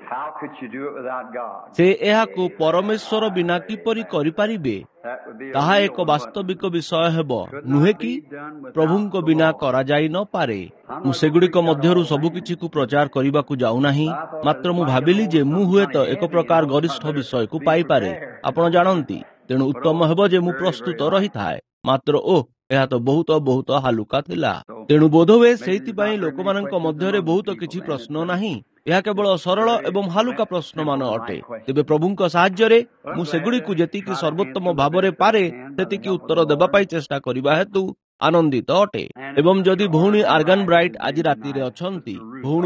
How could you do it without God? ସେ ଏହାକୁ ପରମେଶ୍ୱର ବିନା କିପରି କରିପାରିବେ? That would be a ତାହା real ଏକ one. ବାସ୍ତବିକ ବିଷୟ ହେବ, ନୁହେଁ କି? ପ୍ରଭୁଙ୍କ ବିନା କରାଯାଇ ନ ପାରେ। ମୁଁ ସେଗୁଡ଼ିକ ମଧ୍ୟରୁ ସବୁକିଛିକୁ ପ୍ରଚାର କରିବାକୁ ଯାଉନାହିଁ, ମାତ୍ର ମୁଁ ଭାବିଲି ଯେ ମୁଁ ହୁଏତ ଏକ ପ୍ରକାର ଗରିଷ୍ଠ ବିଷୟକୁ ପାଇପାରେ। ଆପଣ ଜାଣନ୍ତି, ତେଣୁ ଉତ୍ତମ ହେବ ଯେ ମୁଁ ପ୍ରସ୍ତୁତ ରହିଥାଏ। ମାତ୍ର ଏହା ତ ବହୁତ ବହୁତ ହାଲୁକା ଥିଲା। ତେଣୁ ବୋଧହୁଏ ସେଇଥିପାଇଁ ଲୋକମାନଙ୍କ ମଧ୍ୟରେ ବହୁତ କିଛି ପ୍ରଶ୍ନ ନାହିଁ। ଏହା କେବଳ ସରଳ ଏବଂ ହାଲୁକା ପ୍ରଶ୍ନମାନ ଅଟେ। ତେବେ ପ୍ରଭୁଙ୍କ ସାହାଯ୍ୟରେ ମୁଁ ସେଗୁଡ଼ିକୁ ଯେତିକି ସର୍ବୋତ୍ତମ ଭାବରେ ପାରେ ସେତିକି ଉତ୍ତର ଦେବା ପାଇଁ ଚେଷ୍ଟା କରିବା ହେତୁ ଆନନ୍ଦିତ ଅଟେ। ଏବଂ ଯଦି ଭଉଣୀ ଆର୍ଗାନ ବ୍ରାଇଟ୍ ଆଜି ରାତିରେ ଅଛନ୍ତି,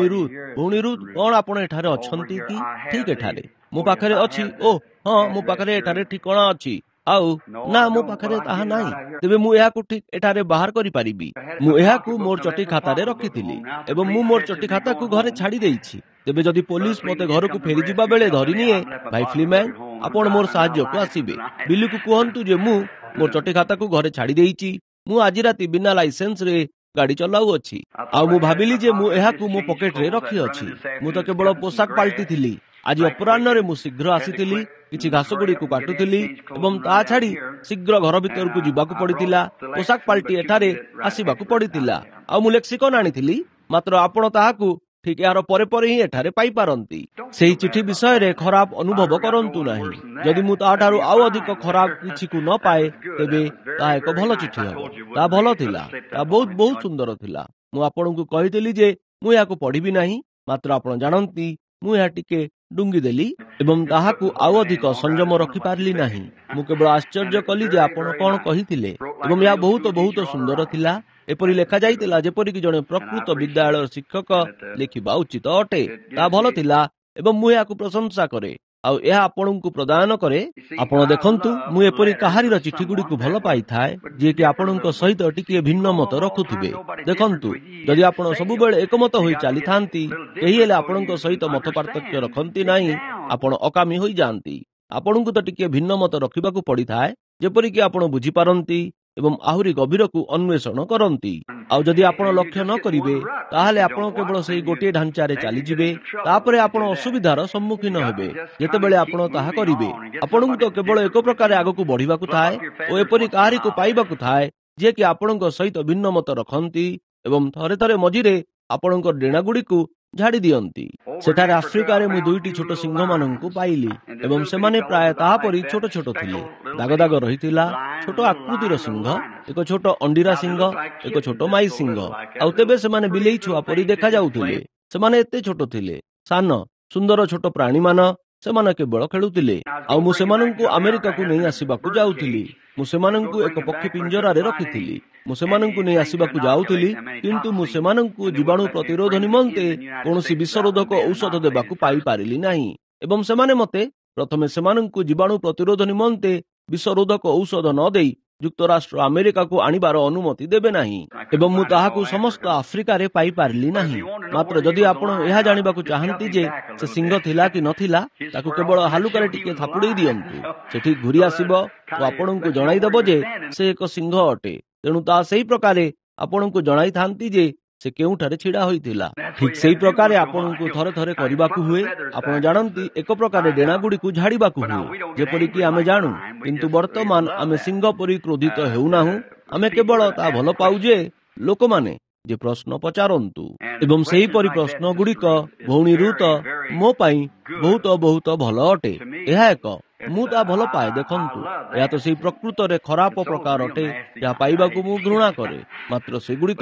ଭଉଣୀ ରୁଥ୍, କ'ଣ ଆପଣ ଏଠାରେ ଅଛନ୍ତି କି? ଠିକ୍ ଏଠାରେ ମୋ ପାଖରେ ଅଛି। ହଁ, ମୋ ପାଖରେ ଏଠାରେ ଠିକଣା ଅଛି। ଆଉ ନା, ମୋ ପାଖରେ ତାହା ନାହିଁ। ତେବେ ମୁଁ ଏହାକୁ ଠିକ୍ ଏଠାରେ ବାହାର କରିପାରିବି। ମୁଁ ଏହାକୁ ମୋର ଚଟି ଖାତାରେ ରଖିଥିଲି ଏବଂ ମୁଁ ମୋର ଚଟି ଖାତାକୁ ଘରେ ଛାଡ଼ି ଦେଇଛି। ତେବେ ଯଦି ପୋଲିସ ମୋତେ ଘରକୁ ଫେରିଯିବା ବେଳେ ଧରିନିଏ, ଭାଇ ଫ୍ଲିମ୍ୟାନ୍, ଆପଣ ମୋର ସାହାଯ୍ୟକୁ ଆସିବେ। ବିଲିକୁ କୁହନ୍ତୁ ଯେ ମୁଁ ମୋର ଚଟି ଖାତାକୁ ଘରେ ଛାଡ଼ି ଦେଇଛି। ମୁଁ ଆଜି ରାତି ବିନା ଲାଇସେନ୍ସରେ ଗାଡ଼ି ଚଲାଉଅଛି। ଆଉ ମୁଁ ଭାବିଲି ଯେ ମୁଁ ଏହାକୁ ମୋ ପକେଟରେ ରଖିଅଛି। ମୁଁ ତ କେବଳ ପୋଷାକ ପାଲଟିଥିଲି। ଆଜି ଅପରାହ୍ନରେ ମୁଁ ଶୀଘ୍ର ଆସିଥିଲି, କିଛି ଘାସ ଗୁଡ଼ିକୁ କାଟୁଥିଲି ଏବଂ ତାହା ଛାଡ଼ି ଶୀଘ୍ର ଘର ଭିତରକୁ ଯିବାକୁ ପଡ଼ିଥିଲା। ପୋଷାକ ପାଲଟି ଏଠାରେ ଆସିବାକୁ ପଡ଼ିଥିଲା। ଆଉ ମୁଁ ଲେକ୍ସିକନ୍ ଆଣିଥିଲି, ମାତ୍ର ଆପଣ ତାହାକୁ ଠିକ୍ ଏହାର ପରେ ପରେ ହିଁ ଏଠାରେ ପାଇପାରନ୍ତି। ସେହି ଚିଠି ବିଷୟରେ ଖରାପ ଅନୁଭବ କରନ୍ତୁ ନାହିଁ। ଯଦି ମୁଁ ତାହାଠାରୁ ଆଉ ଅଧିକ ଖରାପ କିଛିକୁ ନ ପାଏ, ତେବେ ତାହା ଏକ ଭଲ ଚିଠି ହେବ। ତାହା ଭଲ ଥିଲା, ତାହା ବହୁତ ବହୁତ ସୁନ୍ଦର ଥିଲା। ମୁଁ ଆପଣଙ୍କୁ କହିଥିଲି ଯେ ମୁଁ ଏହାକୁ ପଢ଼ିବି ନାହିଁ, ମାତ୍ର ଆପଣ ଜାଣନ୍ତି, ମୁଁ ଏହା ଟିକେ ଡୁଙ୍ଗି ଦେଲି ଏବଂ ତାହାକୁ ଆଉ ଅଧିକ ସଂଯମ ରଖିପାରିଲି ନାହିଁ। ମୁଁ କେବଳ ଆଶ୍ଚର୍ଯ୍ୟ କଲି ଯେ ଆପଣ କ'ଣ କହିଥିଲେ ଏବଂ ଏହା ବହୁତ ବହୁତ ସୁନ୍ଦର ଥିଲା। ଏପରି ଲେଖାଯାଇଥିଲା ଯେପରିକି ଜଣେ ପ୍ରକୃତ ବିଦ୍ୟାଳୟର ଶିକ୍ଷକ ଲେଖିବା ଉଚିତ ଅଟେ। ତାହା ଭଲ ଥିଲା ଏବଂ ମୁଁ ଏହାକୁ ପ୍ରଶଂସା କରେ। ଆଉ ଏହା ଆପଣଙ୍କୁ ପ୍ରଦାନ କରେ। ଆପଣ ଦେଖନ୍ତୁ, ମୁଁ ଏପରି କାହାରିର ଚିଠି ଗୁଡ଼ିକୁ ଭଲ ପାଇଥାଏ ଯିଏକି ଆପଣଙ୍କ ସହିତ ଟିକିଏ ଭିନ୍ନ ମତ ରଖୁଥିବେ। ଦେଖନ୍ତୁ, ଯଦି ଆପଣ ସବୁବେଳେ ଏକମତ ହୋଇ ଚାଲିଥାନ୍ତି, କେହି ହେଲେ ଆପଣଙ୍କ ସହିତ ମତ ପାର୍ଥକ୍ୟ ରଖନ୍ତି ନାହିଁ, ଆପଣ ଅକାମୀ ହୋଇଯାଆନ୍ତି। ଆପଣଙ୍କୁ ତ ଟିକିଏ ଭିନ୍ନ ମତ ରଖିବାକୁ ପଡ଼ିଥାଏ, ଯେପରିକି ଆପଣ ବୁଝିପାରନ୍ତି ଏବଂ ଆହୁରି ଗଭୀରକୁ ଅନ୍ୱେଷଣ କରନ୍ତି। ଆଉ ଯଦି ଆପଣ ଲକ୍ଷ୍ୟ ନ କରିବେ, ତାହେଲେ ଆପଣ କେବଳ ସେହି ଗୋଟିଏ ଢାଞ୍ଚାରେ ଚାଲିଯିବେ। ତାପରେ ଆପଣ ଅସୁବିଧାର ସମ୍ମୁଖୀନ ହେବେ। ଯେତେବେଳେ ଆପଣ ତାହା କରିବେ, ଆପଣଙ୍କୁ ତ କେବଳ ଏକ ପ୍ରକାର ଆଗକୁ ବଢ଼ିବାକୁ ଥାଏ ଓ ଏପରି କାହାରିକୁ ପାଇବାକୁ ଥାଏ ଯିଏକି ଆପଣଙ୍କ ସହିତ ଭିନ୍ନ ମତ ରଖନ୍ତି ଏବଂ ଥରେ ଥରେ ମଝିରେ ଆପଣଙ୍କ ଡେଣାଗୁଡ଼ିକୁ ଝାଡ଼ି ଦିଅନ୍ତି। ସେଠାରେ ଆଫ୍ରିକାରେ ମୁଁ 2ଟି ଛୋଟ ସିଂହମାନଙ୍କୁ ପାଇଲି ଏବଂ ସେମାନେ ପ୍ରାୟ ତାହାପରି ଛୋଟ ଛୋଟ ଥିଲେ। ଦାଗ ଦାଗ ରହିଥିଲା, ଛୋଟ ଆକୃତିର ସିଂହ, ଏକ ଛୋଟ ଅଣ୍ଡିରା ସିଂହ, ଏକ ଛୋଟ ମାଇ ସିଂହ। ଆଉ ତେବେ ସେମାନେ ବିଲେଇ ଛୁଆ ପରି ଦେଖାଯାଉଥିଲେ। ସେମାନେ ଏତେ ଛୋଟ ଥିଲେ, ସାନ ସୁନ୍ଦର ଛୋଟ ପ୍ରାଣୀମାନ। ସେମାନେ କେବଳ ଖେଳୁଥିଲେ। ଆଉ ମୁଁ ସେମାନଙ୍କୁ ଆମେରିକାକୁ ନେଇ ଆସିବାକୁ ଯାଉଥିଲି। ମୁଁ ସେମାନଙ୍କୁ ଏକ ପକ୍ଷୀ ପିଞ୍ଜରାରେ ରଖିଥିଲି। ମୁଁ ସେମାନଙ୍କୁ ନେଇ ଆସିବାକୁ ଯାଉଥିଲି, କିନ୍ତୁ ମୁଁ ସେମାନଙ୍କୁ ଜୀବାଣୁ ପ୍ରତିରୋଧ ନିମନ୍ତେ କୌଣସି ବିଷରୋଧକ ଔଷଧ ଦେବାକୁ ପାଇପାରିଲି ନାହିଁ। ଏବଂ ସେମାନେ ମୋତେ ପ୍ରଥମେ ସେମାନଙ୍କୁ ଜୀବାଣୁ ପ୍ରତିରୋଧ ନିମନ୍ତେ ବିଷରୋଧକ ଔଷଧ ନ ଦେଇ ଯୁକ୍ତରାଷ୍ଟ୍ର ଆମେରିକାକୁ ଆଣିବାର ଅନୁମତି ଦେବେ ନାହିଁ। ଏବଂ ମୁଁ ତାହାକୁ ସମସ୍ତ ଆଫ୍ରିକାରେ ପାଇପାରିଲି ନାହିଁ। ମାତ୍ର ଯଦି ଆପଣ ଏହା ଜାଣିବାକୁ ଚାହାନ୍ତି ଯେ ସେ ସିଂହ ଥିଲା କି ନଥିଲା, ତାକୁ କେବଳ ହାଲୁକାରେ ଟିକେ ଥାପୁଡ଼େଇ ଦିଅନ୍ତୁ। ସେଠି ଘୁରି ଆସିବ ଓ ଆପଣଙ୍କୁ ଜଣାଇଦେବ ଯେ ସେ ଏକ ସିଂହ ଅଟେ। ତେଣୁ ତାହା ସେହି ପ୍ରକାରେ ଆପଣଙ୍କୁ ଜଣାଇଥାନ୍ତି ଯେ ସେ କେଉଁଠାରେ ଛିଡ଼ା ହୋଇଥିଲା। ଠିକ୍ ସେହି ପ୍ରକାରେ ଆପଣଙ୍କୁ ଥରେ ଥରେ କରିବାକୁ ହୁଏ। ଆପଣ ଜାଣନ୍ତି, ଏକ ପ୍ରକାରେ ଡେଣାଗୁଡ଼ିକୁ ଝାଡ଼ିବାକୁ ହୁଏ, ଯେପରିକି ଆମେ ଜାଣୁ। କିନ୍ତୁ ବର୍ତ୍ତମାନ ଆମେ ସିଂହ ପରି କ୍ରୋଧିତ ହେଉନାହୁଁ। ଆମେ କେବଳ ତାହା ଭଲ ପାଉ ଯେ ଲୋକମାନେ ଯେ ପ୍ରଶ୍ନ ପଚାରନ୍ତୁ। ଏବଂ ସେହିପରି ପ୍ରଶ୍ନ ଗୁଡ଼ିକ, ଭଉଣୀ ରୁଥ, ମୋ ପାଇଁ ବହୁତ ବହୁତ ଭଲ ଅଟେ। ଏହା ଏକ ମୁଁ ତାହା ଭଲ ପାଏ। ଦେଖନ୍ତୁ, ଏହା ତ ସେହି ପ୍ରକୃତରେ ଖରାପ ପ୍ରକାର ଅଟେ ଯାହା ପାଇବାକୁ ମୁଁ ଘୃଣା କରେ। ମାତ୍ର ସେଗୁଡ଼ିକ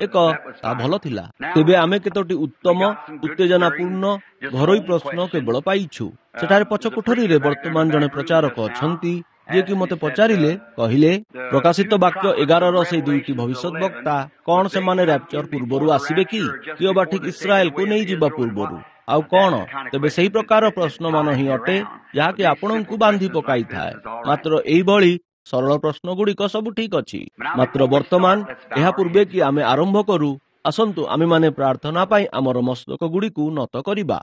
ତାହା ଭଲ ଥିଲା। ତେବେ ଆମେ କେତୋଟି ଉତ୍ତମ ଉତ୍ତେଜନାପୂର୍ଣ୍ଣ ଘରୋଇ ପ୍ରଶ୍ନ କେବଳ ପାଇଛୁ। ସେଠାରେ ପଛ କୋଠରୀରେ ବର୍ତ୍ତମାନ ଜଣେ ପ୍ରଚାରକ ଅଛନ୍ତି ଯିଏକି ମୋତେ ପଚାରିଲେ, କହିଲେ, ପ୍ରକାଶିତ ବାକ୍ୟ 11ର ସେହି 2ଟି ଭବିଷ୍ୟତ ବକ୍ତା, କ'ଣ ସେମାନେ ରାପ୍ଚର ପୂର୍ବରୁ ଆସିବେ କି ଅବା ଠିକ୍ ଇସ୍ରାଏଲକୁ ନେଇଯିବା ପୂର୍ବରୁ? ଆଉ କ'ଣ? ତେବେ ସେହି ପ୍ରକାର ପ୍ରଶ୍ନମାନ ହିଁ ଅଟେ ଯାହାକି ଆପଣଙ୍କୁ ବାନ୍ଧି ପକାଇଥାଏ। ମାତ୍ର ଏହିଭଳି ସରଳ ପ୍ରଶ୍ନ ଗୁଡ଼ିକ ସବୁ ଠିକ୍ ଅଛି। ମାତ୍ର ବର୍ତ୍ତମାନ ଏହା ପୂର୍ବେ କି ଆମେ ଆରମ୍ଭ କରୁ, ଆସନ୍ତୁ ଆମେମାନେ ପ୍ରାର୍ଥନା ପାଇଁ ଆମର ମସ୍ତକ ଗୁଡ଼ିକୁ ନତ କରିବା।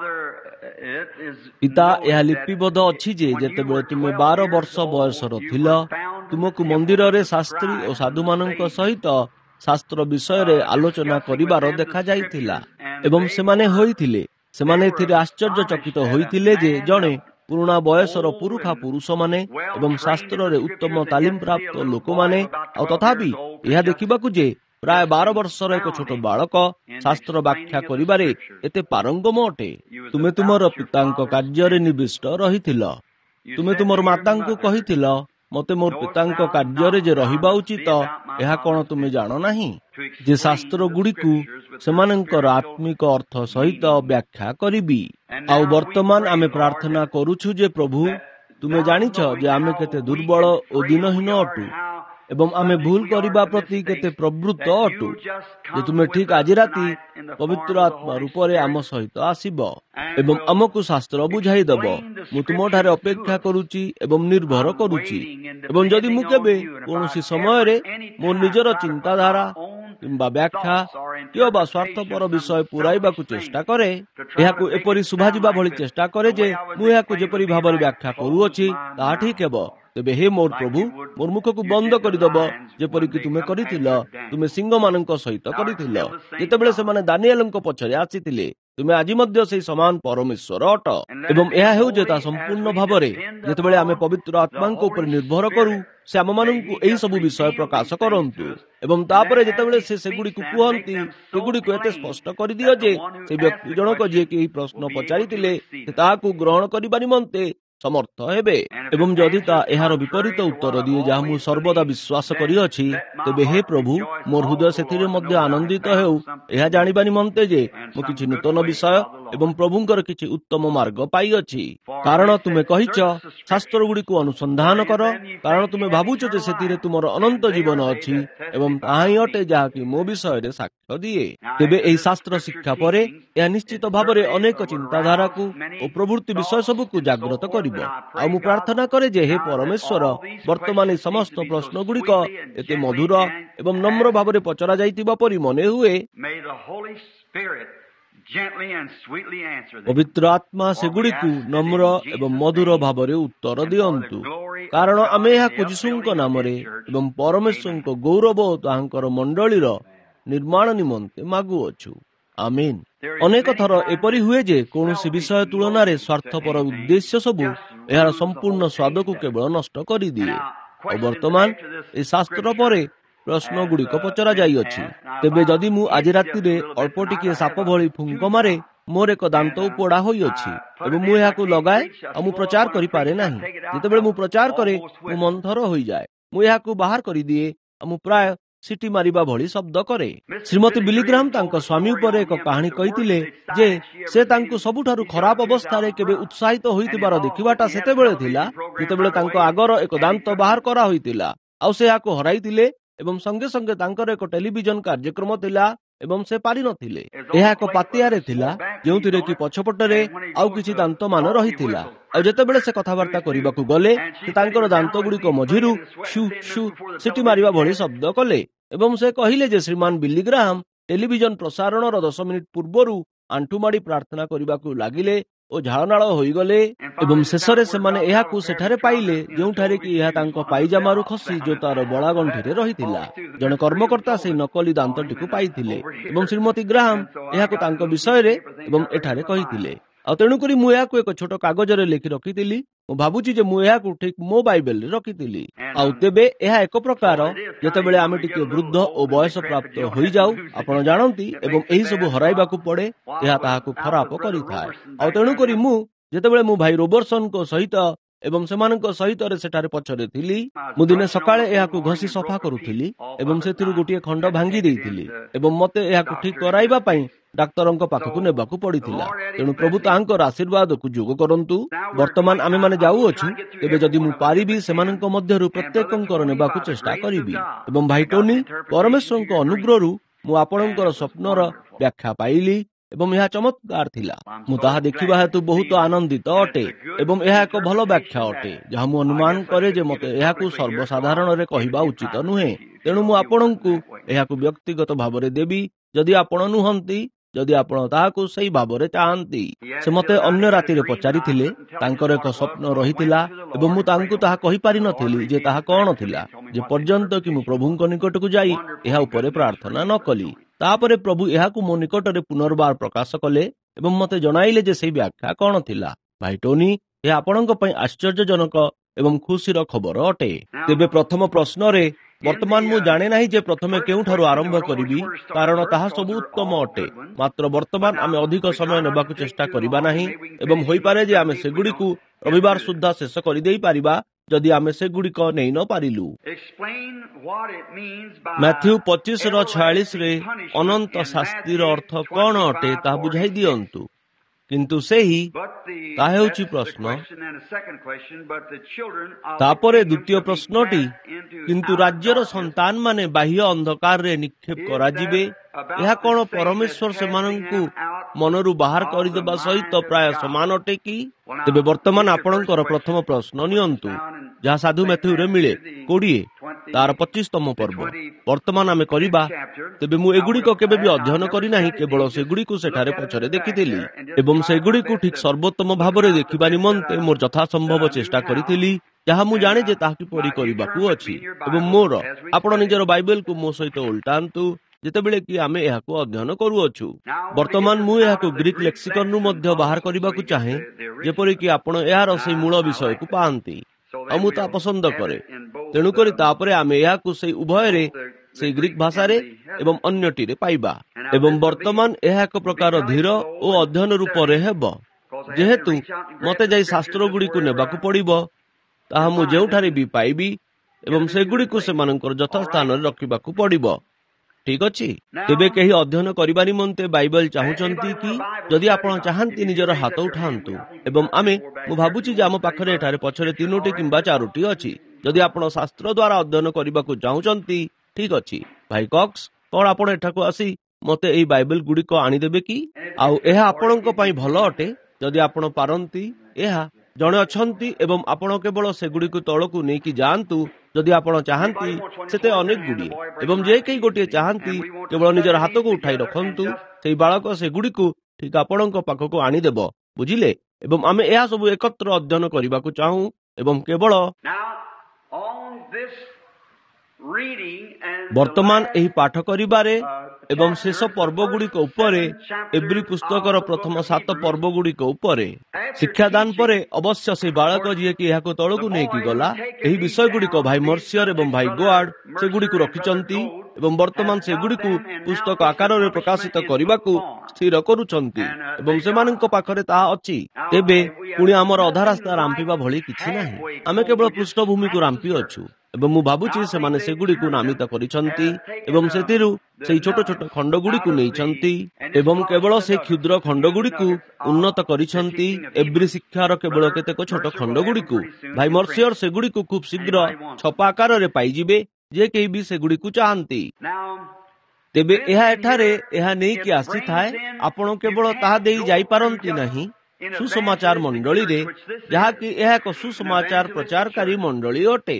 ପିତା, ଏହା ଲିପିବଦ୍ଧ ଅଛି ଯେ ଯେତେବେଳେ ତୁମେ 12 ବର୍ଷ ବୟସର ଥିଲ, ତୁମକୁ ମନ୍ଦିରରେ ଶାସ୍ତ୍ରୀ ଓ ସାଧୁମାନଙ୍କ ସହିତ ଶାସ୍ତ୍ର ବିଷୟରେ ଆଲୋଚନା କରିବାର ଦେଖାଯାଇଥିଲା ଏବଂ ସେମାନେ ହୋଇଥିଲେ ସେମାନେ ଏଥିରେ ଆଶ୍ଚର୍ଯ୍ୟଚକିତ ହୋଇଥିଲେ ଯେ ଜଣେ ପୁରୁଣା ବୟସର ପୁରୁଖା ପୁରୁଷମାନେ ଏବଂ ଶାସ୍ତ୍ରରେ ଉତ୍ତମ ତାଲିମ ପ୍ରାପ୍ତ ଲୋକମାନେ, ଆଉ ତଥାପି ଏହା ଦେଖିବାକୁ ଯେ ପ୍ରାୟ 12 ବର୍ଷର ଏକ ଛୋଟ ବାଳକ ଶାସ୍ତ୍ର ବ୍ୟାଖ୍ୟା କରିବାରେ ଏତେ ପାରଙ୍ଗମ ଅଟେ। ତୁମେ ତୁମର ପିତାଙ୍କ କାର୍ଯ୍ୟରେ ନିବିଷ୍ଟ ରହିଥିଲ। ତୁମେ ତୁମର ମାତାଙ୍କୁ କହିଥିଲ, ମୋତେ ମୋର ପିତାଙ୍କ କାର୍ଯ୍ୟରେ ଯେ ରହିବା ଉଚିତ, ଏହା କ'ଣ ତୁମେ ଜାଣ ନାହିଁ ଯେ ଶାସ୍ତ୍ର ଗୁଡ଼ିକୁ ସେମାନଙ୍କର ଆତ୍ମିକ ଅର୍ଥ ସହିତ ବ୍ୟାଖ୍ୟା କରିବି। ଆଉ ବର୍ତ୍ତମାନ ଆମେ ପ୍ରାର୍ଥନା କରୁଛୁ ଯେ ପ୍ରଭୁ, ତୁମେ ଜାଣିଛ ଯେ ଆମେ କେତେ ଦୁର୍ବଳ ଓ ଦିନହୀନ ଅଟୁ ଏବଂ ଆମେ ଭୁଲ କରିବା ପ୍ରତି କେତେ ପ୍ରବୃତ୍ତ ଅଟୁ, ଯେ ତୁମେ ଠିକ୍ ଆଜି ରାତି ପବିତ୍ର ଆତ୍ମା ରୂପରେ ଆମ ସହିତ ଆସିବ ଏବଂ ଆମକୁ ଶାସ୍ତ୍ର ବୁଝାଇଦେବ। ମୁଁ ତୁମଠାରେ ଅପେକ୍ଷା କରୁଛି ଏବଂ ନିର୍ଭର କରୁଛି। ଏବଂ ଯଦି ମୁଁ କେବେ କୌଣସି ସମୟରେ ମୋ ନିଜର ଚିନ୍ତାଧାରା କିମ୍ବା ବ୍ୟାଖ୍ୟା କିମ୍ବା ସ୍ୱାର୍ଥପର ବିଷୟ ପୁରାଇବାକୁ ଚେଷ୍ଟା କରେ, ଏହାକୁ ଏପରି ଶୁଭାଯିବା ଭଳି ଚେଷ୍ଟା କରେ ଯେ ମୁଁ ଏହାକୁ ଯେପରି ଭାବରେ ବ୍ୟାଖ୍ୟା କରୁଅଛି ତାହା ଠିକ୍ ହେବ, ତେବେ ହେ ମୋର ପ୍ରଭୁ, ମୋର ମୁଖକୁ ବନ୍ଦ କରିଦେବ, ଯେପରିକି ତୁମେ କରିଥିଲ, ତୁମେ ସିଂହମାନଙ୍କ ସହିତ କରିଥିଲ ଯେତେବେଳେ ସେମାନେ ଦାନିଏଲଙ୍କ ପଛରେ ଆସିଥିଲେ। ତୁମେ ଆଜି ମଧ୍ୟ ସେହି ସମାନ ପରମେଶ୍ୱର ଅଟ। ଏବଂ ଏହା ହେଉ ଯେ ତାହା ସମ୍ପୂର୍ଣ୍ଣ ଭାବରେ ଯେତେବେଳେ ଆମେ ପବିତ୍ର ଆତ୍ମାଙ୍କ ଉପରେ ନିର୍ଭର କରୁ, ସେ ଆମମାନଙ୍କୁ ଏହି ସବୁ ବିଷୟ ପ୍ରକାଶ କରନ୍ତୁ। ଏବଂ ତାପରେ ଯେତେବେଳେ ସେ ସେଗୁଡ଼ିକୁ କୁହନ୍ତି, ସେଗୁଡ଼ିକୁ ଏତେ ସ୍ପଷ୍ଟ କରିଦିଅ ଯେ ସେ ବ୍ୟକ୍ତି ଜଣକ ଯିଏକି ଏହି ପ୍ରଶ୍ନ ପଚାରିଥିଲେ ସେ ତାହାକୁ ଗ୍ରହଣ କରିବା ନିମନ୍ତେ ସମର୍ଥ ହେବେ। ଏବଂ ଯଦି ତା ଏହାର ବିପରୀତ ଉତ୍ତର ଦିଏ, ଯାହା ମୁଁ ସର୍ବଦା ବିଶ୍ୱାସ କରିଅଛି, ତେବେ ହେ ପ୍ରଭୁ, ମୋର ହୃଦୟ ସେଥିରେ ମଧ୍ୟ ଆନନ୍ଦିତ ହେଉ, ଏହା ଜାଣିବା ନିମନ୍ତେ ଯେ ମୁଁ କିଛି ନୂତନ ବିଷୟ ଏବଂ ପ୍ରଭୁଙ୍କର କିଛି ଉତ୍ତମ ମାର୍ଗ ପାଇଅଛି। କାରଣ ତୁମେ କହିଛ, ଶାସ୍ତ୍ର ଗୁଡ଼ିକୁ ଅନୁସନ୍ଧାନ କର, କାରଣ ତୁମେ ଭାବୁଛ ଯେ ସେଥିରେ ତୁମର ଅନନ୍ତ ଜୀବନ ଅଛି ଏବଂ ତାହା ହିଁ ଅଟେ ଯାହାକି ମୋ ବିଷୟରେ ସାକ୍ଷ୍ୟ ଦିଏ। ତେବେ ଏହି ଶାସ୍ତ୍ର ଶିକ୍ଷା ପରେ ଏହା ନିଶ୍ଚିତ ଭାବରେ ଅନେକ ଚିନ୍ତାଧାରାକୁ ଓ ପ୍ରବୃତ୍ତି ବିଷୟ ସବୁକୁ ଜାଗ୍ରତ କରିବ। ଆଉ ମୁଁ ପ୍ରାର୍ଥନା କରେ ଯେ ହେ ପରମେଶ୍ୱର, ବର୍ତ୍ତମାନ ଏହି ସମସ୍ତ ପ୍ରଶ୍ନ ଗୁଡ଼ିକ ଏତେ ମଧୁର ଏବଂ ନମ୍ର ଭାବରେ ପଚରା ଯାଇଥିବା ପରି ମନେ ହୁଏ। ପବିତ୍ର ଆତ୍ମା ସେଗୁଡ଼ିକୁ ନମ୍ର ଏବଂ ମଧୁର ଭାବରେ ଉତ୍ତର ଦିଅନ୍ତୁ, କାରଣ ଆମେ ଏହାକୁ ଯୀଶୁଙ୍କ ନାମରେ ଏବଂ ପରମେଶ୍ୱରଙ୍କ ଗୌରବ ଓ ତାହାଙ୍କର ମଣ୍ଡଳୀର ନିର୍ମାଣ ନିମନ୍ତେ ମାଗୁଅଛୁ। ଆମିନ୍। ଅନେକ ଥର ଏପରି ହୁଏ ଯେ କୌଣସି ବିଷୟ ତୁଳନାରେ ସ୍ୱାର୍ଥପର ଉଦ୍ଦେଶ୍ୟ ସବୁ ଏହାର ସମ୍ପୂର୍ଣ୍ଣ ସ୍ୱାଦକୁ କେବଳ ନଷ୍ଟ କରିଦିଏ। ଆଉ ବର୍ତ୍ତମାନ ଏହି ଶାସ୍ତ୍ର ପରେ ପ୍ରଶ୍ନ ଗୁଡ଼ିକ ପଚରା ଯାଇଅଛି। ତେବେ ଯଦି ମୁଁ ଆଜି ରାତିରେ ଅଳ୍ପ ଟିକିଏ ସାପ ଭଳି ଫୁଙ୍କ ମାରେ, ମୋର ଏକ ଦାନ୍ତ ଉପୋଡ଼ା ହୋଇଅଛି ଏବଂ ମୁଁ ଏହାକୁ ଲଗାଏ ଆଉ ମୁଁ ପ୍ରଚାର କରିପାରେ ନାହିଁ। ଯେତେବେଳେ ମୁଁ ପ୍ରଚାର କରେ, ମୁଁ ମନ୍ଥର ହୋଇଯାଏ। ମୁଁ ଏହାକୁ ବାହାର କରିଦିଏ ଆଉ ମୁଁ ପ୍ରାୟ ସିଟି ମାରିବା ଭଳି ଶବ୍ଦ କରେ। ଶ୍ରୀମତୀ ବିଲିଗ୍ରାମ ତାଙ୍କ ସ୍ୱାମୀ ଉପରେ ଏକ କାହାଣୀ କହିଥିଲେ ଯେ ସେ ତାଙ୍କୁ ସବୁଠାରୁ ଖରାପ ଅବସ୍ଥାରେ କେବେ ଉତ୍ସାହିତ ହୋଇଥିବାର ଦେଖିବାଟା ସେତେବେଳେ ଥିଲା ଯେତେବେଳେ ତାଙ୍କ ଆଗର ଏକ ଦାନ୍ତ ବାହାର କରା ହୋଇଥିଲା ଆଉ ସେ ଏହାକୁ ହରାଇଥିଲେ ଏବଂ ସଙ୍ଗେ ସଙ୍ଗେ ତାଙ୍କର ଏକ ଟେଲିଭିଜନ କାର୍ଯ୍ୟକ୍ରମ ଥିଲା ଏବଂ ସେ ପାରିନଥିଲେ। ଏହା ଏକ ପାତିଆରେ ଥିଲା ଯେଉଁଥିରେ କି ପଛପଟରେ ଆଉ କିଛି ଦାନ୍ତ ମାନ ରହିଥିଲା। ଆଉ ଯେତେବେଳେ ସେ କଥାବାର୍ତ୍ତା କରିବାକୁ ଗଲେ, ସେ ତାଙ୍କର ଦାନ୍ତ ଗୁଡ଼ିକ ମଝିରୁ ସୁ ସୁ ସିଟି ମାରିବା ଭଳି ଶବ୍ଦ କଲେ ଏବଂ ସେ କହିଲେ ଯେ ଶ୍ରୀମାନ ବିଲିଗ୍ରାମ ଟେଲିଭିଜନ ପ୍ରସାରଣର 10 ମିନିଟ୍ ପୂର୍ବରୁ ଆଣ୍ଠୁମାଡ଼ି ପ୍ରାର୍ଥନା କରିବାକୁ ଲାଗିଲେ ଓ ଝାଳନାଳ ହୋଇଗଲେ ଏବଂ ଶେଷରେ ସେମାନେ ଏହାକୁ ସେଠାରେ ପାଇଲେ ଯେଉଁଠାରେ କି ଏହା ତାଙ୍କ ପାଇଜାମାରୁ ଖସି ଜୋତାର ବଳାଗଣ୍ଠିରେ ରହିଥିଲା। ଜଣେ କର୍ମକର୍ତ୍ତା ସେହି ନକଲି ଦାନ୍ତଟିକୁ ପାଇଥିଲେ ଏବଂ ଶ୍ରୀମତୀ ଗ୍ରାହାମ ଏହାକୁ ତାଙ୍କ ବିଷୟରେ ଏବଂ ଏଠାରେ କହିଥିଲେ। ଆଉ ତେଣୁକରି ମୁଁ ଏହାକୁ ଏକ ଛୋଟ କାଗଜରେ ଲେଖି ରଖିଥିଲି। ମୁଁ ଭାବୁଛି ଯେ ମୁଁ ଏହାକୁ ଠିକ୍ ମୋ ବାଇବେଲରେ ରଖିଥିଲି। ଆଉ ତେବେ ଏହା ଏକ ପ୍ରକାର ଯେତେବେଳେ ଆମେ ଟିକେ ବୃଦ୍ଧ ଓ ବୟସ ପ୍ରାପ୍ତ ହୋଇଯାଉ, ଆପଣ ଜାଣନ୍ତି, ଏବଂ ଏହି ସବୁ ହରାଇବାକୁ ପଡ଼େ, ଏହା ତାହାକୁ ଖରାପ କରିଥାଏ। ଆଉ ତେଣୁକରି ମୁଁ ଯେତେବେଳେ ମୁଁ ଭାଇ ରୋବର୍ଟସନଙ୍କ ସହିତ ଏବଂ ସେମାନଙ୍କ ସହିତ ସେଠାରେ ପଛରେ ଥିଲି, ମୁଁ ଦିନେ ସକାଳେ ଏହାକୁ ଘଷି ସଫା କରୁଥିଲି ଏବଂ ସେଥିରୁ ଗୋଟିଏ ଖଣ୍ଡ ଭାଙ୍ଗି ଦେଇଥିଲି ଏବଂ ମୋତେ ଏହାକୁ ଠିକ୍ କରାଇବା ପାଇଁ ଡାକ୍ତରଙ୍କ ପାଖକୁ ନେବାକୁ ପଡ଼ିଥିଲା। ତେଣୁ ପ୍ରଭୁ ତାହାଙ୍କର ଆଶୀର୍ବାଦକୁ ଯୋଗ କରନ୍ତୁ। ବର୍ତ୍ତମାନ ଆମେମାନେ ଯାଉଅଛୁ, ତେବେ ଯଦି ମୁଁ ପାରିବି ସେମାନଙ୍କ ମଧ୍ୟରୁ ପ୍ରତ୍ୟେକଙ୍କର ନେବାକୁ ଚେଷ୍ଟା କରିବି। ଏବଂ ଭାଇ ଟୋନି, ପରମେଶ୍ୱରଙ୍କ ଅନୁଗ୍ରହରୁ ମୁଁ ଆପଣଙ୍କର ସ୍ୱପ୍ନର ବ୍ୟାଖ୍ୟା ପାଇଲି ଏବଂ ଏହା ଚମତ୍କାର ଥିଲା। ମୁଁ ତାହା ଦେଖିବା ହେତୁ ବହୁତ ଆନନ୍ଦିତ ଅଟେ ଏବଂ ଏହା ଏକ ଭଲ ବ୍ୟାଖ୍ୟା ଅଟେ ଯାହା ମୁଁ ଅନୁମାନ କରେ ଯେ ମୋତେ ଏହାକୁ ସର୍ବସାଧାରଣରେ କହିବା ଉଚିତ ନୁହେଁ। ତେଣୁ ମୁଁ ଆପଣଙ୍କୁ ଏହାକୁ ବ୍ୟକ୍ତିଗତ ଭାବରେ ଦେବି ଯଦି ଆପଣ ନୁହନ୍ତି, ଯଦି ଆପଣ ତାହାକୁ ସେହି ଭାବରେ ଚାହାନ୍ତି। ସେ ମୋତେ ଅନ୍ୟ ରାତିରେ ପଚାରିଥିଲେ, ତାଙ୍କର ଏକ ସ୍ୱପ୍ନ ରହିଥିଲା ଏବଂ ମୁଁ ତାଙ୍କୁ ତାହା କହିପାରିନଥିଲି ଯେ ତାହା କ'ଣ ଥିଲା, ଯେ ପର୍ଯ୍ୟନ୍ତ କି ମୁଁ ପ୍ରଭୁଙ୍କ ନିକଟକୁ ଯାଇ ଏହା ଉପରେ ପ୍ରାର୍ଥନା ନ କଲି। ତାପରେ ପ୍ରଭୁ ଏହାକୁ ମୋ ନିକଟରେ ପୁନର୍ବାର ପ୍ରକାଶ କଲେ ଏବଂ ମୋତେ ଜଣାଇଲେ ଯେ ସେହି ବ୍ୟାଖ୍ୟା କ'ଣ ଥିଲା। ଭାଇ ଟୋନି, ଏହା ଆପଣଙ୍କ ପାଇଁ ଆଶ୍ଚର୍ଯ୍ୟଜନକ ଏବଂ ଖୁସିର ଖବର ଅଟେ। ତେବେ ପ୍ରଥମ ପ୍ରଶ୍ନରେ ବର୍ତ୍ତମାନ ମୁଁ ଜାଣେ ନାହିଁ ଯେ ପ୍ରଥମେ କେଉଁଠାରୁ ଆରମ୍ଭ କରିବି, କାରଣ ତାହା ସବୁ ଉତ୍ତମ ଅଟେ। ମାତ୍ର ବର୍ତ୍ତମାନ ଆମେ ଅଧିକ ସମୟ ନେବାକୁ ଚେଷ୍ଟା କରିବା ନାହିଁ ଏବଂ ହୋଇପାରେ ଯେ ଆମେ ସେଗୁଡ଼ିକୁ ରବିବାର ସୁଦ୍ଧା ଶେଷ କରିଦେଇପାରିବା ଯଦି ଆମେ ସେଗୁଡ଼ିକ ନେଇ ନ ପାରିଲୁ। ମାଥ୍ୟୁ 25:46ରେ ଅନନ୍ତ ଶାସ୍ତିର ଅର୍ଥ କ'ଣ ଅଟେ ତାହା ବୁଝାଇ ଦିଅନ୍ତୁ। କିନ୍ତୁ ସେହି ତାହା ହେଉଛି ପ୍ରଶ୍ନ। ତାପରେ ଦ୍ୱିତୀୟ ପ୍ରଶ୍ନଟି, କିନ୍ତୁ ରାଜ୍ୟର ସନ୍ତାନମାନେ ବାହ୍ୟ ଅନ୍ଧକାରରେ ନିକ୍ଷେପ କରାଯିବେ, ଏହା କ'ଣ ପରମେଶ୍ୱର ସେମାନଙ୍କୁ ମନରୁ ବାହାର କରିଦେବା ସହିତ ପ୍ରାୟ ସମାନ ଅଟେ କି? ତେବେ ବର୍ତ୍ତମାନ ଆପଣଙ୍କର ପ୍ରଥମ ପ୍ରଶ୍ନ ନିଅନ୍ତୁ, ଯାହା ସାଧୁ ମାଥ୍ୟୁରେ ମିଳେ 20 ତାର 25ତମ ପର୍ବ। ବର୍ତ୍ତମାନ ଆମେ କରିବା। ତେବେ ମୁଁ ଏଗୁଡ଼ିକ କେବେ ବି ଅଧ୍ୟୟନ କରିନାହିଁ, କେବଳ ସେଗୁଡ଼ିକୁ ସେଠାରେ ପଛରେ ଦେଖିଥିଲି ଏବଂ ସେଗୁଡ଼ିକୁ ଠିକ୍ ସର୍ବୋତ୍ତମ ଭାବରେ ଦେଖିବା ନିମନ୍ତେ ମୋର ଯଥାସମ୍ଭବ ଚେଷ୍ଟା କରିଥିଲି, ଯାହା ମୁଁ ଜାଣେ ଯେ ତାହା କିପରି କରିବାକୁ ଅଛି। ଏବଂ ମୋର ଆପଣ ନିଜର ବାଇବେଲକୁ ମୋ ସହିତ ଓଲଟାନ୍ତୁ ଯେତେବେଳେ କି ଆମେ ଏହାକୁ ଅଧ୍ୟୟନ କରୁଅଛୁ। ବର୍ତ୍ତମାନ ମୁଁ ଏହାକୁ ଗ୍ରୀକ୍ ଲେକ୍ସିକନରୁ ମଧ୍ୟ ବାହାର କରିବାକୁ ଚାହେଁ, ଯେପରିକି ଆପଣ ଏହାର ସେହି ମୂଳ ବିଷୟକୁ ପାଆନ୍ତି, ଆଉ ମୁଁ ତାହା ପସନ୍ଦ କରେ। ତେଣୁକରି ତାପରେ ଆମେ ଏହାକୁ ସେହି ଉଭୟରେ, ସେହି ଗ୍ରୀକ୍ ଭାଷାରେ ଏବଂ ଅନ୍ୟଟିରେ ପାଇବା। ଏବଂ ବର୍ତ୍ତମାନ ଏହା ଏକ ପ୍ରକାର ଧୀର ଓ ଅଧ୍ୟୟନ ରୂପରେ ହେବ, ଯେହେତୁ ମୋତେ ଯାଇ ଶାସ୍ତ୍ରଗୁଡ଼ିକୁ ନେବାକୁ ପଡ଼ିବ, ତାହା ମୁଁ ଯେଉଁଠାରେ ବି ପାଇବି ଏବଂ ସେଗୁଡ଼ିକୁ ସେମାନଙ୍କର ଯଥାସ୍ଥାନରେ ରଖିବାକୁ ପଡ଼ିବ। ଠିକ୍ ଅଛି। ତେବେ କେହି ଅଧ୍ୟୟନ କରିବା ନିମନ୍ତେ ବାଇବେଲ ଚାହୁଁଛନ୍ତି କି? ଯଦି ଆପଣ ଚାହାନ୍ତି ନିଜର ହାତ ଉଠାନ୍ତୁ ଏବଂ ମୁଁ ଭାବୁଛି ଯେ ଆମ ପାଖରେ ଏଠାରେ ପଛରେ 3ଟି କିମ୍ବା 4ଟି ଅଛି। ଯଦି ଆପଣ ଶାସ୍ତ୍ର ଦ୍ୱାରା ଅଧ୍ୟୟନ କରିବାକୁ ଚାହୁଁଛନ୍ତି, ଠିକ୍ ଅଛି। ଭାଇ କକ୍ସ, କ'ଣ ଆପଣ ଏଠାକୁ ଆସି ମୋତେ ଏହି ବାଇବେଲ ଗୁଡ଼ିକ ଆଣିଦେବେ କି? ଆଉ ଏହା ଆପଣଙ୍କ ପାଇଁ ଭଲ ଅଟେ ଯଦି ଆପଣ ପାରନ୍ତି। ଏହା ଜଣେ ଅଛନ୍ତି ଏବଂ ଆପଣ କେବଳ ସେଗୁଡ଼ିକୁ ତଳକୁ ନେଇକି ଯାଆନ୍ତୁ ଯଦି ଆପଣ ଚାହାନ୍ତି। ସେତେ ଅନେକ ଗୁଡ଼ିଏ ଏବଂ ଯେ କେହି ଗୋଟିଏ ଚାହାନ୍ତି କେବଳ ନିଜର ହାତକୁ ଉଠାଇ ରଖନ୍ତୁ। ସେହି ବାଳକ ସେଗୁଡ଼ିକୁ ଠିକ୍ ଆପଣଙ୍କ ପାଖକୁ ଆଣିଦେବ, ବୁଝିଲେ? ଏବଂ ଆମେ ଏହା ସବୁ ଏକତ୍ର ଅଧ୍ୟୟନ କରିବାକୁ ଚାହୁଁ ଏବଂ କେବଳ ବର୍ତ୍ତମାନ ଏହି ପାଠ କରିବାରେ ଏବଂ ଶେଷ ପର୍ବଗୁଡ଼ିକ ଉପରେ, ଏବ୍ରୀ ପୁସ୍ତକର ପ୍ରଥମ 7 ପର୍ବଗୁଡ଼ିକ ଉପରେ ଶିକ୍ଷାଦାନ ପରେ ଅବଶ୍ୟ ସେହି ବାଳକ ଯିଏକି ଏହାକୁ ତଳକୁ ନେଇକି ଗଲା, ଏହି ବିଷୟଗୁଡ଼ିକ ଭାଇ ମର୍ସିୟର ଏବଂ ଭାଇ ଗୋଆର୍ଡ ସେଗୁଡ଼ିକୁ ରଖିଛନ୍ତି ଏବଂ ବର୍ତ୍ତମାନ ସେଗୁଡ଼ିକୁ ପୁସ୍ତକ ଆକାରରେ ପ୍ରକାଶିତ କରିବାକୁ ସ୍ଥିର କରୁଛନ୍ତି ଏବଂ ସେମାନଙ୍କ ପାଖରେ ତାହା ଅଛି। ତେବେ ପୁଣି ଆମର ଅଧା ରାସ୍ତା ରାମ୍ପିବା ଭଳି କିଛି ନାହିଁ। ଆମେ କେବଳ ପୃଷ୍ଠଭୂମିକୁ ରାମ୍ପି ଅଛୁ ଏବଂ ମୁଁ ଭାବୁଛି ସେମାନେ ସେଗୁଡ଼ିକୁ ନାମିତ କରିଛନ୍ତି ଏବଂ ସେଥିରୁ ସେହି ଛୋଟ ଛୋଟ ଖଣ୍ଡଗୁଡ଼ିକୁ ନେଇଛନ୍ତି ଏବଂ କେବଳ ସେହି କ୍ଷୁଦ୍ର ଖଣ୍ଡଗୁଡ଼ିକୁ ଉନ୍ନତ କରିଛନ୍ତି। ଏବ୍ରୀ ଶିକ୍ଷାର କେବଳ କେତେକ ଛୋଟ ଖଣ୍ଡଗୁଡ଼ିକୁ ଭାଇ ମର୍ସିୟର ସେଗୁଡ଼ିକୁ ଖୁବ୍ ଶୀଘ୍ର ଛପା ଆକାରରେ ପାଇଯିବେ, ଯେ କେହି ବି ସେଗୁଡ଼ିକୁ ଚାହାନ୍ତି। ତେବେ ଏହା ଏଠାରେ ଏହା ନେଇକି ଆସିଥାଏ, ଆପଣ କେବଳ ତାହା ଦେଇ ଯାଇପାରନ୍ତି ନାହିଁ ସୁସମାଚାର ମଣ୍ଡଳୀରେ, ଯାହାକି ଏହା ଏକ ସୁସମାଚାର ପ୍ରଚାରକାରୀ ମଣ୍ଡଳୀ ଅଟେ।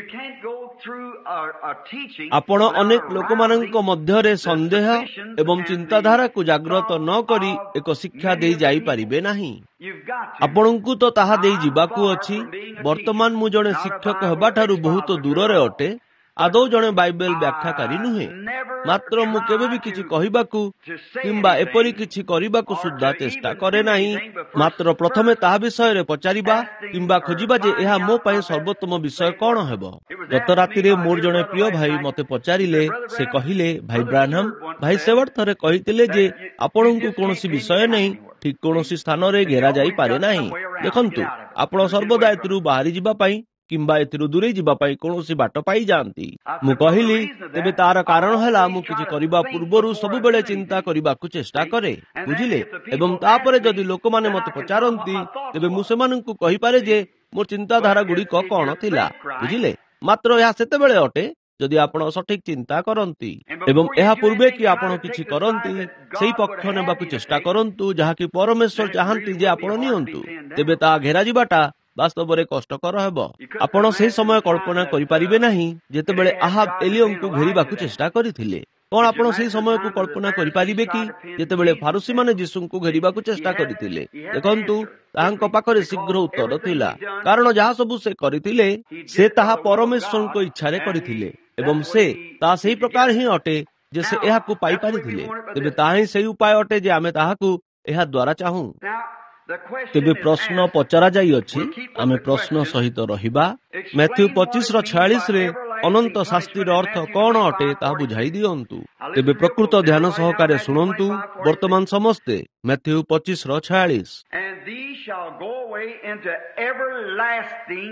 ଆପଣ ଅନେକ ଲୋକମାନଙ୍କ ମଧ୍ୟରେ ସନ୍ଦେହ ଏବଂ ଚିନ୍ତାଧାରାକୁ ଜାଗ୍ରତ ନ କରି ଏକ ଶିକ୍ଷା ଦେଇ ଯାଇପାରିବେ ନାହିଁ। ଆପଣଙ୍କୁ ତ ତାହା ଦେଇ ଯିବାକୁ ଅଛି। ବର୍ତ୍ତମାନ ମୁଁ ଜଣେ ଶିକ୍ଷକ ହେବାଠାରୁ ବହୁତ ଦୂରରେ ଅଟେ, ଆଦୌ ଜଣେ ବାଇବେଲ ବ୍ୟାଖ୍ୟାକାରୀ ନୁହେଁ। ମାତ୍ର ମୁଁ କେବେ ବି କିଛି କହିବାକୁ କିମ୍ବା ଏପରି କିଛି କରିବାକୁ ସୁଦ୍ଧା ଚେଷ୍ଟା କରେ ନାହିଁ। ମାତ୍ର ପ୍ରଥମେ ତାହା ବିଷୟରେ ପଚାରିବା କିମ୍ବା ଖୋଜିବା ଯେ ଏହା ମୋ ପାଇଁ ସର୍ବୋତ୍ତମ ବିଷୟ କ'ଣ ହେବ। ଗତ ରାତିରେ ମୋର ଜଣେ ପ୍ରିୟ ଭାଇ ମୋତେ ପଚାରିଲେ, ସେ କହିଲେ, ଭାଇ ବ୍ରାନହମ୍, ଭାଇ ସେୱାର୍ଡ ଥରେ କହିଥିଲେ ଯେ ଆପଣଙ୍କୁ କୌଣସି ବିଷୟ ନେଇ ଠିକ୍ କୌଣସି ସ୍ଥାନରେ ଘେରା ଯାଇପାରେ ନାହିଁ। ଦେଖନ୍ତୁ, ଆପଣ ସର୍ବଦା ଏଥିରୁ ବାହାରି ଯିବା ପାଇଁ କିମ୍ବା ଏଥିରୁ ଦୂରେଇ ଯିବା ପାଇଁ କୌଣସି ବାଟ ପାଇଯାଆନ୍ତି। ମୁଁ କହିଲି, ତେବେ ତାର କାରଣ ହେଲା ମୁଁ କିଛି କରିବା ପୂର୍ବରୁ ସବୁବେଳେ ଚିନ୍ତା କରିବାକୁ ଚେଷ୍ଟା କରେ, ବୁଝିଲେ? ଏବଂ ତାପରେ ଯଦି ଲୋକମାନେ ମୋତେ ପଚାରନ୍ତି, ତେବେ ମୁଁ ସେମାନଙ୍କୁ କହିପାରେ ଯେ ମୋର ଚିନ୍ତାଧାରା ଗୁଡ଼ିକ କ'ଣ ଥିଲା, ବୁଝିଲେ? ମାତ୍ର ଏହା ସେତେବେଳେ ଅଟେ ଯଦି ଆପଣ ସଠିକ୍ ଚିନ୍ତା କରନ୍ତି ଏବଂ ଏହା ପୂର୍ବେ କି ଆପଣ କିଛି କରନ୍ତି, ସେହି ପକ୍ଷ ନେବାକୁ ଚେଷ୍ଟା କରନ୍ତୁ ଯାହାକି ପରମେଶ୍ୱର ଚାହାନ୍ତି ଯେ ଆପଣ ନିଅନ୍ତୁ। ତେବେ ତାହା ଘେରାଯିବାଟା ବାସ୍ତବରେ କଷ୍ଟକର ହେବ। ଆପଣ ସେହି ସମୟ କଳ୍ପନା କରିପାରିବେ ନାହିଁ ଯେତେବେଳେ ଆହାବ ଏଲିୟଙ୍କୁ ଘେରିବାକୁ ଚେଷ୍ଟା କରିଥିଲେ। କ'ଣ ଆପଣ ସେହି ସମୟକୁ କଳ୍ପନା କରିପାରିବେ କି ଯେତେବେଳେ ଫାରୁସୀମାନେ ଯୀଶୁଙ୍କୁ ଘେରିବାକୁ ଚେଷ୍ଟା କରିଥିଲେ? ଦେଖନ୍ତୁ, ତାହାଙ୍କ ପାଖରେ ଶୀଘ୍ର ଉତ୍ତର ଥିଲା, କାରଣ ଯାହା ସବୁ ସେ କରିଥିଲେ ସେ ତାହା ପରମେଶ୍ୱରଙ୍କ ଇଚ୍ଛାରେ କରିଥିଲେ ଏବଂ ସେ ତାହା ସେହି ପ୍ରକାର ହିଁ ଅଟେ ଯେ ସେ ଏହାକୁ ପାଇପାରିଥିଲେ। ତେବେ ତାହା ହିଁ ସେହି ଉପାୟ ଅଟେ ଯେ ଆମେ ତାହାକୁ ଏହା ଦ୍ୱାରା ଚାହୁଁ। Now, the question ତେବେ is ପ୍ରଶ୍ନ asked, ପଚରାଯାଇଅଛି, we'll keep with ଆମେ the ପ୍ରଶ୍ନ question. ସହିତ ରହିବା। ମ୍ୟାଥ୍ୟୁ 25:46ରେ ଅନନ୍ତ ଶାସ୍ତିର ଅର୍ଥ କ'ଣ ଅଟେ ତାହା ବୁଝାଇ ଦିଅନ୍ତୁ। ତେବେ ପ୍ରକୃତ ଧ୍ୟାନ ସହକାରେ ଶୁଣନ୍ତୁ। ବର୍ତ୍ତମାନ ସମସ୍ତେ Matthew 25:46। And these shall go away into everlasting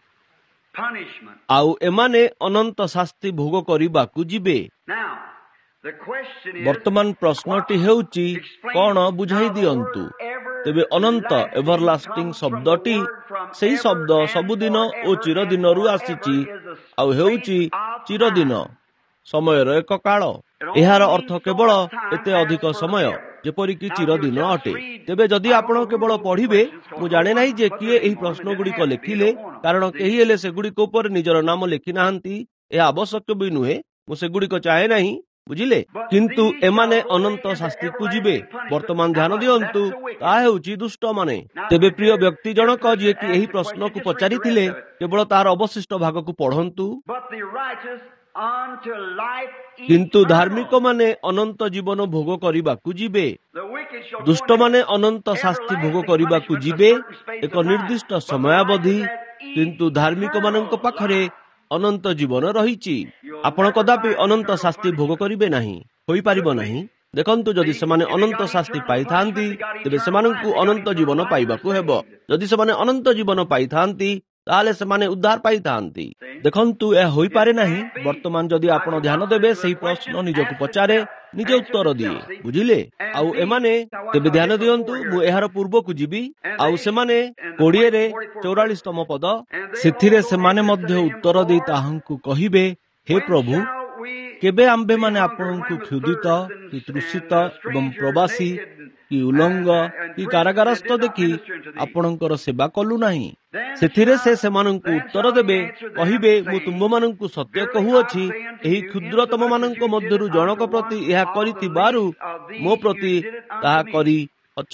punishment. ଆଉ ଏମାନେ ଅନନ୍ତ ଶାସ୍ତି ଭୋଗ କରିବାକୁ ଯିବେ। Now, the question is, ବର୍ତ୍ତମାନ ପ୍ରଶ୍ନଟି ହେଉଛି, କ'ଣ ବୁଝାଇ ଦିଅନ୍ତୁ। ତେବେ ଅନନ୍ତ ଏଭରଲାଷ୍ଟିଂ ଶବ୍ଦଟି ସେହି ଶବ୍ଦ ସବୁଦିନ ଓ ଚିରଦିନରୁ ଆସିଛି, ଆଉ ହେଉଛି ଚିରଦିନ, ସମୟର ଏକ କାଳ। ଏହାର ଅର୍ଥ କେବଳ ଏତେ ଅଧିକ ସମୟ, ଯେପରିକି ଚିରଦିନ ଅଟେ। ତେବେ ଯଦି ଆପଣ କେବଳ ପଢ଼ିବେ, ମୁଁ ଜାଣେ ନାହିଁ ଯେ କିଏ ଏହି ପ୍ରଶ୍ନଗୁଡ଼ିକ ଲେଖିଲେ, କାରଣ କେହି ହେଲେ ସେଗୁଡ଼ିକ ଉପରେ ନିଜର ନାମ ଲେଖି ନାହାନ୍ତି। ଏହା ଆବଶ୍ୟକ ବି ନୁହେଁ, ମୁଁ ସେଗୁଡ଼ିକ ଚାହେଁ ନାହିଁ, ବୁଝିଲେ। କିନ୍ତୁ ଏମାନେ ଅନନ୍ତ ଶାସ୍ତିକୁ ଯିବେ। ବର୍ତ୍ତମାନ ଧ୍ୟାନ ଦିଅନ୍ତୁ, ତାହା ହେଉଛି ଦୁଷ୍ଟମାନେ। ତେବେ ପ୍ରିୟ ବ୍ୟକ୍ତି ଜଣକ ଯିଏକି ଏହି ପ୍ରଶ୍ନକୁ ପଚାରିଥିଲେ, କେବଳ ତାହାର ଅବଶିଷ୍ଟ ଭାଗକୁ ପଢ଼ନ୍ତୁ। but the righteous unto life କିନ୍ତୁ eternal. ଧାର୍ମିକମାନେ ଅନନ୍ତ ଜୀବନ ଭୋଗ କରିବାକୁ ଯିବେ। The wicked shall go ଦୁଷ୍ଟମାନେ into ଅନନ୍ତ ଶାସ୍ତି ଭୋଗ everlasting କରିବାକୁ punishment ଯିବେ for a certain space ଏକ of time. ନିର୍ଦ୍ଦିଷ୍ଟ But the ସମୟାବଧି, righteous have କିନ୍ତୁ ଧାର୍ମିକମାନଙ୍କ eternal ପାଖରେ life. ଅନନ୍ତ ଜୀବନ ରହିଛି। ଆପଣ କଦାପି ଅନନ୍ତ ଶାସ୍ତି ଭୋଗ କରିବେ ନାହିଁ, ହୋଇପାରିବ ନାହିଁ। ଦେଖନ୍ତୁ, ଯଦି ସେମାନେ ଅନନ୍ତ ଶାସ୍ତି ପାଇଥାନ୍ତି, ତେବେ ସେମାନଙ୍କୁ ଅନନ୍ତ ଜୀବନ ପାଇବାକୁ ହେବ। ଯଦି ସେମାନେ ଅନନ୍ତ ଜୀବନ ପାଇଥାନ୍ତି, ତାହେଲେ ସେମାନେ ଉଦ୍ଧାର ପାଇଥାନ୍ତି। ଦେଖନ୍ତୁ, ଏହା ହୋଇପାରେ ନାହିଁ। ବର୍ତ୍ତମାନ ଯଦି ଆପଣ ଧ୍ୟାନ ଦେବେ, ସେହି ପ୍ରଶ୍ନ ନିଜକୁ ପଚାରେ, ନିଜେ ଉତ୍ତର ଦିଏ, ବୁଝିଲେ। ଆଉ ଏମାନେ, ତେବେ ଧ୍ୟାନ ଦିଅନ୍ତୁ, ମୁଁ ଏହାର ପୂର୍ବକୁ ଯିବି। ଆଉ ସେମାନେ 20ରେ 44ତମ ପଦ, ସେଥିରେ ସେମାନେ ମଧ୍ୟ ଉତ୍ତର ଦେଇ ତାହାଙ୍କୁ କହିବେ, ହେ ପ୍ରଭୁ, କେବେ ଆମ୍ଭେମାନେ ଆପଣଙ୍କୁ କ୍ଷୁଧିତ କି ତୃଷିତ ଏବଂ ପ୍ରବାସୀ କି ଉଲଙ୍ଗ କି କାରାଗାରସ୍ଥ ଦେଖି ଆପଣଙ୍କର ସେବା କଲୁ ନାହିଁ? ସେଥିରେ ସେ ସେମାନଙ୍କୁ ଉତ୍ତର ଦେବେ, କହିବେ, ମୁଁ ତୁମମାନଙ୍କୁ ସତ୍ୟ କହୁଅଛି, ଏହି କ୍ଷୁଦ୍ରତମମାନଙ୍କ ମଧ୍ୟରୁ ଜଣକ ପ୍ରତି ଏହା କରିଥିବାରୁ ମୋ ପ୍ରତି ତାହା କରିଅଛ।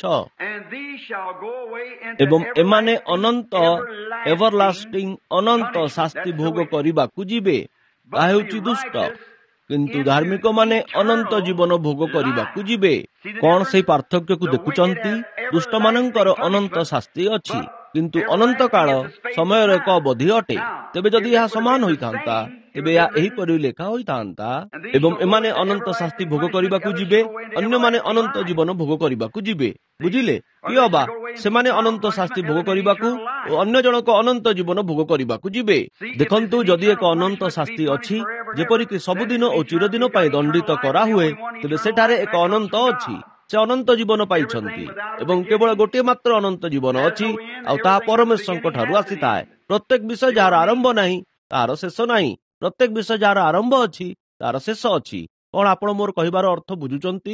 ଏବଂ ଏମାନେ ଅନନ୍ତ ଏଭରଲାଷ୍ଟିଂ ଅନନ୍ତ ଶାସ୍ତି ଭୋଗ କରିବାକୁ ଯିବେ। ତାହା ହେଉଛି ଦୁଷ୍ଟ। କିନ୍ତୁ ଧାର୍ମିକମାନେ ଅନନ୍ତ ଜୀବନ ଭୋଗ କରିବାକୁ ଯିବେ। କ'ଣ ସେହି ପାର୍ଥକ୍ୟକୁ ଦେଖୁଛନ୍ତି? ଦୁଷ୍ଟମାନଙ୍କର ଅନନ୍ତ ଶାସ୍ତି ଅଛି, କିନ୍ତୁ ଅନନ୍ତ କାଳ ସମୟର ଏକ ଅବଧି ଅଟେ। ତେବେ ଯଦି ଏହା ସମାନ ହୋଇଥାନ୍ତା, ତେବେ ଏହା ଏହିପରି ଲେଖା ହୋଇଥାନ୍ତା, ଏବଂ ଏମାନେ ଅନନ୍ତ ଶାସ୍ତି ଭୋଗ କରିବାକୁ ଯିବେ, ଅନ୍ୟମାନେ ଅନନ୍ତ ଜୀବନ ଭୋଗ କରିବାକୁ ଯିବେ। ବୁଝିଲେ? କି ଅବା ସେମାନେ ଅନନ୍ତ ଶାସ୍ତି ଭୋଗ କରିବାକୁ ଓ ଅନ୍ୟ ଜଣକ ଅନନ୍ତ ଜୀବନ ଭୋଗ କରିବାକୁ ଯିବେ। ଦେଖନ୍ତୁ, ଯଦି ଏକ ଅନନ୍ତ ଶାସ୍ତି ଅଛି, ଯେପରିକି ସବୁଦିନ ଓ ଚିରଦିନ ପାଇଁ ଦଣ୍ଡିତ କରାହୁଏ, ତେବେ ସେଠାରେ ଏକ ଅନନ୍ତ ଅଛି। ସେ ଅନନ୍ତ ଜୀବନ ପାଇଛନ୍ତି, ଏବଂ କେବଳ ଗୋଟିଏ ମାତ୍ର ଅନନ୍ତ ଜୀବନ ଅଛି, ଆଉ ତାହା ପରମେଶ୍ୱରଙ୍କ ଠାରୁ ଆସିଥାଏ। ପ୍ରତ୍ୟେକ ବିଷୟ ଯାହାର ଆରମ୍ଭ ନାହିଁ, ତାହାର ଶେଷ ନାହିଁ। ପ୍ରତ୍ୟେକ ବିଷୟ ଯାହାର ଆରମ୍ଭ ଅଛି, ତାହାର ଶେଷ ଅଛି। କ'ଣ ଆପଣ ମୋର କହିବାର ଅର୍ଥ ବୁଝୁଛନ୍ତି?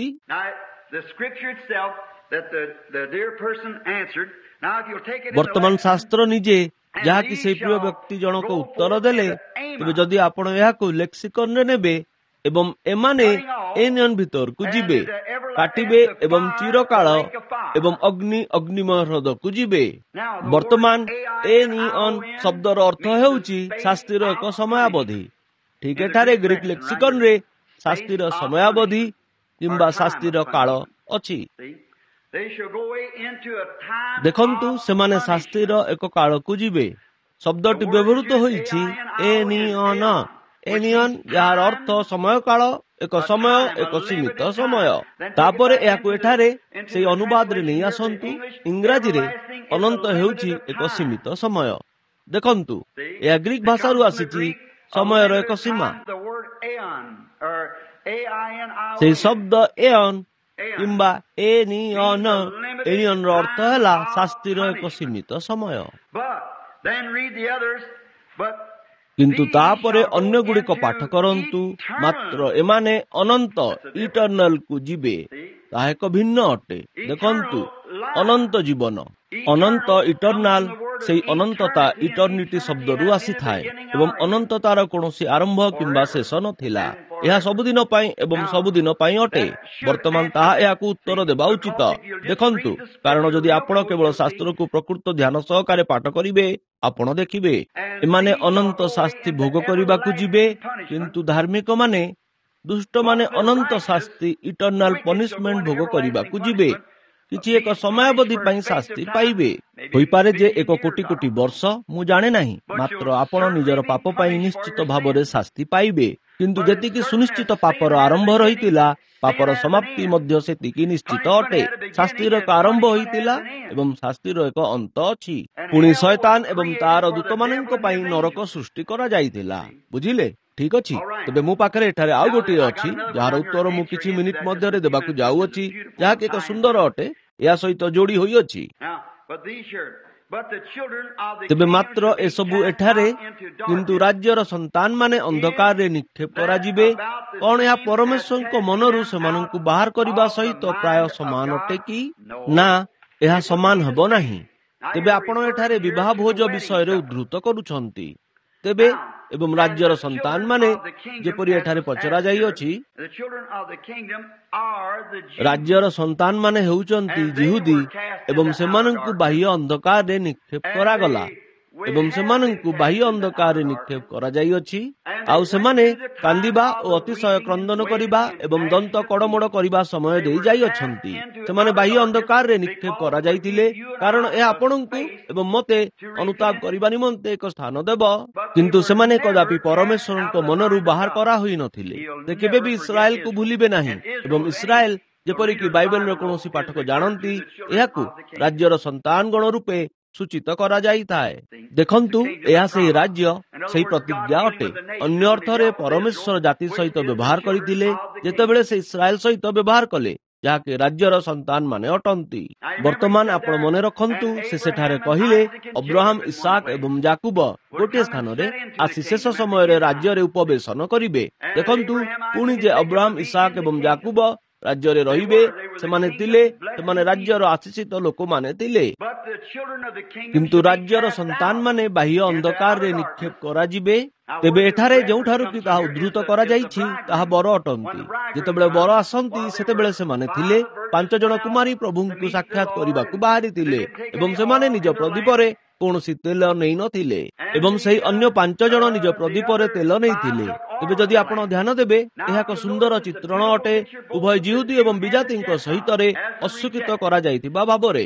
ବର୍ତ୍ତମାନ ଶାସ୍ତ୍ର ନିଜେ, ଯାହାକି ସେହି ପ୍ରିୟ ବ୍ୟକ୍ତି ଜଣକ ଉତ୍ତର ଦେଲେ, ତେବେ ଯଦି ଆପଣ ଏହାକୁ ଲେକ୍ସିକନରେ ନେବେ, ଏବଂ ଏମାନେ ଏନିଅନ ଭିତରକୁ ଯିବେ, କାଟିବେ ଏବଂ ଚିରକାଳ ଏବଂ ଅଗ୍ନିମୟ ହ୍ରଦକୁ ଯିବେ। ବର୍ତ୍ତମାନ ଏନିଅନ ଶବ୍ଦର ଅର୍ଥ ହେଉଛି ଶାସ୍ତିର ଏକ ସମୟାବଧି। ଠିକ୍ ଏଠାରେ ଗ୍ରୀକ୍ ଲେକ୍ସିକନରେ ଶାସ୍ତିର ସମୟାବଧି କିମ୍ବା ଶାସ୍ତିର କାଳ ଅଛି। ଦେଖନ୍ତୁ, ସେମାନେ ଶାସ୍ତିର ଏକ କାଳକୁ ଯିବେ। ଶବ୍ଦଟି ବ୍ୟବହୃତ ହୋଇଛି ଏନିଅନ। ଏନିଅନ, ଯାହାର ଅର୍ଥ ସମୟ କାଳ, ଏକ ସମୟ, ଏକ ସୀମିତ ସମୟ। ତାପରେ ଏହାକୁ ଏଠାରେ ସେହି ଅନୁବାଦରେ ନେଇ ଆସନ୍ତୁ। ଇଂରାଜୀରେ ଅନନ୍ତ ହେଉଛି ଏକ ସୀମିତ ସମୟ। ଦେଖନ୍ତୁ, ଏହା ଗ୍ରୀକ୍ ଭାଷାରୁ ଆସିଛି, ସମୟର ଏକ ସୀମା। ସେହି ଶବ୍ଦ ଏଅନ କିମ୍ବା ଏନିଅନ, ଏନିଅନର ଅର୍ଥ ହେଲା ଶାସ୍ତିର ଏକ ସୀମିତ ସମୟ। କିନ୍ତୁ ତାପରେ ଅନ୍ୟ ଗୁଡ଼ିକ ପାଠ କରନ୍ତୁ। ମାତ୍ର ଏମାନେ ଅନନ୍ତ ଇଟର୍ନାଲକୁ ଯିବେ, ତାହା ଏକ ଭିନ୍ନ ଅଟେ। ଦେଖନ୍ତୁ, ଅନନ୍ତ ଜୀବନ, ଅନନ୍ତ ଇଟର୍ନାଲ, ସେହି ଅନନ୍ତତା ଇଟର୍ନିଟି ଶବ୍ଦରୁ ଆସିଥାଏ, ଏବଂ ଅନନ୍ତତାର କୌଣସି ଆରମ୍ଭ କିମ୍ବା ଶେଷ ନଥିଲା। ଏହା ସବୁଦିନ ପାଇଁ ଏବଂ ସବୁଦିନ ପାଇଁ ଅଟେ। ବର୍ତ୍ତମାନ ତାହା ଏହାକୁ ଉତ୍ତର ଦେବା ଉଚିତ। ଦେଖନ୍ତୁ, କାରଣ ଯଦି ଆପଣ କେବଳ ଶାସ୍ତ୍ରକୁ ପ୍ରକୃତ ଧ୍ୟାନ ସହକାରେ ପାଠ କରିବେ, ଆପଣ ଦେଖିବେ ଏମାନେ ଅନନ୍ତ ଶାସ୍ତି ଭୋଗ କରିବାକୁ ଯିବେ, କିନ୍ତୁ ଧାର୍ମିକମାନେ, ଦୁଷ୍ଟମାନେ ଅନନ୍ତ ଶାସ୍ତି ଇଟର୍ନାଲ ପନିଶମେଣ୍ଟ ଭୋଗ କରିବାକୁ ଯିବେ। କିଛି ଏକ ସମୟାବଧି ପାଇଁ ଶାସ୍ତି ପାଇବେ। ହୋଇପାରେ ଯେ 1 କୋଟି କୋଟି ବର୍ଷ, ମୁଁ ଜାଣେ ନାହିଁ। ମାତ୍ର ଆପଣ ନିଜର ପାପ ପାଇଁ ନିଶ୍ଚିତ ଭାବରେ ଶାସ୍ତି ପାଇବେ। କିନ୍ତୁ ଯେତିକି ସୁନିଶ୍ଚିତ ପାପର ଆରମ୍ଭ ରହିଥିଲା, ପାପର ସମାପ୍ତି ମଧ୍ୟ ସେତିକି ନିଶ୍ଚିତ ଅଟେ। ଶାସ୍ତିର ଏକ ଆରମ୍ଭ ହୋଇଥିଲା ଏବଂ ଶାସ୍ତିର ଏକ ଅନ୍ତ ଅଛି। ପୁଣି ଶୟତାନ ଏବଂ ତାର ଦୂତମାନଙ୍କ ପାଇଁ ନରକ ସୃଷ୍ଟି କରାଯାଇଥିଲା। ବୁଝିଲେ? ଠିକ୍ ଅଛି। ତେବେ ମୋ ପାଖରେ ଏଠାରେ ଆଉ ଗୋଟିଏ ଅଛି, ଯାହାର ଉତ୍ତର ମୁଁ କିଛି ମିନିଟ୍ ମଧ୍ୟରେ ଦେବାକୁ ଯାଉଅଛି, ଯାହାକି ଏକ ସୁନ୍ଦର ଅଟେ, ଏହା ସହିତ ଯୋଡ଼ି ହୋଇଅଛି। ତେବେ ମାତ୍ର ଏସବୁ ଏଠାରେ, କିନ୍ତୁ ରାଜ୍ୟର ସନ୍ତାନମାନେ ଅନ୍ଧକାରରେ ନିକ୍ଷେପ କରାଯିବେ। କଣ ଏହା ପରମେଶ୍ୱରଙ୍କ ମନରୁ ସେମାନଙ୍କୁ ବାହାର କରିବା ସହିତ ପ୍ରାୟ ସମାନ ଅଟେ କି? ନା, ଏହା ସମାନ ହେବ ନାହିଁ। ତେବେ ଆପଣ ଏଠାରେ ବିବାହ ଭୋଜ ବିଷୟରେ ଉଦ୍ଧୃତ କରୁଛନ୍ତି। ତେବେ ଏବଂ ରାଜ୍ୟର ସନ୍ତାନମାନେ, ଯେପରି ଏଠାରେ ପଚରା ଯାଇଅଛି, ରାଜ୍ୟର ସନ୍ତାନମାନେ ହେଉଛନ୍ତି ଯିହୁଦୀ ଏବଂ ସେମାନଙ୍କୁ ବାହ୍ୟ ଅନ୍ଧକାରରେ ନିକ୍ଷେପ କରାଗଲା ଏବଂ ସେମାନଙ୍କୁ ବାହ୍ୟ ଅନ୍ଧକାରରେ ନିକ୍ଷେପ କରାଯାଇଅଛି। ଆଉ ସେମାନେ କାନ୍ଦିବା ଓ ଅତିଶୟ କ୍ରନ୍ଦନ କରିବା ଏବଂ ଦନ୍ତ କଡ଼ମଡ଼ କରିବା ସମୟ ଦେଇ ଯାଇଅଛନ୍ତି। ସେମାନେ ବାହ୍ୟ ଅନ୍ଧକାରରେ ନିକ୍ଷେପ କରାଯାଇଥିଲେ, କାରଣ ଏହା ଆପଣଙ୍କୁ ଏବଂ ମୋତେ ଅନୁତାପ କରିବା ନିମନ୍ତେ ଏକ ସ୍ଥାନ ଦେବ। କିନ୍ତୁ ସେମାନେ କଦାପି ପରମେଶ୍ୱରଙ୍କ ମନରୁ ବାହାର କରା ହୋଇନଥିଲେ। ସେ କେବେ ବି ଇସ୍ରାଏଲକୁ ଭୁଲିବେ ନାହିଁ। ଏବଂ ଇସ୍ରାଏଲ, ଯେପରିକି ବାଇବେଲର କୌଣସି ପାଠକ ଜାଣନ୍ତି, ଏହାକୁ ରାଜ୍ୟର ସନ୍ତାନଗଣ ରୂପେ ସୂଚିତ କରାଯାଇଥାଏ। ଦେଖନ୍ତୁ, ଏହା ସେହି ରାଜ୍ୟ, ସେହି ପ୍ରତିଜ୍ଞା ଅଟେ। ଅନ୍ୟ ଅର୍ଥରେ ପରମେଶ୍ୱର ଜାତି ସହିତ ବ୍ୟବହାର କରିଥିଲେ ଯେତେବେଳେ ସେ ଇସ୍ରାଏଲ ସହିତ ବ୍ୟବହାର କଲେ, ଯାହାକି ରାଜ୍ୟର ସନ୍ତାନମାନେ ଅଟନ୍ତି। ବର୍ତ୍ତମାନ ଆପଣ ମନେ ରଖନ୍ତୁ, ସେ ସେଠାରେ କହିଲେ ଅବ୍ରାହମ, ଇସାକ ଏବଂ ଯାକୁବ ଗୋଟିଏ ସ୍ଥାନରେ ଆସି ଶେଷ ସମୟରେ ରାଜ୍ୟରେ ଉପବେଶନ କରିବେ। ଦେଖନ୍ତୁ ପୁଣି ଯେ ଅବ୍ରାହମ, ଇସାକ ଏବଂ ଯାକୁବ ରାଜ୍ୟରେ ରହିବେ। ସେମାନେ ରାଜ୍ୟର ଆଶୀଷିତ ଲୋକମାନେ ଥିଲେ। କିନ୍ତୁ ରାଜ୍ୟର ସନ୍ତାନମାନେ ବାହ୍ୟ ଅନ୍ଧକାରରେ ନିକ୍ଷେପ କରାଯିବେ। ତେବେ ଏଠାରେ ଯେଉଁଠାରୁ କି ତାହା ଉଦ୍ଧୃତ କରାଯାଇଛି, ତାହା ବର ଅଟନ୍ତି। ଯେତେବେଳେ ବର ଆସନ୍ତି, ସେତେବେଳେ ସେମାନେ ଥିଲେ 5 ଜଣ କୁମାରୀ ପ୍ରଭୁଙ୍କୁ ସାକ୍ଷାତ କରିବାକୁ ବାହାରିଥିଲେ ଏବଂ ସେମାନେ ନିଜ ପ୍ରଦୀପରେ କୌଣସି ତେଲ ନେଇନଥିଲେ ଏବଂ ସେହି ଅନ୍ୟ 5 ଜଣ ନିଜ ପ୍ରଦୀପରେ ତେଲ ନେଇଥିଲେ। ତେବେ ଯଦି ଆପଣ ଧ୍ୟାନ ଦେବେ, ଏହା ଏକ ସୁନ୍ଦର ଚିତ୍ରଣ ଅଟେ, ଉଭୟ ଯିହୁଦୀ ଏବଂ ବିଜାତିଙ୍କ ସହିତରେ ଅଶିକ୍ଷିତ କରାଯାଇଥିବା ଭାବରେ।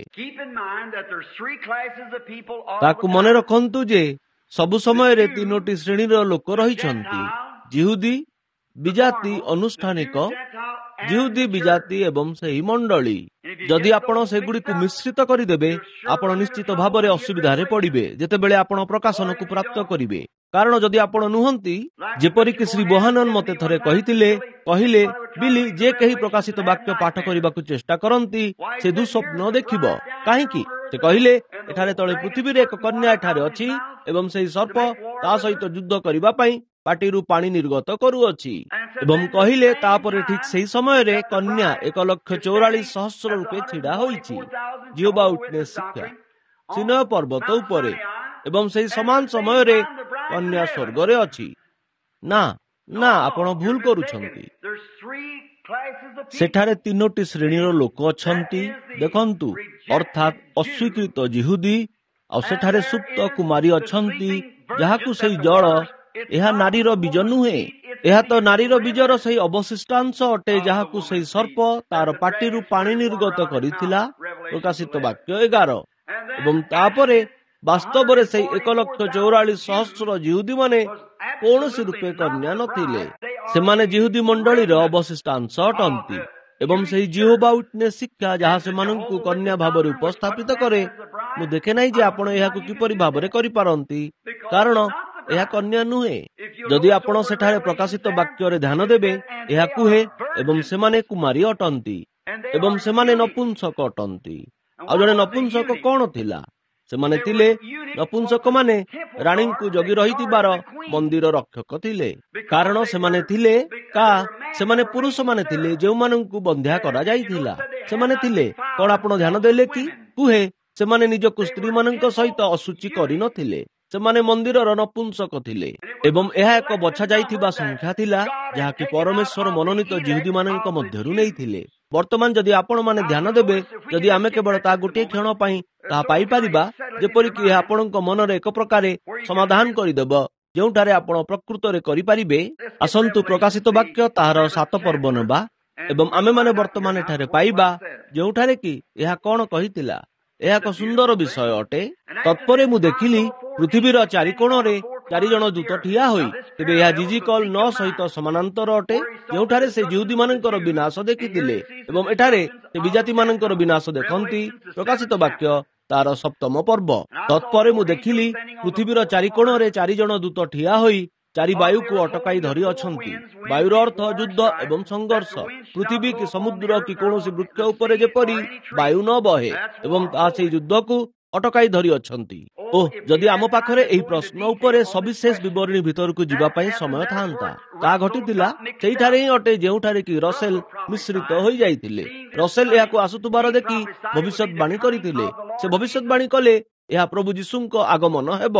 ତାକୁ ମନେ ରଖନ୍ତୁ ଯେ ସବୁ ସମୟରେ 3ଟି ଶ୍ରେଣୀର ଲୋକ ରହିଛନ୍ତି: ଯିହୁଦୀ, ବିଜାତି, ଅନୁଷ୍ଠାନିକ, ଯିହୁଦୀ, ବିଜାତି ଏବଂ ସେହି ମଣ୍ଡଳୀ। ଯଦି ଆପଣ ସେଗୁଡ଼ିକୁ ମିଶ୍ରିତ କରିଦେବେ, ଆପଣ ନିଶ୍ଚିତ ଭାବରେ ଅସୁବିଧାରେ ପଡ଼ିବେ ଯେତେବେଳେ ଆପଣ ପ୍ରକାଶନକୁ ପ୍ରାପ୍ତ କରିବେ। କାରଣ ଯଦି ଆପଣ ନୁହନ୍ତି, ଯେପରିକି ଶ୍ରୀ ବୋହାନନ୍ ମୋତେ ଥରେ କହିଲେ, ବିଲି, ଯେ କେହି ପ୍ରକାଶିତ ବାକ୍ୟ ପାଠ କରିବାକୁ ଚେଷ୍ଟା କରନ୍ତି, ସେ ଦୁଃସ୍ୱପ୍ନ ଦେଖିବ। କାହିଁକି? ସେ କହିଲେ, ଏଠାରେ ତଳେ ପୃଥିବୀରେ ଏକ କନ୍ୟା ଏଠାରେ ଅଛି ଏବଂ ସେହି ସର୍ପ ତା ସହିତ ଯୁଦ୍ଧ କରିବା ପାଇଁ ପାଟିରୁ ପାଣି ନିର୍ଗତ କରୁଅଛି। ଏବଂ କହିଲେ, ତାପରେ ଠିକ୍ ସେହି ସମୟରେ କନ୍ୟା 1,44,000 ରୂପେ ଛିଡ଼ା ହୋଇଛି, ଜିହୋବା ୱିଟନେସ୍ ଶିକ୍ଷା, ସିନୟ ପର୍ବତ ଉପରେ। ଏବଂ ସେହି ସମାନ ସମୟରେ କନ୍ୟା ସ୍ୱର୍ଗରେ ଅଛି। ନା, ଆପଣ ଭୁଲ କରୁଛନ୍ତି। ସେଠାରେ 3ଟି ଶ୍ରେଣୀର ଲୋକ ଅଛନ୍ତି। ଦେଖନ୍ତୁ, ଅର୍ଥାତ୍ ଅସ୍ୱୀକୃତ ଯିହୁଦୀ, ଆଉ ସେଠାରେ ସୁପ୍ତ କୁମାରୀ ଅଛନ୍ତି, ଯାହାକୁ ସେହି ଜଳ, ଏହା ନାରୀର ବୀଜ ନୁହେଁ। ଏହା ତ ନାରୀର ବୀଜର ସେହି ଅବଶିଷ୍ଟାଂଶ ଅଟେ, ଯାହାକୁ ସେହି ସର୍ପ ତାର ପାଟିରୁ ପାଣି ନିର୍ଗତ କରିଥିଲା, ପ୍ରକାଶିତ ବାକ୍ୟ 11। ଏବଂ ତାପରେ ବାସ୍ତବରେ ସେହି 1,44,000 ଯିହୁଦୀମାନେ କୌଣସି ରୂପେ କନ୍ୟା ନଥିଲେ। ସେମାନେ ଯିହୁଦୀ ମଣ୍ଡଳୀର ଅବଶିଷ୍ଟାଂଶ ଅଟନ୍ତି ଏବଂ ସେହି ଜିହୋବା ୱିଟନେସ୍ ଶିକ୍ଷା, ଯାହା ସେମାନଙ୍କୁ କନ୍ୟା ଭାବରେ ଉପସ୍ଥାପିତ କରେ। ମୁଁ ଦେଖେ ନାହିଁ ଯେ ଆପଣ ଏହାକୁ କିପରି ଭାବରେ କରିପାରନ୍ତି, କାରଣ ଏହା କନ୍ୟା ନୁହେଁ। ଯଦି ଆପଣ ସେଠାରେ ପ୍ରକାଶିତ ବାକ୍ୟରେ ଧ୍ୟାନ ଦେବେ, ଏହା କୁହେ ଏବଂ ସେମାନେ କୁମାରୀ ଅଟନ୍ତି ଏବଂ ସେମାନେ ନପୁଂସକ ଅଟନ୍ତି। ଆଉ ଜଣେ ନପୁଂସକ କଣ ଥିଲା? ସେମାନେ ଥିଲେ, ନପୁଂସକମାନେ ରାଣୀଙ୍କୁ ଜଗି ରହିଥିବାର ମନ୍ଦିର ରକ୍ଷକ ଥିଲେ। କାରଣ ସେମାନେ ଥିଲେ ସେମାନେ ପୁରୁଷମାନେ ଥିଲେ ଯେଉଁମାନଙ୍କୁ ବନ୍ଧ୍ୟା କରାଯାଇଥିଲା। ସେମାନେ ଥିଲେ କଣ? ଆପଣ ଧ୍ୟାନ ଦେଲେ କି? କୁହେ, ସେମାନେ ନିଜକୁ ସ୍ତ୍ରୀ ମାନଙ୍କ ସହିତ ଅଶୁଚି କରିନଥିଲେ। ସେମାନେ ମନ୍ଦିରର ନପୁଂସକ ଥିଲେ ଏବଂ ଏହା ଏକ ବଛା ଯାଇଥିବା ସଂଖ୍ୟା ଥିଲା, ଯାହାକି ପରମେଶ୍ୱର ମନୋନୀତ ଯିହୁଦୀ ମାନଙ୍କ ମଧ୍ୟରୁ ନେଇଥିଲେ। ବର୍ତ୍ତମାନ ଯଦି ଆପଣମାନେ ଧ୍ୟାନ ଦେବେ, ଯଦି ଆମେ କେବଳ ତାହା ଗୋଟିଏ କ୍ଷଣ ପାଇଁ ତାହା ପାଇପାରିବା, ଯେପରିକି ଏହା ଆପଣଙ୍କ ମନରେ ଏକ ପ୍ରକାରେ ସମାଧାନ କରିଦେବ, ଯେଉଁଠାରେ ଆପଣ ପ୍ରକୃତରେ କରିପାରିବେ। ଆସନ୍ତୁ ପ୍ରକାଶିତ ବାକ୍ୟ ତାହାର 7 ପର୍ବ ନେବା ଏବଂ ଆମେମାନେ ବର୍ତ୍ତମାନ ଏଠାରେ ପାଇବା ଯେଉଁଠାରେ କି ଏହା କଣ କହିଥିଲା। ଏହା ଏକ ସୁନ୍ଦର ବିଷୟ ଅଟେ। ତତ୍ପରେ ମୁଁ ଦେଖିଲି ପୃଥିବୀର ଚାରିକୋଣରେ 4 ଜଣ ଦୂତ ଠିଆ ହୋଇ। ତେବେ ଏହା ଜିଜିକଲ 9 ସହିତ ସମାନାନ୍ତର ଅଟେ, ଯେଉଁଠାରେ ସେ ଯିହୁଦୀମାନଙ୍କର ବିନାଶ ଦେଖିଥିଲେ ଏବଂ ଏଠାରେ ସେ ବିଜାତିମାନଙ୍କର ବିନାଶ ଦେଖନ୍ତି। ପ୍ରକାଶିତ ବାକ୍ୟ ତାର 7ମ ପର୍ବ। ତତ୍ପରେ ମୁଁ ଦେଖିଲି ପୃଥିବୀର ଚାରିକୋଣରେ 4 ଜଣ ଦୂତ ଠିଆ ହୋଇ 4 ବାୟୁକୁ ଅଟକାଇ ଧରି ଅଛନ୍ତି। ବାୟୁର ଅର୍ଥ ଯୁଦ୍ଧ ଏବଂ ସଂଘର୍ଷ। ପୃଥିବୀ କି ସମୁଦ୍ର କି କୌଣସି ବୃକ୍ଷ ଉପରେ ଯେପରି ବାୟୁ ନ ବହେ ଏବଂ ତାହା ସେହି ଯୁଦ୍ଧକୁ ଅଟକାଇ ଧରି ଅଛନ୍ତି। ଯଦି ଆମ ପାଖରେ ଏହି ପ୍ରଶ୍ନ ଉପରେ ସବିଶେଷ ବିବରଣୀ ଭିତରକୁ ଯିବା ପାଇଁ ସମୟ ଥାନ୍ତା, ତାହା ଘଟିଥିଲା ସେଇଠାରେ ହିଁ ଅଟେ ଯେଉଁଠାରେ କି ରସେଲ ମିଶ୍ରିତ ହୋଇଯାଇଥିଲେ। ରସେଲ ଏହାକୁ ଆସୁଥିବାର ଦେଖି ଭବିଷ୍ୟତବାଣୀ କରିଥିଲେ। ସେ ଭବିଷ୍ୟତବାଣୀ କଲେ ଏହା ପ୍ରଭୁ ଯୀଶୁଙ୍କ ଆଗମନ ହେବ,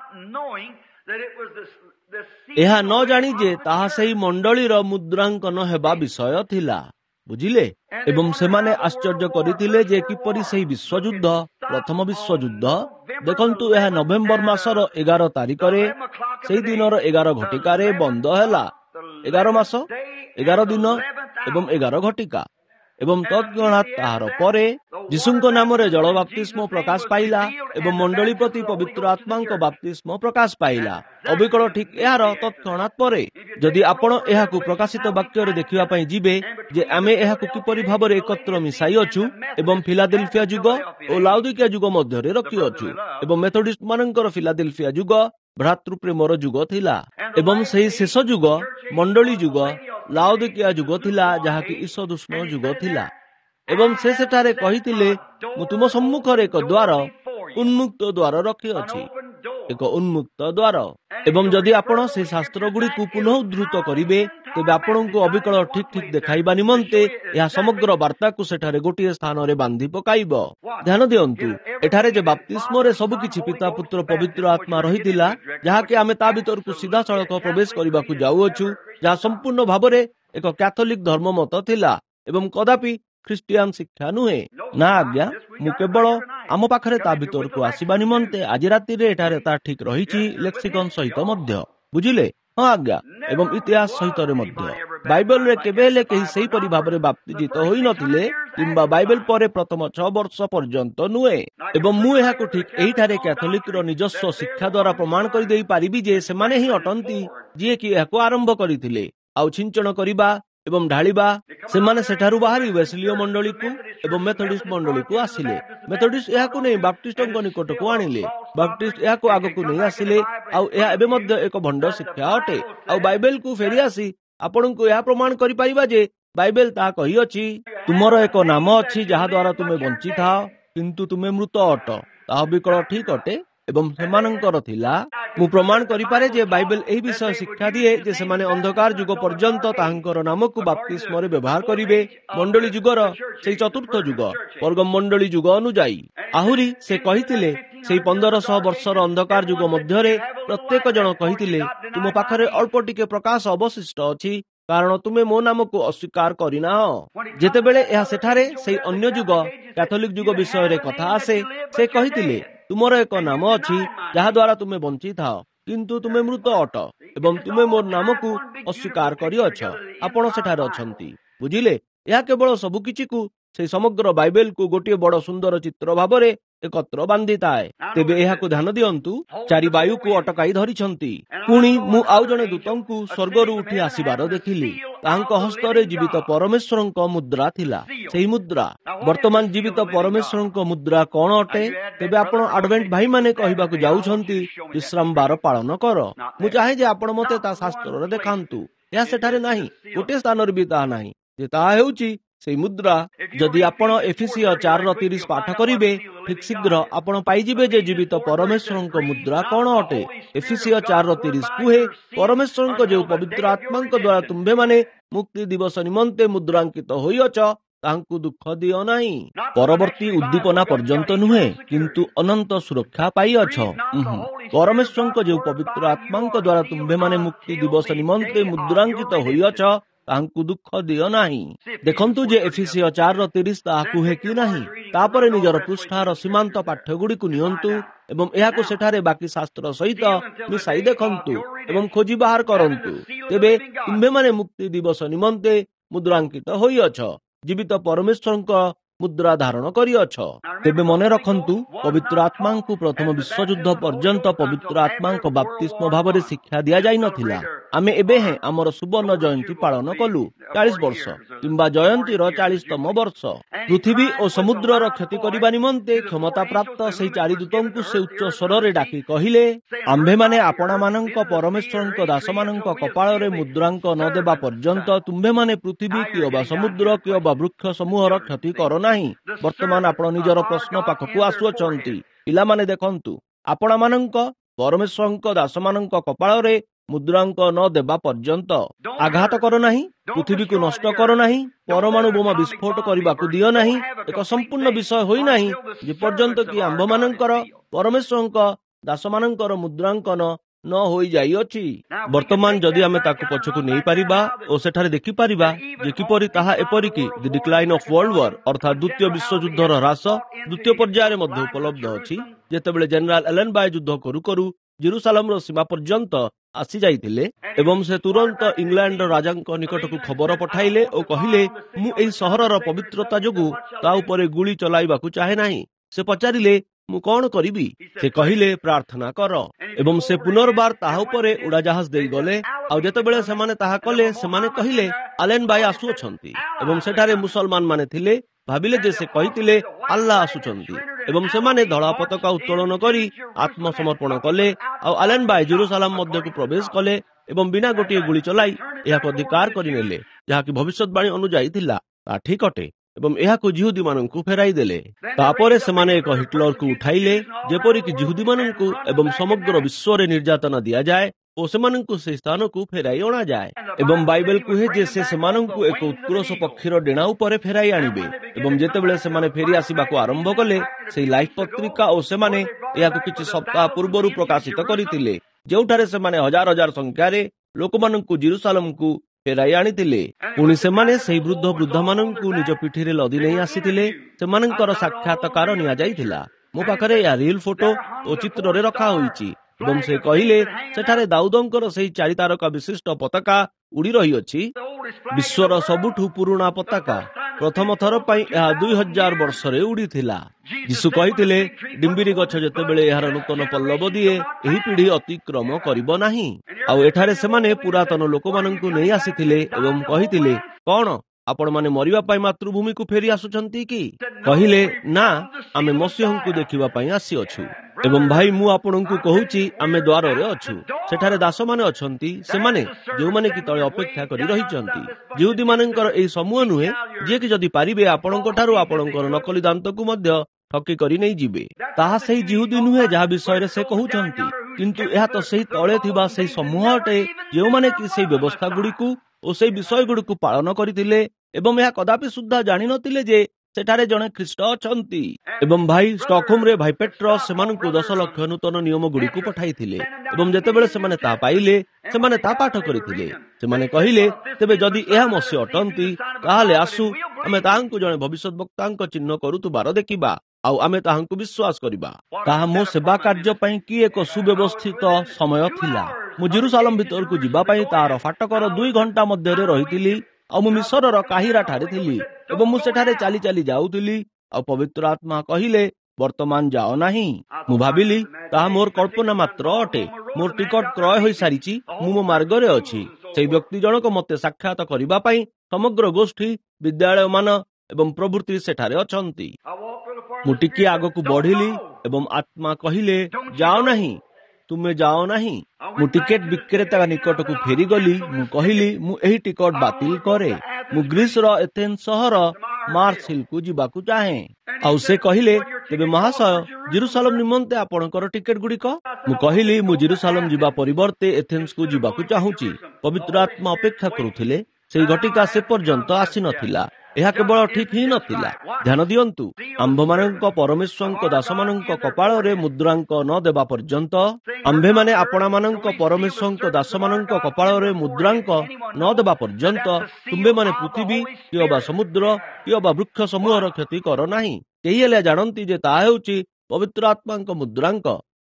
ଏହା ନ ଜାଣି ଯେ ତାହା ସେହି ମଣ୍ଡଳୀର ମୁଦ୍ରାଙ୍କନ ହେବା ବିଷୟ ଥିଲା। ବୁଝିଲେ? ଏବଂ ସେମାନେ ଆଶ୍ଚର୍ଯ୍ୟ କରିଥିଲେ ଯେ କିପରି ସେହି ବିଶ୍ୱଯୁଦ୍ଧ, ପ୍ରଥମ ବିଶ୍ୱଯୁଦ୍ଧ, ଦେଖନ୍ତୁ ଏହା ନଭେମ୍ବର ମାସର 11 ତାରିଖରେ ସେହି ଦିନର 11 ଘଟିକାରେ ବନ୍ଦ ହେଲା। 11 ମାସ, 11 ଦିନ ଏବଂ 11 ଘଟିକା। ଏବଂ ତତ୍କ୍ଷଣାତ୍ ତାହାର ପରେ ଯୀଶୁଙ୍କ ନାମରେ ଜଳ ବାପ୍ତିସ୍ମ ପ୍ରକାଶ ପାଇଲା ଏବଂ ମଣ୍ଡଳୀ ପ୍ରତି ପବିତ୍ର ଆତ୍ମାଙ୍କ ବାପ୍ତିସ୍ମ ପ୍ରକାଶ ପାଇଲା। ଅବିକଳ ଠିକ୍ ଏହାର ତତ୍କ୍ଷଣାତ୍ ପରେ। ଯଦି ଆପଣ ଏହାକୁ ପ୍ରକାଶିତ ବାକ୍ୟରେ ଦେଖିବା ପାଇଁ ଯିବେ ଯେ ଆମେ ଏହାକୁ କିପରି ଭାବରେ ଏକତ୍ର ମିଶାଇ ଅଛୁ ଏବଂ ଫିଲାଦେଲଫିଆ ଯୁଗ ଓ ଲାଉଦିକିଆ ଯୁଗ ମଧ୍ୟରେ ରଖିଅଛୁ ଏବଂ ମେଥୋଡିଷ୍ଟ ମାନଙ୍କର ଫିଲାଦେଲଫିଆ ଯୁଗ ଭ୍ରାତୃପ୍ରେମର ଯୁଗ ଥିଲା ଏବଂ ସେହି ଶେଷ ଯୁଗ ମଣ୍ଡଳୀ ଯୁଗ ଲାଉଦିକିଆ ଯୁଗ ଥିଲା, ଯାହାକି ଈଶଦୁଷ୍ଣ ଯୁଗ ଥିଲା। ଏବଂ ସେ ସେଠାରେ କହିଥିଲେ, ମୁଁ ତୁମ ସମ୍ମୁଖରେ ଏକ ଦ୍ୱାର, ଉନ୍ମୁକ୍ତ ଦ୍ୱାର ରଖିଅଛି, ଏକ ଉନ୍ମୁକ୍ତ ଦ୍ୱାର। ଏବଂ ଯଦି ଆପଣ ସେହି ଶାସ୍ତ୍ର ଗୁଡ଼ିକୁ ପୁନଃ ଉଦ୍ଧୃତ କରିବେ, ତେବେ ଆପଣଙ୍କୁ ଅବିକଳ ଠିକ୍ ଠିକ୍ ଦେଖାଇବା ନିମନ୍ତେ ଏହା ସମଗ୍ର ବାର୍ତ୍ତାକୁ ସେଠାରେ ଗୋଟିଏ ସ୍ଥାନରେ ବାନ୍ଧି ପକାଇବ। ଧ୍ୟାନ ଦିଅନ୍ତୁ, ଏଠାରେ ଯେ ବାପ୍ତିସ୍ମରେ ସବୁ କିଛି ପିତା, ପୁତ୍ର, ପବିତ୍ର ଆତ୍ମା ରହିଥିଲା, ଯାହାକି ଆମେ ତା ଭିତରକୁ ସିଧାସଳଖ ପ୍ରବେଶ କରିବାକୁ ଯାଉଅଛୁ, ଯାହା ସମ୍ପୂର୍ଣ୍ଣ ଭାବରେ ଏକ କ୍ୟାଥୋଲିକ ଧର୍ମ ମତ ଥିଲା ଏବଂ କଦାପି ଖ୍ରୀଷ୍ଟିଆନ ଶିକ୍ଷା ନୁହେଁ। ନା ଆଜ୍ଞା, ମୁଁ କେବଳ ଆମ ପାଖରେ ତା ଭିତରକୁ ଆସିବା ନିମନ୍ତେ ଆଜି ରାତିରେ ଏଠାରେ ତା ଠିକ୍ ରହିଛି, ଲେକ୍ସିକନ ସହିତ ମଧ୍ୟ। ବୁଝିଲେ? ହଁ ଆଜ୍ଞା, ଏବଂ ଇତିହାସ ସହିତରେ ମଧ୍ୟ। ବାଇବେଲରେ କେବେ ହେଲେ କେହି ସେହିପରି ଭାବରେ ବାପ୍ତିଜିତ ହୋଇନଥିଲେ କିମ୍ବା ବାଇବେଲ ପରେ ପ୍ରଥମ 6 ବର୍ଷ ପର୍ଯ୍ୟନ୍ତ ନୁହେଁ। ଏବଂ ମୁଁ ଏହାକୁ ଠିକ୍ ଏହିଠାରେ କ୍ୟାଥୋଲିକର ନିଜସ୍ୱ ଶିକ୍ଷା ଦ୍ୱାରା ପ୍ରମାଣ କରିଦେଇ ପାରିବି ଯେ ସେମାନେ ହିଁ ଅଟନ୍ତି ଯିଏକି ଏହାକୁ ଆରମ୍ଭ କରିଥିଲେ। ଆଉ ଛିଞ୍ଚନ କରିବା ଏବଂ ଢାଳିବା, ସେମାନେ ସେଠାରୁ ବାହାରି ୱେସଲୀୟ ମଣ୍ଡଳୀକୁ ଏବଂ ମେଥୋଡିଷ୍ଟ ମଣ୍ଡଳୀକୁ ଆସିଲେ। ମେଥୋଡିଷ୍ଟ ଏହାକୁ ନେଇ ବାପ୍ଟିଷ୍ଟଙ୍କ ନିକଟକୁ ଆଣିଲେ। ବାପ୍ଟିଷ୍ଟ ଏହାକୁ ଆଗକୁ ନେଇ ଆସିଲେ। ଆଉ ଏହା ଏବେ ମଧ୍ୟ ଏକ ଭଣ୍ଡ ଶିକ୍ଷା ଅଟେ। ଆଉ ବାଇବେଲକୁ ଫେରିଆସି ଆପଣଙ୍କୁ ଏହା ପ୍ରମାଣ କରିପାରିବା ଯେ ବାଇବେଲ ତାହା କହିଅଛି, ତୁମର ଏକ ନାମ ଅଛି ଯାହା ଦ୍ୱାରା ତୁମେ ବଞ୍ଚିଥାଅ, କିନ୍ତୁ ତୁମେ ମୃତ ଅଟ। ତାହା ବିକଳ ଠିକ୍ ଅଟେ ଏବଂ ସେମାନଙ୍କର ଥିଲା। ମୁଁ ପ୍ରମାଣ କରିପାରେ ଯେ ବାଇବେଲ ଏହି ବିଷୟ ଶିକ୍ଷା ଦିଏ ଯେ ସେମାନେ ଅନ୍ଧକାର ଯୁଗ ପର୍ଯ୍ୟନ୍ତ ତାହାଙ୍କର ନାମକୁ ବାପ୍ତିସ୍ମରେ ବ୍ୟବହାର କରିବେ, ମଣ୍ଡଳୀ ଯୁଗର ସେହି ଚତୁର୍ଥ ଯୁଗ, ବର୍ଗମ ମଣ୍ଡଳୀ ଯୁଗ ଅନୁଯାୟୀ। ଆହୁରି ସେ କହିଥିଲେ ସେହି 1500 ବର୍ଷର ଅନ୍ଧକାର ଯୁଗ ମଧ୍ୟରେ ପ୍ରତ୍ୟେକ ଜଣ କହିଥିଲେ, ତୁମ ପାଖରେ ଅଳ୍ପ ଟିକେ ପ୍ରକାଶ ଅବଶିଷ୍ଟ ଅଛି, କାରଣ ତୁମେ ମୋ ନାମକୁ ଅସ୍ୱୀକାର କରିନାହ। ଯେତେବେଳେ ଏହା ସେଠାରେ ସେହି ଅନ୍ୟ ଯୁଗ, କ୍ୟାଥୋଲିକ ଯୁଗ ବିଷୟରେ କଥା ଆସେ, ସେ କହିଥିଲେ, ତୁମର ଏକ ନାମ ଅଛି ଯାହା ଦ୍ୱାରା ତୁମେ ବଞ୍ଚିଥାଅ, କିନ୍ତୁ ତୁମେ ମୃତ ଅଟ ଏବଂ ତୁମେ ମୋର ନାମକୁ ଅସ୍ୱୀକାର କରିଅଛ। ଆପଣ ସେଠାରେ ଅଛନ୍ତି। ବୁଝିଲେ? ଏହା କେବଳ ସବୁ କିଛିକୁ, ସେହି ସମଗ୍ର ବାଇବେଲକୁ ଗୋଟିଏ ବଡ଼ ସୁନ୍ଦର ଚିତ୍ର ଭାବରେ ଏକତ୍ର ବାନ୍ଧିଥାଏ। ତେବେ ଏହାକୁ ଧ୍ୟାନ ଦିଅନ୍ତୁ, 4 ବାୟୁକୁ ଅଟକାଇ ଧରିଛନ୍ତି। ପୁଣି ମୁଁ ଆଉ ଜଣେ ଦୂତଙ୍କୁ ସ୍ୱର୍ଗରୁ ଉଠି ଆସିବାର ଦେଖିଲି। ତାହାଙ୍କ ହସ୍ତରେ ଜୀବିତ ପରମେଶ୍ୱରଙ୍କ ମୁଦ୍ରା ଥିଲା। ସେହି ମୁଦ୍ରା, ବର୍ତ୍ତମାନ ଜୀବିତ ପରମେଶ୍ୱରଙ୍କ ମୁଦ୍ରା କଣ ଅଟେ? ତେବେ ଆପଣ ଆଡଭେଣ୍ଟ ଭାଇମାନେ କହିବାକୁ ଯାଉଛନ୍ତି, ବିଶ୍ରାମ ବାର ପାଳନ କର। ମୁଁ ଚାହେଁ ଯେ ଆପଣ ମୋତେ ତା ଶାସ୍ତ୍ରରେ ଦେଖାନ୍ତୁ। ଏହା ସେଠାରେ ନାହିଁ, ଗୋଟିଏ ସ୍ଥାନରେ ବି ତାହା ନାହିଁ ଯେ ତାହା ହେଉଛି ସେହି ମୁଦ୍ରା। ଯଦି ଆପଣ ଏଫେସିୟ 4:30 ପାଠ କରିବେ, ଠିକ୍ ଶୀଘ୍ର ଆପଣ ପାଇଯିବେ ଯେ ଜୀବିତ ପରମେଶ୍ୱରଙ୍କ ମୁଦ୍ରା କଣ ଅଟେ। ଏଫେସିୟ 4:30 କୁହେ, ପରମେଶ୍ୱରଙ୍କ ଯେଉଁ ପବିତ୍ର ଆତ୍ମାଙ୍କ ଦ୍ୱାରା ତୁମ୍ଭେମାନେ ମୁକ୍ତି ଦିବସ ନିମନ୍ତେ ମୁଦ୍ରାଙ୍କିତ ହୋଇଅଛ, ତାହାଙ୍କୁ ଦୁଃଖ ଦିଅ ନାହିଁ। ପରବର୍ତ୍ତୀ ଉଦ୍ଦୀପନା ପର୍ଯ୍ୟନ୍ତ ନୁହେଁ, କିନ୍ତୁ ଅନନ୍ତ ସୁରକ୍ଷା ପାଇଅଛ। ପରମେଶ୍ୱରଙ୍କ ଯେଉଁ ପବିତ୍ର ଆତ୍ମାଙ୍କ ଦ୍ୱାରା ତୁମ୍ଭେମାନେ ମୁକ୍ତି ଦିବସ ନିମନ୍ତେ ମୁଦ୍ରାଙ୍କିତ ହୋଇଅଛ, ତାହାଙ୍କୁ ଦୁଃଖ ଦିଅ ନାହିଁ। ଦେଖନ୍ତୁ ଯେ ଏଫେସିୟ 4:30 ତାହା କୁହେ କି ନାହିଁ। ତାପରେ ନିଜର ପୃଷ୍ଠାର ସୀମାନ୍ତ ପାଠ୍ୟଗୁଡ଼ିକୁ ନିଅନ୍ତୁ ଏବଂ ଏହାକୁ ସେଠାରେ ବାକି ଶାସ୍ତ୍ର ସହିତ ମିଶାଇ ଦେଖନ୍ତୁ ଏବଂ ଖୋଜି ବାହାର କରନ୍ତୁ। ତେବେ ତୁମ୍ଭେମାନେ ମୁକ୍ତି ଦିବସ ନିମନ୍ତେ ମୁଦ୍ରାଙ୍କିତ ହୋଇଅଛ, ଜୀବିତ ପରମେଶ୍ୱରଙ୍କ ମୁଦ୍ରା ଧାରଣ କରିଅଛ। ତେବେ ମନେ ରଖନ୍ତୁ, ପବିତ୍ର ଆତ୍ମାଙ୍କୁ ପ୍ରଥମ ବିଶ୍ୱଯୁଦ୍ଧ ପର୍ଯ୍ୟନ୍ତ ପବିତ୍ର ଆତ୍ମାଙ୍କ ବାପ୍ତିସ୍ମ ଭାବରେ ଶିକ୍ଷା ଦିଆଯାଇନଥିଲା। ଆମେ ଏବେ ହିଁ ଆମର ସୁବର୍ଣ୍ଣ ଜୟନ୍ତୀ ପାଳନ କଲୁ, 40 ବର୍ଷ କିମ୍ବା ଜୟନ୍ତୀର 40ତମ ବର୍ଷ। ପୃଥିବୀ ଓ ସମୁଦ୍ରର କ୍ଷତି କରିବା ନିମନ୍ତେ କ୍ଷମତା ପ୍ରାପ୍ତ ସେହି 4 ଦୂତଙ୍କୁ ସେ ଉଚ୍ଚ ସ୍ୱରରେ ଡାକି କହିଲେ, ଆମ୍ଭେମାନେ ଆପଣମାନଙ୍କ ପରମେଶ୍ୱରଙ୍କ ଦାସମାନଙ୍କ କପାଳରେ ମୁଦ୍ରାଙ୍କ ନ ଦେବା ପର୍ଯ୍ୟନ୍ତ ତୁମ୍ଭେମାନେ ପୃଥିବୀ କିଏ ବା ସମୁଦ୍ର କିଏ ବା ବୃକ୍ଷ ସମୂହର କ୍ଷତି କର ନାହିଁ। ବର୍ତ୍ତମାନ ଆପଣ ନିଜର ପ୍ରଶ୍ନ ପାଖକୁ ଆସୁଅଛନ୍ତି। ପିଲାମାନେ ଦେଖନ୍ତୁ, ଆପଣମାନଙ୍କ ପରମେଶ୍ୱରଙ୍କ ଦାସମାନଙ୍କ କପାଳରେ ମୁଦ୍ରାଙ୍କ ନ ଦେବା ପର୍ଯ୍ୟନ୍ତ ଆଘାତ କର ନାହିଁ, ପୃଥିବୀକୁ ନଷ୍ଟ କର ନାହିଁ, ପରମାଣୁ ବୋମା ବିସ୍ଫୋଟ କରିବାକୁ ଦିଅ ନାହିଁ। ଏକ ସମ୍ପୂର୍ଣ୍ଣ ବିଷୟ ହୋଇନାହିଁ ଯେପର୍ଯ୍ୟନ୍ତ କି ଆମ୍ଭମାନଙ୍କର ପରମେଶ୍ୱରଙ୍କ ଦାସମାନଙ୍କର ମୁଦ୍ରାଙ୍କନ ନ ହୋଇଯାଇଅଛି। ବର୍ତ୍ତମାନ ଯଦି ଆମେ ତାକୁ ପଛକୁ ନେଇପାରିବା ଓ ସେଠାରେ ଦେଖିପାରିବା ଯେ କିପରି ତାହା ଏପରିକି the decline of world war ଅର୍ଥାତ୍ ଦ୍ୱିତୀୟ ବିଶ୍ୱଯୁଦ୍ଧର ହ୍ରାସ ଦ୍ୱିତୀୟ ପର୍ଯ୍ୟାୟରେ ମଧ୍ୟ ଉପଲବ୍ଧ ଅଛି, ଯେତେବେଳେ ଜେନେରାଲ ଏଲେନ୍ ବାଏ ଯୁଦ୍ଧ କରୁ କରୁ ଜେରୁସାଲେମର ସୀମା ପର୍ଯ୍ୟନ୍ତ ଆସି ଯାଇଥିଲେ ଏବଂ ସେ ତୁରନ୍ତ ଇଂଲଣ୍ଡର ରାଜାଙ୍କ ନିକଟକୁ ଖବର ପଠାଇଲେ ଓ କହିଲେ, ମୁଁ ଏହି ସହରର ପବିତ୍ରତା ଯୋଗୁଁ ତା ଉପରେ ଗୁଳି ଚଲାଇବାକୁ ଚାହେଁ ନାହିଁ। ସେ ପଚାରିଲେ, ମୁଁ କଣ କରିବି? ସେ କହିଲେ, ପ୍ରାର୍ଥନା କର। ଏବଂ ସେ ପୁନର୍ବାର ତାହା ଉପରେ ଉଡ଼ାଜାହାଜ ଦେଇଗଲେ। ଆଉ ଯେତେବେଳେ ସେମାନେ ତାହା କଲେ, ସେମାନେ କହିଲେ, ଆଲେନ୍ ବାଇ ଆସୁଅଛନ୍ତି। ଏବଂ ସେଠାରେ ମୁସଲମାନ ମାନେ ଥିଲେ, ଭାବିଲେ ଯେ ସେ କହିଥିଲେ ଆଲ୍ଲାହ ଆସୁଛନ୍ତି। ଏବଂ ସେମାନେ ଧଳା ପତାକା ଉତ୍ତୋଳନ କରି ଆତ୍ମସମର୍ପଣ କଲେ। ଆଉ ଆଲେନ୍ ବାଇ ଜେରୁସାଲେମ ମଧ୍ୟକୁ ପ୍ରବେଶ କଲେ ଏବଂ ବିନା ଗୋଟିଏ ଗୁଳି ଚଲାଇ ଏହାକୁ ଅଧିକାର କରିନେଲେ, ଯାହାକି ଭବିଷ୍ୟତବାଣୀ ଅନୁଯାୟୀ ଥିଲା। ତା ଠିକ ଅଟେ। ଏବଂ ଏହାକୁ ଜିହୁଦୀମାନଙ୍କୁ ଫେରାଇ ଦେଲେ। ତାପରେ ସେମାନେ ଏକ ହିଟଲରକୁ ଉଠାଇଲେ, ଯେପରିକି ଜିହୁଦୀମାନଙ୍କୁ ଏବଂ ସମଗ୍ର ବିଶ୍ୱରେ ନିର୍ଯାତନା ଦିଆଯାଏ ଓ ସେମାନଙ୍କୁ ସେହି ସ୍ଥାନକୁ ଫେରାଇ ଅଣାଯାଏ। ଏବଂ ବାଇବେଲ କୁହେ ଯେ ସେ ସେମାନଙ୍କୁ ଏକ ଉତ୍କୃଷ ପକ୍ଷୀର ଡେଣା ଉପରେ ଫେରାଇ ଆଣିବେ। ଏବଂ ଯେତେବେଳେ ସେମାନେ ଫେରି ଆସିବାକୁ ଆରମ୍ଭ କଲେ, ସେହି ଲାଇଫ୍ ପତ୍ରିକା ଓ ସେମାନେ ଏହାକୁ କିଛି ସପ୍ତାହ ପୂର୍ବରୁ ପ୍ରକାଶିତ କରିଥିଲେ, ଯେଉଁଠାରେ ସେମାନେ ହଜାର ହଜାର ସଂଖ୍ୟାରେ ଲୋକମାନଙ୍କୁ ଜେରୁସାଲେମକୁ ଫେରାଇ ଆଣିଥିଲେ। ପୁଣି ସେମାନେ ସେହି ବୃଦ୍ଧ ବୃଦ୍ଧମାନଙ୍କୁ ନିଜ ପିଠିରେ ଲଦି ନେଇ ଆସିଥିଲେ। ସେମାନଙ୍କର ସାକ୍ଷାତକାର ନିଆଯାଇଥିଲା। ମୋ ପାଖରେ ଏହା ରିଲ୍ ଫଟୋ ଓ ଚିତ୍ରରେ ରଖା ହୋଇଛି। ଏବଂ ସେ କହିଲେ, ସେଠାରେ ଦାଉଦଙ୍କର ସେହି 4 ତାରକା ବିଶିଷ୍ଟ ପତାକା ଉଡ଼ି ରହିଅଛି, ବିଶ୍ୱର ସବୁଠୁ ପୁରୁଣା ପତାକା। ପ୍ରଥମ ଥର ପାଇଁ ଏହା 2000 ବର୍ଷରେ ଉଡ଼ିଥିଲା। ଯୀଶୁ କହିଥିଲେ, ଡିମ୍ବିରି ଗଛ ଯେତେବେଳେ ଏହାର ନୂତନ ପଲ୍ଲବ ଦିଏ, ଏହି ପିଢ଼ି ଅତିକ୍ରମ କରିବ ନାହିଁ। ଆଉ ଏଠାରେ ସେମାନେ ପୁରାତନ ଲୋକମାନଙ୍କୁ ନେଇ ଆସିଥିଲେ ଏବଂ କହିଥିଲେ, କଣ ଆପଣମାନେ ମରିବା ପାଇଁ ମାତୃଭୂମିକୁ ଫେରି ଆସୁଛନ୍ତି କି? କହିଲେ, ନା, ଆମେ ମସିହଙ୍କୁ ଦେଖିବା ପାଇଁ ଆସିଅଛୁ। ଏବଂ ଭାଇ, ମୁଁ ଆପଣଙ୍କୁ କହୁଛି, ଆମେ ଦ୍ୱାରରେ ଅଛୁ। ସେଠାରେ ଦାସମାନେ ଅଛନ୍ତି, ସେମାନେ ଯେଉଁମାନେ କି ତଳେ ଅପେକ୍ଷା କରି ରହିଛନ୍ତି। ଜିହୁଦୀମାନଙ୍କର ଏହି ସମୂହ ନୁହେଁ, ଯିଏକି ଯଦି ପାରିବେ ଆପଣଙ୍କ ଠାରୁ ଆପଣଙ୍କର ନକଲି ଦାନ୍ତକୁ ମଧ୍ୟ ଠକି କରି ନେଇଯିବେ। ତାହା ସେହି ଜିହୁଦୀ ନୁହେଁ ଯାହା ବିଷୟରେ ସେ କହୁଛନ୍ତି, କିନ୍ତୁ ଏହା ତ ସେହି ତଳେ ଥିବା ସେହି ସମୂହ ଅଟେ, ଯେଉଁମାନେ କି ସେହି ବ୍ୟବସ୍ଥା ଗୁଡ଼ିକୁ ଓ ସେହି ବିଷୟ ଗୁଡ଼ିକୁ ପାଳନ କରିଥିଲେ ଏବଂ ଏହା କଦାପି ସୁଦ୍ଧା ଜାଣିନଥିଲେ ଯେ ସେଠାରେ ଜଣେ ଖ୍ରୀଷ୍ଟ ଅଛନ୍ତି। ଏବଂ ଭାଇ, ଷ୍ଟକହୋମରେ ଭାଇ ପେଟ୍ରସ୍ ସେମାନଙ୍କୁ 10 ଲକ୍ଷ ନୂତନ ନିୟମ ଗୁଡ଼ିକୁ ପଠାଇଥିଲେ। ଏବଂ ଯେତେବେଳେ ସେମାନେ ତାହା ପାଇଲେ, ସେମାନେ ତାହା ପାଠ କରିଥିଲେ। ସେମାନେ କହିଲେ, ତେବେ ଯଦି ଏହା ମସିହ ଅଟନ୍ତି, ତାହେଲେ ଆସୁ ଆମେ ତାହାଙ୍କୁ ଜଣେ ଭବିଷ୍ୟତ ବକ୍ତାଙ୍କ ଚିହ୍ନ କରୁଥିବାର ଦେଖିବା, ଆଉ ଆମେ ତାହାଙ୍କୁ ବିଶ୍ୱାସ କରିବା। ତାହା ମୋ ସେବା କାର୍ଯ୍ୟ ପାଇଁ କି ଏକ ସୁବ୍ୟବସ୍ଥିତ ସମୟ ଥିଲା। ମୁଁ ଜେରୁସାଲେମ ଭିତରକୁ ଯିବା ପାଇଁ ତାହାର ଫାଟକର 2 ଘଣ୍ଟା ମଧ୍ୟରେ ରହିଥିଲି। ଆଉ ମୁଁ ମିଶରର କାହିରା ଠାରେ ଥିଲି ଏବଂ ମୁଁ ସେଠାରେ ଚାଲି ଚାଲି ଯାଉଥିଲି। ଆଉ ପବିତ୍ର ଆତ୍ମା କହିଲେ, ବର୍ତ୍ତମାନ ଯାଅ ନାହିଁ। ମୁଁ ଭାବିଲି, ତାହା ମୋର କଳ୍ପନା ମାତ୍ର ଅଟେ। ମୋର ଟିକଟ କ୍ରୟ ହୋଇସାରିଛି। ମୁଁ ମୋ ମାର୍ଗରେ ଅଛି। ସେହି ବ୍ୟକ୍ତି ଜଣକ ମୋତେ ସାକ୍ଷାତ କରିବା ପାଇଁ ସମଗ୍ର ଗୋଷ୍ଠୀ, ବିଦ୍ୟାଳୟମାନ ଏବଂ ପ୍ରଭୃତି ସେଠାରେ ଅଛନ୍ତି। ମୁଁ ଟିକିଏ ଆଗକୁ ବଢିଲି ଏବଂ ଆତ୍ମା କହିଲେ, ଯାଅ ନାହିଁ, ତୁମେ ଯାଅ ନାହିଁ। ମୁଁ ଟିକେଟ ବିକ୍ରେତା ନିକଟକୁ ଫେରିଗଲି। ମୁଁ କହିଲି, ମୁଁ ଏହି ଟିକଟ ବାତିଲ କରେ। ମୁଁ ଗ୍ରୀସର ଏଥେନ୍ସ ସହର ମାର୍ସ ହିଲକୁ ଯିବାକୁ ଚାହେଁ। ଆଉ ସେ କହିଲେ, ତେବେ ମହାଶୟ, ଜେରୁସାଲେମ ନିମନ୍ତେ ଆପଣଙ୍କର ଟିକେଟ ଗୁଡ଼ିକ? ମୁଁ କହିଲି, ମୁଁ ଜେରୁସାଲେମ ଯିବା ପରିବର୍ତ୍ତେ ଏଥେନ୍ସକୁ ଯିବାକୁ ଚାହୁଁଛି। ପବିତ୍ର ଆତ୍ମା ଅପେକ୍ଷା କରୁଥିଲେ। ସେହି ଘଟିକା ସେ ପର୍ଯ୍ୟନ୍ତ ଆସିନଥିଲା। ଏହା କେବଳ ଠିକ ହିଁ ନଥିଲା। ଧ୍ୟାନ ଦିଅନ୍ତୁ, ଆମ୍ଭମାନଙ୍କ ପରମେଶ୍ୱରଙ୍କ ଦାସମାନଙ୍କ କପାଳରେ ମୁଦ୍ରାଙ୍କ ନ ଦେବା ପର୍ଯ୍ୟନ୍ତ, ଆମ୍ଭେମାନେ ଆପଣମାନଙ୍କ ପରମେଶ୍ୱରଙ୍କ ଦାସମାନଙ୍କ କପାଳରେ ମୁଦ୍ରାଙ୍କ ନ ଦେବା ପର୍ଯ୍ୟନ୍ତ ତୁମ୍ଭେମାନେ ପୃଥିବୀ କିଏ ବା ସମୁଦ୍ର କିଏ ବା ବୃକ୍ଷ ସମୂହର କ୍ଷତି କର ନାହିଁ। କେହି ହେଲେ ଜାଣନ୍ତି ଯେ ତାହା ହେଉଛି ପବିତ୍ର ଆତ୍ମାଙ୍କ ମୁଦ୍ରାଙ୍କ।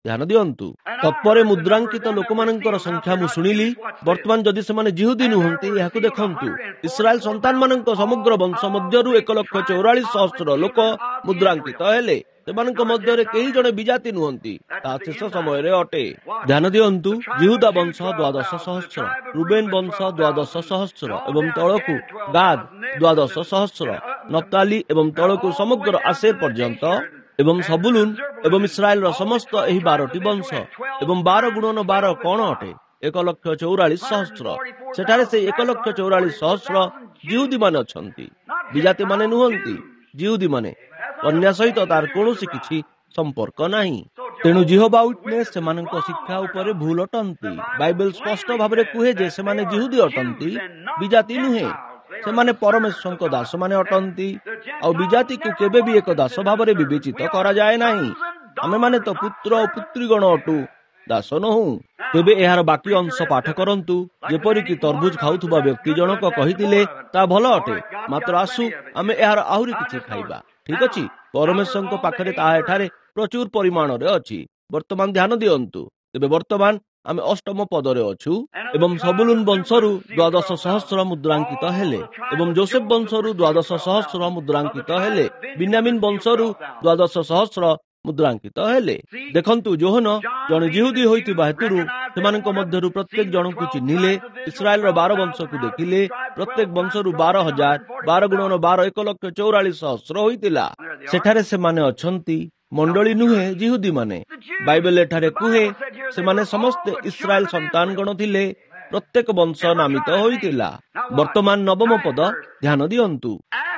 ଧ୍ୟାନ ଦିଅନ୍ତୁ। ତତ୍ପରେ ମୁଦ୍ରାଙ୍କିତ ଲୋକମାନଙ୍କର ସଂଖ୍ୟା ମୁଁ ଶୁଣିଲି। ବର୍ତ୍ତମାନ ଯଦି ସେମାନେ ଜିହୁଦୀ ନୁହନ୍ତି, ଏହାକୁ ଦେଖନ୍ତୁ। ଇସ୍ରାଏଲ ସନ୍ତାନମାନଙ୍କ ସମଗ୍ର ବଂଶ ମଧ୍ୟରୁ 1,44,000 ଲୋକ ମୁଦ୍ରାଙ୍କିତ ହେଲେ। ସେମାନଙ୍କ ମଧ୍ୟରେ କେହି ଜଣେ ବିଜାତି ନୁହନ୍ତି। ତାହା ଶେଷ ସମୟରେ ଅଟେ। ଧ୍ୟାନ ଦିଅନ୍ତୁ, ଜିହୁଦା ବଂଶ 12,000, ରୁବେନ ବଂଶ 12,000 ଏବଂ ତଳକୁ ଗାଦ 12,000, ନପ୍ତାଲି ଏବଂ ତଳକୁ ସମଗ୍ର ଆସେର ପର୍ଯ୍ୟନ୍ତ ଏବଂ ସବୁଲୁନ ଏବଂ ଇସ୍ରାଏଲର ସମସ୍ତ ଏହି 12ଟି ବଂଶ। ଏବଂ 12 ଗୁଣନ 12 କ'ଣ ଅଟେ? 1,44,000। ସେଠାରେ ସେଇ 1,44,000 ଜିହୁଦୀ ମାନେ ଅଛନ୍ତି, ବିଜାତି ମାନେ ନୁହନ୍ତି। ଜିହୁଦୀ ମାନେ କନ୍ୟା ସହିତ ତାର କୌଣସି କିଛି ସମ୍ପର୍କ ନାହିଁ। ତେଣୁ ଜିହୋବା ୱିଟନେସ୍ ସେମାନଙ୍କ ଶିକ୍ଷା ଉପରେ ଭୁଲ ଅଟନ୍ତି। ବାଇବେଲ ସ୍ପଷ୍ଟ ଭାବରେ କୁହେ ଯେ ସେମାନେ ଜିହୁଦୀ ଅଟନ୍ତି, ବିଜାତି ନୁହେଁ। ସେମାନେ ପରମେଶ୍ୱରଙ୍କ ଦାସମାନେ ଅଟନ୍ତି। ଆଉ ବିଜାତିକୁ କେବେ ବି ଏକ ଦାସ ଭାବରେ ବିବେଚିତ କରାଯାଏ ନାହିଁ। ଆମେମାନେ ତ ପୁତ୍ର ଓ ପୁତ୍ରୀଗଣ ଅଟୁ, ଦାସ ନୋହୁଁ। ତେବେ ଏହାର ବାକି ଅଂଶ ପାଠ କରନ୍ତୁ। ଯେପରିକି ତରଭୁଜ ଖାଉଥିବା ବ୍ୟକ୍ତି ଜଣକ କହିଥିଲେ, ତା ଭଲ ଅଟେ, ମାତ୍ର ଆସୁ ଆମେ ଏହାର ଆହୁରି କିଛି ଖାଇବା। ଠିକ ଅଛି, ପରମେଶ୍ୱରଙ୍କ ପାଖରେ ତାହା ଏଠାରେ ପ୍ରଚୁର ପରିମାଣରେ ଅଛି। ବର୍ତ୍ତମାନ ଧ୍ୟାନ ଦିଅନ୍ତୁ। ତେବେ ବର୍ତ୍ତମାନ ଆମେ 8ମ ପଦରେ ଅଛୁ। ଏବଂ ସବୁଲୁନ ବଂଶରୁ 12,000 ମୁଦ୍ରାଙ୍କିତ ହେଲେ ଏବଂ ଯୋସେଫ ବଂଶରୁ 12,000 ମୁଦ୍ରାଙ୍କିତ ହେଲେ। ବିନ୍ୟାମିନ ବଂଶରୁ 12,000 ମୁଦ୍ରାଙ୍କିତ ହେଲେ। ଦେଖନ୍ତୁ, ଯୋହନ ଜଣେ ଜିହୁଦୀ ହୋଇଥିବା ହେତୁରୁ ସେମାନଙ୍କ ମଧ୍ୟରୁ ପ୍ରତ୍ୟେକ ଜଣଙ୍କୁ ଚିହ୍ନିଲେ। ଇସ୍ରାଏଲର 12 ବଂଶକୁ ଦେଖିଲେ। ପ୍ରତ୍ୟେକ ବଂଶରୁ 12,000, 12 ଗୁଣନ 12 1,44,000 ହୋଇଥିଲା। ସେଠାରେ ସେମାନେ ଅଛନ୍ତି, ମଣ୍ଡଳୀ ନୁହେଁ, ଜିହୁଦୀ ମାନେ। ବାଇବେଲ ଏଠାରେ କୁହେ ସେମାନେ ସମସ୍ତେ ଇସ୍ରାଏଲ ସନ୍ତାନଗଣ ଥିଲେ। ପ୍ରତ୍ୟେକ ବଂଶ ନାମିତ ହୋଇଥିଲା। ବର୍ତ୍ତମାନ 9ମ ପଦ ଧ୍ୟାନ ଦିଅନ୍ତୁ।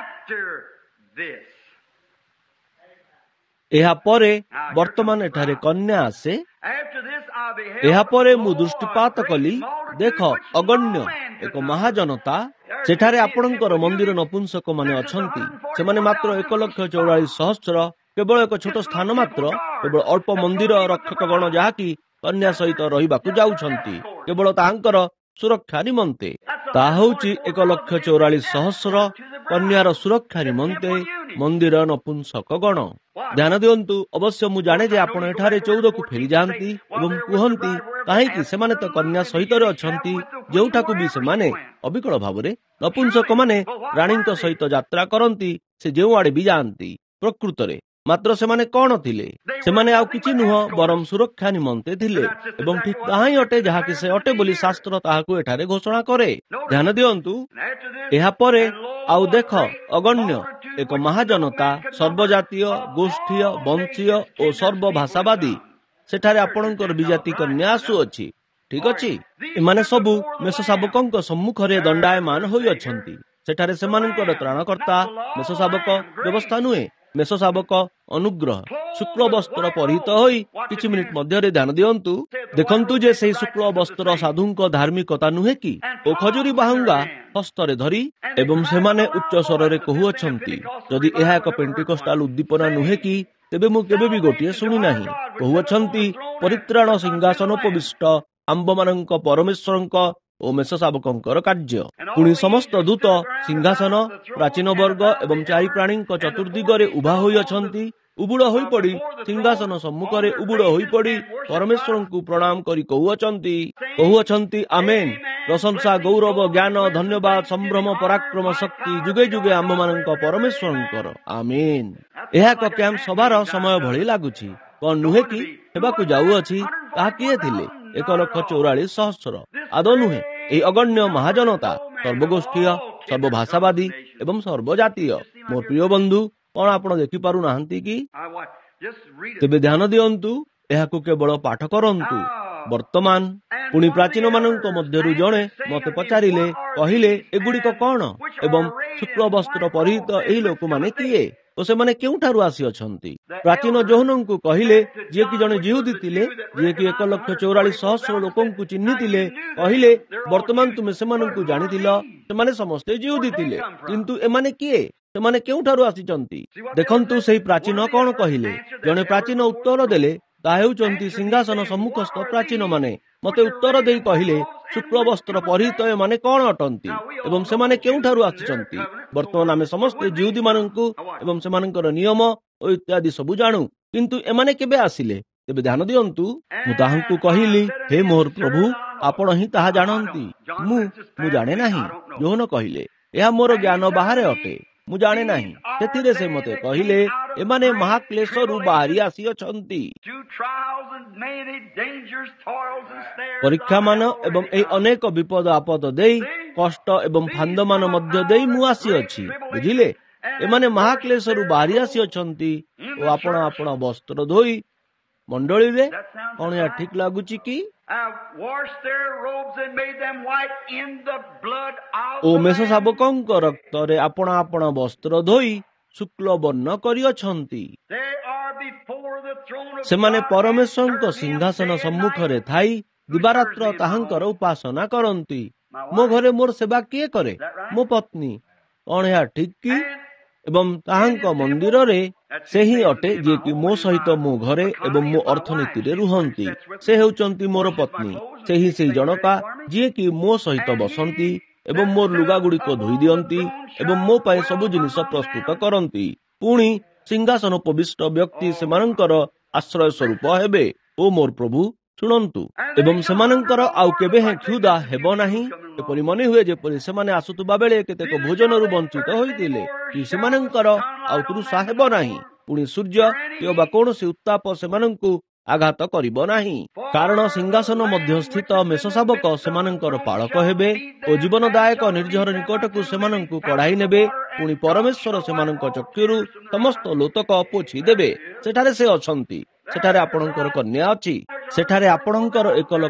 ଏହାପରେ ବର୍ତ୍ତମାନ ଏଠାରେ କନ୍ୟା ଆସେ। ଏହାପରେ ମୁଁ ଦୃଷ୍ଟିପାତ କଲି, ଦେଖ ଅଗଣ୍ୟ ଏକ ମହାଜନତା। ସେଠାରେ ଆପଣଙ୍କର ମନ୍ଦିର ନପୁଂସକ ମାନେ ଅଛନ୍ତି। ସେମାନେ ମାତ୍ର 1,44,000, କେବଳ ଏକ ଛୋଟ ସ୍ଥାନ ମାତ୍ର, କେବଳ ଅଳ୍ପ ମନ୍ଦିର ରକ୍ଷକଗଣ ଯାହାକି କନ୍ୟା ସହିତ ରହିବାକୁ ଯାଉଛନ୍ତି, କେବଳ ତାହାଙ୍କର ସୁରକ୍ଷା ନିମନ୍ତେ। ତାହା ହେଉଛି 1,44,000 କନ୍ୟାର ସୁରକ୍ଷା ନିମନ୍ତେ ମନ୍ଦିର ନପୁଂସକ ଗଣ। ଧ୍ୟାନ ଦିଅନ୍ତୁ। ଅବଶ୍ୟ ମୁଁ ଜାଣେ ଯେ ଆପଣ ଏଠାରେ 14କୁ ଫେରିଯାଆନ୍ତି ଏବଂ କୁହନ୍ତି, କାହିଁକି ସେମାନେ ତ କନ୍ୟା ସହିତରେ ଅଛନ୍ତି, ଯେଉଁଠାକୁ ବି ସେମାନେ ଅବିକଳ ଭାବରେ ନପୁଂସକ ମାନେ ରାଣୀଙ୍କ ସହିତ ଯାତ୍ରା କରନ୍ତି, ସେ ଯେଉଁଆଡ଼େ ବି ଯାଆନ୍ତି। ପ୍ରକୃତରେ ମାତ୍ର ସେମାନେ କ'ଣ ଥିଲେ? ସେମାନେ ଆଉ କିଛି ନୁହଁ ବରଂ ସୁରକ୍ଷା ନିମନ୍ତେ ଥିଲେ। ଏବଂ ଠିକ ତାହା ହିଁ ଅଟେ ଯାହାକି ସେ ଅଟେ ବୋଲି ଶାସ୍ତ୍ର ତାହାକୁ ଏଠାରେ ଘୋଷଣା କରେ। ଧ୍ୟାନ ଦିଅନ୍ତୁ। ଏହାପରେ ଆଉ ଦେଖ ଅଗଣ୍ୟ ଏକ ମହାଜନତା, ସର୍ବଜାତୀୟ, ଗୋଷ୍ଠୀୟ, ବଂଶୀୟ ଓ ସର୍ବଭାଷାବାଦୀ। ସେଠାରେ ଆପଣଙ୍କର ବିଜାତି କନ୍ୟା ଆସୁଅଛି। ଠିକ ଅଛି, ଏମାନେ ସବୁ ମେଷଶାବକଙ୍କ ସମ୍ମୁଖରେ ଦଣ୍ଡାୟମାନ ହୋଇଅଛନ୍ତି। ସେଠାରେ ସେମାନଙ୍କର ତ୍ରାଣକର୍ତ୍ତା ମେଷଶାବକ ବ୍ୟବସ୍ଥା ନୁହେଁ, ମେଷଶାବକ ଅନୁଗ୍ରହ। ଶୁକ୍ଳ ବସ୍ତ୍ର ପରିହିତ ହୋଇ କିଛି ମିନିଟ୍ ମଧ୍ୟରେ ଧ୍ୟାନ ଦିଅନ୍ତୁ। ଦେଖନ୍ତୁ ଯେ ସେହି ଶୁକ୍ଳ ବସ୍ତ୍ର ସାଧୁଙ୍କ ଧାର୍ମିକତା ନୁହେଁ କି? ଓ ଖଜୁରୀ ବାହୁଙ୍ଗା ହସ୍ତରେ ଧରି। ଏବଂ ସେମାନେ ଉଚ୍ଚ ସ୍ୱରରେ କହୁଅଛନ୍ତି, ଯଦି ଏହା ଏକ ପେଣ୍ଟିକଷ୍ଟାଲ ଉଦ୍ଦୀପନା ନୁହେଁ କି, ତେବେ ମୁଁ କେବେ ବି ଗୋଟିଏ ଶୁଣି ନାହିଁ। କହୁଅଛନ୍ତି, ପରିତ୍ରାଣ ସିଂହାସନୋପବିଷ୍ଟ ଆମ୍ଭମାନଙ୍କ ପରମେଶ୍ୱରଙ୍କ ଓ ମେଷଶାବକଙ୍କର କାର୍ଯ୍ୟ। ପୁଣି ସମସ୍ତ ଦୂତ, ସିଂହାସନ, ପ୍ରାଚୀନ ବର୍ଗ ଏବଂ 4 ପ୍ରାଣୀଙ୍କ ଚତୁର୍ଦିଗରେ ଉଭା ହୋଇଅଛନ୍ତି। ଉବୁଡ଼ ହୋଇପଡ଼ି ସିଂହାସନ ସମ୍ମୁଖରେ ଉବୁଡ଼ ହୋଇପଡ଼ି ପରମେଶ୍ୱରଙ୍କୁ ପ୍ରଣାମ କରି କହୁଅଛନ୍ତି, ଆମେନ୍। ପ୍ରଶଂସା, ଗୌରବ, ଜ୍ଞାନ, ଧନ୍ୟବାଦ, ସମ୍ଭ୍ରମ, ପରାକ୍ରମ, ଶକ୍ତି ଯୁଗେ ଯୁଗେ ଆମ୍ଭମାନଙ୍କ ପରମେଶ୍ୱରଙ୍କର, ଆମେନ୍। ଏହା ଏକ କ୍ୟାମ୍ପ ସଭାର ସମୟ ଭଳି ଲାଗୁଛି, କ'ଣ ନୁହେଁ କି? ହେବାକୁ ଯାଉଅଛି। ତାହା କିଏ ଥିଲେ? 1,44,000 ଆଦୌ ନୁହେଁ। ଏହି ଅଗଣ୍ୟ ମହାଜନତା ସର୍ବଗୋଷ୍ଠୀୟ, ସର୍ବଭାଷାବାଦୀ ଏବଂ ସର୍ବଜାତୀୟ। ମୋ ପ୍ରିୟ ବନ୍ଧୁ, କ'ଣ ଆପଣ ଦେଖିପାରୁନାହାନ୍ତି କି? ତେବେ ଧ୍ୟାନ ଦିଅନ୍ତୁ। ଏହାକୁ କେବଳ ପାଠ କରନ୍ତୁ। ବର୍ତ୍ତମାନ ପୁଣି ପ୍ରାଚୀନ ମାନଙ୍କ ମଧ୍ୟରୁ ଜଣେ ମତେ ପଚାରିଲେ, କହିଲେ, ଏଗୁଡ଼ିକ କ'ଣ ଏବଂ ଶୁକ୍ଳ ବସ୍ତ୍ର ପରିହିତ ଏହି ଲୋକମାନେ କିଏ ଓ ସେମାନେ କେଉଁଠାରୁ ଆସିଅଛନ୍ତି? ପ୍ରାଚୀନ ଯୋହନଙ୍କୁ କହିଲେ, ଯିଏକି ଜଣେ ଜିହୁଦୀ ଥିଲେ, ଯିଏକି 1,44,000 ଲୋକଙ୍କୁ ଚିହ୍ନିଥିଲେ, କହିଲେ, ବର୍ତ୍ତମାନ ତୁମେ ସେମାନଙ୍କୁ ଜାଣିଥିଲ, ସେମାନେ ସମସ୍ତେ ଜିହୁଦୀ ଥିଲେ, କିନ୍ତୁ ଏମାନେ କିଏ? ସେମାନେ କେଉଁଠାରୁ ଆସିଛନ୍ତି? ଦେଖନ୍ତୁ, ସେହି ପ୍ରାଚୀନ କ'ଣ କହିଲେ? ଜଣେ ପ୍ରାଚୀନ ଉତ୍ତର ଦେଲେ, ତାହା ହେଉଛନ୍ତି ସିଂହାସନ ସମ୍ମୁଖସ୍ଥ ପ୍ରାଚୀନ ମାନେ। ମତେ ଉତ୍ତର ଦେଇ କହିଲେ, ଶୁକ୍ଳ ବସ୍ତ୍ର ପରିହିତ ଏମାନେ କ'ଣ ଅଟନ୍ତି ଏବଂ ସେମାନେ କେଉଁଠାରୁ ଆସିଛନ୍ତି? ବର୍ତ୍ତମାନ ଆମେ ସମସ୍ତେ ଜିହୁଦୀ ମାନଙ୍କୁ ଏବଂ ସେମାନଙ୍କର ନିୟମ ଓ ଇତ୍ୟାଦି ସବୁ ଜାଣୁ, କିନ୍ତୁ ଏମାନେ କେବେ ଆସିଲେ? ତେବେ ଧ୍ୟାନ ଦିଅନ୍ତୁ, ମୁଁ ତାହାଙ୍କୁ କହିଲି, ହେ ମୋର ପ୍ରଭୁ, ଆପଣ ହିଁ ତାହା ଜାଣନ୍ତି, ମୁଁ ଜାଣେ ନାହିଁ। ଯୋହନ କହିଲେ, ଏହା ମୋର ଜ୍ଞାନ ବାହାରେ ଅଟେ, ମୁଁ ଜାଣେ ନାହିଁ। ସେଥିରେ ସେ ମୋତେ କହିଲେ, ଏମାନେ ମହାକ୍ଲେଶରୁ ବାହାରି ଆସିଅଛନ୍ତି। ପରୀକ୍ଷାମାନ ଏବଂ ଏହି ଅନେକ ବିପଦ ଆପଦ ଦେଇ, କଷ୍ଟ ଏବଂ ଫାନ୍ଦମାନ ମଧ୍ୟ ଦେଇ ମୁଁ ଆସିଅଛି। ବୁଝିଲେ, ଏମାନେ ମହାକ୍ଲେଶରୁ ବାହାରି ଆସିଅଛନ୍ତି ଓ ଆପଣ ଆପଣ ବସ୍ତ୍ର ଧୋଇ ମଣ୍ଡଳୀରେ। କଣ ଏହା ଠିକ ଲାଗୁଛି କି? ଓ ମେଷ ଶାବକଙ୍କ ରକ୍ତରେ ଆପଣ ଆପଣ ବସ୍ତ୍ର ଧୋଇ ଶୁକ୍ଳ ବର୍ଣ୍ଣ କରିଅଛନ୍ତି। ସେମାନେ ପରମେଶ୍ୱରଙ୍କ ସିଂହାସନ ସମ୍ମୁଖରେ ଥାଇ ଦିବାରାତ୍ର ତାହାଙ୍କର ଉପାସନା କରନ୍ତି। ମୋ ଘରେ ମୋର ସେବା କିଏ କରେ? ମୋ ପତ୍ନୀ। କଣ ଏହା ଠିକ କି? ଏବଂ ତାହାଙ୍କ ମନ୍ଦିରରେ ସେ ହିଁ ଅଟେ ଯିଏକି ମୋ ସହିତ ମୋ ଘରେ ଏବଂ ମୋ ଅର୍ଥନୀତିରେ ରୁହନ୍ତି। ସେ ହେଉଛନ୍ତି ମୋର ପତ୍ନୀ। ସେହି ଜଣକା ଯିଏକି ମୋ ସହିତ ବସନ୍ତି ଏବଂ ମୋର ଲୁଗା ଗୁଡ଼ିକ ଧୋଇ ଦିଅନ୍ତି ଏବଂ ମୋ ପାଇଁ ସବୁ ଜିନିଷ ପ୍ରସ୍ତୁତ କରନ୍ତି। ପୁଣି ସିଂହାସନ ଉପବିଷ୍ଟ ବ୍ୟକ୍ତି ସେମାନଙ୍କର ଆଶ୍ରୟ ସ୍ୱରୂପ ହେବେ। ଓ ମୋର ପ୍ରଭୁ, ଶୁଣନ୍ତୁ, ଏବଂ ସେମାନଙ୍କର ଆଉ କେବେ ହେଁ କ୍ଷୁଧା ହେବ ନାହିଁ। ଏପରି ମନେ ହୁଏ ଯେପରି ସେମାନେ ଆସୁଥିବା ବେଳେ କେତେକ ଭୋଜନରୁ ବଞ୍ଚିତ ହୋଇଥିଲେ, କି ସେମାନଙ୍କର ଆଉ ତୃଷା ହେବ ନାହିଁ। ପୁଣି ସୂର୍ଯ୍ୟ କିମ୍ବା କୌଣସି ଉତ୍ତାପ ସେମାନଙ୍କୁ ଆଘାତ କରିବ ନାହିଁ, କାରଣ ସିଂହାସନ ମଧ୍ୟ ସ୍ଥିତ ମେଷ ଶାବକ ସେମାନଙ୍କର ପାଳକ ହେବେ ଓ ଜୀବନଦାୟକ ନିର୍ଝର ନିକଟକୁ ସେମାନଙ୍କୁ କଢାଇ ନେବେ। ପୁଣି ପରମେଶ୍ୱର ସେମାନଙ୍କ ଚକ୍ଷୁରୁ ସମସ୍ତ ଲୋତକ ପୋଛି ଦେବେ। ସେଠାରେ ସେ ଅଛନ୍ତି। ସେଠାରେ ଆପଣଙ୍କର କନ୍ୟା ଅଛି। ସେଠାରେ ଆପଣଙ୍କର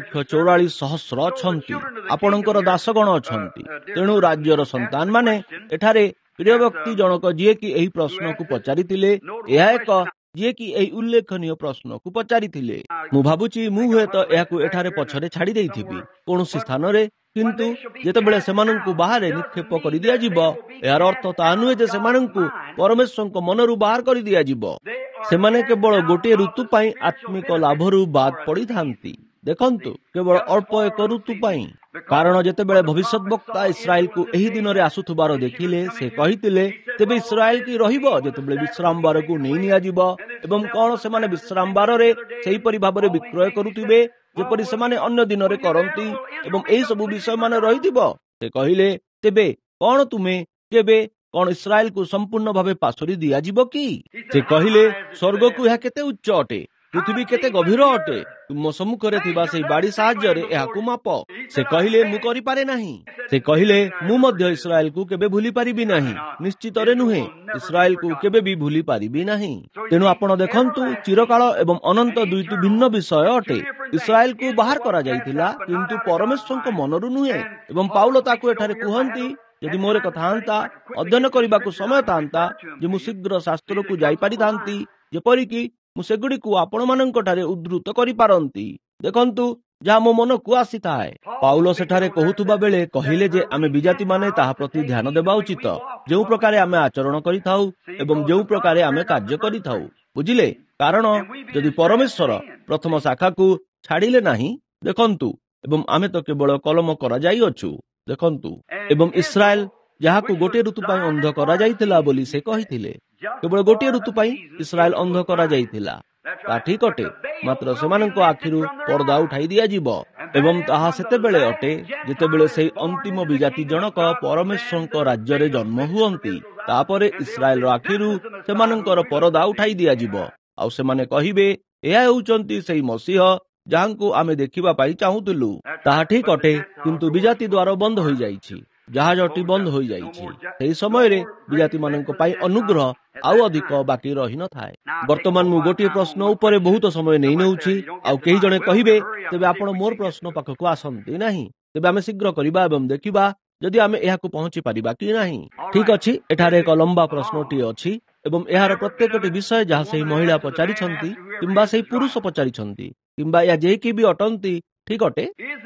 1,44,000 ଅଛନ୍ତି। ଆପଣଙ୍କର ଦାସଗଣ ଅଛନ୍ତି। ତେଣୁ ରାଜ୍ୟର ସନ୍ତାନ ମାନେ ଏଠାରେ ପ୍ରିୟ ବ୍ୟକ୍ତି ଜଣକ ଯିଏକି ଏହି ପ୍ରଶ୍ନକୁ ପଚାରିଥିଲେ, ଏହା ଏକ ଯିଏକି ଏହି ଉଲ୍ଲେଖନୀୟ ପ୍ରଶ୍ନକୁ ପଚାରିଥିଲେ। ମୁଁ ଭାବୁଛି ମୁଁ ହୁଏତ ଏହାକୁ ଏଠାରେ ପଛରେ ଛାଡ଼ି ଦେଇଥିବି କୌଣସି ସ୍ଥାନରେ, କିନ୍ତୁ ଯେତେବେଳେ ସେମାନଙ୍କୁ ବାହାରେ ନିକ୍ଷେପ କରି ଦିଆଯିବ, ଏହାର ଅର୍ଥ ତାହା ନୁହେଁ ଯେ ସେମାନଙ୍କୁ ପରମେଶ୍ୱରଙ୍କ ମନରୁ ବାହାର କରି ଦିଆଯିବ। ସେମାନେ କେବଳ ଗୋଟିଏ ଋତୁ ପାଇଁ ଆତ୍ମିକ ଲାଭରୁ ବାଦ ପଡ଼ିଥାନ୍ତି। ଦେଖନ୍ତୁ, କେବଳ ଅଳ୍ପ ଏକ ଋତୁ ପାଇଁ। କାରଣ ଯେତେବେଳେ ଭବିଷ୍ୟତ ବକ୍ତା ଇସ୍ରାଏଲକୁ ଏହି ଦିନରେ ଆସୁଥିବାର ଦେଖିଲେ, ସେ କହିଥିଲେ, ତେବେ ଇସ୍ରାଏଲ କି ରହିବ ଯେତେବେଳେ ବିଶ୍ରାମ ବାରକୁ ନେଇ ନିଆଯିବ? ଏବଂ କଣ ସେମାନେ ବିଶ୍ରାମ ବାରରେ ସେହିପରି ଭାବରେ ବିକ୍ରୟ କରୁଥିବେ ଯେପରି ସେମାନେ ଅନ୍ୟ ଦିନରେ କରନ୍ତି? ଏବଂ ଏହି ସବୁ ବିଷୟ ମାନେ ରହିଥିବ। ସେ କହିଲେ, ତେବେ କଣ ତୁମେ କେବେ କଣ ଇସ୍ରାଏଲକୁ ସମ୍ପୂର୍ଣ୍ଣ ଭାବେ ପାଶୋରି ଦିଆଯିବ କି? ସେ କହିଲେ, ସ୍ୱର୍ଗକୁ ଏହା କେତେ ଉଚ୍ଚ ଅଟେ, ପୃଥିବୀ କେତେ ଗଭୀର ଅଟେ। ତୁମ ସମ୍ମୁଖରେ ଥିବା ସେହି ବାଡ଼ି ସାହାଯ୍ୟରେ ଏହାକୁ ମାପ। ସେ କହିଲେ, ମୁଁ କରିପାରେ ନାହିଁ। ସେ କହିଲେ, ମୁଁ ମଧ୍ୟ ଇସ୍ରାଏଲକୁ କେବେ ଭୁଲି ପାରିବି ନାହିଁ। ନିଶ୍ଚିତରେ ନୁହେଁ, ଇସ୍ରାଏଲକୁ କେବେ ବି ଭୁଲି ପାରିବି ନାହିଁ। ତେଣୁ ଆପଣ ଦେଖନ୍ତୁ, ଚିରକାଳ ଏବଂ ଅନନ୍ତ ଦୁଇଟି ଭିନ୍ନ ବିଷୟ ଅଟେ। ଇସ୍ରାଏଲକୁ ବାହାର କରାଯାଇଥିଲା, କିନ୍ତୁ ପରମେଶ୍ୱରଙ୍କ ମନରୁ ନୁହେଁ। ଏବଂ ପାଉଲ ତାକୁ ଏଠାରେ କୁହନ୍ତି, ଯଦି ମୋର କଥା ଥାନ୍ତା, ଅଧ୍ୟୟନ କରିବାକୁ ସମୟ ଥାନ୍ତା, ଯେ ମୁଁ ଶୀଘ୍ର ଶାସ୍ତ୍ରକୁ ଯାଇପାରିଥାନ୍ତି, ଯେପରିକି ମୁଁ ସେଗୁଡ଼ିକୁ ଆପଣମାନଙ୍କ ଠାରେ ଉଦ୍ଧୃତ କରିପାରନ୍ତି। ଦେଖନ୍ତୁ, ଯାହା ମୋ ମନକୁ ଆସିଥାଏ। ପାଉଲ ସେଠାରେ କହୁଥିବା ବେଳେ କହିଲେ ଯେ ଆମେ ବିଜାତିମାନେ ତାହା ପ୍ରତି ଧ୍ୟାନ ଦେବା ଉଚିତ, ଯେଉଁ ପ୍ରକାରେ ଆମେ ଆଚରଣ କରିଥାଉ ଏବଂ ଯେଉଁ ପ୍ରକାରେ ଆମେ କାର୍ଯ୍ୟ କରିଥାଉ। ବୁଝିଲେ, କାରଣ ଯଦି ପରମେଶ୍ୱର ପ୍ରଥମ ଶାଖାକୁ ଛାଡ଼ିଲେ ନାହିଁ, ଦେଖନ୍ତୁ, ଏବଂ ଆମେ ତ କେବଳ କଲମ କରାଯାଇଅଛୁ। ଦେଖନ୍ତୁ, ଏବଂ ଇସ୍ରାଏଲ ଯାହାକୁ ଗୋଟିଏ ଋତୁ ପାଇଁ ଅନ୍ଧ କରାଯାଇଥିଲା ବୋଲି ସେ କହିଥିଲେ, କେବଳ ଗୋଟିଏ ଋତୁ ପାଇଁ ଇସ୍ରାଏଲ ଅନ୍ଧ କରାଯାଇଥିଲା। ତା ଠିକ ଅଟେ, ମାତ୍ର ସେମାନଙ୍କ ଆଖିରୁ ପର୍ଦ୍ଦା ଉଠାଇ ଦିଆଯିବ। ଏବଂ ତାହା ସେତେବେଳେ ଅଟେ ଯେତେବେଳେ ସେହି ଅନ୍ତିମ ବିଜାତି ଜଣକ ପରମେଶ୍ୱରଙ୍କ ରାଜ୍ୟରେ ଜନ୍ମ ହୁଅନ୍ତି। ତାପରେ ଇସ୍ରାଏଲର ଆଖିରୁ ସେମାନଙ୍କର ପରଦା ଉଠାଇ ଦିଆଯିବ, ଆଉ ସେମାନେ କହିବେ, ଏହା ହେଉଛନ୍ତି ସେହି ମସିହ ଯାହାଙ୍କୁ ଆମେ ଦେଖିବା ପାଇଁ ଚାହୁଁଥିଲୁ। ତାହା ଠିକ ଅଟେ, କିନ୍ତୁ ବିଜାତି ଦ୍ୱାର ବନ୍ଦ ହୋଇଯାଇଛି, ଜାହାଜଟି ବନ୍ଦ ହୋଇଯାଇଛି। ସେହି ସମୟରେ ବିଜାତିମାନଙ୍କ ପାଇଁ ଅନୁଗ୍ରହ ଆଉ ଅଧିକ ବାକି ରହିନଥାଏ। ବର୍ତ୍ତମାନ ମୁଁ ଗୋଟିଏ ପ୍ରଶ୍ନ ଉପରେ ବହୁତ ସମୟ ନେଇ ନେଉଛି। ଆଉ କେହି ଜଣେ କହିବେ, ତେବେ ଆପଣ ମୋର ପ୍ରଶ୍ନ ପାଖକୁ ଆସନ୍ତି ନାହିଁ। ତେବେ ଆମେ ଶୀଘ୍ର କରିବା ଏବଂ ଦେଖିବା ଯଦି ଆମେ ଏହାକୁ ପହଞ୍ଚି ପାରିବା କି ନାହିଁ। ଠିକ ଅଛି, ଏଠାରେ ଏକ ଲମ୍ବା ପ୍ରଶ୍ନଟିଏ ଅଛି ଏବଂ ଏହାର ପ୍ରତ୍ୟେକଟି ବିଷୟ ଯାହା ସେହି ମହିଳା ପଚାରିଛନ୍ତି କିମ୍ବା ସେହି ପୁରୁଷ ପଚାରିଛନ୍ତି କିମ୍ବା ଏହା ଯେକି ବି ଅଟନ୍ତି, ଠିକ ଅଟେ।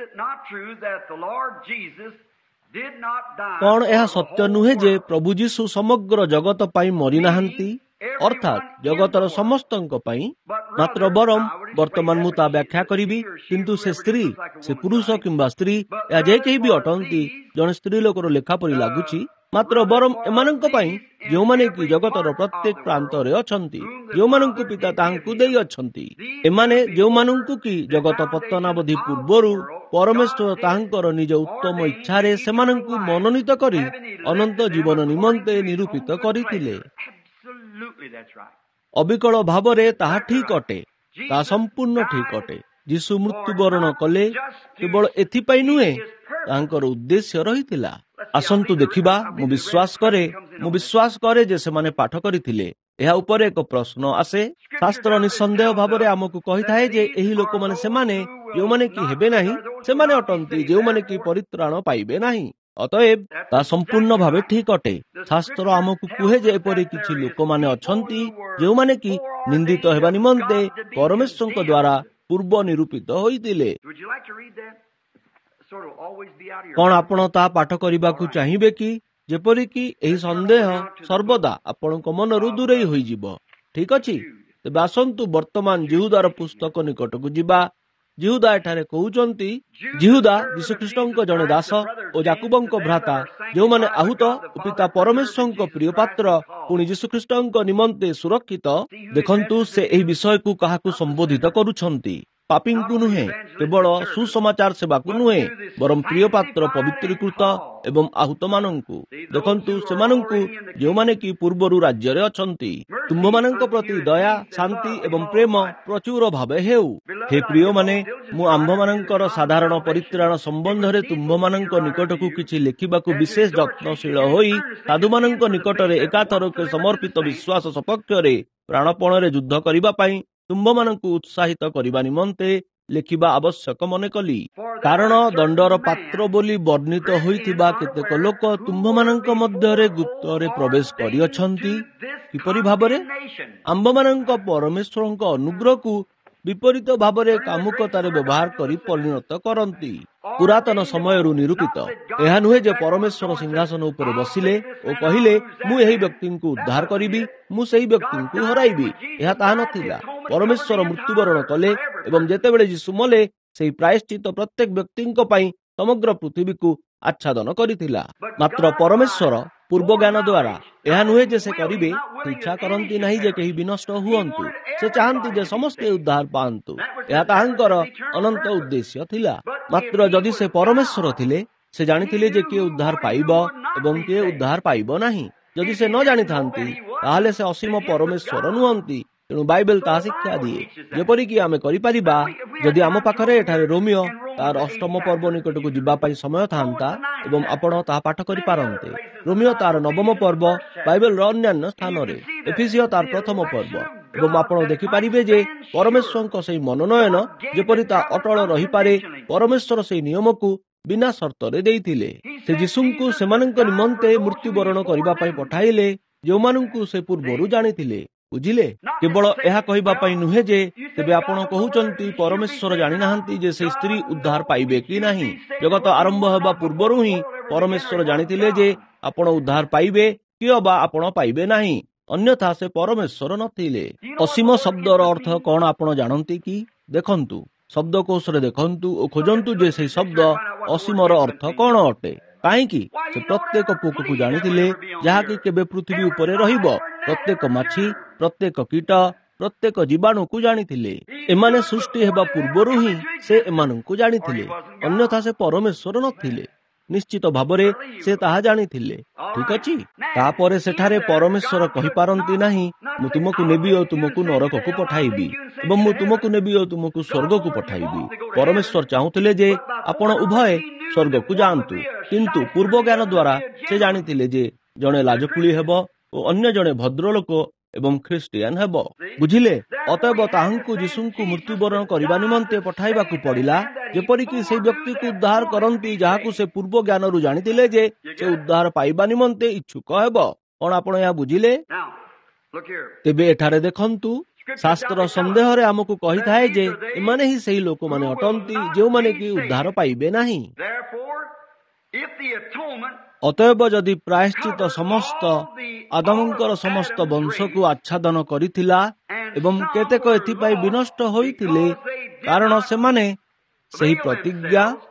କଣ ଏହା ସତ୍ୟ ନୁହେଁ ଯେ ପ୍ରଭୁ ଯୀଶୁ ସମଗ୍ର ଜଗତ ପାଇଁ ମରିନାହାନ୍ତି, ଅର୍ଥାତ୍ ଜଗତର ସମସ୍ତଙ୍କ ପାଇଁ? ମାତ୍ର ବରଂ ବର୍ତ୍ତମାନ ମୁଁ ତା ବ୍ୟାଖ୍ୟା କରିବି। କିନ୍ତୁ ସେ ସ୍ତ୍ରୀ, ସେ ପୁରୁଷ କିମ୍ବା ସ୍ତ୍ରୀ, ଏହା ଯେ କେହି ବି ଅଟନ୍ତି, ଜଣେ ସ୍ତ୍ରୀ ଲୋକର ଲେଖା ପରି ଲାଗୁଛି। ମାତ୍ର ବରଂ ଏମାନଙ୍କ ପାଇଁ ଯେଉଁମାନେ କି ଜଗତର ପ୍ରତ୍ୟେକ ପ୍ରାନ୍ତରେ ଅଛନ୍ତି, ଯେଉଁମାନଙ୍କୁ ପିତା ତାହାଙ୍କୁ ଦେଇଅଛନ୍ତି, ଏମାନେ ଯେଉଁମାନଙ୍କୁ କି ଜଗତ ପତନାବଧି ପୂର୍ବରୁ ପରମେଶ୍ୱର ତାହାଙ୍କର ନିଜ ଉତ୍ତମ ଇଚ୍ଛାରେ ସେମାନଙ୍କୁ ମନୋନୀତ କରି ଅନନ୍ତ ଜୀବନ ନିମନ୍ତେ ନିରୂପିତ କରିଥିଲେ। ଅବିକଳ ଭାବରେ ତାହା ଠିକ୍ ଅଟେ, ତାହା ସମ୍ପୂର୍ଣ୍ଣ ଠିକ୍ ଅଟେ। ଯୀଶୁ ମୃତ୍ୟୁବରଣ କଲେ କେବଳ ଏଥିପାଇଁ ନୁହେଁ, ତାଙ୍କର ଉଦ୍ଦେଶ୍ୟ ରହିଥିଲା। ଆସନ୍ତୁ ଦେଖିବା। ମୁଁ ବିଶ୍ୱାସ କରେ ଯେ ସେମାନେ ପାଠ କରିଥିଲେ। ଏହା ଉପରେ ଏକ ପ୍ରଶ୍ନ ଆସେ। ଶାସ୍ତ୍ର ନିଃସନ୍ଦେହ ଭାବରେ ଆମକୁ କହିଥାଏ ଯେ ଏହି ଲୋକମାନେ ସେମାନେ ଯେଉଁମାନେ କି ହେବେ ନାହିଁ, ସେମାନେ ଅଟନ୍ତି ଯେଉଁମାନେ କି ପରିତ୍ରାଣ ପାଇବେ ନାହିଁ। ଅତଏବ ତାହା ସମ୍ପୂର୍ଣ୍ଣ ଭାବେ ଠିକ୍ ଅଟେ। ଶାସ୍ତ୍ର ଆମକୁ କୁହେ ଯେ ଏପରି କିଛି ଲୋକମାନେ ଅଛନ୍ତି ଯେଉଁମାନେ କି ନିନ୍ଦିତ ହେବା ନିମନ୍ତେ ପରମେଶ୍ୱରଙ୍କ ଦ୍ୱାରା ପୂର୍ବ ନିରୂପିତ ହୋଇଥିଲେ। କଣ ଆପଣ ତାହା ପାଠ କରିବାକୁ ଚାହିଁବେ କି? ଯେପରିକି ଏହି ସନ୍ଦେହ ସର୍ବଦା ଆପଣଙ୍କ ମନରୁ ଦୂରେଇ ହୋଇଯିବ। ଠିକ୍ ଅଛି। ତେବେ ଆସନ୍ତୁ ବର୍ତ୍ତମାନ ଜିହୁଦାର ପୁସ୍ତକ ନିକଟକୁ ଯିବା। ଜିହୁଦା ଏଠାରେ କହୁଛନ୍ତି, ଜିହୁଦା ଯୀଶୁଖ୍ରୀଷ୍ଟଙ୍କ ଜଣେ ଦାସ ଓ ଯାକୁବଙ୍କ ଭ୍ରାତା, ଯେଉଁମାନେ ଆହୁତ ଓ ପିତା ପରମେଶ୍ୱରଙ୍କ ପ୍ରିୟ ପାତ୍ର, ପୁଣି ଯୀଶୁଖ୍ରୀଷ୍ଟଙ୍କ ନିମନ୍ତେ ସୁରକ୍ଷିତ। ଦେଖନ୍ତୁ, ସେ ଏହି ବିଷୟକୁ କାହାକୁ ସମ୍ବୋଧିତ କରୁଛନ୍ତି? ପାପୀଙ୍କୁ ନୁହେଁ, କେବଳ ସୁସମାଚାର ସେବାକୁ ନୁହେଁ, ବରଂ ପ୍ରିୟ ପାତ୍ର ପବିତ୍ରୀକୃତ ଏବଂ ଆହୁତମାନଙ୍କୁ। ଦେଖନ୍ତୁ, ସେମାନଙ୍କୁ ଯେଉଁମାନେ କି ପୂର୍ବରୁ ରାଜ୍ୟରେ ଅଛନ୍ତି। ତୁମ୍ଭମାନଙ୍କ ପ୍ରତି ଦୟା, ଶାନ୍ତି ଏବଂ ପ୍ରେମ ପ୍ରଚୁର ଭାବେ ହେଉ। ହେ ପ୍ରିୟମାନେ, ମୁଁ ଆମ୍ଭମାନଙ୍କର ସାଧାରଣ ପରିତ୍ରାଣ ସମ୍ବନ୍ଧରେ ତୁମ୍ଭମାନଙ୍କ ନିକଟକୁ କିଛି ଲେଖିବାକୁ ବିଶେଷ ଯତ୍ନଶୀଳ ହୋଇ ସାଧୁମାନଙ୍କ ନିକଟରେ ଏକାଥରକେ ସମର୍ପିତ ବିଶ୍ୱାସ ସପକ୍ଷରେ ପ୍ରାଣପଣରେ ଯୁଦ୍ଧ କରିବା ପାଇଁ ତୁମ୍ଭମାନଙ୍କୁ ଉତ୍ସାହିତ କରିବା ନିମନ୍ତେ ଲେଖିବା ଆବଶ୍ୟକ ମନେ କଲି। କାରଣ ଦଣ୍ଡର ପାତ୍ର ବୋଲି ବର୍ଣ୍ଣିତ ହୋଇଥିବା କେତେକ ଲୋକ ତୁମ୍ଭମାନଙ୍କ ମଧ୍ୟରେ ଗୁପ୍ତରେ ପ୍ରବେଶ କରିଅଛନ୍ତି। କିପରି ଭାବରେ? ଆମ୍ଭମାନଙ୍କ ପରମେଶ୍ୱରଙ୍କ ଅନୁଗ୍ରହକୁ ବିପରୀତ ଭାବରେ କାମୁକତାରେ ବ୍ୟବହାର କରି ପରିଣତ କରନ୍ତି। ପୁରାତନ ସମୟରୁ ନିରୂପିତ। ଏହା ନୁହେଁ ଯେ ପରମେଶ୍ୱର ସିଂହାସନ ଉପରେ ବସିଲେ ଓ କହିଲେ, ମୁଁ ଏହି ବ୍ୟକ୍ତିଙ୍କୁ ଉଦ୍ଧାର କରିବି, ମୁଁ ସେହି ବ୍ୟକ୍ତିଙ୍କୁ ହରାଇବି। ଏହା ତାହା ନଥିଲା। ପରମେଶ୍ୱର ମୃତ୍ୟୁବରଣ କଲେ ଏବଂ ଯେତେବେଳେ ଯୀଶୁ ମଲେ, ସେହି ପ୍ରାୟଶ୍ଚିତ ପ୍ରତ୍ୟେକ ବ୍ୟକ୍ତିଙ୍କ ପାଇଁ ସମଗ୍ର ପୃଥିବୀକୁ ଆଚ୍ଛାଦନ କରିଥିଲା। ମାତ୍ର ପରମେଶ୍ୱର ପୂର୍ବ ଜ୍ଞାନ ଦ୍ୱାରା ଏହା ନୁହେଁ ଯେ ସେ କରିବେ, ଇଚ୍ଛା କରନ୍ତି ନାହିଁ ଯେ କେହି ବିନଷ୍ଟ ହୁଅନ୍ତୁ। ସେ ଚାହାନ୍ତି ଯେ ସମସ୍ତେ ଉଦ୍ଧାର ପାଆନ୍ତୁ। ଏହା ତାହାଙ୍କର ଅନନ୍ତ ଉଦ୍ଦେଶ୍ୟ ଥିଲା। ମାତ୍ର ଯଦି ସେ ପରମେଶ୍ୱର ଥିଲେ, ସେ ଜାଣିଥିଲେ ଯେ କିଏ ଉଦ୍ଧାର ପାଇବ ଏବଂ କିଏ ଉଦ୍ଧାର ପାଇବ ନାହିଁ। ଯଦି ସେ ନ ଜାଣିଥାନ୍ତି, ତାହେଲେ ସେ ଅସୀମ ପରମେଶ୍ୱର ନୁହନ୍ତି। ତେଣୁ ବାଇବେଲ ତାହା ଶିକ୍ଷା ଦିଏ। ଯେପରିକି ଆମେ କରିପାରିବା, ଯଦି ଆମ ପାଖରେ ଏଠାରେ ରୋମିଓ ତାର 8ମ ପର୍ବ ନିକଟକୁ ଯିବା ପାଇଁ ସମୟ ଥାନ୍ତା ଏବଂ ଆପଣ ତାହା ପାଠ କରିପାରନ୍ତେ। ରୋମିଓ ତାର 9ମ ପର୍ବ, ବାଇବେଲର ଅନ୍ୟାନ୍ୟ ସ୍ଥାନରେ, ଏଫିସିଓ ତାର 1ମ ପର୍ବ, ଏବଂ ଆପଣ ଦେଖିପାରିବେ ଯେ ପରମେଶ୍ୱରଙ୍କ ସେହି ମନୋନୟନ ଯେପରି ତା ଅଟଳ ରହିପାରେ, ପରମେଶ୍ୱର ସେହି ନିୟମକୁ ବିନା ସର୍ତ୍ତରେ ଦେଇଥିଲେ। ସେ ଯୀଶୁଙ୍କୁ ସେମାନଙ୍କ ନିମନ୍ତେ ମୃତ୍ୟୁବରଣ କରିବା ପାଇଁ ପଠାଇଲେ, ଯେଉଁମାନଙ୍କୁ ସେ ପୂର୍ବରୁ ଜାଣିଥିଲେ। ବୁଝିଲେ? କେବଳ ଏହା କହିବା ପାଇଁ ନୁହେଁ ଯେ ତେବେ ଆପଣ କହୁଛନ୍ତି ପରମେଶ୍ୱର ଜାଣିନାହାନ୍ତି ଯେ ସେହି ସ୍ତ୍ରୀ ଉଦ୍ଧାର ପାଇବେ କି ନାହିଁ। ଜଗତ ଆରମ୍ଭ ହେବା ପୂର୍ବରୁ ହିଁ ପରମେଶ୍ୱର ଜାଣିଥିଲେ ଯେ ଆପଣ ଉଦ୍ଧାର ପାଇବେ କି ଅବା ଆପଣ ପାଇବେ ନାହିଁ, ଅନ୍ୟଥା ସେ ପରମେଶ୍ୱର ନଥିଲେ। ଅସୀମ ଶବ୍ଦର ଅର୍ଥ କଣ ଆପଣ ଜାଣନ୍ତି କି? ଦେଖନ୍ତୁ, ଶବ୍ଦକୋଷରେ ଦେଖନ୍ତୁ ଓ ଖୋଜନ୍ତୁ ଯେ ସେହି ଶବ୍ଦ ଅସୀମର ଅର୍ଥ କଣ ଅଟେ। କାହିଁକି? ସେ ପ୍ରତ୍ୟେକ ପୋକକୁ ଜାଣିଥିଲେ ଯାହାକି କେବେ ପୃଥିବୀ ଉପରେ ରହିବ। ପ୍ରତ୍ୟେକ ମାଛି, ପ୍ରତ୍ୟେକ କୀଟ, ପ୍ରତ୍ୟେକ ଜୀବାଣୁକୁ ଜାଣିଥିଲେ। ଏମାନେ ସୃଷ୍ଟି ହେବା ପୂର୍ବରୁ ହିଁ ସେ ଏମାନଙ୍କୁ ଜାଣିଥିଲେ, ଅନ୍ୟଥା ସେ ପରମେଶ୍ୱର ନଥିଲେ। ନିଶ୍ଚିତ ଭାବରେ ସେ ତାହା ଜାଣିଥିଲେ। ଠିକ ଅଛି। ତାପରେ ସେଠାରେ ପରମେଶ୍ୱର କହିପାରନ୍ତି ନାହିଁ, ମୁଁ ତୁମକୁ ନେବି ଓ ତୁମକୁ ନରକକୁ ପଠାଇବି ଏବଂ ମୁଁ ତୁମକୁ ନେବି ଓ ତୁମକୁ ସ୍ୱର୍ଗକୁ ପଠାଇବି। ପରମେଶ୍ୱର ଚାହୁଁଥିଲେ ଯେ ଆପଣ ଉଭୟ ସ୍ୱର୍ଗକୁ ଯାଆନ୍ତୁ, କିନ୍ତୁ ପୂର୍ବ ଜ୍ଞାନ ଦ୍ୱାରା ସେ ଜାଣିଥିଲେ ଯେ ଜଣେ ଲାଜକୁଳି ହେବ ଓ ଅନ୍ୟ ଜଣେ ଭଦ୍ରଲୋକ ଏବଂ ଖ୍ରୀଷ୍ଟିଆନ ହେବ। ବୁଝିଲେ? ଅତଏବ ତାହାଙ୍କୁ ଯୀଶୁଙ୍କୁ ମୃତ୍ୟୁବରଣ କରିବା ନିମନ୍ତେ ପଠାଇବାକୁ ପଡ଼ିଲା, ଯେପରିକି ସେହି ବ୍ୟକ୍ତିକୁ ଉଦ୍ଧାର କରନ୍ତି ଯାହାକୁ ସେ ପୂର୍ବ ଜ୍ଞାନରୁ ଜାଣିଥିଲେ ଯେ ସେ ଉଦ୍ଧାର ପାଇବା ନିମନ୍ତେ ଇଚ୍ଛୁକ ହେବ। କଣ ଆପଣ ଏହା ବୁଝିଲେ? ତେବେ ଏଠାରେ ଦେଖନ୍ତୁ, ଶାସ୍ତ୍ର ସନ୍ଦେହରେ ଆମକୁ କହିଥାଏ ଯେ ଏମାନେ ହିଁ ସେହି ଲୋକମାନେ ଅଟନ୍ତି ଯେଉଁମାନେ କି ଉଦ୍ଧାର ପାଇବେ ନାହିଁ। ଅତଏବ ଯଦି ପ୍ରାୟଶ୍ଚିତ ସମସ୍ତ ଆଦମଙ୍କର ସମସ୍ତ ବଂଶକୁ ଆଚ୍ଛାଦନ କରିଥିଲା ଏବଂ କେତେକ ଏଥିପାଇଁ ବିନଷ୍ଟ ହୋଇଥିଲେ, କାରଣ ସେମାନେ ସେହି ପ୍ରତିଜ୍ଞା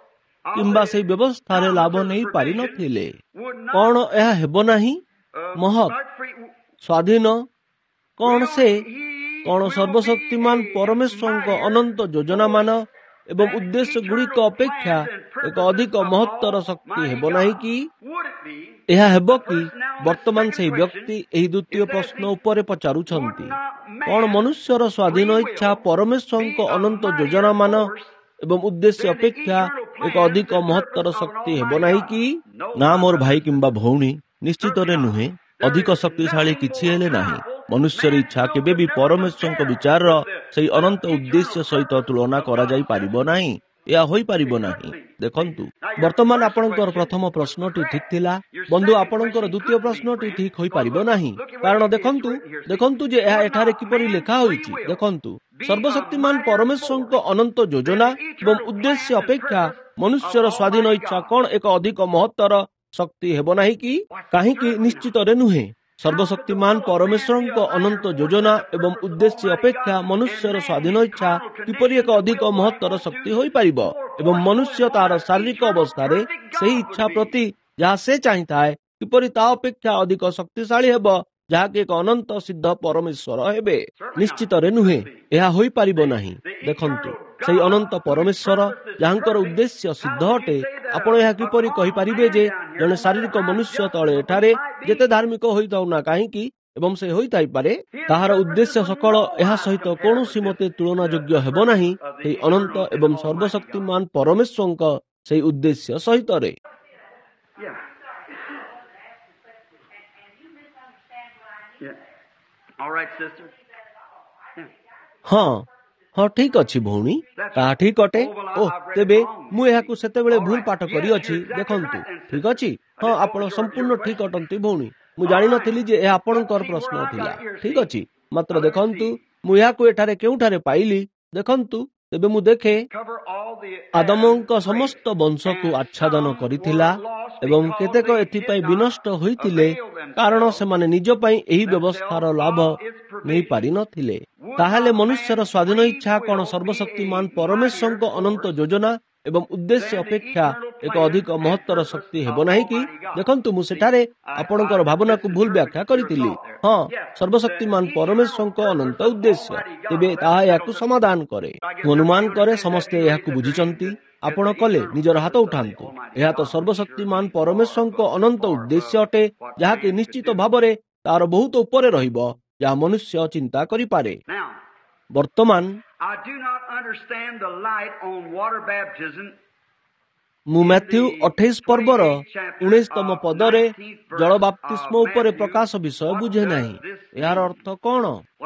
କିମ୍ବା ସେହି ବ୍ୟବସ୍ଥାରେ ଲାଭ ନେଇ ପାରିନଥିଲେ। କଣ ଏହା ହେବ ନାହିଁ? ମହତ୍ ସ୍ୱାଧୀନ କଣ ସେ କଣ ସର୍ବଶକ୍ତିମାନ ପରମେଶ୍ୱରଙ୍କ ଅନନ୍ତ ଯୋଜନାମାନ ଏବଂ ଉଦ୍ଦେଶ୍ୟ ଗୁଡ଼ିକ ଅପେକ୍ଷା ଏକ ଅଧିକ ମହତ୍ତର ଶକ୍ତି ହେବ ନାହିଁ କି? ଏହା ହେବ କି? ବର୍ତ୍ତମାନ ସେହି ବ୍ୟକ୍ତି ଏହି ଦ୍ୱିତୀୟ ପ୍ରଶ୍ନ ଉପରେ ପଚାରୁଛନ୍ତି, କଣ ମନୁଷ୍ୟର ସ୍ୱାଧୀନ ଇଚ୍ଛା ପରମେଶ୍ୱରଙ୍କ ଅନନ୍ତ ଯୋଜନାମାନ ଏବଂ ଉଦ୍ଦେଶ୍ୟ ଅପେକ୍ଷା ଏକ ଅଧିକ ମହତ୍ତର ଶକ୍ତି ହେବ ନାହିଁ କି? ନା ମୋର ଭାଇ କିମ୍ବା ଭଉଣୀ, ନିଶ୍ଚିତରେ ନୁହେଁ। ଅଧିକ ଶକ୍ତିଶାଳୀ କିଛି ହେଲେ ନାହିଁ। ମନୁଷ୍ୟର ଇଚ୍ଛା କେବେ ବି ପରମେଶ୍ୱରଙ୍କ ବିଚାରର ସେହି ଅନନ୍ତ ଉଦ୍ଦେଶ୍ୟ ସହିତ ତୁଳନା କରାଯାଇ ପାରିବ ନାହିଁ। ଏହା ହୋଇପାରିବ ନାହିଁ। ଦେଖନ୍ତୁ, ବର୍ତ୍ତମାନ ଆପଣଙ୍କର ପ୍ରଥମ ପ୍ରଶ୍ନଟି ଠିକ୍ ଥିଲା। ବନ୍ଧୁ, ଆପଣଙ୍କର ଦ୍ୱିତୀୟ ପ୍ରଶ୍ନଟି ଠିକ୍ ହୋଇପାରିବ ନାହିଁ। କାରଣ ଦେଖନ୍ତୁ ଯେ ଏହା ଏଠାରେ କିପରି ଲେଖା ହୋଇଛି। ଦେଖନ୍ତୁ, ସର୍ବଶକ୍ତିମାନ ପରମେଶ୍ୱରଙ୍କ ଅନନ୍ତ ଯୋଜନା ଏବଂ ଉଦ୍ଦେଶ୍ୟ ଅପେକ୍ଷା ମନୁଷ୍ୟର ସ୍ୱାଧୀନ ଇଚ୍ଛା କଣ ଏକ ଅଧିକ ମହତ୍ତର ଶକ୍ତି ହେବ ନାହିଁ କି? କାହିଁକି? ନିଶ୍ଚିତରେ ନୁହେଁ। ସର୍ବଶକ୍ତିମାନ ପରମେଶ୍ୱରଙ୍କ ଅନନ୍ତ ଯୋଜନା ଏବଂ ଉଦ୍ଦେଶ୍ୟ ଅପେକ୍ଷା ମନୁଷ୍ୟର ସ୍ୱାଧୀନ ଇଚ୍ଛା କିପରି ଏକ ଅଧିକ ମହତ୍ତର ଶକ୍ତି ହୋଇପାରିବ? ଏବଂ ମନୁଷ୍ୟ ତାହାର ଶାରୀରିକ ଅବସ୍ଥାରେ ସେହି ଇଚ୍ଛା ପ୍ରତି ଯାହା ସେ ଚାହିଁଥାଏ କିପରି ତା ଅପେକ୍ଷା ଅଧିକ ଶକ୍ତିଶାଳୀ ହେବ, ଯାହାକି ଏକ ଅନନ୍ତ ସିଦ୍ଧ ପରମେଶ୍ୱର ହେବେ? ନିଶ୍ଚିତରେ ନୁହେଁ। ଏହା ହୋଇପାରିବ ନାହିଁ। ଦେଖନ୍ତୁ, ସେହି ଅନନ୍ତ ପରମେଶ୍ୱର ଯାହାଙ୍କର ଉଦ୍ଦେଶ୍ୟ ସିଦ୍ଧ ଅଟେ, ଆପଣ ଏହା କିପରି କହିପାରିବେ ଯେ ଜଣେ ଶାରୀରିକ ମନୁଷ୍ୟ ତଳେ ଏଠାରେ ଯେତେ ଧାର୍ମିକ ହୋଇଥାଉ ନା କାହିଁକି ଏବଂ ସେ ହୋଇଥାଇପାରେ, ତାହାର ଉଦ୍ଦେଶ୍ୟ ସକଳ ଏହା ସହିତ କୌଣସି ମତେ ତୁଳନା ଯୋଗ୍ୟ ହେବ ନାହିଁ ସେହି ଅନନ୍ତ ଏବଂ ସର୍ବଶକ୍ତିମାନ ପରମେଶ୍ୱରଙ୍କ ସେହି ଉଦ୍ଦେଶ୍ୟ ସହିତରେ। ହଁ, ଠିକ୍ ଅଛି ଭଉଣୀ, ତାହା ଠିକ୍ ଅଟେ। ତେବେ ମୁଁ ଏହାକୁ ସେତେବେଳେ ଭୁଲ ପାଠ କରିଅଛି। ଦେଖନ୍ତୁ, ଠିକ୍ ଅଛି। ହଁ, ଆପଣ ସମ୍ପୂର୍ଣ୍ଣ ଠିକ୍ ଅଟନ୍ତି ଭଉଣୀ। ମୁଁ ଜାଣିନଥିଲି ଯେ ଏହା ଆପଣଙ୍କର ପ୍ରଶ୍ନ ଥିଲା। ଠିକ୍ ଅଛି। ମାତ୍ର ଦେଖନ୍ତୁ, ମୁଁ ଏହାକୁ ଏଠାରେ କେଉଁଠାରେ ପାଇଲି। ଦେଖନ୍ତୁ, ତେବେ ମୁଁ ଦେଖେ ଆଦମଙ୍କ ସମସ୍ତ ବଂଶକୁ ଆଚ୍ଛାଦନ କରିଥିଲା ଏବଂ କେତେକ ଏଥିପାଇଁ ବିନଷ୍ଟ ହୋଇଥିଲେ କାରଣ ସେମାନେ ନିଜ ପାଇଁ ଏହି ବ୍ୟବସ୍ଥାର ଲାଭ ନେଇପାରିନଥିଲେ। ତାହେଲେ ମନୁଷ୍ୟର ସ୍ୱାଧୀନ ଇଚ୍ଛା କଣ ସର୍ବଶକ୍ତିମାନ ପରମେଶ୍ୱରଙ୍କ ଅନନ୍ତ ଯୋଜନା ଏବଂ ଉଦ୍ଦେଶ୍ୟ ଅପେକ୍ଷା ଏକ ଅଧିକ ମହତ୍ତର ଶକ୍ତି ହେବ ନାହିଁ କି? ଦେଖନ୍ତୁ, ମୁଁ ସେଠାରେ ଆପଣଙ୍କର ଭାବନାକୁ ଭୁଲ ବ୍ୟାଖ୍ୟା କରିଥିଲି। ହଁ, ସର୍ବଶକ୍ତିମାନ ପରମେଶ୍ୱରଙ୍କ ଅନନ୍ତ ଉଦ୍ଦେଶ୍ୟ। ତେବେ ତାହା ଏହାକୁ ସମାଧାନ କରେ। ମୁଁ ଅନୁମାନ କରେ ସମସ୍ତେ ଏହାକୁ ବୁଝିଛନ୍ତି। ଆପଣ କଲେ ନିଜର ହାତ ଉଠାନ୍ତୁ। ଏହା ତ ସର୍ବଶକ୍ତିମାନ ପରମେଶ୍ୱରଙ୍କ ଅନନ୍ତ ଉଦ୍ଦେଶ୍ୟ ଅଟେ, ଯାହାକି ନିଶ୍ଚିତ ଭାବରେ ତାହାର ବହୁତ ଉପରେ ରହିବ, ଯାହା ମନୁଷ୍ୟ ଚିନ୍ତା କରିପାରେ। ବର୍ତ୍ତମାନ ମୁଁ ମାଥ୍ୟୁ 28 ପର୍ବର 19ତମ ପଦରେ ଜଳ ବାପ୍ତିସ୍ମ ଉପରେ ପ୍ରକାଶ ବିଷୟ ବୁଝେ ନାହିଁ। ଏହାର ଅର୍ଥ କଣ?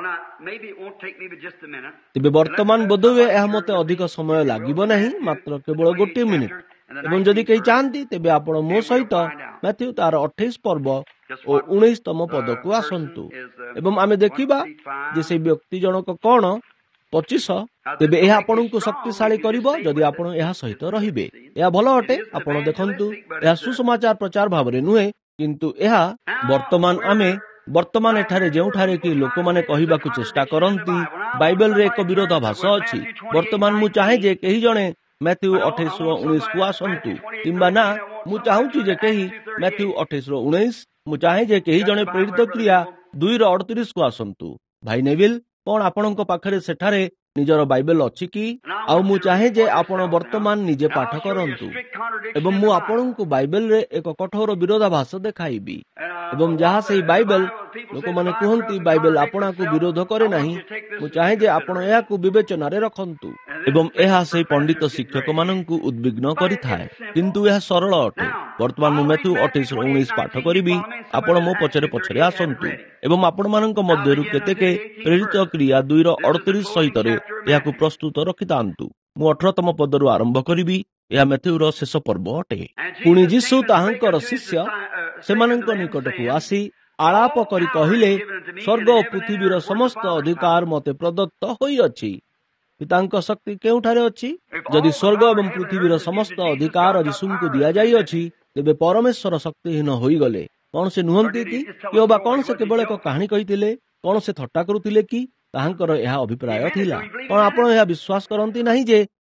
ତେବେ ବର୍ତ୍ତମାନ ବୋଧହୁଏ ଏହା ମୋତେ ଅଧିକ ସମୟ ଲାଗିବ ନାହିଁ, ମାତ୍ର କେବଳ 1 ମିନିଟ୍। ଏବଂ ଯଦି କେହି ଚାହାନ୍ତି, ତେବେ ଆପଣ ମୋ ସହିତ ମାଥ୍ୟୁ ତାର 28 ପର୍ବ ଓ 19ତମ ପଦକୁ ଆସନ୍ତୁ ଏବଂ ଆମେ ଦେଖିବା ଯେ ସେହି ବ୍ୟକ୍ତି ଜଣକ କଣ 25। ତେବେ ଏହା ଆପଣଙ୍କୁ ଶକ୍ତିଶାଳୀ କରିବ ଯଦି ଆପଣ ଏହା ସହିତ ରହିବେ। ଏହା ଭଲ ଅଟେ। ଆପଣ ଦେଖନ୍ତୁ, ଏହା ସୁସମାଚାର ପ୍ରଚାର ଭାବରେ ନୁହେଁ, କିନ୍ତୁ ଏହା ବର୍ତ୍ତମାନ ଏଠାରେ ଯେଉଁଠାରେ କି ଲୋକମାନେ କହିବାକୁ ଚେଷ୍ଟା କରନ୍ତି ବାଇବେଲରେ ଏକ ବିରୋଧାଭାସ ଅଛି। ବର୍ତ୍ତମାନ ମୁଁ ଚାହେଁ ଯେ କେହି ଜଣେ ମାଥ୍ୟୁ 28:19କୁ ଆସନ୍ତୁ, କିମ୍ବା ନା, ମୁଁ ଚାହୁଁଛି ଯେ କେହି ମାଥ୍ୟୁ 28:19, ମୁଁ ଚାହେଁ ଯେ କେହି ଜଣେ ପ୍ରେରିତ କ୍ରିୟା 2:38କୁ ଆସନ୍ତୁ। ଭାଇ ନେଭିଲ, କଣ ଆପଣଙ୍କ ପାଖରେ ସେଠାରେ ନିଜର ବାଇବେଲ ଅଛି କି? ଆଉ ମୁଁ ଚାହେଁ ଯେ ଆପଣ ବର୍ତ୍ତମାନ ନିଜେ ପାଠ କରନ୍ତୁ ଏବଂ ମୁଁ ଆପଣଙ୍କୁ ବାଇବେଲରେ ଏକ କଠୋର ବିରୋଧାଭାସ ଦେଖାଇବି। ଏବଂ ଯାହା ସେହି ବାଇବେଲ, ଲୋକମାନେ କୁହନ୍ତି ବାଇବେଲ ଆପଣାକୁ ବିରୋଧ କରେ ନାହିଁ। ମୁଁ ଚାହେଁ ଯେ ଆପଣ ଏହାକୁ ବିବେଚନାରେ ରଖନ୍ତୁ ଏବଂ ଏହା ସେହି ପଣ୍ଡିତ ଶିକ୍ଷକମାନଙ୍କୁ ଉଦ୍ବିଗ୍ନ କରିଥାଏ, କିନ୍ତୁ ଏହା ସରଳ ଅଟେ। ବର୍ତ୍ତମାନ ମୁଁ ମାଥ୍ୟୁ 28:19 ପାଠ କରିବି। ଆପଣ ମୋ ପଛରେ ଆସନ୍ତୁ ଏବଂ ଆପଣମାନଙ୍କ ମଧ୍ୟରୁ କେତେକେ ପ୍ରେରିତ କ୍ରିୟା 2:38 ସହିତରେ ଏହାକୁ ପ୍ରସ୍ତୁତ ରଖିଥାନ୍ତୁ। ମୁଁ 18ତମ ପଦରୁ ଆରମ୍ଭ କରିବି। ଏହା ମାଥ୍ୟୁର ଶେଷ ପର୍ବ ଅଟେ। ପୁଣି ଯୀଶୁ ତାହାଙ୍କର ଶିଷ୍ୟ ସେମାନଙ୍କ ନିକଟକୁ ଆସି ଆଳାପ କରି କହିଲେ, ସ୍ୱର୍ଗ ଓ ପୃଥିବୀର ସମସ୍ତ ଅଧିକାର ମୋତେ ପ୍ରଦତ୍ତ ହୋଇଅଛି। ପିତାଙ୍କ ଶକ୍ତି କେଉଁଠାରେ ଅଛି? ଯଦି ସ୍ୱର୍ଗ ଏବଂ ପୃଥିବୀର ସମସ୍ତ ଅଧିକାର ଯୀଶୁଙ୍କୁ ଦିଆଯାଇଅଛି, ତେବେ ପରମେଶ୍ୱର ଶକ୍ତିହୀନ ହୋଇଗଲେ କଣ ସେ ନୁହନ୍ତି କି? ବା କଣ ସେ କେବଳ ଏକ କାହାଣୀ କହିଥିଲେ? କଣ ସେ ଥଟ୍ଟା କରୁଥିଲେ କି? ତାହାଙ୍କର ଏହା ଅଭିପ୍ରାୟ ଥିଲା। କଣ ଆପଣ ଏହା ବିଶ୍ୱାସ କରନ୍ତି ନାହିଁ ଯେ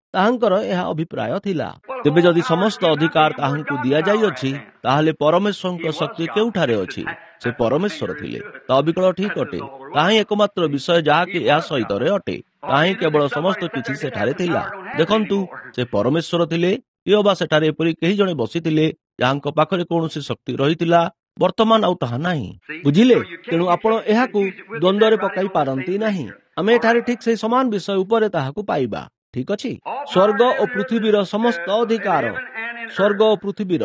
ତାହାଙ୍କର ଏହା ଅଭିପ୍ରାୟ ଥିଲା। ତେବେ ଯଦି ସମସ୍ତ ଅଧିକାର ତାହାଙ୍କୁ ଦିଆଯାଇଅଛି, ତାହେଲେ ପରମେଶ୍ୱରଙ୍କ ଶକ୍ତି କେଉଁଠାରେ ଅଛି? ସେ ପରମେଶ୍ୱର ଥିଲେ। ତା ଅବିକଳ ଠିକ ଅଟେ। ତାହା ହିଁ ଏକମାତ୍ର ବିଷୟ ଯାହାକି ଏହା ସହିତରେ ଅଟେ। ତାହା ହିଁ କେବଳ ସମସ୍ତ କିଛି ସେଠାରେ ଥିଲା। ଦେଖନ୍ତୁ, ସେ ପରମେଶ୍ୱର ଥିଲେ। କିଏ ବା ସେଠାରେ ଏପରି କେହି ଜଣେ ବସିଥିଲେ ଯାହାଙ୍କ ପାଖରେ କୌଣସି ଶକ୍ତି ରହିଥିଲା? ବର୍ତ୍ତମାନ ଆଉ ତାହା ନାହିଁ। ବୁଝିଲେ? ତେଣୁ ଆପଣ ଏହାକୁ ଦ୍ୱନ୍ଦ୍ୱରେ ପକାଇ ପାରନ୍ତି ନାହିଁ। ଆମେ ଏଠାରେ ଠିକ ସେହି ସମାନ ବିଷୟ ଉପରେ ତାହାକୁ ପାଇବା। ଠିକ ଅଛି। ସ୍ୱର୍ଗ ଓ ପୃଥିବୀର ସମସ୍ତ ଅଧିକାର, ସ୍ୱର୍ଗ ଓ ପୃଥିବୀର।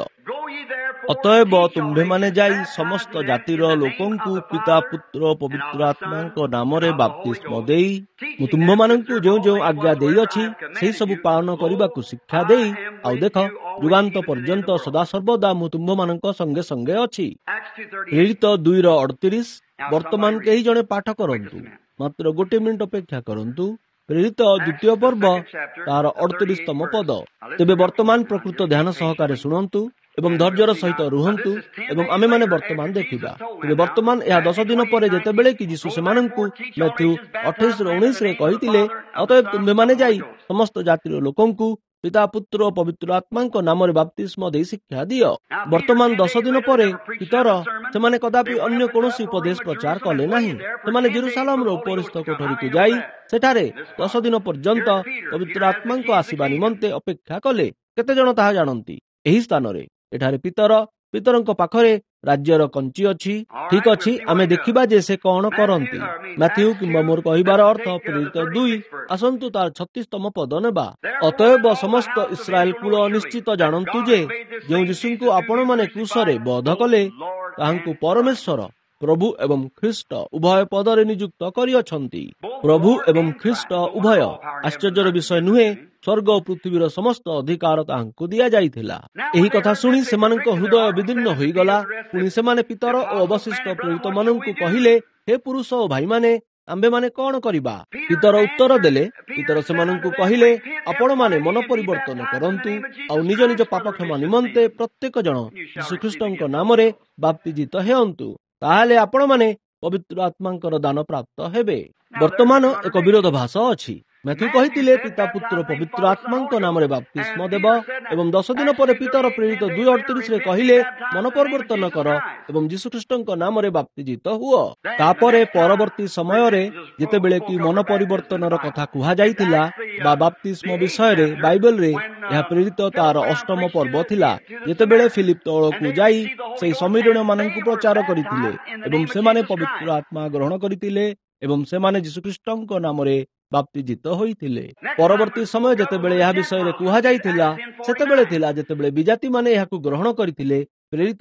ଅତଏବ ତୁମ୍ଭେମାନେ ଯାଇ ସମସ୍ତ ଜାତିର ଲୋକଙ୍କୁ ପିତା, ପୁତ୍ର ଓ ପବିତ୍ର ଆତ୍ମାଙ୍କ ନାମରେ ବାପ୍ତିସ୍ମ ଦେଇ, ମୁଁ ତୁମ୍ଭମାନଙ୍କୁ ଯେଉଁ ଯେଉଁ ଆଜ୍ଞା ଦେଇଅଛି ସେହି ସବୁ ପାଳନ କରିବାକୁ ଶିକ୍ଷା ଦେଇ, ଆଉ ଦେଖ, ଯୁଗାନ୍ତ ପର୍ଯ୍ୟନ୍ତ ସଦାସର୍ବଦା ମୁଁ ତୁମ୍ଭମାନଙ୍କ ସଙ୍ଗେ ସଙ୍ଗେ ଅଛି। ପ୍ରେରିତ 2:38। ବର୍ତ୍ତମାନ କେହି ଜଣେ ପାଠ କରନ୍ତୁ। ମାତ୍ର 1 ମିନିଟ ଅପେକ୍ଷା କରନ୍ତୁ। ପ୍ରେରିତ 2 ପର୍ବ ତାର 38ତମ ପଦ। ତେବେ ବର୍ତ୍ତମାନ ପ୍ରକୃତ ଧ୍ୟାନ ସହକାରେ ଶୁଣନ୍ତୁ ଏବଂ ଧୈର୍ଯ୍ୟର ସହିତ ରୁହନ୍ତୁ ଏବଂ ଆମେମାନେ ବର୍ତ୍ତମାନ ଦେଖିବା। ତେବେ ବର୍ତ୍ତମାନ ଏହା 10 ଦିନ ପରେ ଯେତେବେଳେ କି ଯୀଶୁ ସେମାନଙ୍କୁ ମଥ୍ୟୁ 28:19 କହିଥିଲେ, ଅତଏବ ତୁମ୍ଭେମାନେ ଯାଇ ସମସ୍ତ ଜାତିର ଲୋକଙ୍କୁ ପିତା, ପୁତ୍ର ଓ ପବିତ୍ର ଆତ୍ମାଙ୍କ ନାମରେ ବାପ୍ତିସ୍ମ ଦେଇ ଶିକ୍ଷା ଦିଅ। ବର୍ତ୍ତମାନ 10 ଦିନ ପରେ ପିତର ସେମାନେ କଦାପି ଅନ୍ୟ କୌଣସି ଉପଦେଶ ପ୍ରଚାର କଲେ ନାହିଁ। ସେମାନେ ଜେରୁସାଲେମର ଉପରିସ୍ଥ କୋଠରୀକୁ ଯାଇ ସେଠାରେ 10 ଦିନ ପର୍ଯ୍ୟନ୍ତ ପବିତ୍ର ଆତ୍ମାଙ୍କ ଆସିବା ନିମନ୍ତେ ଅପେକ୍ଷା କଲେ। କେତେ ଜଣ ତାହା ଜାଣନ୍ତି? ଏହି ସ୍ଥାନରେ ଏଠାରେ ପିତରଙ୍କ ପାଖରେ ରାଜ୍ୟର କଞ୍ଚି ଅଛି। ଠିକ ଅଛି, ଆମେ ଦେଖିବା ଯେ ସେ କଣ କରନ୍ତି। ମାଥ୍ୟୁ କିମ୍ବା ମୋର କହିବାର ଅର୍ଥ ପ୍ରେରିତ 2, ଆସନ୍ତୁ ତାର 36ତମ ପଦ ନେବା। ଅତଏବ ସମସ୍ତ ଇସ୍ରାଏଲ କୁଳ ନିଶ୍ଚିତ ଜାଣନ୍ତୁ ଯେ ଯେଉଁ ଯୀଶୁଙ୍କୁ ଆପଣମାନେ କ୍ରୁଶରେ ବଧ କଲେ, ତାହାଙ୍କୁ ପରମେଶ୍ୱର ପ୍ରଭୁ ଏବଂ ଖ୍ରୀଷ୍ଟ ଉଭୟ ପଦରେ ନିଯୁକ୍ତ କରିଅଛନ୍ତି। ପ୍ରଭୁ ଏବଂ ଖ୍ରୀଷ୍ଟ ଉଭୟ। ଆଶ୍ଚର୍ଯ୍ୟର ବିଷୟ ନୁହେଁ? ସ୍ୱର୍ଗ ଓ ପୃଥିବୀର ସମସ୍ତ ଅଧିକାର ତାହାଙ୍କୁ ଦିଆଯାଇଥିଲା। ଏହି କଥା ଶୁଣି ସେମାନଙ୍କ ହୃଦୟ ବିଦୀର୍ଣ୍ଣ ହୋଇଗଲା। ପୁଣି ସେମାନେ ପିତର ଓ ଅବଶିଷ୍ଟ ପ୍ରେରିତମାନଙ୍କୁ କହିଲେ, ହେ ପୁରୁଷ ଓ ଭାଇମାନେ, ଆମ୍ଭେମାନେ କଣ କରିବା? ପିତର ଉତ୍ତର ଦେଲେ। ପିତର ସେମାନଙ୍କୁ କହିଲେ, ଆପଣମାନେ ମନ ପରିବର୍ତ୍ତନ କରନ୍ତୁ ଆଉ ନିଜ ନିଜ ପାପ କ୍ଷମା ନିମନ୍ତେ ପ୍ରତ୍ୟେକ ଜଣ ଯୀଶୁଖ୍ରୀଷ୍ଟଙ୍କ ନାମରେ ବାପ୍ତିଜିତ ହେଅନ୍ତୁ। ତାହେଲେ ଆପଣମାନେ ପବିତ୍ର ଆତ୍ମାଙ୍କର ଦାନ ପ୍ରାପ୍ତ ହେବେ। ବର୍ତ୍ତମାନ ଏକ ବିରୋଧାଭାସ ଅଛି। ମାଥ୍ୟୁ କହିଥିଲେ ପିତା, ପୁତ୍ର, ପବିତ୍ର ଆତ୍ମାଙ୍କ ନାମରେ ବାପ୍ତିସ୍ମ ଦେବ ଏବଂ 10 ଦିନ ପରେ ପିତର ପ୍ରେରିତ 2:38 କହିଲେ, ମନ ପରିବର୍ତ୍ତନ କର ଏବଂ ଯୀଶୁଖ୍ରୀଷ୍ଟଙ୍କ ନାମରେ ବାପ୍ତିଜିତ ହୁଅ। ତାପରେ ପରବର୍ତ୍ତୀ ସମୟରେ ଯେତେବେଳେ କି ମନ ପରିବର୍ତ୍ତନର କଥା କୁହାଯାଇଥିଲା ବା ବାପ୍ତିସ୍ମ ବିଷୟରେ ବାଇବେଲରେ, ଏହା ପ୍ରେରିତ ତାର 8ମ ପର୍ବ ଥିଲା, ଯେତେବେଳେ ଫିଲିପ ତଳକୁ ଯାଇ ସେହି ସମୀରଣମାନଙ୍କୁ ପ୍ରଚାର କରିଥିଲେ ଏବଂ ସେମାନେ ପବିତ୍ର ଆତ୍ମା ଗ୍ରହଣ କରିଥିଲେ ଏବଂ ସେମାନେ ଯୀଶୁଖ୍ରୀଷ୍ଟଙ୍କ ନାମରେ ବାପ୍ତିଜିତ ହୋଇଥିଲେ। ପରବର୍ତ୍ତୀ ସମୟ ଯେତେବେଳେ ଏହା ବିଷୟରେ କୁହାଯାଇଥିଲା, ସେତେବେଳେ ଥିଲା ଯେତେବେଳେ ବିଜାତିମାନେ ଏହାକୁ ଗ୍ରହଣ କରିଥିଲେ, ପ୍ରେରିତ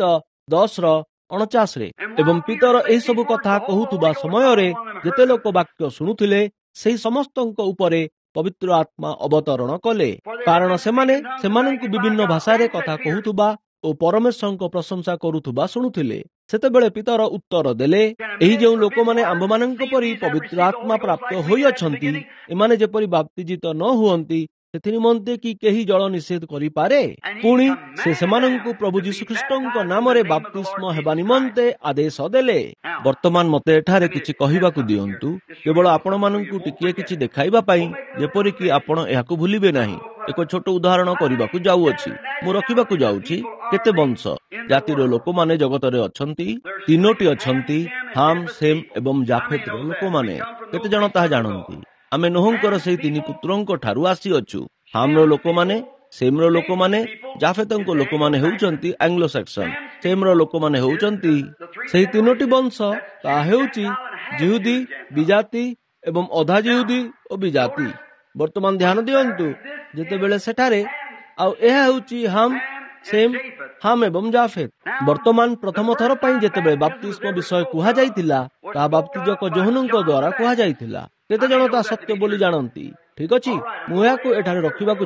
10:49। ଏବଂ ପିତର ଏହି ସବୁ କଥା କହୁଥିବା ସମୟରେ ଯେତେ ଲୋକ ବାକ୍ୟ ଶୁଣୁଥିଲେ, ସେହି ସମସ୍ତଙ୍କ ଉପରେ ପବିତ୍ର ଆତ୍ମା ଅବତରଣ କଲେ, କାରଣ ସେମାନେ ସେମାନଙ୍କୁ ବିଭିନ୍ନ ଭାଷାରେ କଥା କହୁଥିବା ଓ ପରମେଶ୍ୱରଙ୍କ ପ୍ରଶଂସା କରୁଥିବା ଶୁଣୁଥିଲେ। ସେତେବେଳେ ପିତର ଉତ୍ତର ଦେଲେ, ଏହି ଯେଉଁ ଲୋକମାନେ ଆମ୍ଭମାନଙ୍କ ପରି ପବିତ୍ର ଆତ୍ମା ପ୍ରାପ୍ତ ହୋଇଅଛନ୍ତି, ଏମାନେ ଯେପରି ବାପ୍ତିଜିତ ନ ହୁଅନ୍ତି, ସେଥି ନିମନ୍ତେ କି କେହି ଜଳ ନିଷେଧ କରିପାରେ? ପୁଣି ସେ ସେମାନଙ୍କୁ ପ୍ରଭୁ ଯୀଶୁଖ୍ରୀଷ୍ଟଙ୍କ ନାମରେ ବାପ୍ତିସ୍ମ ହେବା ନିମନ୍ତେ ଆଦେଶ ଦେଲେ। ବର୍ତ୍ତମାନ ମୋତେ ଏଠାରେ କିଛି କହିବାକୁ ଦିଅନ୍ତୁ, କେବଳ ଆପଣମାନଙ୍କୁ ଟିକିଏ କିଛି ଦେଖାଇବା ପାଇଁ, ଯେପରିକି ଆପଣ ଏହାକୁ ଭୁଲିବେ ନାହିଁ। ଏକ ଛୋଟ ଉଦାହରଣ କରିବାକୁ ଯାଉଅଛି। ମୁଁ ରଖିବାକୁ ଯାଉଛି କେତେ ବଂଶ ଜାତିର ଲୋକମାନେ ଜଗତରେ ଅଛନ୍ତି। 3ଟି ଅଛନ୍ତି, ହାମ୍, ସେମ୍ ଏବଂ ଜାଫେତର ଲୋକମାନେ। କେତେ ଜଣ ତାହା ଜାଣନ୍ତି? ଆମେ ନୋହଙ୍କର ସେହି 3 ପୁତ୍ରଙ୍କ ଠାରୁ ଆସିଅଛୁ। ହାମ୍ର ଲୋକମାନେ, ସେମ୍ର ଲୋକମାନେ, ଜାଫେତଙ୍କ ଲୋକମାନେ ହେଉଛନ୍ତି ଆଙ୍ଗ୍ଲୋ ସାକ୍ସନ। ସେମ୍ର ଲୋକମାନେ ହେଉଛନ୍ତି ସେହି 3ଟି ବଂଶ। ତାହା ହେଉଛି ଜିହୁଦୀ, ବିଜାତି ଏବଂ ଅଧା ଜିହୁଦୀ ଓ ବିଜାତି। ବର୍ତ୍ତମାନ ଧ୍ୟାନ ଦିଅନ୍ତୁ, ଯେତେବେଳେ ସେଠାରେ, ଆଉ ଏହା ହେଉଛି ହାମ୍, ସେମ୍, ହାମ୍ ଏବଂ ଜାଫେତ। ବର୍ତ୍ତମାନ ପ୍ରଥମ ଥର ପାଇଁ ଯେତେବେଳେ ବାପ୍ତିସ୍ମ ବିଷୟ କୁହାଯାଇଥିଲା, ତାହା ବାପ୍ତିଜକ ଯୋହନଙ୍କ ଦ୍ୱାରା କୁହାଯାଇଥିଲା। କେତେ ଜଣ ତାହା ସତ୍ୟ ବୋଲି ଜାଣନ୍ତି? ଠିକ ଅଛି, ମୁଁ ଏହାକୁ ଏଠାରେ ରଖିବାକୁ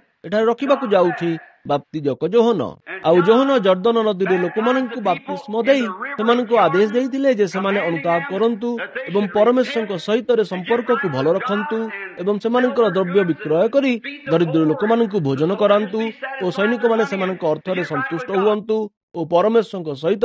ଯାଉଛି ବାପ୍ତିଜକ ଯୋହନ। ଆଉ ଯୋହନ ଜର୍ଦ୍ଦନ ନଦୀରେ ଲୋକମାନଙ୍କୁ ବାପ୍ତିସ୍ମ ଦେଇ ସେମାନଙ୍କୁ ଆଦେଶ ଦେଇଥିଲେ ଯେ ସେମାନେ ଅନୁତାପ କରନ୍ତୁ ଏବଂ ପରମେଶ୍ୱରଙ୍କ ସହିତ ସମ୍ପର୍କକୁ ଭଲ ରଖନ୍ତୁ ଏବଂ ସେମାନଙ୍କର ଦ୍ରବ୍ୟ ବିକ୍ରୟ କରି ଦରିଦ୍ର ଲୋକମାନଙ୍କୁ ଭୋଜନ କରାନ୍ତୁ ଓ ସୈନିକମାନେ ସେମାନଙ୍କ ଅର୍ଥରେ ସନ୍ତୁଷ୍ଟ ହୁଅନ୍ତୁ ଓ ପରମେଶ୍ୱରଙ୍କ ସହିତ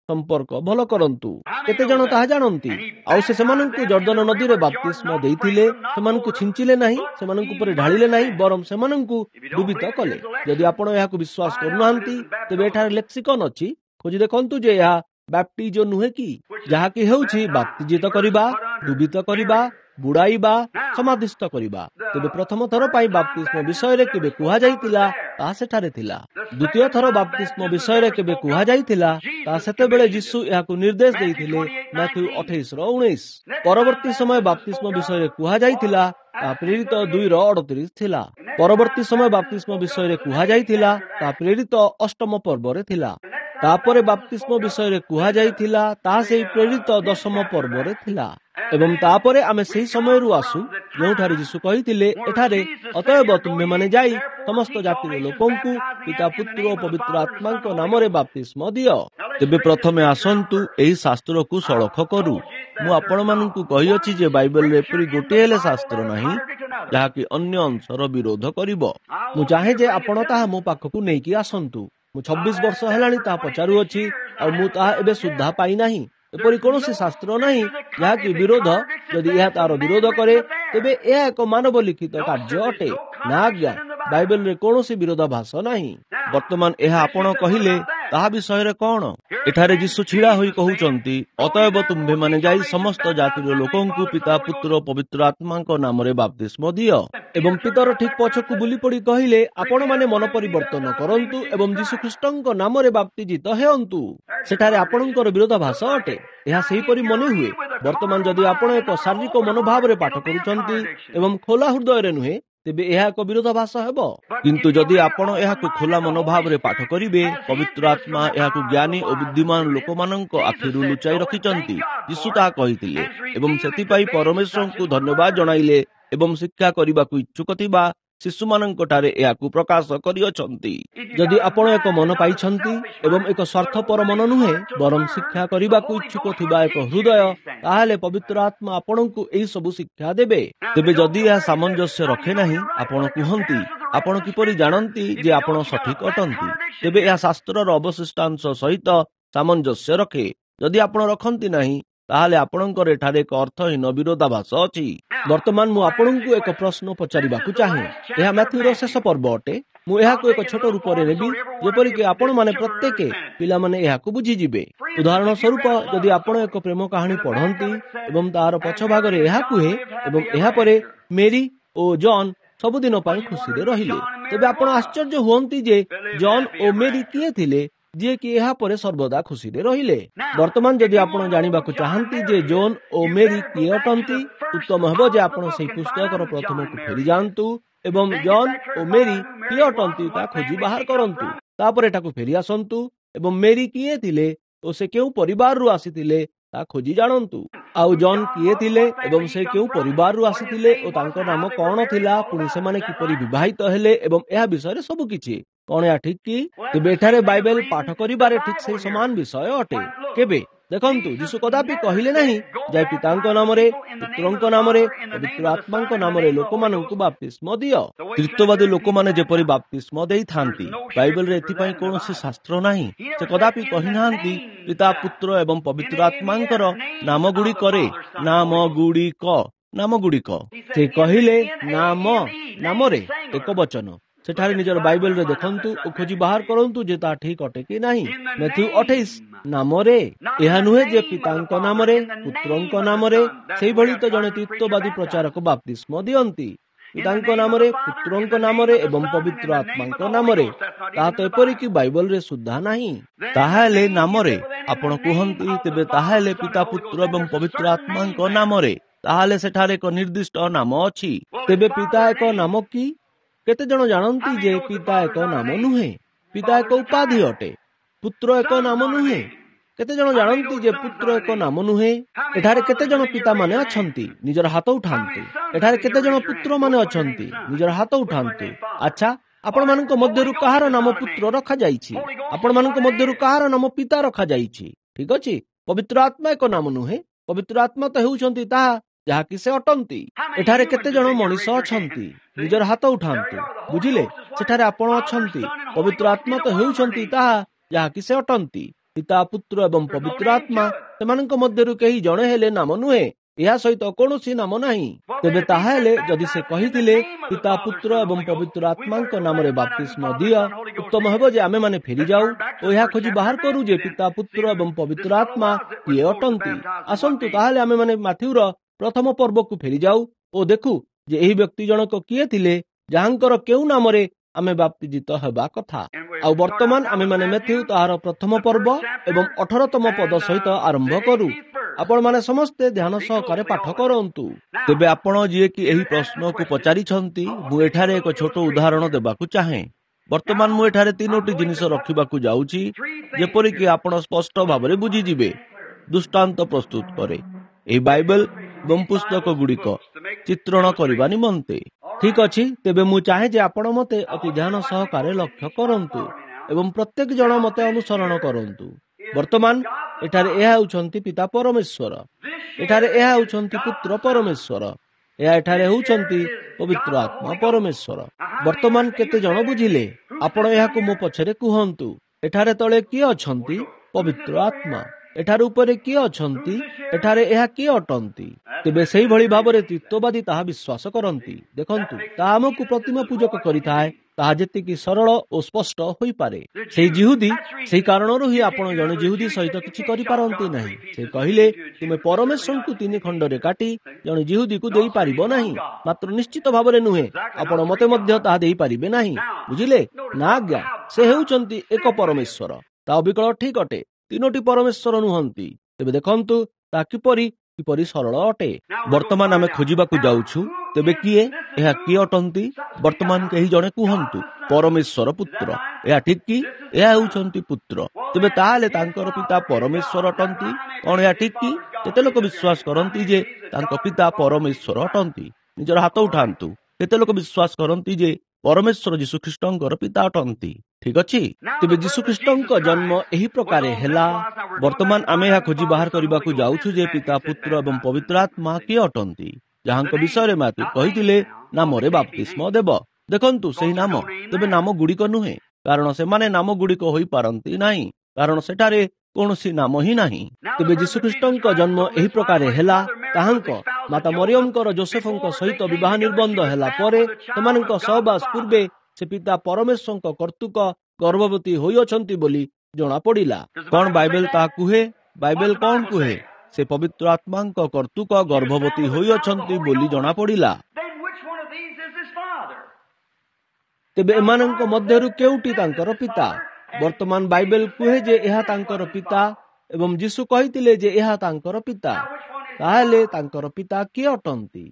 ସମ୍ପର୍କ ଭଲ କରନ୍ତୁ। କେତେ ଜଣ ତାହା ଜାଣନ୍ତି? ଆଉ ସେ ସେମାନଙ୍କୁ ଜର୍ଦ୍ଦନ ନଦୀରେ ବାପ୍ତିସ୍ମ ଦେଇଥିଲେ, ସେମାନଙ୍କୁ ଛିଞ୍ଚିଲେ ନାହିଁ, ସେମାନଙ୍କ ଉପରେ ଢାଳିଲେ ନାହିଁ, ବରଂ ସେମାନଙ୍କୁ ଡୁବିତ କଲେ। ଯଦି ଆପଣ ଏହାକୁ ବିଶ୍ୱାସ କରୁନାହାନ୍ତି, ତେବେ ଏଠାରେ ଲେକ୍ସିକନ ଅଛି, ଖୋଜି ଦେଖନ୍ତୁ ଯେ ଏହା ବାପ୍ଟିଜ ନୁହେଁ କି, ଯାହାକି ହେଉଛି ବାପ୍ତିଜିତ କରିବା, ଡୁବିତ କରିବା, ବୁଡାଇବା, ସମାଧିସ୍ଥ କରିବା। ତେବେ ପ୍ରଥମ ଥର ପାଇଁ ବାପ୍ତିସ୍ମ ବିଷୟରେ କେବେ କୁହାଯାଇଥିଲା, ତାହା ସେଠାରେ ଥିଲା। ଦ୍ୱିତୀୟ ଥର ବାପ୍ତିସ୍ମ ବିଷୟରେ କେବେ କୁହାଯାଇଥିଲା, ତାହା ସେତେବେଳେ ଯୀଶୁ ଏହାକୁ ନିର୍ଦ୍ଦେଶ ଦେଇଥିଲେ, ମାଥ୍ୟୁ 28:19। ପରବର୍ତ୍ତୀ ସମୟ ବାପ୍ତିସ୍ମ ବିଷୟରେ କୁହାଯାଇଥିଲା, ତାହା ପ୍ରେରିତ 2:38 ଥିଲା। ପରବର୍ତ୍ତୀ ସମୟ ବାପ୍ତିସ୍ମ ବିଷୟରେ କୁହାଯାଇଥିଲା, ତାହା ପ୍ରେରିତ 8ମ ପର୍ବରେ ଥିଲା। ତାପରେ ବାପ୍ତିସ୍ମ ବିଷୟରେ କୁହାଯାଇଥିଲା, ତାହା ସେହି ପ୍ରେରିତ 10ମ ପର୍ବରେ ଥିଲା। ଏବଂ ତାପରେ ଆମେ ସେହି ସମୟରୁ ଆସୁ ଯେଉଁଠାରେ ଯୀଶୁ କହିଥିଲେ, ଏଠାରେ ଅତଏବ ତୁମ୍ଭେମାନେ ଯାଇ ସମସ୍ତ ଜାତିର ଲୋକଙ୍କୁ ପିତା, ପୁତ୍ର ଓ ପବିତ୍ର ଆତ୍ମାଙ୍କ ନାମରେ ବାପ୍ତିସ୍ମ ଦିଅ। ତେବେ ପ୍ରଥମେ ଆସନ୍ତୁ ଏହି ଶାସ୍ତ୍ରକୁ ସଳଖ କରୁ। ମୁଁ ଆପଣମାନଙ୍କୁ କହିଅଛି ଯେ ବାଇବେଲରେ ଏପରି ଗୋଟିଏ ହେଲେ ଶାସ୍ତ୍ର ନାହିଁ ଯାହାକି ଅନ୍ୟ ଅଂଶର ବିରୋଧ କରିବ। ମୁଁ ଚାହେଁ ଯେ ଆପଣ ତାହା ମୋ ପାଖକୁ ନେଇକି ଆସନ୍ତୁ। ମୁଁ 26 ବର୍ଷ ହେଲାଣି ତାହା ପଚାରୁଅଛି, ଆଉ ମୁଁ ତାହା ଏବେ ସୁଦ୍ଧା ପାଇନାହିଁ। ଏପରି କୌଣସି ଶାସ୍ତ୍ର ନାହିଁ ଯାହାକି ବିରୋଧ, ଯଦି ଏହା ତାର ବିରୋଧ କରେ, ତେବେ ଏହା ଏକ ମାନବ ଲିଖିତ କାର୍ଯ୍ୟ ଅଟେ। ନା ଆଜ୍ଞା, ବାଇବେଲରେ କୌଣସି ବିରୋଧାଭାସ ନାହିଁ। ବର୍ତ୍ତମାନ ଏହା ଆପଣ କହିଲେ, ତାହା ବିଷୟରେ କଣ? ଏଠାରେ ଯୀଶୁ ଛିଡା ହୋଇ କହୁଛନ୍ତି, ଅତଏବ ତୁମ୍ଭେମାନେ ଯାଇ ସମସ୍ତ ଜାତିର ଲୋକଙ୍କୁ ପିତା, ପୁତ୍ର, ପବିତ୍ର ଆତ୍ମାଙ୍କ ନାମରେ ବାପ୍ତିସ୍ମ ଦିଅ। ଏବଂ ପିତର ଠିକ୍ ପଛକୁ ବୁଲି ପଡି କହିଲେ, ଆପଣମାନେ ମନ ପରିବର୍ତ୍ତନ କରନ୍ତୁ ଏବଂ ଯୀଶୁ ଖ୍ରୀଷ୍ଟଙ୍କ ନାମରେ ବାପ୍ତିଜିତ ହେଅନ୍ତୁ। ସେଠାରେ ଆପଣଙ୍କର ବିରୋଧାଭାସ ଅଟେ। ଏହା ସେହିପରି ମନେ ହୁଏ। ବର୍ତ୍ତମାନ ଯଦି ଆପଣ ଏକ ଶାରୀରିକ ମନୋଭାବରେ ପାଠ କରୁଛନ୍ତି ଏବଂ ଖୋଲା ହୃଦୟରେ ନୁହେଁ, ତେବେ ଏହା ଏକ ବିରୋଧାଭାସ ହେବ। କିନ୍ତୁ ଯଦି ଆପଣ ଏହାକୁ ଖୋଲା ମନୋଭାବରେ ପାଠ କରିବେ, ପବିତ୍ର ଆତ୍ମା ଏହାକୁ ଜ୍ଞାନୀ ଓ ବୁଦ୍ଧିମାନ ଲୋକମାନଙ୍କ ଆଖିରୁ ଲୁଚାଇ ରଖିଛନ୍ତି। ଯୀଶୁ ତାହା କହିଥିଲେ ଏବଂ ସେଥିପାଇଁ ପରମେଶ୍ୱରଙ୍କୁ ଧନ୍ୟବାଦ ଜଣାଇଲେ ଏବଂ ଶିକ୍ଷା କରିବାକୁ ଇଚ୍ଛୁକ ଥିବା ଶିଶୁମାନଙ୍କ ଠାରେ ଏହାକୁ ପ୍ରକାଶ କରିଅଛନ୍ତି। ଯଦି ଆପଣ ଏକ ମନ ପାଇଛନ୍ତି ଏବଂ ଏକ ସ୍ୱାର୍ଥପର ମନ ନୁହେଁ, ବରଂ ଶିକ୍ଷା କରିବାକୁ ଇଚ୍ଛୁକ ଥିବା ଏକ ହୃଦୟ, ତାହେଲେ ପବିତ୍ର ଆତ୍ମା ଆପଣଙ୍କୁ ଏହି ସବୁ ଶିକ୍ଷା ଦେବେ। ତେବେ ଯଦି ଏହା ସାମଞ୍ଜସ୍ୟ ରଖେ ନାହିଁ, ଆପଣ କୁହନ୍ତି, ଆପଣ କିପରି ଜାଣନ୍ତି ଯେ ଆପଣ ସଠିକ ଅଟନ୍ତି? ତେବେ ଏହା ଶାସ୍ତ୍ରର ଅବଶିଷ୍ଟାଂଶ ସହିତ ସାମଞ୍ଜସ୍ୟ ରଖେ। ଯଦି ଆପଣ ରଖନ୍ତି ନାହିଁ, ତାହେଲେ ଆପଣଙ୍କର ଏଠାରେ ଏକ ଅର୍ଥହୀନ ବିରୋଧାଭାସ ଅଛି। ବର୍ତ୍ତମାନ ମୁଁ ଆପଣଙ୍କୁ ଏକ ପ୍ରଶ୍ନ ପଚାରିବାକୁ ଚାହେଁ। ଏହା ମାଥ୍ୟୁର ଶେଷ ପର୍ବ ଅଟେ। ମୁଁ ଏହାକୁ ଏକ ଛୋଟ ରୂପରେ ନେବି, ଯେପରିକି ଆପଣମାନେ ପ୍ରତ୍ୟେକ ପିଲାମାନେ ଏହାକୁ ବୁଝିଯିବେ। ଉଦାହରଣ ସ୍ୱରୂପ, ଯଦି ଆପଣ ଏକ ପ୍ରେମ କାହାଣୀ ପଢନ୍ତି ଏବଂ ତାହାର ପଛ ଭାଗରେ ଏହା କୁହେ, ଏବଂ ଏହାପରେ ମେରୀ ଓ ଜନ୍ ସବୁଦିନ ପାଇଁ ଖୁସିରେ ରହିଲେ, ତେବେ ଆପଣ ଆଶ୍ଚର୍ଯ୍ୟ ହୁଅନ୍ତି ଯେ ଜନ୍ ଓ ମେରୀ କିଏ ଥିଲେ ଯିଏକି ଏହା ପରେ ସର୍ବଦା ଖୁସିରେ ରହିଲେ। ବର୍ତ୍ତମାନ ଯଦି ଆପଣ ଜାଣିବାକୁ ଚାହାନ୍ତି ଯେ ଜୋନ୍ ଓ ମେରୀ କିଏ ଅଟନ୍ତି, ଉତ୍ତମ ହେବ ଯେ ଆପଣ ସେହି ପୁସ୍ତକର ପ୍ରଥମକୁ ଫେରିଯାଆନ୍ତୁ ଏବଂ ଜନ୍ ଓ ମେରୀ କିଏ ଅଟନ୍ତି ତାହା ଖୋଜି ବାହାର କରନ୍ତୁ। ତାପରେ ଏଠାକୁ ଫେରି ଆସନ୍ତୁ ଏବଂ ମେରୀ କିଏ ଥିଲେ ଓ ସେ କେଉଁ ପରିବାରରୁ ଆସିଥିଲେ ତାହା ଖୋଜି ଜାଣନ୍ତୁ। ଆଉ ଜନ୍ କିଏ ଥିଲେ ଏବଂ ସେ କେଉଁ ପରିବାରରୁ ଆସିଥିଲେ ଓ ତାଙ୍କ ନାମ କଣ ଥିଲା, ପୁଣି ସେମାନେ କିପରି ବିବାହିତ ହେଲେ ଏବଂ ଏହା ବିଷୟରେ ସବୁ କିଛି। କଣ ଏହା ଠିକ କି? ତେବେ ଏଠାରେ ବାଇବେଲ ପାଠ କରିବାରେ ଠିକ ସେହି ସମାନ ବିଷୟ ଅଟେ। କେବେ ଦେଖନ୍ତୁ, ଯୀଶୁ କଦାପି କହିଲେ ନାହିଁ, ଯାଇ ପିତାଙ୍କ ନାମରେ, ପୁତ୍ରଙ୍କ ନାମରେ, ପବିତ୍ର ଆତ୍ମାଙ୍କ ନାମରେ ଲୋକମାନଙ୍କୁ ବାପ୍ତିସ୍ମ ଦିଅ। ତ୍ରିତ୍ୱବାଦୀ ଲୋକମାନେ ଯେପରି ବାପ୍ତିସ୍ମ ଦେଇଥାନ୍ତି, ବାଇବେଲରେ ଏଥିପାଇଁ କୌଣସି ଶାସ୍ତ୍ର ନାହିଁ। ସେ କଦାପି କହିନାହାନ୍ତି ପିତା, ପୁତ୍ର ଏବଂ ପବିତ୍ର ଆତ୍ମାଙ୍କର ନାମ ଗୁଡ଼ିକରେ, ନାମ ଗୁଡ଼ିକ। ସେ କହିଲେ ନାମରେ, ଏକ ବଚନ। ସେଠାରେ ନିଜର ବାଇବେଲରେ ଦେଖନ୍ତୁ ଓ ଖୋଜି ବାହାର କରନ୍ତୁ ଯେ ତାହା ଠିକ ଅଟେ କି ନାହିଁ। ମାଥ୍ୟୁ 28 ନାମରେ, ଏହା ନୁହେଁ ଯେ ପିତାଙ୍କ ନାମରେ, ପୁତ୍ରଙ୍କ ନାମରେ। ସେଇଭଳି ତ ଜଣେ ତ୍ରିତ୍ୱବାଦୀ ପ୍ରଚାରକ ବାପ୍ତିସ୍ମ ଦିଅନ୍ତି, ପିତାଙ୍କ ନାମରେ, ପୁତ୍ରଙ୍କ ନାମରେ ଏବଂ ପବିତ୍ର ଆତ୍ମାଙ୍କ ନାମରେ। ତାହା ତ ଏପରିକି ବାଇବେଲରେ ସୁଦ୍ଧା ନାହିଁ। ତାହାହେଲେ ନାମରେ ଆପଣ କୁହନ୍ତି, ତେବେ ତାହାହେଲେ ପିତା, ପୁତ୍ର ଏବଂ ପବିତ୍ର ଆତ୍ମାଙ୍କ ନାମରେ, ତାହେଲେ ସେଠାରେ ଏକ ନିର୍ଦ୍ଦିଷ୍ଟ ନାମ ଅଛି। ତେବେ ପିତା ଏକ ନାମ କି? କେତେ ଜଣ ଜାଣନ୍ତି ଯେ ପିତା ଏକ ନାମ ନୁହେଁ, ପିତା ଏକ ଉପାଧି ଅଟେ। ପୁତ୍ର ଏକ ନାମ ନୁହେଁ। କେତେ ଜଣ ଜାଣନ୍ତି ଯେ ପୁତ୍ର ଏକ ନାମ ନୁହେଁ? ଏଠାରେ କେତେ ଜଣ ପିତା ମାନେ ଅଛନ୍ତି? ନିଜର ହାତ ଉଠାନ୍ତୁ। ଏଠାରେ କେତେ ଜଣ ପୁତ୍ର ମାନେ ଅଛନ୍ତି? ନିଜର ହାତ ଉଠାନ୍ତୁ। ଆଚ୍ଛା, ଆପଣମାନଙ୍କ ମଧ୍ୟରୁ କାହାର ନାମ ପୁତ୍ର ରଖାଯାଇଛି? ଆପଣମାନଙ୍କ ମଧ୍ୟରୁ କାହାର ନାମ ପିତା ରଖାଯାଇଛି? ଠିକ ଅଛି, ପବିତ୍ର ଆତ୍ମା ଏକ ନାମ ନୁହେଁ। ପବିତ୍ର ଆତ୍ମା ତ ହେଉଛନ୍ତି ତାହା ଯାହାକି ସେ ଅଟନ୍ତି। ଏଠାରେ କେତେ ଜଣ ମଣିଷ ଅଛନ୍ତି? ନିଜର ହାତ ଉଠାନ୍ତୁ। ବୁଝିଲେ, ସେଠାରେ ଆପଣ ଅଛନ୍ତି। ପବିତ୍ର ଆତ୍ମା ତ ହେଉଛନ୍ତି ତାହା ଯାହାକି ସେ ଅଟନ୍ତି। ପିତା ପୁତ୍ର ଏବଂ ପବିତ୍ର ଆତ୍ମା ସେମାନଙ୍କ ମଧ୍ୟରୁ କେହି ଜଣେ ହେଲେ ନାମ ନୁହେଁ, ଏହା ସହିତ କୌଣସି ନାମ ନାହିଁ। ତେବେ ତାହା ହେଲେ ଯଦି ସେ କହିଥିଲେ ପିତା ପୁତ୍ର ଏବଂ ପବିତ୍ର ଆତ୍ମାଙ୍କ ନାମରେ ବାପ୍ତିସ୍ମ ଦିଅ, ଉତ୍ତମ ହେବ ଯେ ଆମେମାନେ ଫେରିଯାଉ ଓ ଏହା ଖୋଜି ବାହାର କରୁ ଯେ ପିତା ପୁତ୍ର ଏବଂ ପବିତ୍ର ଆତ୍ମା କିଏ ଅଟନ୍ତି। ଆସନ୍ତୁ ତାହେଲେ ଆମେମାନେ ମାଥ୍ୟୁର ପ୍ରଥମ ପର୍ବକୁ ଫେରିଯାଉ ଓ ଦେଖୁ ଯେ ଏହି ବ୍ୟକ୍ତି ଜଣକ କିଏ ଥିଲେ ଯାହାଙ୍କର କେଉଁ ନାମରେ ଆମେ ବାପ୍ତିଜିତ ହେବା କଥା। ଆଉ ବର୍ତ୍ତମାନ ଆମେମାନେ ମାଥ୍ୟୁ ତାହାର ପ୍ରଥମ ପର୍ବ ଏବଂ 18ତମ ପଦ ସହିତ ଆରମ୍ଭ କରୁ। ଆପଣମାନେ ସମସ୍ତେ ଧ୍ୟାନ ସହକାରେ ପାଠ କରନ୍ତୁ। ତେବେ ଆପଣ ଯିଏକି ଏହି ପ୍ରଶ୍ନକୁ ପଚାରିଛନ୍ତି, ମୁଁ ଏଠାରେ ଏକ ଛୋଟ ଉଦାହରଣ ଦେବାକୁ ଚାହେଁ। ବର୍ତ୍ତମାନ ମୁଁ ଏଠାରେ 3ଟି ଜିନିଷ ରଖିବାକୁ ଯାଉଛି, ଯେପରିକି ଆପଣ ସ୍ପଷ୍ଟ ଭାବରେ ବୁଝିଯିବେ। ଦୃଷ୍ଟାନ୍ତ ପ୍ରସ୍ତୁତ କରେ ଏହି ବାଇବେଲ ଏବଂ ପୁସ୍ତକ ଗୁଡ଼ିକ ଚିତ୍ରଣ କରିବା ନିମନ୍ତେ। ଠିକ୍ ଅଛି, ତେବେ ମୁଁ ଚାହେଁ ଯେ ଆପଣ ମୋତେ ଅତି ଧ୍ୟାନ ସହକାରେ ଲକ୍ଷ୍ୟ କରନ୍ତୁ ଏବଂ ପ୍ରତ୍ୟେକ ଜଣ ମୋତେ ଅନୁସରଣ କରନ୍ତୁ। ବର୍ତ୍ତମାନ ଏଠାରେ ଏହା ହେଉଛନ୍ତି ପିତା ପରମେଶ୍ୱର, ଏଠାରେ ଏହା ହେଉଛନ୍ତି ପୁତ୍ର ପରମେଶ୍ୱର, ଏହା ଏଠାରେ ହେଉଛନ୍ତି ପବିତ୍ର ଆତ୍ମା ପରମେଶ୍ୱର। ବର୍ତ୍ତମାନ କେତେ ଜଣ ବୁଝିଲେ? ଆପଣ ଏହାକୁ ମୋ ପଛରେ କୁହନ୍ତୁ। ଏଠାରେ ତଳେ କିଏ ଅଛନ୍ତି? ପବିତ୍ର ଆତ୍ମା। ଏଠାରେ ଉପରେ କିଏ ଅଛନ୍ତି? ଏଠାରେ ଏହା କିଏ ଅଟନ୍ତି? ତେବେ ସେହିଭଳି ଭାବରେ ତ୍ରିତ୍ୱବାଦୀ ତାହା ବିଶ୍ୱାସ କରନ୍ତି। ଦେଖନ୍ତୁ, ତାହା ଆମକୁ ପ୍ରତିମା ପୂଜକ କରିଥାଏ। ତାହା ଯେତିକି ସରଳ ଓ ସ୍ପଷ୍ଟ ହୋଇପାରେ। ସେହି ଜିହୁଦୀ, ସେହି କାରଣରୁ ହିଁ ଆପଣ ଜଣେ ଜିହୁଦୀ ସହିତ କିଛି କରିପାରନ୍ତି ନାହିଁ। ସେ କହିଲେ ତୁମେ ପରମେଶ୍ୱରଙ୍କୁ 3 ଖଣ୍ଡରେ କାଟି ଜଣେ ଜିହୁଦୀକୁ ଦେଇପାରିବ ନାହିଁ। ମାତ୍ର ନିଶ୍ଚିତ ଭାବରେ ନୁହେଁ, ଆପଣ ମୋତେ ମଧ୍ୟ ତାହା ଦେଇପାରିବେ ନାହିଁ। ବୁଝିଲେ ନା? ଆଜ୍ଞା, ସେ ହେଉଛନ୍ତି ଏକ ପରମେଶ୍ୱର। ତା ଅବିକଳ ଠିକ୍ ଅଟେ, 3ଟି ପରମେଶ୍ୱର ନୁହନ୍ତି। ତେବେ ଦେଖନ୍ତୁ ତାହା କିପରି ସରଳ ଅଟେ। ବର୍ତ୍ତମାନ ଆମେ ଖୋଜିବାକୁ ଯାଉଛୁ, ତେବେ କିଏ? ଏହା କିଏ ଅଟନ୍ତି? ବର୍ତ୍ତମାନ କେହି ଜଣେ କୁହନ୍ତୁ ପରମେଶ୍ୱର ପୁତ୍ର। ଏହା ଠିକ୍ କି? ଏହା ହେଉଛନ୍ତି ପୁତ୍ର। ତେବେ ତାହେଲେ ତାଙ୍କର ପିତା ପରମେଶ୍ୱର ଅଟନ୍ତି କ'ଣ? ଏହା ଠିକ୍ କି? କେତେ ଲୋକ ବିଶ୍ୱାସ କରନ୍ତି ଯେ ତାଙ୍କ ପିତା ପରମେଶ୍ୱର ଅଟନ୍ତି? ନିଜର ହାତ ଉଠାନ୍ତୁ। କେତେ ଲୋକ ବିଶ୍ୱାସ କରନ୍ତି ଯେ ପରମେଶ୍ୱର ଯୀଶୁଖ୍ରୀଷ୍ଟଙ୍କର ପିତା ଅଟନ୍ତି? ଠିକ୍ ଅଛି। ତେବେ ଯୀଶୁଖ୍ରୀଷ୍ଟଙ୍କ ଜନ୍ମ ଏହି ପ୍ରକାରେ ହେଲା। ବର୍ତ୍ତମାନ ଆମେ ଏହା ଖୋଜି ବାହାର କରିବାକୁ ଯାଉଛୁ ଯେ ପିତା ପୁତ୍ର ଏବଂ ପବିତ୍ର ଆତ୍ମା କିଏ ଅଟନ୍ତି, ଯାହାଙ୍କ ବିଷୟରେ ମାଥ୍ୟୁ କହିଥିଲେ ନାମରେ ବାପ୍ତିସ୍ମ ଦେବ। ଦେଖନ୍ତୁ ସେହି ନାମ। ତେବେ ନାମ ଗୁଡ଼ିକ ନୁହେଁ, କାରଣ ସେମାନେ ନାମ ଗୁଡ଼ିକ ହୋଇପାରନ୍ତି ନାହିଁ, କାରଣ ସେଠାରେ କୌଣସି ନାମ ହିଁ ନାହିଁ। ତେବେ ଯୀଶୁଖ୍ରୀଷ୍ଟଙ୍କ ଜନ୍ମ ଏହି ପ୍ରକାରେ ହେଲା। ତାହାଙ୍କ ମାତା ମରିୟମଙ୍କର ଯୋସେଫଙ୍କ ସହିତ ବିବାହ ନିର୍ବନ୍ଧ ହେଲା ପରେ ସେମାନଙ୍କ ସହବାସ ପୂର୍ବେ ସେ ପିତା ପରମେଶ୍ୱରଙ୍କ କର୍ତ୍ତୃକ ଗର୍ଭବତୀ ହୋଇଅଛନ୍ତି ବୋଲି ଜଣାପଡ଼ିଲା। କ'ଣ ବାଇବେଲ ତାହା କୁହେ? ବାଇବେଲ କ'ଣ କୁହେ? ସେ ପବିତ୍ର ଆତ୍ମାଙ୍କ କର୍ତ୍ତୃକ ଗର୍ଭବତୀ ହୋଇଅଛନ୍ତି ବୋଲି ଜଣାପଡ଼ିଲା। ତେବେ ଏମାନଙ୍କ ମଧ୍ୟରୁ କେଉଁଟି ତାଙ୍କର ପିତା? ବର୍ତ୍ତମାନ ବାଇବେଲ କୁହେ ଯେ ଏହା ତାଙ୍କର ପିତା ଏବଂ ଯୀଶୁ କହିଥିଲେ ଯେ ଏହା ତାଙ୍କର ପିତା। ତାହେଲେ ତାଙ୍କର ପିତା କିଏ ଅଟନ୍ତି?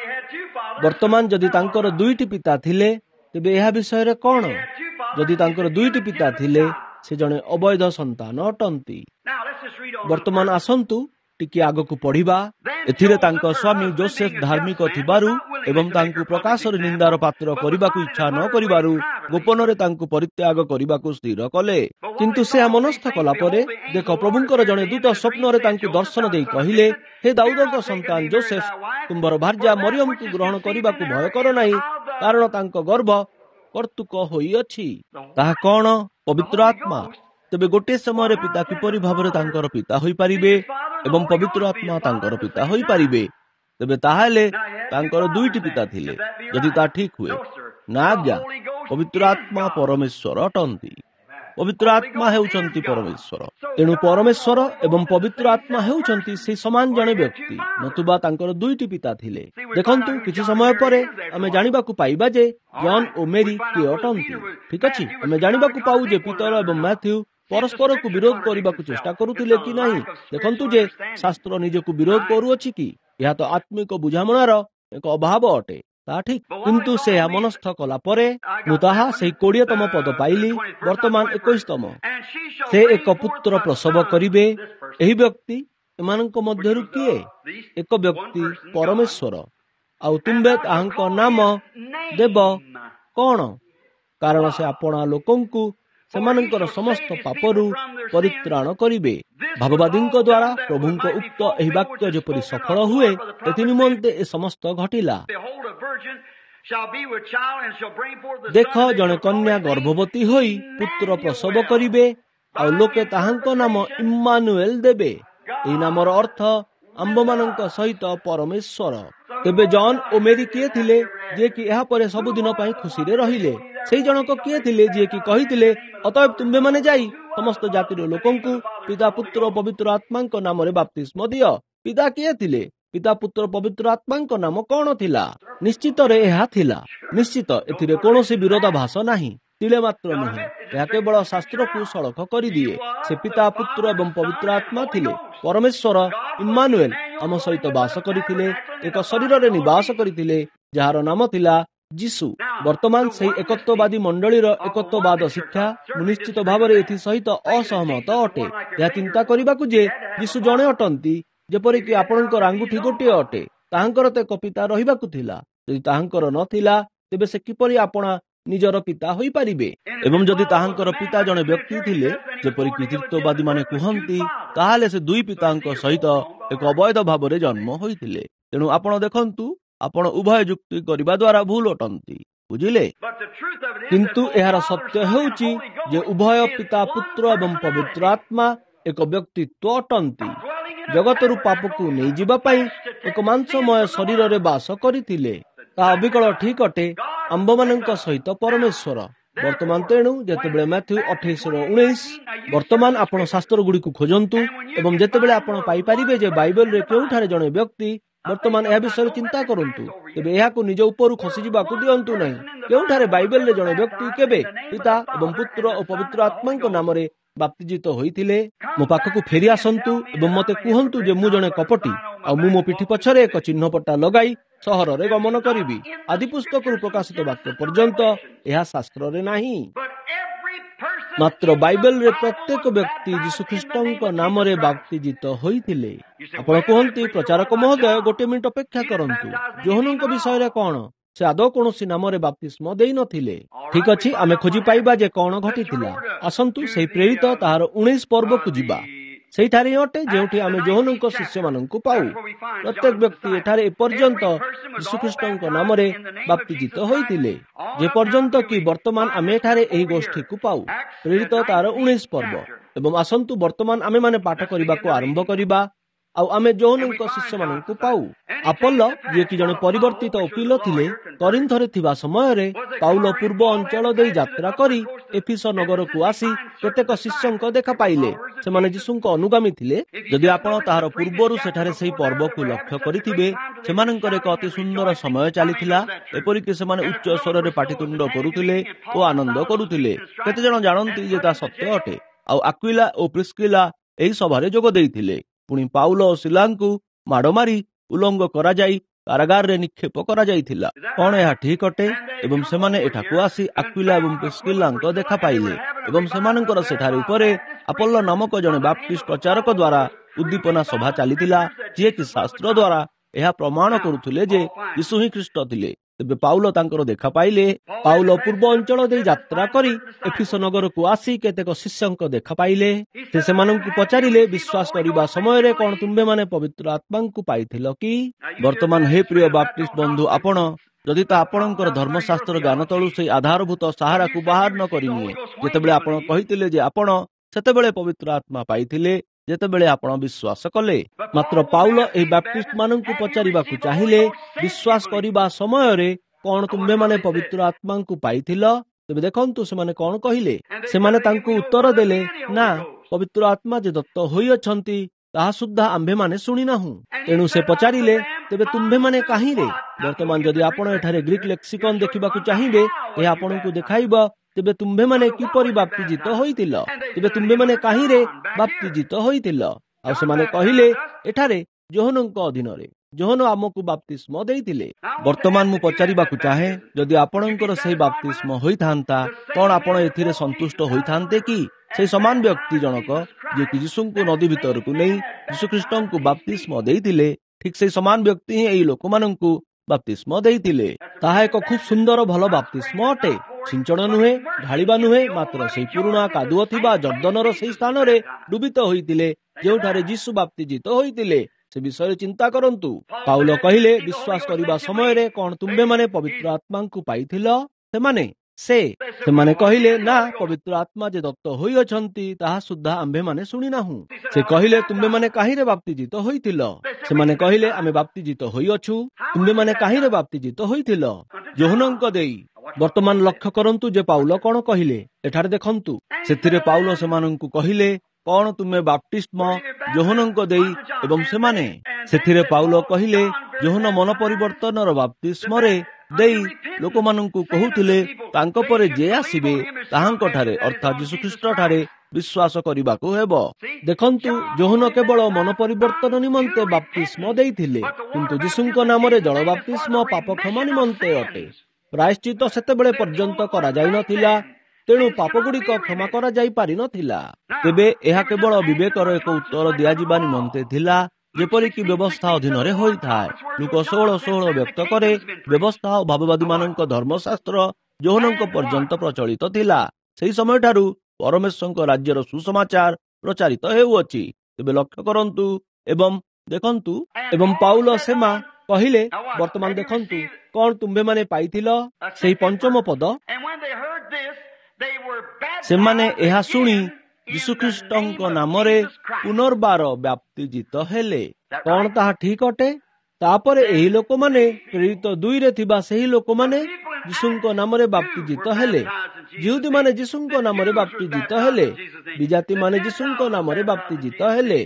ବର୍ତ୍ତମାନ ଯଦି ତାଙ୍କର 2ଟି ପିତା ଥିଲେ, ତେବେ ଏହା ବିଷୟରେ କ'ଣ? ଯଦି ତାଙ୍କର 2ଟି ପିତା ଥିଲେ, ସେ ଜଣେ ଅବୈଧ ସନ୍ତାନ ଅଟନ୍ତି। ବର୍ତ୍ତମାନ ଆସନ୍ତୁ ଟିକିଏ ଆଗକୁ ପଢିବା। ଏଥିରେ ତାଙ୍କ ସ୍ୱାମୀ ଯୋସେଫ ଧାର୍ମିକ ଥିବାରୁ ଏବଂ ତାଙ୍କୁ ପ୍ରକାଶରେ ନିନ୍ଦାର ପାତ୍ର କରିବାକୁ ଇଚ୍ଛା ନ କରିବାରୁ ଗୋପନରେ ତାଙ୍କୁ ପରିତ୍ୟାଗ କରିବାକୁ ସ୍ଥିର କଲେ। କିନ୍ତୁ ସେ ମନସ୍ଥ କଲା ପରେ ଦେଖ, ପ୍ରଭୁଙ୍କର ଜଣେ ଦୂତ ସ୍ୱପ୍ନରେ ତାଙ୍କୁ ଦର୍ଶନ ଦେଇ କହିଲେ, ହେ ଦାଉଦଙ୍କ ସନ୍ତାନ ଯୋସେଫ, ତୁମ୍ଭର ଭାର୍ଯ୍ୟା ମରିୟମକୁ ଗ୍ରହଣ କରିବାକୁ ଭୟ କର ନାହିଁ, କାରଣ ତାଙ୍କ ଗର୍ଭ କର୍ତ୍ତୃକ ହୋଇଅଛି। ତାହା କ'ଣ? ପବିତ୍ର ଆତ୍ମା। ତେବେ ଗୋଟିଏ ସମୟରେ ପିତା କିପରି ଭାବରେ ତାଙ୍କର ପିତା ହୋଇପାରିବେ ଏବଂ ପବିତ୍ର ଆତ୍ମା ତାଙ୍କର ପିତା ହୋଇପାରିବେ? ତେବେ ତାହେଲେ ତାଙ୍କର 2ଟି ପିତା ଥିଲେ। ଯଦି ତାହା ଠିକ୍ ହୁଏ? ନା ଆଜ୍ଞା, ପବିତ୍ର ଆତ୍ମା ପରମେଶ୍ୱର ଅଟନ୍ତି। ପବିତ୍ର ଆତ୍ମା ହେଉଛନ୍ତି ପରମେଶ୍ୱର। ତେଣୁ ପରମେଶ୍ୱର ଏବଂ ପବିତ୍ର ଆତ୍ମା ହେଉଛନ୍ତି ସେହି ସମାନ ଜଣେ ବ୍ୟକ୍ତି, ନତୁବା ତାଙ୍କର 2ଟି ପିତା ଥିଲେ। ଦେଖନ୍ତୁ, କିଛି ସମୟ ପରେ ଆମେ ଜାଣିବାକୁ ପାଇବା ଯେ ଜନ୍ ଓ ମେରୀ କିଏ ଅଟନ୍ତି। ଠିକ୍ ଅଛି, ଆମେ ଜାଣିବାକୁ ପାଉ ଯେ ପିତର ଏବଂ ମାଥ୍ୟୁ ପରସ୍ପରକୁ ବିରୋଧ କରିବାକୁ ଚେଷ୍ଟା କରୁଥିଲେ କି ନାହିଁ। ଦେଖନ୍ତୁ ଯେ ଶାସ୍ତ୍ର ନିଜକୁ ବିରୋଧ କରୁଅଛି କି? ଏହା ତ ଆତ୍ମିକ ବୁଝାମଣାର ଏକ ଅଭାବ ଅଟେ। ତାହା ଠିକ୍, କିନ୍ତୁ ସେ ମନସ୍ଥ କଲା ପରେ ମୁଁ ତାହା ସେହି 20ତମ ପଦ ପାଇଲି। ବର୍ତ୍ତମାନ 21ତମ। ସେ ଏକ ପୁତ୍ର ପ୍ରସବ କରିବେ। ଏହି ବ୍ୟକ୍ତି ଏମାନଙ୍କ ମଧ୍ୟରୁ କିଏ? ଏକ ବ୍ୟକ୍ତି ପରମେଶ୍ୱର। ଆଉ ତୁମ୍ଭେ ତାହାଙ୍କ ନାମ ଦେବ କ'ଣ? କାରଣ ସେ ଆପଣା ଲୋକଙ୍କୁ ସେମାନଙ୍କର ସମସ୍ତ ପାପରୁ ପରିତ୍ରାଣ କରିବେ। ଭାବବାଦୀଙ୍କ ଦ୍ୱାରା ପ୍ରଭୁଙ୍କ ଉକ୍ତ ଏହି ବାକ୍ୟ ଯେପରି ସଫଳ ହୁଏ, ଏଥି ନିମନ୍ତେ ଏ ସମସ୍ତ ଘଟିଲା। ଦେଖ, ଜଣେ କନ୍ୟା ଗର୍ଭବତୀ ହୋଇ ପୁତ୍ର ପ୍ରସବ କରିବେ ଆଉ ଲୋକେ ତାହାଙ୍କ ନାମ ଇମ୍ମାନୁଏଲ ଦେବେ। ଏହି ନାମର ଅର୍ଥ ଆମ୍ଭମାନଙ୍କ ସହିତ ପରମେଶ୍ୱର। ତେବେ ଜନ୍ ଓ ମେରୀ କିଏ ଥିଲେ ଯିଏକି ଏହାପରେ ସବୁଦିନ ପାଇଁ ଖୁସିରେ ରହିଲେ? ସେହି ଜଣକ କିଏ ଥିଲେ ଯିଏକି କହିଥିଲେ, ଅତଏବ ତୁମ୍ଭେମାନେ ଯାଇ ସମସ୍ତ ଜାତିର ଲୋକଙ୍କୁ ପିତା ପୁତ୍ର ପବିତ୍ର ଆତ୍ମାଙ୍କ ନାମରେ ବାପ୍ତିସ୍ମ ଦିଅ? ପିତା କିଏ ଥିଲେ? ପିତା ପୁତ୍ର ପବିତ୍ର ଆତ୍ମାଙ୍କ ନାମ କଣ ଥିଲା? ନିଶ୍ଚିତରେ ଏହା ଥିଲା। ନିଶ୍ଚିତ ଏଥିରେ କୌଣସି ବିରୋଧାଭାସ ନାହିଁ, ତିଳେ ମାତ୍ର ନୁହେଁ। ଏହା କେବଳ ଶାସ୍ତ୍ରକୁ ସଳଖ କରିଦିଏ। ସେ ପିତା ପୁତ୍ର ଏବଂ ପବିତ୍ର ଆତ୍ମା ଥିଲେ। ପରମେଶ୍ୱର ଇମ୍ମାନୁଏଲ ଆମ ସହିତ ବାସ କରିଥିଲେ, ଏକ ଶରୀରରେ ନିବାସ କରିଥିଲେ, ଯାହାର ନାମ ଥିଲା ଯୀଶୁ। ବର୍ତ୍ତମାନ ସେହି ଏକତ୍ୱବାଦୀ ମଣ୍ଡଳୀର ଏକତ୍ୱବାଦ ଶିକ୍ଷା ମୁଁ ନିଶ୍ଚିତ ଭାବରେ ଏଥି ସହିତ ଅସହମତ ଅଟେ। ଏହା ଚିନ୍ତା କରିବାକୁ ଯେ ଯୀଶୁ ଜଣେ ଅଟନ୍ତି, ଯେପରିକି ଆପଣଙ୍କର ଆଙ୍ଗୁଠି ଗୋଟିଏ ଅଟେ। ତାହାଙ୍କର ତ ଏକ ପିତା ରହିବାକୁ ଥିଲା। ଯଦି ତାହାଙ୍କର ନଥିଲା, ତେବେ ସେ କିପରି ଆପଣା ନିଜର ପିତା ହୋଇପାରିବେ? ଏବଂ ଯଦି ତାହାଙ୍କର ପିତା ଜଣେ ବ୍ୟକ୍ତି ଥିଲେ, ଯେପରିକି ତୀର୍ଥବାଦୀ ମାନେ କୁହନ୍ତି, ତାହେଲେ ସେ ଦୁଇ ପିତାଙ୍କ ସହିତ ଏକ ଅବୈଧ ଭାବରେ ଜନ୍ମ ହୋଇଥିଲେ। ତେଣୁ ଆପଣ ଦେଖନ୍ତୁ, ଆପଣ ଉଭୟ ଯୁକ୍ତି କରିବା ଦ୍ୱାରା ଭୁଲ ଅଟନ୍ତି, ବୁଝିଲେ? କିନ୍ତୁ ଏହାର ସତ୍ୟ ହେଉଛି ଯେ ଉଭୟ ପିତା ପୁତ୍ର ଏବଂ ପବିତ୍ର ଆତ୍ମା ଏକ ବ୍ୟକ୍ତିତ୍ୱ ଅଟନ୍ତି। ଜଗତରୁ ପାପକୁ ନେଇଯିବା ପାଇଁ ଏକ ମାଂସମୟ ଶରୀରରେ ବାସ କରିଥିଲେ। ତାହା ଅବିକଳ ଠିକ ଅଟେ, ଆମ୍ଭମାନଙ୍କ ସହିତ ପରମେଶ୍ୱର। ବର୍ତ୍ତମାନ ତେଣୁ ଯେତେବେଳେ ମାଥ୍ୟୁ 28:19, ବର୍ତ୍ତମାନ ଆପଣ ଶାସ୍ତ୍ର ଗୁଡ଼ିକୁ ଖୋଜନ୍ତୁ ଏବଂ ଯେତେବେଳେ ଆପଣ ପାଇପାରିବେ ଯେ ବାଇବେଲରେ କେଉଁଠାରେ ଜଣେ ବ୍ୟକ୍ତି, ବର୍ତ୍ତମାନ ଏହା ବିଷୟରେ ଚିନ୍ତା କରନ୍ତୁ, ତେବେ ଏହାକୁ ନିଜ ଉପରୁ ଖସିଯିବାକୁ ଦିଅନ୍ତୁ ନାହିଁ। କେଉଁଠାରେ ବାଇବେଲରେ ଜଣେ ବ୍ୟକ୍ତି କେବେ ପିତା ଏବଂ ପୁତ୍ର ଓ ପବିତ୍ର ଆତ୍ମାଙ୍କ ନାମରେ ବାପ୍ତିଜିତ ହୋଇଥିଲେ? ମୋ ପାଖକୁ ଫେରି ଆସନ୍ତୁ ଏବଂ ମୋତେ କୁହନ୍ତୁ ଯେ ମୁଁ ଜଣେ କପଟି, ଆଉ ମୁଁ ମୋ ପିଠି ପଛରେ ଏକ ଚିହ୍ନପଟା ଲଗାଇ ସହରରେ ଗମନ କରିବି। ଆଦି ପୁସ୍ତକରୁ ପ୍ରକାଶିତ ବାକ୍ୟ ପର୍ଯ୍ୟନ୍ତ ଏହା ଶାସ୍ତ୍ରରେ ନାହିଁ। ମାତ୍ର ବାଇବେଲରେ ପ୍ରତ୍ୟେକ ବ୍ୟକ୍ତି ଯୀଶୁଖ୍ରୀଷ୍ଟଙ୍କ ନାମରେ ବାପ୍ତିଜିତ ହୋଇଥିଲେ। ଆପଣ କୁହନ୍ତି, ପ୍ରଚାରକ ମହୋଦୟ, ଗୋଟିଏ ମିନିଟ୍ ଅପେକ୍ଷା କରନ୍ତୁ। ଯୋହନଙ୍କ ବିଷୟରେ କଣ? ସେ ଆଦୌ କୌଣସି ନାମରେ ବାପ୍ତିସ୍ମ ଦେଇନଥିଲେ। ଠିକ ଅଛି, ଆମେ ଖୋଜି ପାଇବା ଯେ କଣ ଘଟିଥିଲା। ଆସନ୍ତୁ ସେହି ପ୍ରେରିତ ତାହାର 19 ପର୍ବକୁ ଯିବା। ସେଇଠାରେ ହିଁ ଅଟେ ଯେଉଁଠି ଆମେ ଯୋହନଙ୍କ ଶିଷ୍ୟମାନଙ୍କୁ ପାଉ। ପ୍ରତ୍ୟେକ ବ୍ୟକ୍ତି ଏଠାରେ ଏପର୍ଯ୍ୟନ୍ତ ଯୀଶୁଖ୍ରୀଷ୍ଟଙ୍କ ନାମରେ ବାପ୍ତିଜିତ ହୋଇଥିଲେ, ଯେପର୍ଯ୍ୟନ୍ତ କି ବର୍ତ୍ତମାନ ଆମେ ଏଠାରେ ଏହି ଗୋଷ୍ଠୀକୁ ପାଉ। ପ୍ରେରିତ ତାର 19 ପର୍ବ। ଏବଂ ଆସନ୍ତୁ ବର୍ତ୍ତମାନ ଆମେମାନେ ପାଠ କରିବାକୁ ଆରମ୍ଭ କରିବା। ଆଉ ଆମେ ଯୋହନଙ୍କ ଶିଷ୍ୟମାନଙ୍କୁ ପାଉ। ଆପୋଲୋ, ଯିଏକି ଜଣେ ପରିବର୍ତ୍ତିତ ଓକିଲ ଥିଲେ, କରିନ୍ଥରେ ଥିବା ସମୟରେ ପାଉଲ ପୂର୍ବ ଅଞ୍ଚଳ ଦେଇ ଯାତ୍ରା କରି ଏଫିସ ନଗରକୁ ଆସି କେତେକ ଶିଷ୍ୟଙ୍କ ଦେଖା ପାଇଲେ। ସେମାନେ ଯୀଶୁଙ୍କ ଅନୁଗାମୀ ଥିଲେ। ଯଦି ଆପଣ ତାହାର ପୂର୍ବରୁ ସେଠାରେ ସେହି ପର୍ବକୁ ଲକ୍ଷ୍ୟ କରିଥିବେ, ସେମାନଙ୍କର ଏକ ଅତି ସୁନ୍ଦର ସମୟ ଚାଲିଥିଲା। ଏପରିକି ସେମାନେ ଉଚ୍ଚ ସ୍ୱରରେ ପାଟିତୁଣ୍ଡ କରୁଥିଲେ ଓ ଆନନ୍ଦ କରୁଥିଲେ। କେତେଜଣ ଜାଣନ୍ତି ଯେ ତାହା ସତ୍ୟ ଅଟେ? ଆଉ ଆକ୍ୱିଲା ଓ ପ୍ରିସ୍କିଲା ଏହି ସଭାରେ ଯୋଗ ଦେଇଥିଲେ। ପୁଣି ପାଉଲ ଓ ସିଲାଙ୍କୁ ମାଡ଼ ମାରି ଉଲଙ୍ଗ କରାଯାଇ କାରାଗାରରେ ନିକ୍ଷେପ କରାଯାଇଥିଲା। କଣ ଏହା ଠିକ ଅଟେ? ଏବଂ ସେମାନେ ଏଠାକୁ ଆସି ଆକ୍ୱିଲା ଏବଂ ପ୍ରିସ୍କିଲାଙ୍କ ଦେଖା ପାଇଲେ ଏବଂ ସେମାନଙ୍କର ସେଠାରେ ଉପରେ ଆପୋଲୋ ନାମକ ଜଣେ ବାପ୍ଟିଷ୍ଟ ପ୍ରଚାରକ ଦ୍ୱାରା ଉଦ୍ଦୀପନା ସଭା ଚାଲିଥିଲା, ଯିଏକି ଶାସ୍ତ୍ର ଦ୍ୱାରା ଏହା ପ୍ରମାଣ କରୁଥିଲେ ଯେ ଯୀଶୁ ହିଁ ଖ୍ରୀଷ୍ଟ ଥିଲେ। ତେବେ ପାଉଲ ତାଙ୍କର ଦେଖା ପାଇଲେ। ପାଉଲ ପୂର୍ବ ଅଞ୍ଚଳ ଦେଇ ଯାତ୍ରା କରି ଏଫିସ ନଗରକୁ ଆସି କେତେକ ଶିଷ୍ୟଙ୍କ ଦେଖା ପାଇଲେ। ସେ ସେମାନଙ୍କୁ ପଚାରିଲେ, ବିଶ୍ୱାସ କରିବା ସମୟରେ କଣ ତୁମ୍ଭେମାନେ ପବିତ୍ର ଆତ୍ମାଙ୍କୁ ପାଇଥିଲ କି? ବର୍ତ୍ତମାନ ହେ ପ୍ରିୟ ବାପ୍ଟିଷ୍ଟ ବନ୍ଧୁ, ଆପଣ ଯଦି ତା ଆପଣଙ୍କର ଧର୍ମଶାସ୍ତ୍ର ଜ୍ଞାନ ତଳୁ ସେହି ଆଧାରଭୂତ ସାହାରାକୁ ବାହାର ନ କରିନିଏ, ଯେତେବେଳେ ଆପଣ କହିଥିଲେ ଯେ ଆପଣ ସେତେବେଳେ ପବିତ୍ର ଆତ୍ମା ପାଇଥିଲେ ଯେତେବେଳେ ଆପଣ ବିଶ୍ୱାସ କଲେ। ମାତ୍ର ପାଉଲ ଏହି ବାପ୍ଟିଷ୍ଟ ମାନଙ୍କୁ ପଚାରିବାକୁ ଚାହିଁଲେ, ବିଶ୍ୱାସ କରିବା ସମୟରେ କଣ ତୁମ୍ଭେମାନେ ପବିତ୍ର ଆତ୍ମାଙ୍କୁ ପାଇଥିଲ? ତେବେ ଦେଖନ୍ତୁ ସେମାନେ କଣ କହିଲେ। ସେମାନେ ତାଙ୍କୁ ଉତ୍ତର ଦେଲେ, ନା, ପବିତ୍ର ଆତ୍ମା ଯେ ଦତ୍ତ ହୋଇଅଛନ୍ତି ତାହା ସୁଦ୍ଧା ଆମ୍ଭେମାନେ ଶୁଣିନାହୁଁ। ତେଣୁ ସେ ପଚାରିଲେ, ତେବେ ତୁମ୍ଭେମାନେ କାହିଁରେ? ବର୍ତ୍ତମାନ ଯଦି ଆପଣ ଏଠାରେ ଗ୍ରୀକ ଲେକ୍ସିକନ ଦେଖିବାକୁ ଚାହିଁବେ, ଏହା ଆପଣଙ୍କୁ ଦେଖାଇବ ତେବେ ତୁମ୍ଭେମାନେ କିପରି ବାପ୍ତିଜିତ ହୋଇଥିଲ। ତେବେ ତୁମ୍ଭେମାନେ କାହିଁରେ ବାପ୍ତିଜିତ ହୋଇଥିଲ? ଆଉ ସେମାନେ କହିଲେ, ଏଠାରେ ଯୋହନଙ୍କ ଅଧୀନରେ। ଯୋହନ ଆମକୁ ବାପ୍ତିସ୍ମ ଦେଇଥିଲେ। ବର୍ତ୍ତମାନ ମୁଁ ପଚାରିବାକୁ ଚାହେଁ, ଯଦି ଆପଣଙ୍କର ସେହି ବାପ୍ତିସ୍ମ ହୋଇଥାନ୍ତା, କଣ ଆପଣ ଏଥିରେ ସନ୍ତୁଷ୍ଟ ହୋଇଥାନ୍ତେ କି? ସେହି ସମାନ ବ୍ୟକ୍ତି ଜଣକ ଯିଏକି ଯୀଶୁଙ୍କୁ ନଦୀ ଭିତରକୁ ନେଇ ଯୀଶୁଖ୍ରୀଷ୍ଟଙ୍କୁ ବାପ୍ତିସ୍ମ ଦେଇଥିଲେ, ଠିକ ସେହି ସମାନ ବ୍ୟକ୍ତି ହିଁ ଏହି ଲୋକମାନଙ୍କୁ ବାପ୍ତିସ୍ମ ଦେଇଥିଲେ। ତାହା ଏକ ଖୁବ୍ ସୁନ୍ଦର ଭଲ ବାପ୍ତିସ୍ମ ଅଟେ। ସିଞ୍ଚନ ନୁହେଁ, ଢାଳିବା ନୁହେଁ, ମାତ୍ର ସେହି ପୁରୁଣା କାଦୁଅ ଥିବା ଜର୍ଦ୍ଦନର ସେହି ସ୍ଥାନରେ ଡୁବିତ ହୋଇଥିଲେ ଯେଉଁଠାରେ ଯୀଶୁ ବାପ୍ତିଜିତ ହୋଇଥିଲେ। ସେ ବିଷୟରେ ଚିନ୍ତା କରନ୍ତୁ। ପାଉଲ କହିଲେ, ବିଶ୍ୱାସ କରିବା ସମୟରେ କଣ ତୁମ୍ଭେମାନେ ପବିତ୍ର ଆତ୍ମାଙ୍କୁ ପାଇଥିଲ? ସେମାନେ ସେମାନେ କହିଲେ, ନା, ପବିତ୍ର ଆତ୍ମା ଯେ ଦତ୍ତ ହୋଇଅଛନ୍ତି ତାହା ସୁଦ୍ଧା ଆମ୍ଭେମାନେ ଶୁଣିନାହୁଁ। ସେ କହିଲେ, ତୁମ୍ଭେମାନେ କାହିଁରେ ବାପ୍ତିଜିତ ହୋଇଥିଲ? ସେମାନେ କହିଲେ, ଆମେ ବାପ୍ତିଜିତ ହୋଇଅଛୁ। ତୁମ୍ଭେମାନେ କାହିଁରେ ବାପ୍ତିଜିତ ହୋଇଥିଲ? ଯୋହନଙ୍କ ଦେଇ। ବର୍ତ୍ତମାନ ଲକ୍ଷ୍ୟ କରନ୍ତୁ ଯେ ପାଉଲ କଣ କହିଲେ। ଏଠାରେ ଦେଖନ୍ତୁ, ସେଥିରେ ପାଉଲ ସେମାନଙ୍କୁ କହିଲେ, କଣ ତୁମେ ବାପ୍ତିସ୍ମ ଯୋହନଙ୍କ ଦେଇ? ଏବଂ ସେମାନେ ସେଥିରେ ପାଉଲ କହିଲେ, ଯୋହନ ମନ ପରିବର୍ତ୍ତନର ବାପ୍ତିସ୍ମରେ ଦେଇ ଲୋକମାନଙ୍କୁ କହୁଥିଲେ ତାଙ୍କ ପରେ ଯେ ଆସିବେ ତାହାଙ୍କଠାରେ ଅର୍ଥାତ୍ ଯୀଶୁଖ୍ରୀଷ୍ଟଠାରେ ବିଶ୍ୱାସ କରିବାକୁ ହେବ। ଦେଖନ୍ତୁ, ଯୋହନ କେବଳ ମନ ପରିବର୍ତ୍ତନ ନିମନ୍ତେ ବାପ୍ତିସ୍ମ ଦେଇଥିଲେ, କିନ୍ତୁ ଯୀଶୁଙ୍କ ନାମରେ ଜଳ ବାପ୍ତିସ୍ମ ପାପ କ୍ଷମା ନିମନ୍ତେ ଅଟେ। ପ୍ରାୟଶ୍ଚିତ ସେତେବେଳେ ପର୍ଯ୍ୟନ୍ତ କରାଯାଇନଥିଲା, ତେଣୁ ପାପଗୁଡ଼ିକ କ୍ଷମା କରାଯାଇ ପାରିନଥିଲା। ତେବେ ଏହା କେବଳ ବିବେକର ଏକ ଉତ୍ତର ଦିଆଯିବା ନିମନ୍ତେ ଥିଲା, ଯେପରିକି ବ୍ୟବସ୍ଥା ଅଧୀନରେ ହୋଇଥାଏ। ଲୁକ 16:16 ବ୍ୟକ୍ତ କରେ, ବ୍ୟବସ୍ଥା ଓ ଭାବବାଦୀମାନଙ୍କ ଧର୍ମଶାସ୍ତ୍ର ଯୋହନଙ୍କ ପର୍ଯ୍ୟନ୍ତ ପ୍ରଚଳିତ ଥିଲା। ସେହି ସମୟଠାରୁ ପରମେଶ୍ୱରଙ୍କ ରାଜ୍ୟର ସୁସମାଚାର ପ୍ରଚାରିତ ହେଉଅଛି। ତେବେ ଲକ୍ଷ୍ୟ କରନ୍ତୁ ଏବଂ ଦେଖନ୍ତୁ, ଏବଂ ପାଉଲ ସେମା କହିଲେ, ବର୍ତ୍ତମାନ ଦେଖନ୍ତୁ, କଣ ତୁମ୍ଭେମାନେ ପାଇଥିଲ? ସେହି ପଞ୍ଚମ ପଦ, ସେମାନେ ଏହା ଶୁଣି ଯୀଶୁଖ୍ରୀଷ୍ଟଙ୍କ ନାମରେ ପୁନର୍ବାର ବ୍ୟାପ୍ତିଜିତ ହେଲେ। କଣ ତାହା ଠିକ ଅଟେ? ତାପରେ ଏହି ଲୋକମାନେ ପ୍ରେରିତ 2ରେ ଥିବା ସେହି ଲୋକମାନେ ଯୀଶୁଙ୍କ ନାମରେ ବାପ୍ତିଜିତ ହେଲେ। ଯିହୁଦୀମାନେ ଯୀଶୁଙ୍କ ନାମରେ ବାପ୍ତିଜିତ ହେଲେ, ବିଜାତିମାନେ ଯୀଶୁଙ୍କ ନାମରେ ବାପ୍ତିଜିତ ହେଲେ।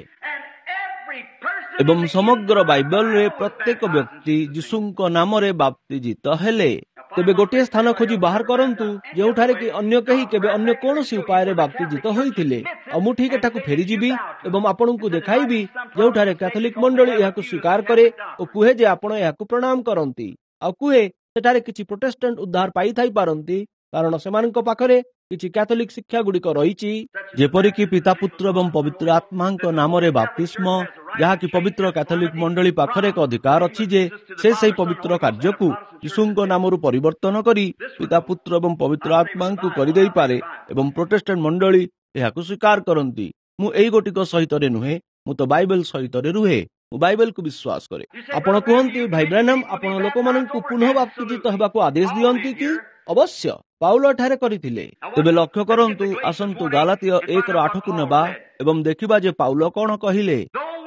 ଏବଂ ସମଗ୍ର ବାଇବଲରେ ପ୍ରତ୍ୟେକ ବ୍ୟକ୍ତି ଯୀଶୁଙ୍କ ନାମରେ ବାପ୍ତିଜିତ ହେଲେ। ତେବେ ଗୋଟିଏ ସ୍ଥାନ ଖୋଜି ବାହାର କରନ୍ତୁ ଯେଉଁଠାରେ କି ଅନ୍ୟ କେହି କେବେ ଅନ୍ୟ କୌଣସି ଉପାୟରେ ବାପ୍ତିଜିତ ହୋଇଥିଲେ। ଆଉ ମୁଁ ଠିକ ଏଠାକୁ ଫେରିଯିବି ଏବଂ ଆପଣଙ୍କୁ ଦେଖାଇବି ଯେଉଁଠାରେ କ୍ୟାଥୋଲିକ ମଣ୍ଡଳୀ ଏହାକୁ ସ୍ୱୀକାର କରେ ଓ କୁହେ ଯେ ଆପଣ ଏହାକୁ ପ୍ରଣାମ କରନ୍ତି, ଆଉ କୁହେ ସେଠାରେ କିଛି ପ୍ରୋଟେଷ୍ଟାଣ୍ଟ ଉଦ୍ଧାର ପାଇଥାଇ ପାରନ୍ତି, କାରଣ ସେମାନଙ୍କ ପାଖରେ କିଛି କ୍ୟାଥୋଲିକ ଶିକ୍ଷା ଗୁଡ଼ିକ ରହିଛି, ଯେପରିକି ପିତା, ପୁତ୍ର ଏବଂ ପବିତ୍ର ଆତ୍ମାଙ୍କ ନାମରେ ବାପ୍ତିସ୍ମ, ଯାହାକି ପବିତ୍ର କ୍ୟାଥୋଲିକ ମଣ୍ଡଳୀ ପାଖରେ ଏକ ଅଧିକାର ଅଛି ଯେ ସେ ସେହି ପବିତ୍ର କାର୍ଯ୍ୟକୁ ଯୀଶୁଙ୍କ ନାମରୁ ପରିବର୍ତ୍ତନ କରି ପିତା, ପୁତ୍ର ଏବଂ ପବିତ୍ର ଆତ୍ମାଙ୍କୁ କରିଦେଇପାରେ ଏବଂ ପ୍ରୋଟେଷ୍ଟାଣ୍ଟ ମଣ୍ଡଳୀ ଏହାକୁ ସ୍ୱୀକାର କରନ୍ତି। ମୁଁ ଏଇ ଗୋଟିକ ସହିତରେ ନୁହେଁ, ମୁଁ ତ ବାଇବେଲ ସହିତରେ ରୁହେ। ମୁଁ ବାଇବେଲକୁ ବିଶ୍ୱାସ କରେ। ଆପଣ କୁହନ୍ତି, ଭାଇ ବ୍ରାନମ୍, ଆପଣ ଲୋକମାନଙ୍କୁ ପୁନଃ ବାପ୍ତିଜିତ ହେବାକୁ ଆଦେଶ ଦିଅନ୍ତି କି? ଅବଶ୍ୟ, ପାଉଲ ଏଠାରେ କରିଥିଲେ। ତେବେ ଲକ୍ଷ୍ୟ କରନ୍ତୁ, ଆସନ୍ତୁ ଗାଲାତୀୟ 1:8 ନେବା ଏବଂ ଦେଖିବା ଯେ ପାଉଲ କଣ କହିଲେ।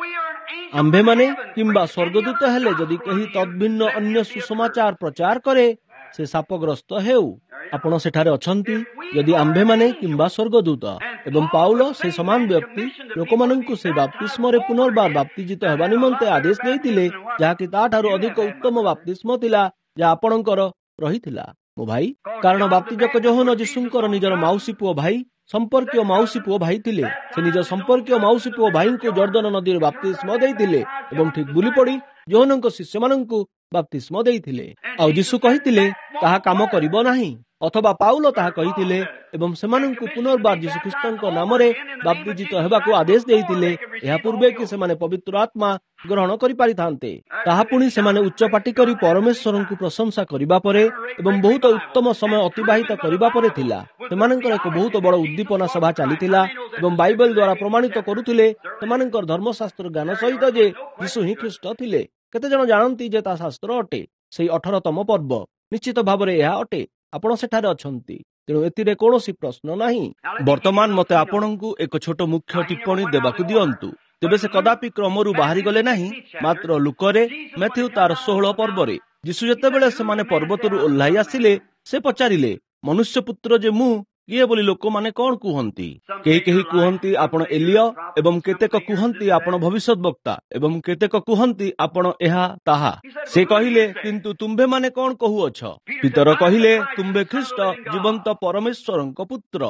ଆମ୍ଭେମାନେ କିମ୍ବା ସ୍ୱର୍ଗଦୂତ ହେଲେ ଯଦି କେହି ତଦ୍ଭିନ୍ନ ଅନ୍ୟ ସୁସମାଚାର ପ୍ରଚାର କରେ, ସେ ଶାପଗ୍ରସ୍ତ ହେଉ। ଆପଣ ସେଠାରେ ଅଛନ୍ତି। ଯଦି ଆମ୍ଭେମାନେ କିମ୍ବା ସ୍ୱର୍ଗଦୂତ, ଏବଂ ପାଉଲ ସେ ସମାନ ବ୍ୟକ୍ତି ଲୋକମାନଙ୍କୁ ସେ ବାପ୍ତିସ୍ମରେ ପୁନର୍ବାର ବାପ୍ତିଜିତ ହେବା ନିମନ୍ତେ ଆଦେଶ ଦେଇଥିଲେ, ଯାହାକି ତାଠାରୁ ଅଧିକ ଉତ୍ତମ ବାପ୍ତିସ୍ମ ଥିଲା ଯାହା ଆପଣଙ୍କର ରହିଥିଲା ମୋ ଭାଇ। କାରଣ ବାପ୍ତିଜକ ଯୋହନ ଯୀଶୁଙ୍କର ନିଜର ମାଉସୀ ପୁଅ ଭାଇ, ସମ୍ପର୍କୀୟ ମାଉସୀ ପୁଅ ଭାଇ ଥିଲେ। ସେ ନିଜ ସମ୍ପର୍କୀୟ ମାଉସୀ ପୁଅ ଭାଇଙ୍କୁ ଜର୍ଦ୍ଦନ ନଦୀରେ ବାପ୍ତିସ୍ମ ଦେଇଥିଲେ ଏବଂ ଠିକ ବୁଲି ପଡ଼ି ଯୋହନଙ୍କ ଶିଷ୍ୟମାନଙ୍କୁ ବାପ୍ତିସ୍ମ ଦେଇଥିଲେ। ଆଉ ଯୀଶୁ କହିଥିଲେ ତାହା କାମ କରିବ ନାହିଁ, ଅଥବା ପାଉଲ ତାହା କହିଥିଲେ ଏବଂ ସେମାନଙ୍କୁ ପୁନର୍ବାର ଯୀଶୁଖ୍ରୀଷ୍ଟଙ୍କ ନାମରେ ବାପ୍ତିଜିତ ହେବାକୁ ଆଦେଶ ଦେଇଥିଲେ, ଏହା ପୂର୍ବେ କି ସେମାନେ ପବିତ୍ର ଆତ୍ମା ଗ୍ରହଣ କରିପାରିଥାନ୍ତେ। ତାହା ପୁଣି ସେମାନେ ଉଚ୍ଚପାଟି କରି ପରମେଶ୍ୱରଙ୍କୁ ପ୍ରଶଂସା କରିବା ପରେ ଏବଂ ବହୁତ ଉତ୍ତମ ସମୟ ଅତିବାହିତ କରିବା ପରେ ଥିଲା। ସେମାନଙ୍କର ଏକ ବହୁତ ବଡ଼ ଉଦ୍ଦୀପନା ସଭା ଚାଲିଥିଲା ଏବଂ ବାଇବେଲ ଦ୍ୱାରା ପ୍ରମାଣିତ କରୁଥିଲେ ସେମାନଙ୍କର ଧର୍ମଶାସ୍ତ୍ର ଜ୍ଞାନ ସହିତ ଯେ ଯୀଶୁ ହିଁ ଖ୍ରୀଷ୍ଟ ଥିଲେ। କେତେଜଣ ଜାଣନ୍ତି ଯେ ତାହା ଶାସ୍ତ୍ର ଅଟେ? ସେହି 18ତମ ପର୍ବ ନିଶ୍ଚିତ ଭାବରେ ଏହା ଅଟେ। ଆପଣ ସେଠାରେ ଅଛନ୍ତି, ତେଣୁ ଏଥିରେ କୌଣସି ପ୍ରଶ୍ନ ନାହିଁ। ବର୍ତ୍ତମାନ ମୋତେ ଆପଣଙ୍କୁ ଏକ ଛୋଟ ମୁଖ୍ୟ ଟିପ୍ପଣୀ ଦେବାକୁ ଦିଅନ୍ତୁ। ତେବେ ସେ କଦାପି କ୍ରମରୁ ବାହାରିଗଲେ ନାହିଁ, ମାତ୍ର ଲୁକରେ ମେଥ୍ୟୁ ତାର 16 ପର୍ବରେ ଯୀଶୁ ଯେତେବେଳେ ସେମାନେ ପର୍ବତରୁ ଓହ୍ଲାଇ ଆସିଲେ, ସେ ପଚାରିଲେ, ମନୁଷ୍ୟ ପୁତ୍ର ଯେ ମୁଁ କିଏ ବୋଲି ଲୋକମାନେ କଣ କୁହନ୍ତି? କେହି କେହି କୁହନ୍ତି ଆପଣ ଏଲିୟ, ଏବଂ କେତେକ କୁହନ୍ତି ଆପଣ ଭବିଷ୍ୟତ ବକ୍ତା, ଏବଂ କେତେକ କୁହନ୍ତି ଆପଣ ଏହା ତାହା। ସେ କହିଲେ, କିନ୍ତୁ ତୁମ୍ଭେମାନେ କଣ କହୁଅଛ? ପିତର କହିଲେ, ତୁମ୍ଭେ ଖ୍ରୀଷ୍ଟ ଜୀବନ୍ତ ପରମେଶ୍ୱରଙ୍କ ପୁତ୍ର।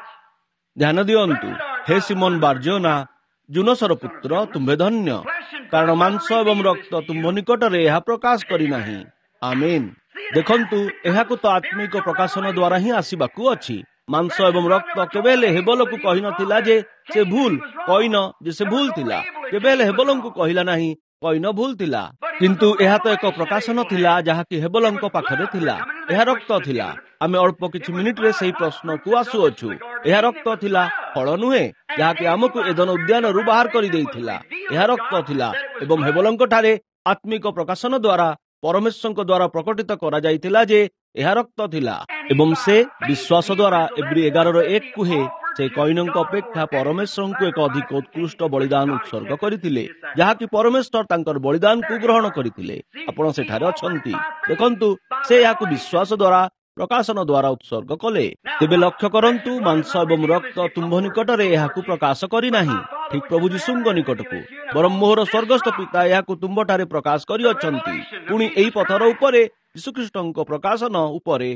ଧ୍ୟାନ ଦିଅନ୍ତୁ, ହେ ସିମୋନ ବାର୍ଜୋନା, ଜୁନସର ପୁତ୍ର, ତୁମ୍ଭେ ଧନ୍ୟ, କାରଣ ମାଂସ ଏବଂ ରକ୍ତ ତୁମ୍ଭ ନିକଟରେ ଏହା ପ୍ରକାଶ କରିନାହିଁ। ଆମେନ୍। ଦେଖନ୍ତୁ, ଏହାକୁ ତ ଆତ୍ମିକ ପ୍ରକାଶନ ଦ୍ୱାରା ହିଁ ଆସିବାକୁ ଅଛି। ମାଂସ ଏବଂ ରକ୍ତ କେବେ ହେଲେ ହେବଲକୁ କହିନଥିଲା ଯେ ସେ ଭୁଲ, କଇନ ଯେ ସେ ଭୁଲ ଥିଲା। କେବେ ହେଲେ ହେବଲଙ୍କୁ କହିଲା ନାହିଁ କଇନ ଭୁଲ ଥିଲା। କିନ୍ତୁ ଏହା ତ ଏକ ପ୍ରକାଶନ ଥିଲା ଯାହାକି ହେବଲଙ୍କ ପାଖରେ ଥିଲା। ଏହା ରକ୍ତ ଥିଲା। ଆମେ ଅଳ୍ପ କିଛି ମିନିଟରେ ସେହି ପ୍ରଶ୍ନକୁ ଆସୁଅଛୁ। ଏହା ରକ୍ତ ଥିଲା, ଫଳ ନୁହେଁ, ଯାହାକି ଆମକୁ ଏଦନ ଉଦ୍ୟାନରୁ ବାହାର କରିଦେଇଥିଲା। ଏହା ରକ୍ତ ଥିଲା ଏବଂ ହେବଲଙ୍କ ଠାରେ ଆତ୍ମିକ ପ୍ରକାଶନ ଦ୍ୱାରା ପରମେଶ୍ୱରଙ୍କ ଦ୍ୱାରା ପ୍ରକଟିତ କରାଯାଇଥିଲା ଯେ ଏହା ରକ୍ତ ଥିଲା। ଏବଂ ସେ ବିଶ୍ୱାସ ଦ୍ୱାରା ଏବ୍ରୀ 11:1 କୁହେ ସେ କଇନଙ୍କ ଅପେକ୍ଷା ପରମେଶ୍ୱରଙ୍କୁ ଏକ ଅଧିକ ଉତ୍କୃଷ୍ଟ ବଳିଦାନ ଉତ୍ସର୍ଗ କରିଥିଲେ, ଯାହାକି ପରମେଶ୍ୱର ତାଙ୍କର ବଳିଦାନକୁ ଗ୍ରହଣ କରିଥିଲେ। ଆପଣ ସେଠାରେ ଅଛନ୍ତି। ଦେଖନ୍ତୁ, ସେ ଏହାକୁ ବିଶ୍ୱାସ ଦ୍ୱାରା ପ୍ରକାଶନ ଦ୍ୱାରା ଉତ୍ସର୍ଗ କଲେ। ତେବେ ଲକ୍ଷ୍ୟ କରନ୍ତୁ, ମାଂସ ଏବଂ ରକ୍ତ ତୁମ୍ଭ ନିକଟରେ ଏହାକୁ ପ୍ରକାଶ କରିନାହିଁ, ଠିକ୍ ପ୍ରଭୁ ଯୀଶୁଙ୍କ ନିକଟକୁ, ବରଂ ମୋହର ସ୍ୱର୍ଗସ୍ଥ ପିତା ଏହାକୁ ତୁମ୍ଭଠାରେ ପ୍ରକାଶ କରିଅଛନ୍ତି। ପୁଣି ଏହି ପଥର ଉପରେ, ଯୀଶୁଖ୍ରୀଷ୍ଟଙ୍କ ପ୍ରକାଶନ ଉପରେ,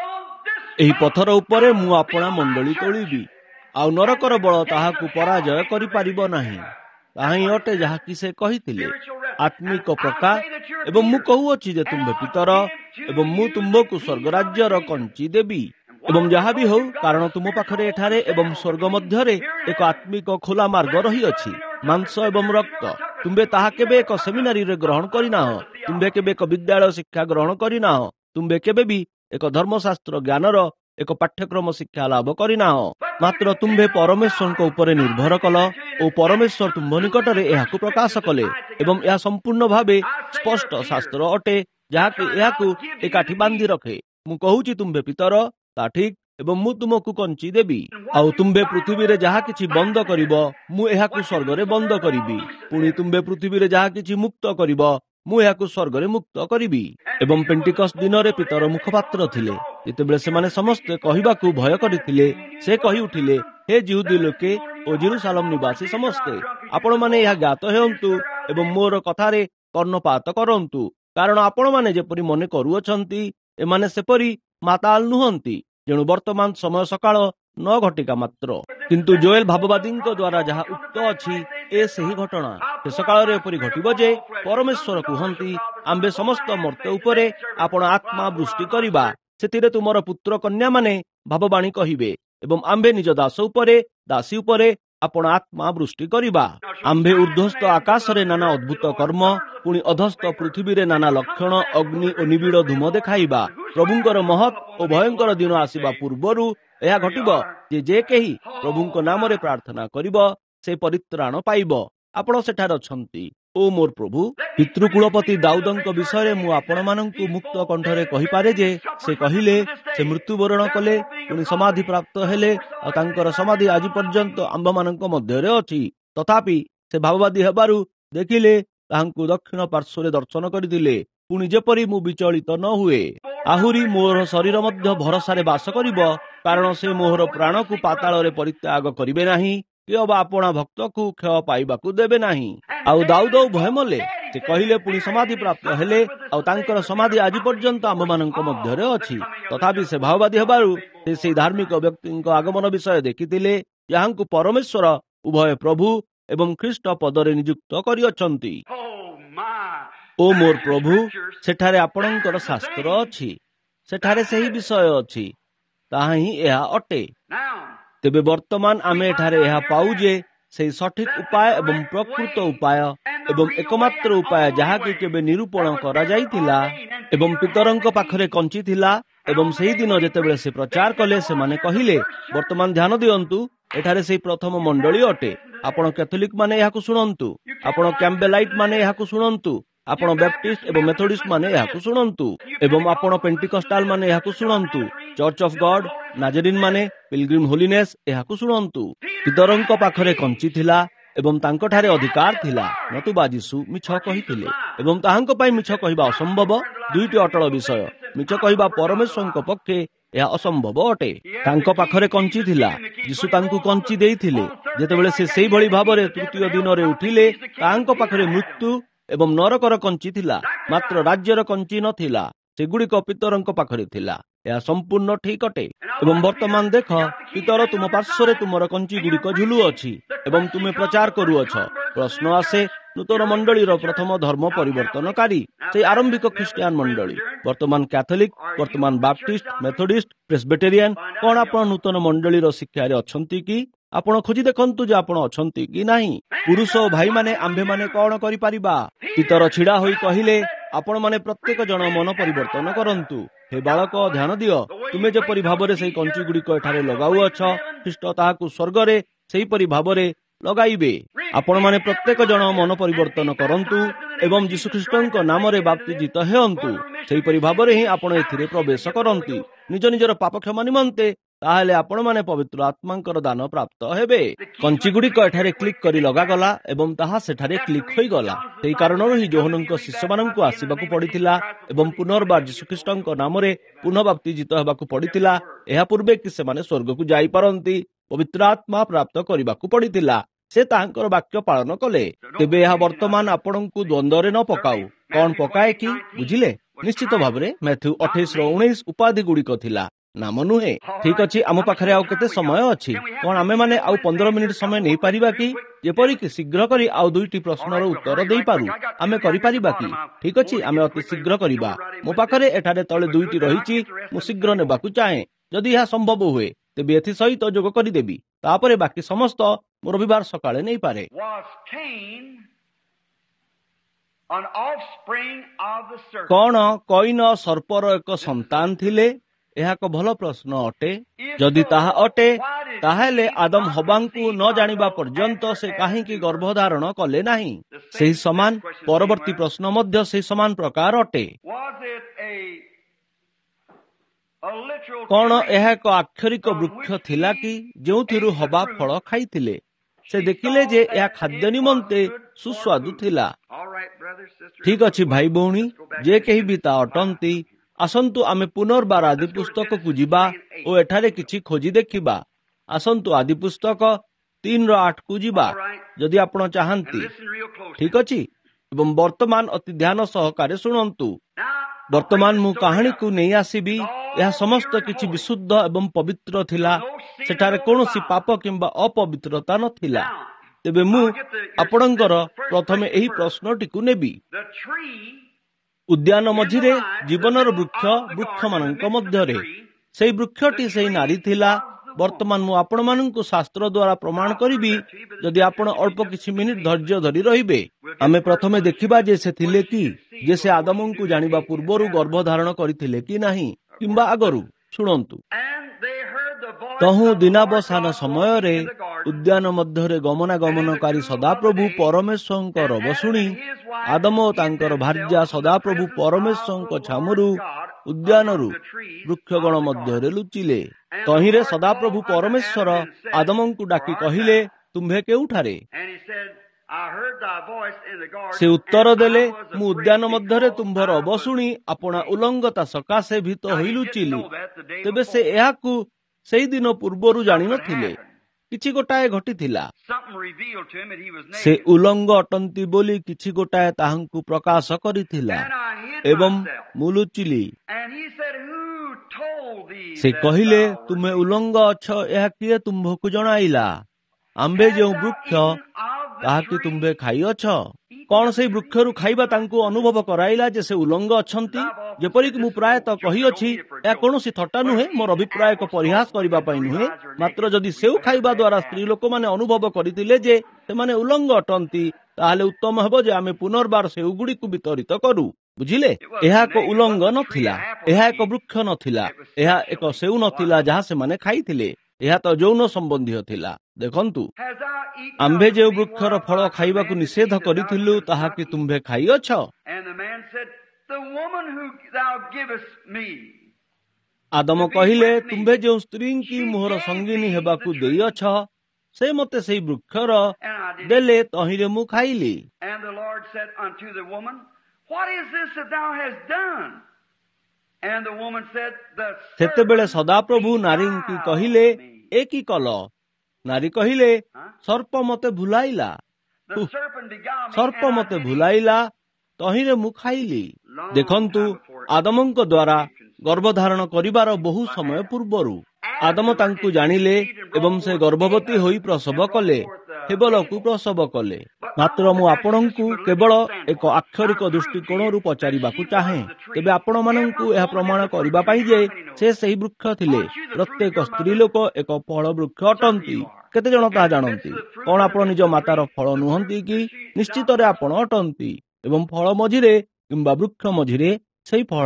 ଏହି ପଥର ଉପରେ ମୁଁ ଆପଣା ମଣ୍ଡଳୀ ତୋଳିବି, ଆଉ ନରକର ବଳ ତାହାକୁ ପରାଜୟ କରିପାରିବ ନାହିଁ। ତାହା ହିଁ ଅଟେ ଯାହାକି ସେ କହିଥିଲେ, ଆତ୍ମିକ ପ୍ରକାଶ। ଏବଂ ମୁଁ କହୁଅଛି ଯେ ତୁମ୍ଭେ ପିତର, ଏବଂ ମୁଁ ତୁମ୍ଭକୁ ସ୍ୱର୍ଗରାଜ୍ୟର କଞ୍ଚି ଦେବି। ଏବଂ ଯାହା ବି ହେଉ, କାରଣ ତୁମ ପାଖରେ ଏଠାରେ ଏବଂ ସ୍ୱର୍ଗ ମଧ୍ୟରେ ଏକ ଆତ୍ମିକ ଖୋଲା ମାର୍ଗ ରହିଅଛି। ମାଂସ ଏବଂ ରକ୍ତ, ତୁମ୍ଭେ ତାହା କେବେ ଏକ ସେମିନାରୀରେ ଗ୍ରହଣ କରିନାହ, ତୁମ୍ଭେ କେବେ ଏକ ବିଦ୍ୟାଳୟ ଶିକ୍ଷା ଗ୍ରହଣ କରିନାହ, ତୁମ୍ଭେ କେବେ ବି ଏକ ଧର୍ମଶାସ୍ତ୍ର ଜ୍ଞାନର ଏକ ପାଠ୍ୟକ୍ରମ ଶିକ୍ଷା ଲାଭ କରିନାହ, ମାତ୍ର ତୁମ୍ଭେ ପରମେଶ୍ୱରଙ୍କ ଉପରେ ନିର୍ଭର କଲ ଓ ପରମେଶ୍ୱର ତୁମ୍ଭ ନିକଟରେ ଏହାକୁ ପ୍ରକାଶ କଲେ। ଏବଂ ଏହା ସମ୍ପୂର୍ଣ୍ଣ ଭାବେ ସ୍ପଷ୍ଟ ଶାସ୍ତ୍ର ଅଟେ, ଯାହାକି ଏହାକୁ ଏକାଠି ବାନ୍ଧି ରଖେ। ମୁଁ କହୁଛି, ତୁମ୍ଭେ ପିତର, ତା ଠିକ୍, ଏବଂ ମୁଁ ତୁମକୁ କଞ୍ଚି ଦେବି। ଆଉ ତୁମ୍ଭେ ପୃଥିବୀରେ ଯାହା କିଛି ବନ୍ଦ କରିବ, ମୁଁ ଏହାକୁ ସ୍ୱର୍ଗରେ ବନ୍ଦ କରିବି। ପୁଣି ତୁମ୍ଭେ ପୃଥିବୀରେ ଯାହା କିଛି ମୁକ୍ତ କରିବ, ମୁଁ ଏହାକୁ ସ୍ୱର୍ଗରେ ମୁକ୍ତ କରିବି। ଏବଂ ପେଣ୍ଟିକଷ୍ଟ ଦିନରେ ପିତର ମୁଖପାତ୍ର ଥିଲେ। ଯେତେବେଳେ ସେମାନେ ସମସ୍ତେ କହିବାକୁ ଭୟ କରିଥିଲେ, ସେ କହି ଉଠିଲେ, ହେ ଯିହୁଦୀ ଲୋକେ ଓ ଜେରୁସାଲେମ ନିବାସୀ ସମସ୍ତେ, ଆପଣମାନେ ଏହା ଜ୍ଞାତ ହେଉନ୍ତୁ ଏବଂ ମୋର କଥାରେ କର୍ଣ୍ଣପାତ କରନ୍ତୁ, କାରଣ ଆପଣମାନେ ଯେପରି ମନେ କରୁଅଛନ୍ତି, ଏମାନେ ସେପରି ମାତାଲ ନୁହନ୍ତି, ଯେଣୁ ବର୍ତ୍ତମାନ ସମୟ ସକାଳ 9 ଘଟିକା ମାତ୍ର। କିନ୍ତୁ ଜୋଏଲ ଭାବବାଦୀଙ୍କ ଦ୍ୱାରା ଯାହା ଉକ୍ତ ଅଛି, ଏ ସେହି ଘଟଣା। ଶେଷ କାଳରେ ଏପରି ଘଟିବ ଯେ ପରମେଶ୍ୱର କୁହନ୍ତି, ଆମ୍ଭେ ସମସ୍ତ ମର୍ତ୍ତ୍ୟ ଉପରେ ଆପଣ ଆତ୍ମା ବୃଷ୍ଟି କରିବା, ସେଥିରେ ତୁମର ପୁତ୍ର କନ୍ୟାମାନେ ଭାବବାଣୀ କହିବେ, ଏବଂ ଆମ୍ଭେ ନିଜ ଦାସ ଉପରେ, ଦାସୀ ଉପରେ ଆପଣ ଆତ୍ମା ବୃଷ୍ଟି କରିବା। ଆମ୍ଭେ ଉର୍ଦ୍ଧ୍ୱସ୍ଥ ଆକାଶରେ ନାନା ଅଦ୍ଭୁତ କର୍ମ, ପୁଣି ଅଧସ୍ଥ ପୃଥିବୀରେ ନାନା ଲକ୍ଷଣ, ଅଗ୍ନି ଓ ନିବିଡ଼ ଧୂମ ଦେଖାଇବା। ପ୍ରଭୁଙ୍କର ମହତ୍ ଓ ଭୟଙ୍କର ଦିନ ଆସିବା ପୂର୍ବରୁ ଏହା ଘଟିବ ଯେ କେହି ପ୍ରଭୁଙ୍କ ନାମରେ ପ୍ରାର୍ଥନା କରିବ, ସେ ପରିତ୍ରାଣ ପାଇବ। ଆପଣ ସେଠାରେ ଅଛନ୍ତି। ଓ ମୋର ପ୍ରଭୁ, ପିତୃକୁଳପତି ଦାଉଦଙ୍କ ବିଷୟରେ ମୁଁ ଆପଣମାନଙ୍କୁ ମୁକ୍ତ କଣ୍ଠରେ କହିପାରେ ଯେ ସେ କହିଲେ, ସେ ମୃତ୍ୟୁବରଣ କଲେ, ପୁଣି ସମାଧି ପ୍ରାପ୍ତ ହେଲେ, ଆଉ ତାଙ୍କର ସମାଧି ଆଜି ପର୍ଯ୍ୟନ୍ତ ଆମ୍ଭମାନଙ୍କ ମଧ୍ୟରେ ଅଛି। ତଥାପି ସେ ଭାବବାଦୀ ହେବାରୁ ଦେଖିଲେ, ତାହାଙ୍କୁ ଦକ୍ଷିଣ ପାର୍ଶ୍ୱରେ ଦର୍ଶନ କରିଥିଲେ। ପୁଣି ଯେପରି ମୁଁ ବିଚଳିତ ନ ହୁଏ, ଆହୁରି ମୋର ଶରୀର ମଧ୍ୟ ଭରସାରେ ବାସ କରିବ, କାରଣ ସେ ମୋହର ପ୍ରାଣକୁ ପାତାଳରେ ପରିତ୍ୟାଗ କରିବେ ନାହିଁ, କି ଅବା ଆପଣା ଭକ୍ତକୁ କ୍ଷୟ ପାଇବାକୁ ଦେବେ ନାହିଁ। ଆଉ ଦାଉଦ ଭୟ ମଲେ, ସେ କହିଲେ, ପୁଣି ସମାଧି ପ୍ରାପ୍ତ ହେଲେ, ଆଉ ତାଙ୍କର ସମାଧି ଆଜି ପର୍ଯ୍ୟନ୍ତ ଆମ୍ଭମାନଙ୍କ ମଧ୍ୟରେ ଅଛି। ତଥାପି ସେ ଭାବବାଦୀ ହେବାରୁ ସେ ସେହି ଧାର୍ମିକ ବ୍ୟକ୍ତିଙ୍କ ଆଗମନ ବିଷୟ ଦେଖିଥିଲେ, ଯାହାଙ୍କୁ ପରମେଶ୍ୱର ଉଭୟ ପ୍ରଭୁ ଏବଂ ଖ୍ରୀଷ୍ଟ ପଦରେ ନିଯୁକ୍ତ କରିଅଛନ୍ତି। ଓ ମୋର ପ୍ରଭୁ, ସେଠାରେ ଆପଣଙ୍କର ଶାସ୍ତ୍ର ଅଛି, ସେଠାରେ ସେହି ବିଷୟ ଅଛି, ତାହା ହିଁ ଏହା ଅଟେ। ତେବେ ବର୍ତ୍ତମାନ ଆମେ ଏଠାରେ ଏହା ପାଉ ଯେ ସେହି ସଠିକ ଉପାୟ ଏବଂ ପ୍ରକୃତ ଉପାୟ ଏବଂ ଏକମାତ୍ର ଉପାୟ ଯାହାକି କେବେ ନିରୂପଣ କରାଯାଇଥିଲା ଏବଂ ପିତରଙ୍କ ପାଖରେ କଞ୍ଚିଥିଲା, ଏବଂ ସେହି ଦିନ ଯେତେବେଳେ ସେ ପ୍ରଚାର କଲେ, ସେମାନେ କହିଲେ, ବର୍ତ୍ତମାନ ଧ୍ୟାନ ଦିଅନ୍ତୁ, ଏଠାରେ ସେହି ପ୍ରଥମ ମଣ୍ଡଳୀ ଅଟେ। ଆପଣ କ୍ୟାଥୋଲିକ ମାନେ ଏହାକୁ ଶୁଣନ୍ତୁ, ଆପଣ କ୍ୟାମ୍ବେଲାଇଟ ମାନେ ଏହାକୁ ଶୁଣନ୍ତୁ, ଆପଣ ବ୍ୟାପ୍ଟିଷ୍ଟ ଏବଂ ମେଥୋଡିଷ୍ଟ ମାନେ ଏହାକୁ ଶୁଣନ୍ତୁ, ଏବଂ ଆପଣ ପେଣ୍ଟିକଷ୍ଟାଲ ମାନେ ଏହାକୁ ଶୁଣନ୍ତୁ, ଚର୍ଚ୍ଚ ଅଫ୍ ଗଡ, ନାଜରିନ୍ ମାନେ, ପିଲଗ୍ରିମ ହୋଲିନେସ୍ ଏହାକୁ ଶୁଣନ୍ତୁ। ପିତରଙ୍କ ପାଖରେ କଞ୍ଚି ଥିଲା ଏବଂ ତାଙ୍କଠାରେ ଅଧିକାର ଥିଲା, ନତୁବା ଯୀଶୁ ମିଛ କହିଥିଲେ, ଏବଂ ତାହାଙ୍କ ପାଇଁ ମିଛ କହିବା ଅସମ୍ଭବ। ଦୁଇଟି ଅଟଳ ବିଷୟ। ମିଛ କହିବା ପରମେଶ୍ୱରଙ୍କ ପକ୍ଷେ ଏହା ଅସମ୍ଭବ ଅଟେ। ତାଙ୍କ ପାଖରେ କଞ୍ଚି ଥିଲା, ଯୀଶୁ ତାଙ୍କୁ କଞ୍ଚି ଦେଇଥିଲେ। ଯେତେବେଳେ ସେ ସେଇଭଳି ଭାବରେ ତୃତୀୟ ଦିନରେ ଉଠିଲେ, ତାଙ୍କ ପାଖରେ ମୃତ୍ୟୁ ଏବଂ ନରକର କଞ୍ଚି ଥିଲା, ମାତ୍ର ରାଜ୍ୟର କଞ୍ଚି ନଥିଲା। ସେଗୁଡ଼ିକ ପିତରଙ୍କ ପାଖରେ ଥିଲା। ଏହା ସମ୍ପୂର୍ଣ୍ଣ ଠିକ ଅଟେ। ଏବଂ ବର୍ତ୍ତମାନ ଦେଖ, ପିତର ତୁମ ପାର୍ଶ୍ୱରେ ତୁମର କଞ୍ଚି ଗୁଡ଼ିକ ଝୁଲୁଅଛି ଏବଂ ତୁମେ ପ୍ରଚାର କରୁଅଛ। ପ୍ରଶ୍ନ ଆସେ, ନୂତନ ମଣ୍ଡଳୀର ପ୍ରଥମ ଧର୍ମ ପରିବର୍ତ୍ତନକାରୀ, ସେହି ଆରମ୍ଭିକ ଖ୍ରୀଷ୍ଟିଆନ ମଣ୍ଡଳୀ, ବର୍ତ୍ତମାନ କ୍ୟାଥୋଲିକ, ବର୍ତ୍ତମାନ ବାପ୍ଟିଷ୍ଟ, ମେଥୋଡିଷ୍ଟ, ପ୍ରେସବିଟେରିଆନ, କ'ଣ ଆପଣ ନୂତନ ମଣ୍ଡଳୀର ଶିକ୍ଷାରେ ଅଛନ୍ତି କି? ଆପଣ ଖୋଜି ଦେଖନ୍ତୁ ଯେ ଆପଣ ଅଛନ୍ତି କି ନାହିଁ। ପୁରୁଷ ଓ ଭାଇମାନେ, ଆମ୍ଭେମାନେ କ'ଣ କରିପାରିବା? ପିତର ଛିଡ଼ା ହୋଇ କହିଲେ, ଆପଣମାନେ ପ୍ରତ୍ୟେକ ଜଣ ମନ ପରିବର୍ତ୍ତନ କରନ୍ତୁ। ହେ ବାଳକ, ଧ୍ୟାନ ଦିଅ, ତୁମେ ଯେପରି ଭାବରେ ସେହି କଞ୍ଚି ଗୁଡ଼ିକ ଏଠାରେ ଲଗାଉଅଛ, ଖ୍ରୀଷ୍ଟ ତାହାକୁ ସ୍ୱର୍ଗରେ ସେହିପରି ଭାବରେ ଲଗାଇବେ। ଆପଣମାନେ ପ୍ରତ୍ୟେକ ଜଣ ମନ ପରିବର୍ତ୍ତନ କରନ୍ତୁ ଏବଂ ଯୀଶୁଖ୍ରୀଷ୍ଟଙ୍କ ନାମରେ ବାପ୍ତିଜିତ ହେଅନ୍ତୁ। ସେହିପରି ଭାବରେ ହିଁ ଆପଣ ଏଥିରେ ପ୍ରବେଶ କରନ୍ତି ନିଜ ନିଜର ପାପ କ୍ଷମା ନିମନ୍ତେ। ତାହେଲେ ଆପଣମାନେ ପବିତ୍ର ଆତ୍ମାଙ୍କର ଦାନ ପ୍ରାପ୍ତ ହେବେ। କଞ୍ଚିଗୁଡ଼ିକ ଏଠାରେ କ୍ଲିକ୍ କରି ଲଗାଗଲା ଏବଂ ତାହା ସେଠାରେ କ୍ଲିକ୍ ହୋଇଗଲା। ସେହି କାରଣରୁ ହିଁ ଯୋହନଙ୍କ ଶିଷ୍ୟମାନଙ୍କୁ ଆସିବାକୁ ପଡ଼ିଥିଲା ଏବଂ ପୁନର୍ବାର ଯୀଶୁଖ୍ରୀଷ୍ଟଙ୍କ ନାମରେ ପୁନଃ ବାପ୍ତିଜିତ ହେବାକୁ ପଡ଼ିଥିଲା। ଏହା ପୂର୍ବେ କି ସେମାନେ ସ୍ୱର୍ଗକୁ ଯାଇପାରନ୍ତି ପବିତ୍ର ଆତ୍ମା ପ୍ରାପ୍ତ କରିବାକୁ ପଡ଼ିଥିଲା। ସେ ତାହାଙ୍କର ବାକ୍ୟ ପାଳନ କଲେ। ତେବେ ଏହା ବର୍ତ୍ତମାନ ଆପଣଙ୍କୁ ଦ୍ୱନ୍ଦ୍ୱରେ ନ ପକାଉ। କଣ ପକାଏ କି? ବୁଝିଲେ? ନିଶ୍ଚିତ ଭାବରେ ମାଥ୍ୟୁ 28:19 ଉପାଧି ଗୁଡ଼ିକ ଥିଲା, ନାମ ନୁହେଁ। ଠିକ୍ ଅଛି, ଆମ ପାଖରେ ଆଉ କେତେ ସମୟ ଅଛି? କଣ ଆମେମାନେ ଆଉ 15 ମିନିଟ୍ ସମୟ ନେଇପାରିବା କି? ଯେପରିକି ଶୀଘ୍ର କରି ଆଉ 2ଟି ପ୍ରଶ୍ନର ଉତ୍ତର ଦେଇପାରୁ ଆମେ କରିପାରିବା କି? ଠିକ୍ ଅଛି, ଆମେ ଅତି ଶୀଘ୍ର କରିବା। ମୋ ପାଖରେ ଏଠାରେ ତଳେ 2ଟି ରହିଛି। ମୁଁ ଶୀଘ୍ର ନେବାକୁ ଚାହେଁ। ଯଦି ଏହା ସମ୍ଭବ ହୁଏ ତେବେ ଏଥି ସହିତ ଯୋଗ କରିଦେବି। ତାପରେ ବାକି ସମସ୍ତ ମୁଁ ରବିବାର ସକାଳେ ନେଇପାରେ। କଣ କଇନ ସର୍ପର ଏକ ସନ୍ତାନ ଥିଲେ? ଏହା ଏକ ଭଲ ପ୍ରଶ୍ନ ଅଟେ। ଯଦି ତାହା ଅଟେ, ତାହେଲେ ଆଦମ ହବାଙ୍କୁ ନ ଜାଣିବା ପର୍ଯ୍ୟନ୍ତ ସେ କାହିଁକି ଗର୍ଭଧାରଣ କଲେ ନାହିଁ? ସେହି ସମାନ ପରବର୍ତ୍ତୀ ପ୍ରଶ୍ନ ମଧ୍ୟ ସେହି ସମାନ ପ୍ରକାର ଅଟେ। କଣ ଏହା ଏକ ଆକ୍ଷରିକ ବୃକ୍ଷ ଥିଲା କି ଯେଉଁଥିରୁ ହବା ଫଳ ଖାଇଥିଲେ? ସେ ଦେଖିଲେ ଯେ ଏହା ଖାଦ୍ୟ ନିମନ୍ତେ ସୁସ୍ୱାଦୁ ଥିଲା। ଠିକ୍ ଅଛି ଭାଇ ଭଉଣୀ, ଯେ କେହି ବି ତା ଅଟନ୍ତି, ଆସନ୍ତୁ ଆମେ ପୁନର୍ବାର ଆଦି ପୁସ୍ତକକୁ ଯିବା ଓ ଏଠାରେ କିଛି ଖୋଜି ଦେଖିବା। ଆସନ୍ତୁ ଆଦି ପୁସ୍ତକ 3:8କୁ ଯିବା ଯଦି ଆପଣ ଚାହାନ୍ତି। ଠିକ୍ ଅଛି, ଏବଂ ବର୍ତ୍ତମାନ ଅତି ଧ୍ୟାନ ସହକାରେ ଶୁଣନ୍ତୁ। ବର୍ତ୍ତମାନ ମୁଁ କାହାଣୀକୁ ନେଇ ଆସିବି। ଏହା ସମସ୍ତ କିଛି ବିଶୁଦ୍ଧ ଏବଂ ପବିତ୍ର ଥିଲା। ସେଠାରେ କୌଣସି ପାପ କିମ୍ବା ଅପବିତ୍ରତା ନଥିଲା। ତେବେ ମୁଁ ଆପଣଙ୍କର ପ୍ରଥମେ ଏହି ପ୍ରଶ୍ନଟିକୁ ନେବି। ଉଦ୍ୟାନ ମଝିରେ ଜୀବନର ବୃକ୍ଷ, ବୃକ୍ଷମାନଙ୍କ ମଧ୍ୟରେ ସେହି ବୃକ୍ଷଟି ସେହି ନାରୀ ଥିଲା। ବର୍ତ୍ତମାନ ମୁଁ ଆପଣମାନଙ୍କୁ ଶାସ୍ତ୍ର ଦ୍ୱାରା ପ୍ରମାଣ କରିବି ଯଦି ଆପଣ ଅଳ୍ପ କିଛି ମିନିଟ୍ ଧୈର୍ଯ୍ୟ ଧରି ରହିବେ। ଆମେ ପ୍ରଥମେ ଦେଖିବା ଯେ ସେ ଥିଲେ କି, ଯେ ସେ ଆଦମଙ୍କୁ ଜାଣିବା ପୂର୍ବରୁ ଗର୍ଭଧାରଣ କରିଥିଲେ କି ନାହିଁ କିମ୍ବା ଆଗରୁ। ଶୁଣନ୍ତୁ, ତହୁଁ ଦିନାବସାନ ସମୟରେ ଉଦ୍ୟାନ ମଧ୍ୟରେ ଗମନାଗମନକାରୀ ସଦାପ୍ରଭୁ ପରମେଶ୍ୱରଙ୍କ ରବ ଶୁଣି ଆଦମ ଓ ତାଙ୍କର ଭାର୍ଯ୍ୟା ସଦାପ୍ରଭୁ ପରମେଶ୍ୱରଙ୍କ ଛାମୁରୁ ଉଦ୍ୟାନରୁ ବୃକ୍ଷଗଣ ମଧ୍ୟରେ ଲୁଚିଲେ। ତହିଁରେ ସଦାପ୍ରଭୁ ପରମେଶ୍ୱର ଆଦମଙ୍କୁ ଡାକି କହିଲେ, ତୁମ୍ଭେ କେଉଁଠାରେ? ସେ ଉତ୍ତର ଦେଲେ, ମୁଁ ଉଦ୍ୟାନ ମଧ୍ୟରେ ତୁମ୍ଭ ରବ ଶୁଣି ଆପଣା ଉଲଙ୍ଗତା ସକାଶେ ଭୀତ ହୋଇ ଲୁଚିଲି। ତେବେ ସେ ଏହାକୁ ସେହିଦିନ ପୂର୍ବରୁ ଜାଣିନଥିଲେ। କିଛି ଗୋଟାଏ ଘଟିଥିଲା। ସେ ଉଲଙ୍ଗ ଅଟନ୍ତି ବୋଲି କିଛି ଗୋଟାଏ ତାହାଙ୍କୁ ପ୍ରକାଶ କରିଥିଲା ଏବଂ ମୁଁ ଲୁଚିଲି। ସେ କହିଲେ, ତୁମେ ଉଲଙ୍ଗ ଅଛ, ଏହା କିଏ ତୁମ୍ଭକୁ ଜଣାଇଲା? ଆମ୍ଭେ ଯେଉଁ ବୃକ୍ଷ ତାହାକି ତୁମ୍ଭେ ଖାଇଅଛ? କଣ ସେହି ବୃକ୍ଷରୁ ଖାଇବା ତାଙ୍କୁ ଅନୁଭବ କରାଇଲା ଯେ ସେ ଉଲଙ୍ଗ ଅଛନ୍ତି? ଯେପରିକି ମୁଁ ପ୍ରାୟତଃ କହିଅଛି, ଏହା କୌଣସି ଥଟ୍ଟା ନୁହେଁ, ମୋର ଅଭିପ୍ରାୟ ଏକ ପରିହାସ କରିବା ପାଇଁ ନୁହେଁ। ମାତ୍ର ଯଦି ସେଉ ଖାଇବା ଦ୍ୱାରା ସ୍ତ୍ରୀ ଲୋକମାନେ ଅନୁଭବ କରିଥିଲେ ଯେ ସେମାନେ ଉଲଙ୍ଗ ଅଟନ୍ତି, ତାହେଲେ ଉତ୍ତମ ହେବ ଯେ ଆମେ ପୁନର୍ବାର ସେଉଗୁଡ଼ିକୁ ବିତରିତ କରୁ। ବୁଝିଲେ? ଏହା ଏକ ଉଲଙ୍ଗ ନଥିଲା, ଏହା ଏକ ବୃକ୍ଷ ନଥିଲା, ଏହା ଏକ ସେଉ ନଥିଲା ଯାହା ସେମାନେ ଖାଇଥିଲେ। ଏହା ତ ଯୌନ ସମ୍ବନ୍ଧୀୟ ଥିଲା। ଦେଖନ୍ତୁ, ଆମ୍ଭେ ଯେଉଁ ବୃକ୍ଷର ଫଳ ଖାଇବାକୁ ନିଷେଧ କରିଥିଲୁ ତାହାକି ତୁମ୍ଭେ ଖାଇଅଛ? ଆଦମ କହିଲେ, ତୁମ୍ଭେ ଯେଉଁ ସ୍ତ୍ରୀଙ୍କି ମୋହର ସଙ୍ଗିନୀ ହେବାକୁ ଦେଇଅଛ, ସେ ମୋତେ ସେହି ବୃକ୍ଷର ଦେଲେ, ତହିଁରେ ମୁଁ ଖାଇଲି। ସେତେବେଳେ ସଦାପ୍ରଭୁ ନାରୀଙ୍କି କହିଲେ, ଏ କି କଲ? ନାରୀ କହିଲେ, ସର୍ପ ମୋତେ ଭୁଲାଇଲା। ସର୍ପ ମୋତେ ଭୁଲାଇଲା, ତହିଁରେ ମୁଁ ଖାଇଲି। ଦେଖନ୍ତୁ, ଆଦମଙ୍କ ଦ୍ୱାରା ଗର୍ଭଧାରଣ କରିବାର ବହୁ ସମୟ ପୂର୍ବରୁ ଆଦମ ତାଙ୍କୁ ଜାଣିଲେ ଏବଂ ସେ ଗର୍ଭବତୀ ହୋଇ ପ୍ରସବ କଲେ, ହେବଲକୁ ପ୍ରସବ କଲେ। ମାତ୍ର ମୁଁ ଆପଣଙ୍କୁ କେବଳ ଏକ ଆକ୍ଷରିକ ଦୃଷ୍ଟିକୋଣରୁ ପଚାରିବାକୁ ଚାହେଁ। ତେବେ ଆପଣମାନଙ୍କୁ ଏହା ପ୍ରମାଣ କରିବା ପାଇଁ ଯେ ସେ ସେହି ବୃକ୍ଷ ଥିଲେ। ପ୍ରତ୍ୟେକ ସ୍ତ୍ରୀ ଲୋକ ଏକ ଫଳ ବୃକ୍ଷ ଅଟନ୍ତି। କେତେ ଜଣ ତାହା ଜାଣନ୍ତି? କଣ ଆପଣ ନିଜ ମାତାର ଫଳ ନୁହନ୍ତି କି? ନିଶ୍ଚିତରେ ଆପଣ ଅଟନ୍ତି। ଏବଂ ଫଳ ମଝିରେ କିମ୍ବା ବୃକ୍ଷ ମଝିରେ ସେହି ଫଳ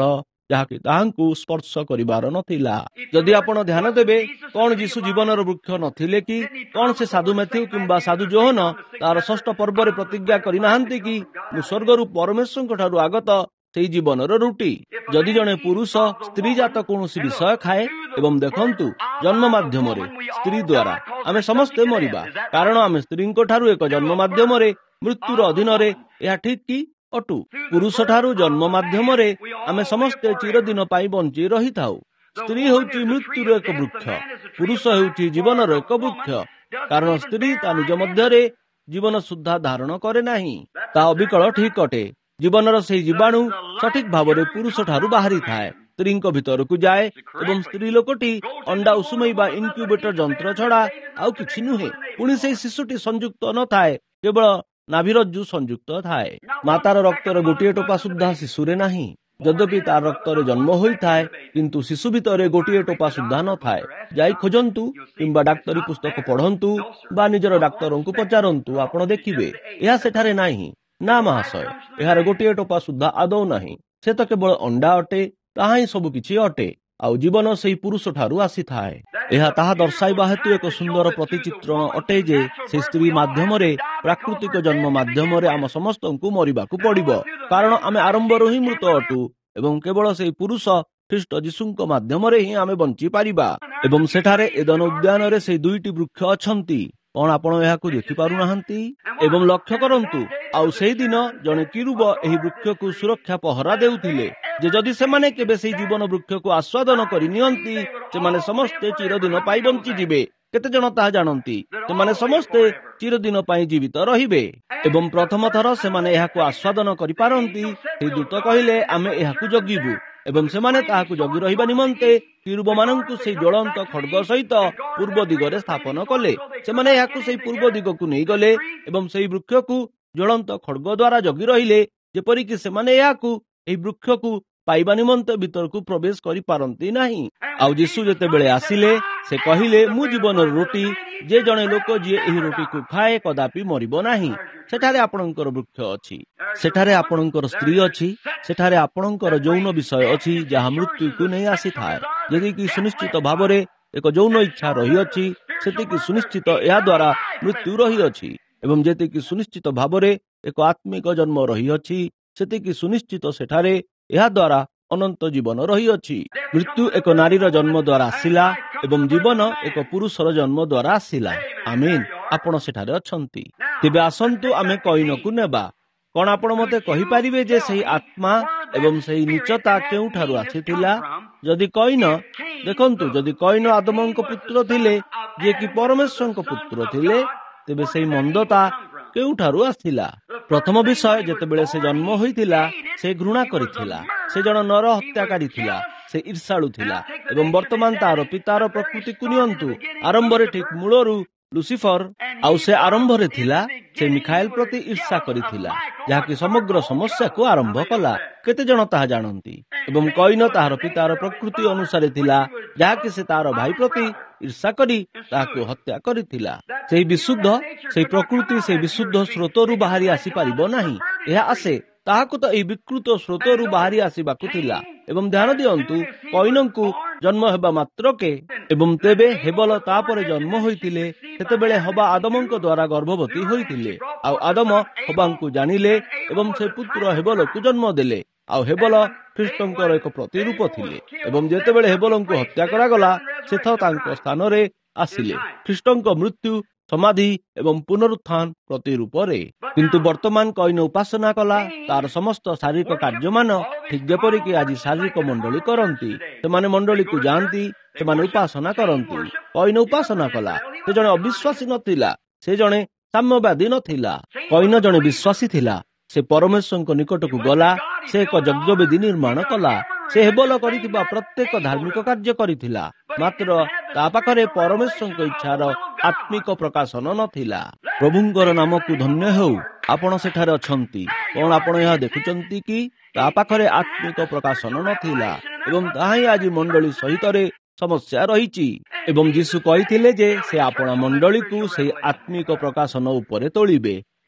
ଯାହାକି ତାହାଙ୍କୁ ସ୍ପର୍ଶ କରିବାର ନଥିଲା। ଯଦି ଆପଣ ଧ୍ୟାନ ଦେବେ, କଣ ଯୀଶୁ ଜୀବନର ବୃକ୍ଷ ନଥିଲେ କି? କଣ ସେ ସାଧୁ ମ୍ୟାଥ୍ୟୁ କିମ୍ବା ସାଧୁ ଜୋହନ ତାର ଷଷ୍ଠ ପର୍ବରେ ପ୍ରତିଜ୍ଞା କରିନାହାନ୍ତି କି ମୁଁ ସ୍ୱର୍ଗରୁ ପରମେଶ୍ୱରଙ୍କ ଠାରୁ ଆଗତ ସେଇ ଜୀବନର ରୁଟି? ଯଦି ଜଣେ ପୁରୁଷ ସ୍ତ୍ରୀ ଜାତ କୌଣସି ବିଷୟ ଖାଏ, ଏବଂ ଦେଖନ୍ତୁ, ଜନ୍ମ ମାଧ୍ୟମରେ ସ୍ତ୍ରୀ ଦ୍ୱାରା ଆମେ ସମସ୍ତେ ମରିବା, କାରଣ ଆମେ ସ୍ତ୍ରୀଙ୍କ ଠାରୁ ଏକ ଜନ୍ମ ମାଧ୍ୟମରେ ମୃତ୍ୟୁର ଅଧୀନରେ। ଏହା ଠିକ୍ କି ଅଟୁ? ପୁରୁଷ ଠାରୁ ଜନ୍ମ ମାଧ୍ୟମରେ ଆମେ ସମସ୍ତେ ଚିରଦିନ ପାଇଁ ବଞ୍ଚି ରହିଥାଉ। ସ୍ତ୍ରୀ ହେଉଛି ମୃତ୍ୟୁର ଏକ ବୃକ୍ଷ, ପୁରୁଷ ହେଉଛି ଜୀବନର ଏକ ବୃକ୍ଷ, କାରଣ ସ୍ତ୍ରୀ ତା ନିଜ ମଧ୍ୟରେ ଜୀବନ ସୁଦ୍ଧା ଧାରଣ କରେ ନାହିଁ। ତା ଅବିକଳ ଠିକ୍ ଅଟେ। ଜୀବନର ସେହି ଜୀବାଣୁ ସଠିକ ଭାବରେ ପୁରୁଷ ଠାରୁ ବାହାରିଥାଏ, ସ୍ତ୍ରୀଙ୍କ ଭିତରକୁ ଯାଏ, ଏବଂ ସ୍ତ୍ରୀ ଲୋକଟି ଅଣ୍ଡା ଉଷୁମେଇବା ଇନକ୍ୟୁବେଟର ଯନ୍ତ୍ର ଛଡା ଆଉ କିଛି ନୁହେଁ। ପୁଣି ସେହି ଶିଶୁଟି ସଂଯୁକ୍ତ ନଥାଏ, କେବଳ ନାଭିରଜ୍ଜୁ ସଂଯୁକ୍ତ ଥାଏ। ମାତାର ରକ୍ତର ଗୋଟିଏ ଟୋପା ସୁଦ୍ଧା ଶିଶୁରେ ନାହିଁ। ଯଦ୍ୟପି ତାର ରକ୍ତରେ ଜନ୍ମ ହୋଇଥାଏ, କିନ୍ତୁ ଶିଶୁ ଭିତରେ ଗୋଟିଏ ଟୋପା ସୁଦ୍ଧା ନଥାଏ। ଯାଇ ଖୋଜନ୍ତୁ କିମ୍ବା ଡାକ୍ତରୀ ପୁସ୍ତକ ପଢନ୍ତୁ ବା ନିଜର ଡାକ୍ତରଙ୍କୁ ପଚାରନ୍ତୁ, ଆପଣ ଦେଖିବେ ଏହା ସେଠାରେ ନାହିଁ। ନା ମହାଶୟ, ଏହାର ଗୋଟିଏ ଟୋପା ସୁଦ୍ଧା ଆଦୌ ନାହିଁ। ସେ ତ କେବଳ ଅଣ୍ଡା ଅଟେ, ତାହା ହିଁ ସବୁ କିଛି ଅଟେ, ଆଉ ଜୀବନ ସେହି ପୁରୁଷ ଠାରୁ ଆସିଥାଏ। ଏହା ତାହା ଦର୍ଶାଇବା ହେତୁ ଏକ ସୁନ୍ଦର ପ୍ରତିଚିତ୍ରଣ ଅଟେ ଯେ ସେ ସ୍ତ୍ରୀ ମାଧ୍ୟମରେ, ପ୍ରାକୃତିକ ଜନ୍ମ ମାଧ୍ୟମରେ ଆମ ସମସ୍ତଙ୍କୁ ମରିବାକୁ ପଡିବ, କାରଣ ଆମେ ଆରମ୍ଭରୁ ହିଁ ମୃତ ଅଟୁ, ଏବଂ କେବଳ ସେହି ପୁରୁଷ ଖ୍ରୀଷ୍ଟ ଯୀଶୁଙ୍କ ମାଧ୍ୟମରେ ହିଁ ଆମେ ବଞ୍ଚିପାରିବା। ଏବଂ ସେଠାରେ ଏଦନ ଉଦ୍ୟାନରେ ସେହି ଦୁଇଟି ବୃକ୍ଷ ଅଛନ୍ତି। କଣ ଆପଣ ଏହାକୁ ଦେଖିପାରୁନାହାନ୍ତି? ଏବଂ ଲକ୍ଷ୍ୟ କରନ୍ତୁ, ଆଉ ସେହିଦିନ ଜଣେ କିରୁବ ଏହି ବୃକ୍ଷକୁ ସୁରକ୍ଷା ପହରା ଦେଉଥିଲେ, ଯେ ଯଦି ସେମାନେ କେବେ ସେହି ଜୀବନ ବୃକ୍ଷକୁ ଆସ୍ୱାଦନ କରି ନିଅନ୍ତି, ସେମାନେ ସମସ୍ତେ ଚିରଦିନ ପାଇଁ ବଞ୍ଚିଯିବେ। କେତେ ଜଣ ତାହା ଜାଣନ୍ତି? ସେମାନେ ସମସ୍ତେ ଚିରଦିନ ପାଇଁ ଜୀବିତ ରହିବେ। ଏବଂ ପ୍ରଥମ ଥର ସେମାନେ ଏହାକୁ ଆସ୍ୱାଦନ କରିପାରନ୍ତି। ସେହି ଦୂତ କହିଲେ, ଆମେ ଏହାକୁ ଜଗିବୁ, ଏବଂ ସେମାନେ ତାହାକୁ ଜଗି ରହିବା ନିମନ୍ତେ କିରୁବମାନଙ୍କୁ ସେହି ଜ୍ୱଳନ୍ତ ଖଡ୍ଗ ସହିତ ପୂର୍ବ ଦିଗରେ ସ୍ଥାପନ କଲେ। ସେମାନେ ଏହାକୁ ସେହି ପୂର୍ବ ଦିଗକୁ ନେଇଗଲେ ଏବଂ ସେହି ବୃକ୍ଷକୁ ଜ୍ୱଳନ୍ତ ଖଡ୍ଗ ଦ୍ୱାରା ଜଗି ରହିଲେ, ଯେପରିକି ସେମାନେ ଏହାକୁ, ଏହି ବୃକ୍ଷକୁ ପାଇବା ନିମନ୍ତେ ଭିତରକୁ ପ୍ରବେଶ କରିପାରନ୍ତି ନାହିଁ। ଆଉ ଯୀଶୁ ଯେତେବେଳେ ଆସିଲେ, ସେ କହିଲେ, ମୁଁ ଜୀବନର ରୁଟି, ଯେ ଜଣେ ଲୋକ ଯିଏ ଏହି ରୁଟିକୁ ଖାଏ କଦାପି ମରିବ ନାହିଁ। ସେଠାରେ ଆପଣଙ୍କର ବୃକ୍ଷ ଅଛି, ସେଠାରେ ଆପଣଙ୍କର ସ୍ତ୍ରୀ ଅଛି, ସେଠାରେ ଆପଣଙ୍କର ଯୌନ ବିଷୟ ଅଛି, ଯାହା ମୃତ୍ୟୁକୁ ନେଇ ଆସିଥାଏ। ଯେତିକି ସୁନିଶ୍ଚିତ ଭାବରେ ଏକ ଯୌନ ଇଚ୍ଛା ରହିଅଛି, ସେତିକି ସୁନିଶ୍ଚିତ ଏହା ଦ୍ୱାରା ମୃତ୍ୟୁ ରହିଅଛି। ଏବଂ ଯେତିକି ସୁନିଶ୍ଚିତ ଭାବରେ ଏକ ଆତ୍ମିକ ଜନ୍ମ ରହିଅଛି, ସେତିକି ସୁନିଶ୍ଚିତ ସେଠାରେ ଏହା ଦ୍ୱାରା ଅନନ୍ତ ଜୀବନ ରହିଅଛି। ମୃତ୍ୟୁ ଏକ ନାରୀର ଜନ୍ମ ଦ୍ୱାରା ଆସିଲା, ଏବଂ ଜୀବନ ଏକ ପୁରୁଷର ଜନ୍ମ ଦ୍ୱାରା ଆସିଲା। ଆମିନ୍। ଆପଣ ସେଠାରେ ଅଛନ୍ତି। ତେବେ ଆସନ୍ତୁ ଆମେ କଇନକୁ ନେବା। କଣ ଆପଣ ମୋତେ କହିପାରିବେ ଯେ ସେହି ଆତ୍ମା ଏବଂ ସେହି ନୀଚତା କେଉଁଠାରୁ ଆସିଥିଲା? ଯଦି କଇନ, ଦେଖନ୍ତୁ, ଯଦି କଇନ ଆଦମଙ୍କ ପୁତ୍ର ଥିଲେ, ଯିଏକି ପରମେଶ୍ୱରଙ୍କ ପୁତ୍ର ଥିଲେ, ତେବେ ସେହି ମନ୍ଦତା କେଉଁଠାରୁ ଆସିଥିଲା? ପ୍ରଥମ ବିଷୟ, ଯେତେବେଳେ ସେ ଜନ୍ମ ହୋଇଥିଲା, ସେ ଘୃଣା କରିଥିଲା। ସେ ଜଣେ ନର ହତ୍ୟାକାରୀ ଥିଲା, ସେ ଈର୍ଷାଳୁ ଥିଲା। ଏବଂ ବର୍ତ୍ତମାନ ତାର ପିତାର ପ୍ରକୃତିକୁ ନିଅନ୍ତୁ। ଆରମ୍ଭରେ ଠିକ୍ ମୂଳରୁ ଲୁସିଫର, ଆଉ ସେ ଆରମ୍ଭରେ ଥିଲା, ସେ ମିଖାଏଲ ପ୍ରତି ଈର୍ଷା କରିଥିଲା, ଯାହାକି ସମଗ୍ର ସମସ୍ୟାକୁ ଆରମ୍ଭ କଲା। କେତେ ଜଣ ତାହା ଜାଣନ୍ତି? ଏବଂ କଇନ ତାହାର ପିତାର ପ୍ରକୃତି ଅନୁସାରେ ଥିଲା, ଯାହାକି ସେ ତାର ଭାଇ ପ୍ରତି ଈର୍ଷା କରି ତାହାକୁ ହତ୍ୟା କରିଥିଲା। ସେହି ବିଶୁଦ୍ଧ, ସେହି ପ୍ରକୃତି ସେହି ବିଶୁଦ୍ଧ ସ୍ରୋତରୁ ବାହାରି ଆସିପାରିବ ନାହିଁ। ଏହା ଆସେ, ତାହାକୁ ତ ଏହି ବିକୃତ ସ୍ରୋତରୁ ବାହାରି ଆସିବାକୁ ଥିଲା। ଏବଂ ଧ୍ୟାନ ଦିଅନ୍ତୁ, କଇନଙ୍କୁ ଜନ୍ମ ହେବା ମାତ୍ରକେ, ଏବଂ ତେବେ ହେବଲ ତାପରେ ଜନ୍ମ ହୋଇଥିଲେ, ସେତେବେଳେ ହବା ଆଦମଙ୍କ ଦ୍ୱାରା ଗର୍ଭବତୀ ହୋଇଥିଲେ। ଆଉ ଆଦମ ହବାଙ୍କୁ ଜାଣିଲେ, ଏବଂ ସେ ପୁତ୍ର ହେବଲକୁ ଜନ୍ମ ଦେଲେ। ଆଉ ହେବଲ ଖ୍ରୀଷ୍ଟଙ୍କର ଏକ ପ୍ରତିରୂପ ଥିଲେ। ଏବଂ ଯେତେବେଳେ ହେବଲଙ୍କୁ ହତ୍ୟା କରାଗଲା, ସେ ତ ତାଙ୍କ ସ୍ଥାନରେ ଆସିଲେ ଖ୍ରୀଷ୍ଟଙ୍କ ମୃତ୍ୟୁ, ସମାଧି ଏବଂ ପୁନରୁତ୍ଥାନ ପ୍ରତିରୂପରେ। କିନ୍ତୁ ବର୍ତ୍ତମାନ କଇନ ଉପାସନା କଲା ତାର ସମସ୍ତ ଶାରୀରିକ କାର୍ଯ୍ୟମାନ, ଠିକ୍ ଯେପରିକି ଆଜି ଶାରୀରିକ ମଣ୍ଡଳୀ କରନ୍ତି। ସେମାନେ ମଣ୍ଡଳୀକୁ ଯାଆନ୍ତି, ସେମାନେ ଉପାସନା କରନ୍ତି। କଇନ ଉପାସନା କଲା। ସେ ଜଣେ ଅବିଶ୍ୱାସୀ ନଥିଲା, ସେ ଜଣେ ସାମ୍ୟବାଦୀ ନଥିଲା। କଇନ ଜଣେ ବିଶ୍ୱାସୀ ଥିଲା। ସେ ପରମେଶ୍ୱରଙ୍କ ନିକଟକୁ ଗଲା, ସେ ଏକ ଯଜ୍ଞବେଦୀ ନିର୍ମାଣ କଲା। ସେ ହେବଲ କରିଥିବା ପ୍ରତ୍ୟେକ ଧାର୍ମିକ କାର୍ଯ୍ୟ କରିଥିଲା, ମାତ୍ର ତା ପାଖରେ ପରମେଶ୍ୱରଙ୍କ ଇଚ୍ଛାର ଆତ୍ମିକ ପ୍ରକାଶନ ନଥିଲା। ପ୍ରଭୁଙ୍କର ନାମକୁ ଧନ୍ୟ ହେଉ। ଆପଣ ସେଠାରେ ଅଛନ୍ତି। କଣ ଆପଣ ଏହା ଦେଖୁଛନ୍ତି କି? ତା ପାଖରେ ଆତ୍ମିକ ପ୍ରକାଶନ ନଥିଲା, ଏବଂ ତାହା ହିଁ ଆଜି ମଣ୍ଡଳୀ ସହିତରେ ସମସ୍ୟା ରହିଛି। ଏବଂ ଯୀଶୁ କହିଥିଲେ ଯେ ସେ ଆପଣା ମଣ୍ଡଳୀକୁ ସେହି ଆତ୍ମିକ ପ୍ରକାଶନ ଉପରେ ତୋଳିବେ।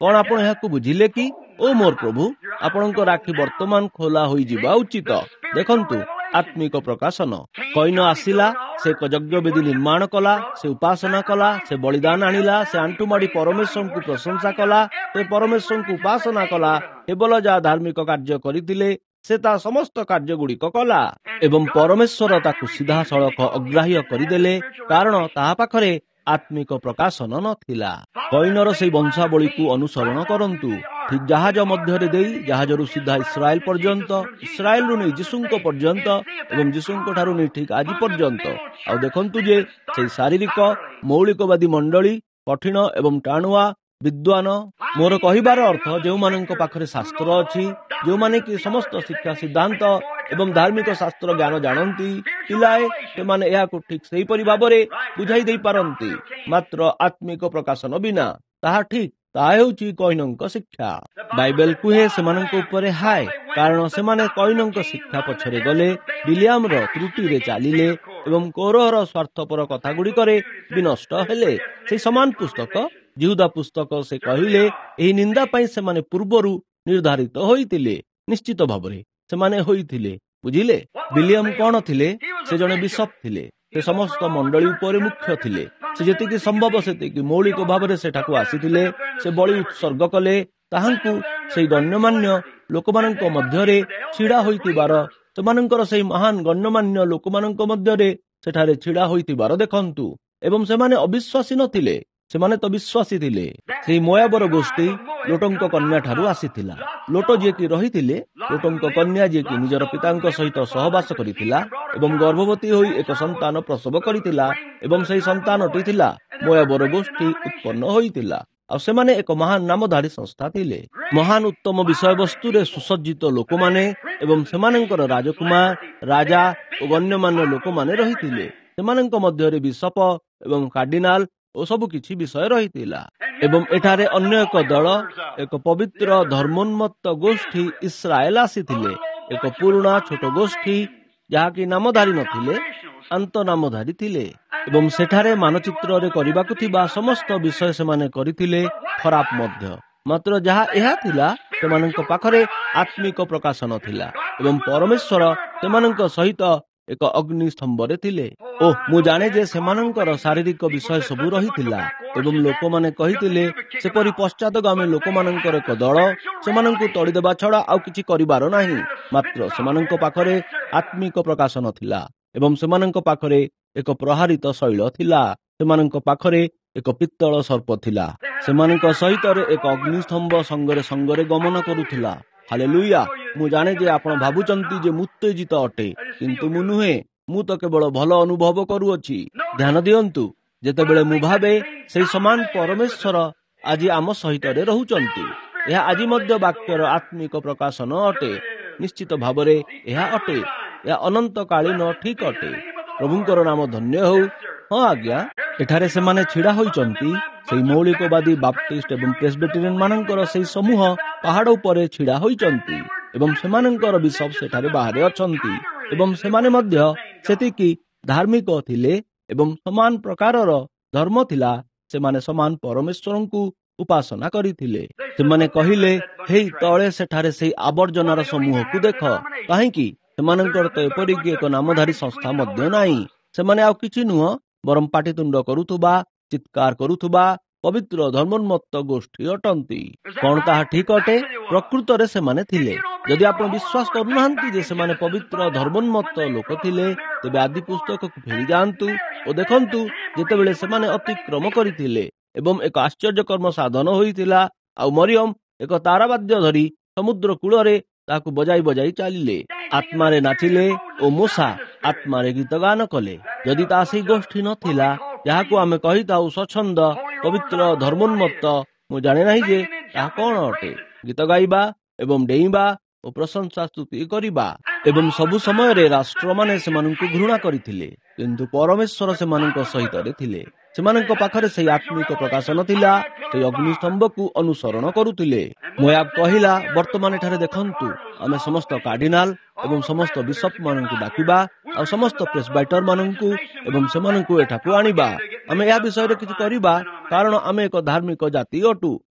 କ'ଣ ଆପଣ ଏହାକୁ ବୁଝିଲେ କି? ଓ ମୋର ପ୍ରଭୁ, ଆପଣଙ୍କର ଆଖି ବର୍ତ୍ତମାନ ଖୋଲା ହୋଇଯିବା ଉଚିତ। ଦେଖନ୍ତୁ, ଆତ୍ମିକ ପ୍ରକାଶନ। କଇନ ଆସିଲା, ସେ ଏକ ଯଜ୍ଞବେଦୀ ନିର୍ମାଣ କଲା, ସେ ଉପାସନା କଲା, ସେ ବଳିଦାନ ଆଣିଲା, ସେ ଆଣ୍ଠୁମାଡ଼ି ପରମେଶ୍ୱରଙ୍କୁ ପ୍ରଶଂସା କଲା, ସେ ପରମେଶ୍ୱରଙ୍କୁ ଉପାସନା କଲା। କେବଳ ଯାହା ଧାର୍ମିକ କାର୍ଯ୍ୟ କରିଥିଲେ ସେ ତା ସମସ୍ତ କାର୍ଯ୍ୟଗୁଡ଼ିକ କଲା ଏବଂ ପରମେଶ୍ୱର ତାକୁ ସିଧାସଳଖ ଅଗ୍ରାହ୍ୟ କରିଦେଲେ, କାରଣ ତାହା ପାଖରେ ଆତ୍ମିକ ପ୍ରକାଶନ ନଥିଲା। କଇନର ସେହି ବଂଶାବଳୀକୁ ଅନୁସରଣ କରନ୍ତୁ, ଠିକ୍ ଜାହାଜ ମଧ୍ୟରେ ଦେଇ, ଜାହାଜରୁ ସିଧା ଇସ୍ରାଏଲ ପର୍ଯ୍ୟନ୍ତ, ଇସ୍ରାଏଲରୁ ନେଇ ଯୀଶୁଙ୍କ ପର୍ଯ୍ୟନ୍ତ ଏବଂ ଯୀଶୁଙ୍କ ଠାରୁ ନେଇ ଠିକ୍ ଆଜି ପର୍ଯ୍ୟନ୍ତ। ଆଉ ଦେଖନ୍ତୁ ଯେ ସେହି ଶାରୀରିକ ମୌଳିକବାଦୀ ମଣ୍ଡଳୀ କଠିନ ଏବଂ ଟାଣୁଆ ବିଦ୍ୱାନ, ମୋର କହିବାର ଅର୍ଥ ଯେଉଁମାନଙ୍କ ପାଖରେ ଶାସ୍ତ୍ର ଅଛି, ଯେଉଁମାନେ କି ସମସ୍ତ ଶିକ୍ଷା ସିଦ୍ଧାନ୍ତ ଏବଂ ଧାର୍ମିକ ଶାସ୍ତ୍ର ଜ୍ଞାନ ଜାଣନ୍ତି, ପିଲାଏ ସେମାନେ ଏହାକୁ ଠିକ୍ ସେହିପରି ଭାବରେ ବୁଝାଇ ଦେଇପାରନ୍ତି, ମାତ୍ର ଆତ୍ମିକ ପ୍ରକାଶନ ବିନା। ତାହା ଠିକ୍, ତାହା ହେଉଛି କଇନଙ୍କ ଶିକ୍ଷା। ବାଇବେଲ କୁହେ ସେମାନଙ୍କ ଉପରେ ହାୟ, କାରଣ ସେମାନେ କଇନଙ୍କ ଶିକ୍ଷା ପଛରେ ଗଲେ, ବିଲିଆମର ତ୍ରୁଟିରେ ଚାଲିଲେ ଏବଂ କୋରହର ସ୍ୱାର୍ଥପର କଥାଗୁଡ଼ିକରେ ବିନଷ୍ଟ ହେଲେ। ସେହି ସମାନ ପୁସ୍ତକ ଯିହୁଦା ପୁସ୍ତକ, ସେ କହିଲେ ଏହି ନିନ୍ଦା ପାଇଁ ସେମାନେ ପୂର୍ବରୁ ନିର୍ଦ୍ଧାରିତ ହୋଇଥିଲେ। ନିଶ୍ଚିତ ଭାବରେ ସେମାନେ ହୋଇଥିଲେ। ବୁଝିଲେ, ବିଲିୟମ କ'ଣ ଥିଲେ? ସେ ଜଣେ ବିଶପ ଥିଲେ। ସେ ସମସ୍ତ ମଣ୍ଡଳୀ ଉପରେ ମୁଖ୍ୟ ଥିଲେ। ସେ ଯେତିକି ସମ୍ଭବ ସେତିକି ମୌଳିକ ଭାବରେ ସେଠାକୁ ଆସିଥିଲେ। ସେ ବଳି ଉତ୍ସର୍ଗ କଲେ। ତାହାଙ୍କୁ ସେହି ଗଣ୍ୟମାନ୍ୟ ଲୋକମାନଙ୍କ ମଧ୍ୟରେ ଛିଡ଼ା ହୋଇଥିବାର, ସେମାନଙ୍କର ସେହି ମହାନ ଗଣ୍ୟମାନ୍ୟ ଲୋକମାନଙ୍କ ମଧ୍ୟରେ ସେଠାରେ ଛିଡ଼ା ହୋଇଥିବାର ଦେଖନ୍ତୁ। ଏବଂ ସେମାନେ ଅବିଶ୍ୱାସୀ ନଥିଲେ, ସେମାନେ ତ ବିଶ୍ୱାସୀ ଥିଲେ। ସେହି ମୋୟାବର ଗୋଷ୍ଠୀ ଲୋଟଙ୍କ କନ୍ୟା ଠାରୁ ଆସିଥିଲା। ଲୋଟ ଯିଏକି ରହିଥିଲେ, ଲୋଟଙ୍କ କନ୍ୟା ଯିଏକି ନିଜର ପିତାଙ୍କ ସହିତ ସହବାସ କରିଥିଲା ଏବଂ ଗର୍ଭବତୀ ହୋଇ ଏକ ସନ୍ତାନ ପ୍ରସବ କରିଥିଲା ଏବଂ ସେହି ସନ୍ତାନଟି ଥିଲା ମୋୟାବର ଗୋଷ୍ଠୀ ଉତ୍ପନ୍ନ ହୋଇଥିଲା। ଆଉ ସେମାନେ ଏକ ମହାନ ନାମଧାରୀ ସଂସ୍ଥା ଥିଲେ। ମହାନ ଉତ୍ତମ ବିଷୟବସ୍ତୁରେ ସୁସଜ୍ଜିତ ଲୋକମାନେ ଏବଂ ସେମାନଙ୍କର ରାଜକୁମାର, ରାଜା ଓ ଗଣ୍ୟମାନ୍ୟ ଲୋକମାନେ ରହିଥିଲେ। ସେମାନଙ୍କ ମଧ୍ୟରେ ବିଶପ ଏବଂ କାର୍ଡିନାଲ ଓ ସବୁ କିଛି ବିଷୟ ରହିଥିଲା। ଏବଂ ଏଠାରେ ଅନ୍ୟ ଏକ ଦଳ, ଏକ ପବିତ୍ର ଧର୍ମୋନ୍ମତ୍ତ ଗୋଷ୍ଠୀ ଇସ୍ରାଏଲ ଆସିଥିଲେ। ଏକ ପୁରୁଣା ଛୋଟ ଗୋଷ୍ଠୀ ଯାହାକି ନାମଧାରୀ ନଥିଲେ, ଆନ୍ତ ନାମଧାରୀ ଥିଲେ। ଏବଂ ସେଠାରେ ମାନଚିତ୍ରରେ କରିବାକୁ ଥିବା ସମସ୍ତ ବିଷୟ ସେମାନେ କରିଥିଲେ, ଖରାପ ମଧ୍ୟ। ମାତ୍ର ଯାହା ଏହା ଥିଲା, ସେମାନଙ୍କ ପାଖରେ ଆତ୍ମିକ ପ୍ରକାଶନ ଥିଲା ଏବଂ ପରମେଶ୍ୱର ସେମାନଙ୍କ ସହିତ ଏକ ଅଗ୍ନି ସ୍ତମ୍ଭରେ ଥିଲେ। ଓ ମୁଁ ଜାଣେ ଯେ ସେମାନଙ୍କର ଶାରୀରିକ ବିଷୟ ସବୁ ରହିଥିଲା ଏବଂ ଲୋକମାନେ କହିଥିଲେ ସେପରି ପଶ୍ଚାତଗାମୀ ଲୋକମାନଙ୍କର ଏକ ଦଳ ସେମାନଙ୍କୁ ତଳିଦେବା ଛଡ଼ା ଆଉ କିଛି କରିବାର ନାହିଁ। ମାତ୍ର ସେମାନଙ୍କ ପାଖରେ ଆତ୍ମିକ ପ୍ରକାଶନ ଥିଲା ଏବଂ ସେମାନଙ୍କ ପାଖରେ ଏକ ପ୍ରହାରିତ ଶୈଳ ଥିଲା। ସେମାନଙ୍କ ପାଖରେ ଏକ ପିତ୍ତଳ ସର୍ପ ଥିଲା। ସେମାନଙ୍କ ସହିତରେ ଏକ ଅଗ୍ନିସ୍ତମ୍ଭ ସଙ୍ଗରେ ସଙ୍ଗରେ ଗମନ କରୁଥିଲା। ହାଲେଲୁୟା। ମୁଁ ଜାଣେ ଯେ ଆପଣ ଭାବୁଛନ୍ତି ଯେ ମୁଁ ଉତ୍ତେଜିତ ଅଟେ, କିନ୍ତୁ ମୁଁ ନୁହେଁ। ମୁଁ ତ କେବଳ ଭଲ ଅନୁଭବ କରୁଅଛି। ଧ୍ୟାନ ଦିଅନ୍ତୁ, ଯେତେବେଳେ ମୁଁ ଭାବେ ସେହି ସମାନ ପରମେଶ୍ୱର ଆଜି ଆମ ସହିତରେ ରହୁଛନ୍ତି। ଏହା ଆଜି ମଧ୍ୟ ବାକ୍ୟର ଆତ୍ମିକ ପ୍ରକାଶନ ଅଟେ। ନିଶ୍ଚିତ ଭାବରେ ଏହା ଅଟେ। ଏହା ଅନନ୍ତକାଳୀନ ଠିକ୍ ଅଟେ। ପ୍ରଭୁଙ୍କର ନାମ ଧନ୍ୟ ହେଉ। ହଁ ଆଜ୍ଞା, ଏଠାରେ ସେମାନେ ଛିଡ଼ା ହୋଇଛନ୍ତି। ସେହି ମୌଳିକବାଦୀ ବାପ୍ଟିଷ୍ଟ ଏବଂ ପ୍ରେସବିଟେରିଆନ ମାନଙ୍କର ସେହି ସମୂହ ପାହାଡ଼ ଉପରେ ଛିଡ଼ା ହୋଇଛନ୍ତି ଏବଂ ସେମାନଙ୍କର ବିଶପ ସେଠାରେ ବାହାରେ ଅଛନ୍ତି ଏବଂ ସେମାନେ ମଧ୍ୟ ସେତିକି ଧାର୍ମିକ ଥିଲେ ଏବଂ ସମାନ ପ୍ରକାରର ଧର୍ମ ଥିଲା। ସେମାନେ ସମାନ ପରମେଶ୍ୱରଙ୍କୁ ଉପାସନା କରିଥିଲେ। ସେମାନେ କହିଲେ, ହେଇ ତଳେ ସେଠାରେ ସେହି ଆବର୍ଜନାର ସମୂହକୁ ଦେଖ। କାହିଁକି? ସେମାନଙ୍କର ତ ଏପରିକି ଏକ ନାମଧାରୀ ସଂସ୍ଥା ମଧ୍ୟ ନାହିଁ। ସେମାନେ ଆଉ କିଛି ନୁହଁ ବରଂ ପାଟିତୁଣ୍ଡ କରୁଥିବା, ଚିତ୍କାର କରୁଥିବା ପବିତ୍ର ଧର୍ମୋନ୍ମତ୍ତ ଗୋଷ୍ଠୀ ଅଟନ୍ତି। କ'ଣ ତାହା ଠିକ୍ ଅଟେ? ପ୍ରକୃତରେ ସେମାନେ ଥିଲେ। ଯଦି ଆପଣ ବିଶ୍ୱାସ କରୁନାହାନ୍ତି ଯେ ସେମାନେ ପବିତ୍ର ଧର୍ମୋନ୍ମତ୍ତ ଲୋକ ଥିଲେ, ତେବେ ଆଦି ପୁସ୍ତକକୁ ଫେରି ଯାଆନ୍ତୁ ଓ ଦେଖନ୍ତୁ ଯେତେବେଳେ ସେମାନେ ଅତିକ୍ରମ କରିଥିଲେ ଏବଂ ଏକ ଆଶ୍ଚର୍ଯ୍ୟକର୍ମ ସାଧନ ହୋଇଥିଲା। ଆଉ ମରିୟମ ଏକ ତାରାବାଦ୍ୟ ଧରି ସମୁଦ୍ର କୂଳରେ ତାହାକୁ ବଜାଇ ବଜାଇ ଚାଲିଲେ, ଆତ୍ମାରେ ନାଚିଲେ ଓ ମୂଷା ଆତ୍ମାରେ ଗୀତ ଗାନ କଲେ। ଯଦି ତାହା ସେହି ଗୋଷ୍ଠୀ ନଥିଲା ଯାହାକୁ ଆମେ କହିଥାଉ ସ୍ୱଚ୍ଛନ୍ଦ ପବିତ୍ର ଧର୍ମୋନ୍ମତ୍ତ, ମୁଁ ଜାଣେ ନାହିଁ ଯେ ତାହା କ'ଣ ଅଟେ। ଗୀତ ଗାଇବା ଏବଂ ଡେଇଁବା ଓ ପ୍ରଶଂସା ସ୍ତୁତି କରିବା ଏବଂ ସବୁ ସମୟରେ ରାଷ୍ଟ୍ରମାନେ ସେମାନଙ୍କୁ ଘୃଣା କରିଥିଲେ, କିନ୍ତୁ ପରମେଶ୍ୱର ସେମାନଙ୍କ ସହିତରେ ଥିଲେ। ସେମାନଙ୍କ ପାଖରେ ସେହି ଆତ୍ମିକ ପ୍ରକାଶନ ଥିଲା। ସେହି ଅଗ୍ନିସ୍ତମ୍ଭକୁ ଅନୁସରଣ କରୁଥିଲେ। ମୋୟାବ କହିଲା, ବର୍ତ୍ତମାନ ଏଠାରେ ଦେଖନ୍ତୁ, ଆମେ ସମସ୍ତ କାର୍ଡିନାଲ ଏବଂ ସମସ୍ତ ବିଶପ ମାନଙ୍କୁ ଡାକିବା ଆଉ ସମସ୍ତ ପ୍ରେସବାଇଟର ମାନଙ୍କୁ ଏବଂ ସେମାନଙ୍କୁ ଏଠାକୁ ଆଣିବା। ଆମେ ଏହା ବିଷୟରେ କିଛି କରିବା, କାରଣ ଆମେ ଏକ ଧାର୍ମିକ ଜାତି ଅଟୁ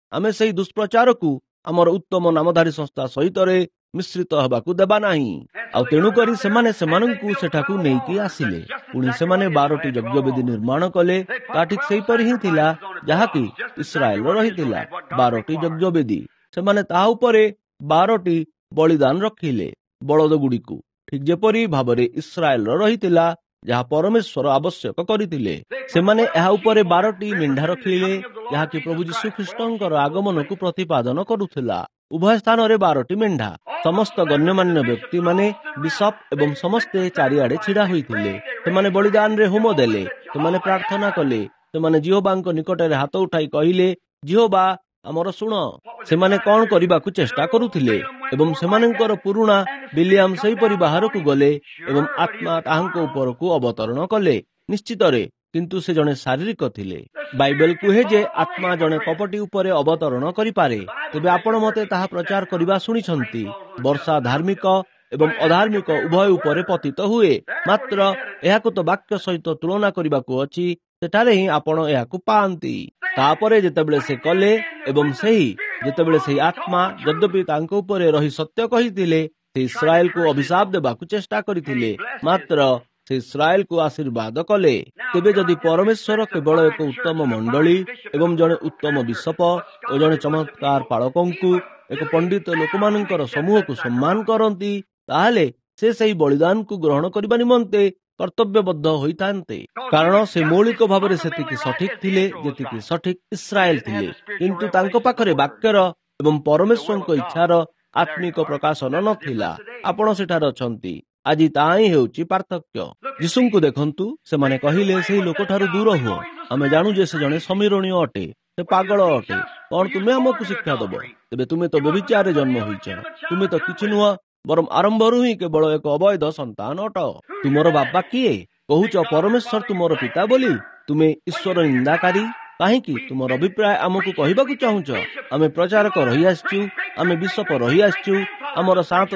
ଆମେ ସେହି ଦୁଷ୍ପ୍ରଚାରକୁ ଆମର ଉତ୍ତମ ନାମଧାରୀ ସଂସ୍ଥା ସହିତରେ ମିଶ୍ରିତ ହେବାକୁ ଦେବା ନାହିଁ। ଆଉ ତେଣୁକରି ସେମାନେ ସେମାନଙ୍କୁ ସେଠାକୁ ନେଇକି ଆସିଲେ। ପୁଣି ସେମାନେ 12ଟି ଯଜ୍ଞବେଦୀ ନିର୍ମାଣ କଲେ। ତା ଠିକ୍ ସେହିପରି ହିଁ ଥିଲା ଯାହାକି ଇସ୍ରାଏଲର ରହିଥିଲା। 12ଟି ଯଜ୍ଞବେଦୀ। ସେମାନେ ତାହା ଉପରେ 12ଟି ବଳିଦାନ ରଖିଲେ, ବଳଦ ଗୁଡ଼ିକୁ, ଠିକ୍ ଯେପରି ଭାବରେ ଇସ୍ରାଏଲର ରହିଥିଲା, ଯାହା ପରମେଶ୍ୱର ଆବଶ୍ୟକ କରିଥିଲେ। ସେମାନେ ଏହା ଉପରେ 12ଟି ମେଣ୍ଢା ରଖିଲେ, ଯାହାକି ପ୍ରଭୁ ଯୀଶୁଖ୍ରୀଷ୍ଟଙ୍କର ଆଗମନକୁ ପ୍ରତିପାଦନ କରୁଥିଲା। ଉଭୟ ସ୍ଥାନରେ 12ଟି ମେଣ୍ଢା। ସମସ୍ତ ଗଣ୍ୟମାନ୍ୟ ବ୍ୟକ୍ତିମାନେ, ବିଶପ ଏବଂ ସମସ୍ତେ ଚାରିଆଡେ ଛିଡା ହୋଇଥିଲେ। ସେମାନେ ବଳିଦାନରେ ହୋମ ଦେଲେ। ସେମାନେ ପ୍ରାର୍ଥନା କଲେ। ସେମାନେ ଜିହୋବାଙ୍କ ନିକଟରେ ହାତ ଉଠାଇ କହିଲେ, ଜିହୋବା ଆମର ଶୁଣ। ସେମାନେ କଣ କରିବାକୁ ଚେଷ୍ଟା କରୁଥିଲେ ଏବଂ ସେମାନଙ୍କର ପୁରୁଣା ବିଲିଆମ ସେହିପରି ବାହାରକୁ ଗଲେ ଏବଂ ଆତ୍ମା ତାହାଙ୍କ ଉପରକୁ ଅବତରଣ କଲେ। ନିଶ୍ଚିତରେ, କିନ୍ତୁ ସେ ଜଣେ ଶାରୀରିକ ଥିଲେ। ବାଇବେଲ କୁହେ ଯେ ଆତ୍ମା ଜଣେ କପଟି ଉପରେ ଅବତରଣ କରିପାରେ। ତେବେ ଆପଣ ମତେ ତାହା ପ୍ରଚାର କରିବା ଶୁଣିଛନ୍ତି। ବର୍ଷା ଧାର୍ମିକ ଏବଂ ଅଧାର୍ମିକ ଉଭୟ ଉପରେ ପତିତ ହୁଏ। ମାତ୍ର ଏହାକୁ ତ ବାକ୍ୟ ସହିତ ତୁଳନା କରିବାକୁ ଅଛି। ସେଠାରେ ହିଁ ଆପଣ ଏହାକୁ ପାଆନ୍ତି। ତାପରେ ଯେତେବେଳେ ସେ କଲେ ଏବଂ ଯେତେବେଳେ ସେହି ଆତ୍ମା ଯଦ୍ୟପି ତାଙ୍କ ଉପରେ ରହି ସତ୍ୟ କହିଥିଲେ, ସେ ଇସ୍ରାଏଲକୁ ଅଭିଶାପ ଦେବାକୁ ଚେଷ୍ଟା କରିଥିଲେ, ମାତ୍ର ସେ ଇସ୍ରାଏଲକୁ ଆଶୀର୍ବାଦ କଲେ। ତେବେ ଯଦି ପରମେଶ୍ୱର କେବଳ ଏକ ଉତ୍ତମ ମଣ୍ଡଳୀ ଏବଂ ଜଣେ ଉତ୍ତମ ବିଶପ ଓ ଜଣେ ଚମତ୍କାର ପାଳକଙ୍କୁ, ଏକ ପଣ୍ଡିତ ଲୋକମାନଙ୍କର ସମୂହକୁ ସମ୍ମାନ କରନ୍ତି, ତାହେଲେ ସେ ସେହି ବଳିଦାନକୁ ଗ୍ରହଣ କରିବା ନିମନ୍ତେ କର୍ତ୍ତବ୍ୟବଦ୍ଧ ହୋଇଥାନ୍ତେ। କାରଣ ସେ ମୌଳିକ ଭାବରେ ସେତିକି ସଠିକ ଥିଲେ ଯେତିକି ସଠିକ ଇସ୍ରାଏଲ ଥିଲେ। କିନ୍ତୁ ତାଙ୍କ ପାଖରେ ବାକ୍ୟର ଏବଂ ପରମେଶ୍ୱରଙ୍କ ଇଚ୍ଛାର ଆତ୍ମିକ ପ୍ରକାଶନ ନଥିଲା। ଆପଣ ସେଠାରେ ଅଛନ୍ତି। ଆଜି ତାହା ହିଁ ହେଉଛି ପାର୍ଥକ୍ୟ। ଯୀଶୁଙ୍କୁ ଦେଖନ୍ତୁ। ସେମାନେ କହିଲେ, ସେହି ଲୋକଠାରୁ ଦୂର ହୁଅ। ଆମେ ଜାଣୁ ଯେ ସେ ଜଣେ ସମୀରଣୀୟ ଅଟେ, ସେ ପାଗଳ ଅଟେ। କଣ ତୁମେ ଆମକୁ ଶିକ୍ଷା ଦବ? ତେବେ ତୁମେ ତ ବ୍ୟଭିଚାରରେ ଜନ୍ମ ହୋଇଛ। ତୁମେ ତ କିଛି ନୁହଁ, ବରଂ ଆରମ୍ଭରୁ ହିଁ କେବଳ ଏକ ଅବୈଧ ସନ୍ତାନ ଅଟ। ତୁମର ବାପା କିଏ? କହୁଛ ପରମେଶ୍ୱର ତୁମର ପିତା ବୋଲି। ତୁମେ ଈଶ୍ୱର ନିନ୍ଦାକାରୀ। କାହିଁକି ତୁମର ଅଭିପ୍ରାୟ ଆମକୁ କହିବାକୁ ଚାହୁଁଛ? ଆମେ ପ୍ରଚାରକ ରହିଆସିଛୁ, ଆମେ ବିଶପ ରହିଆସିଛୁ। ଆମର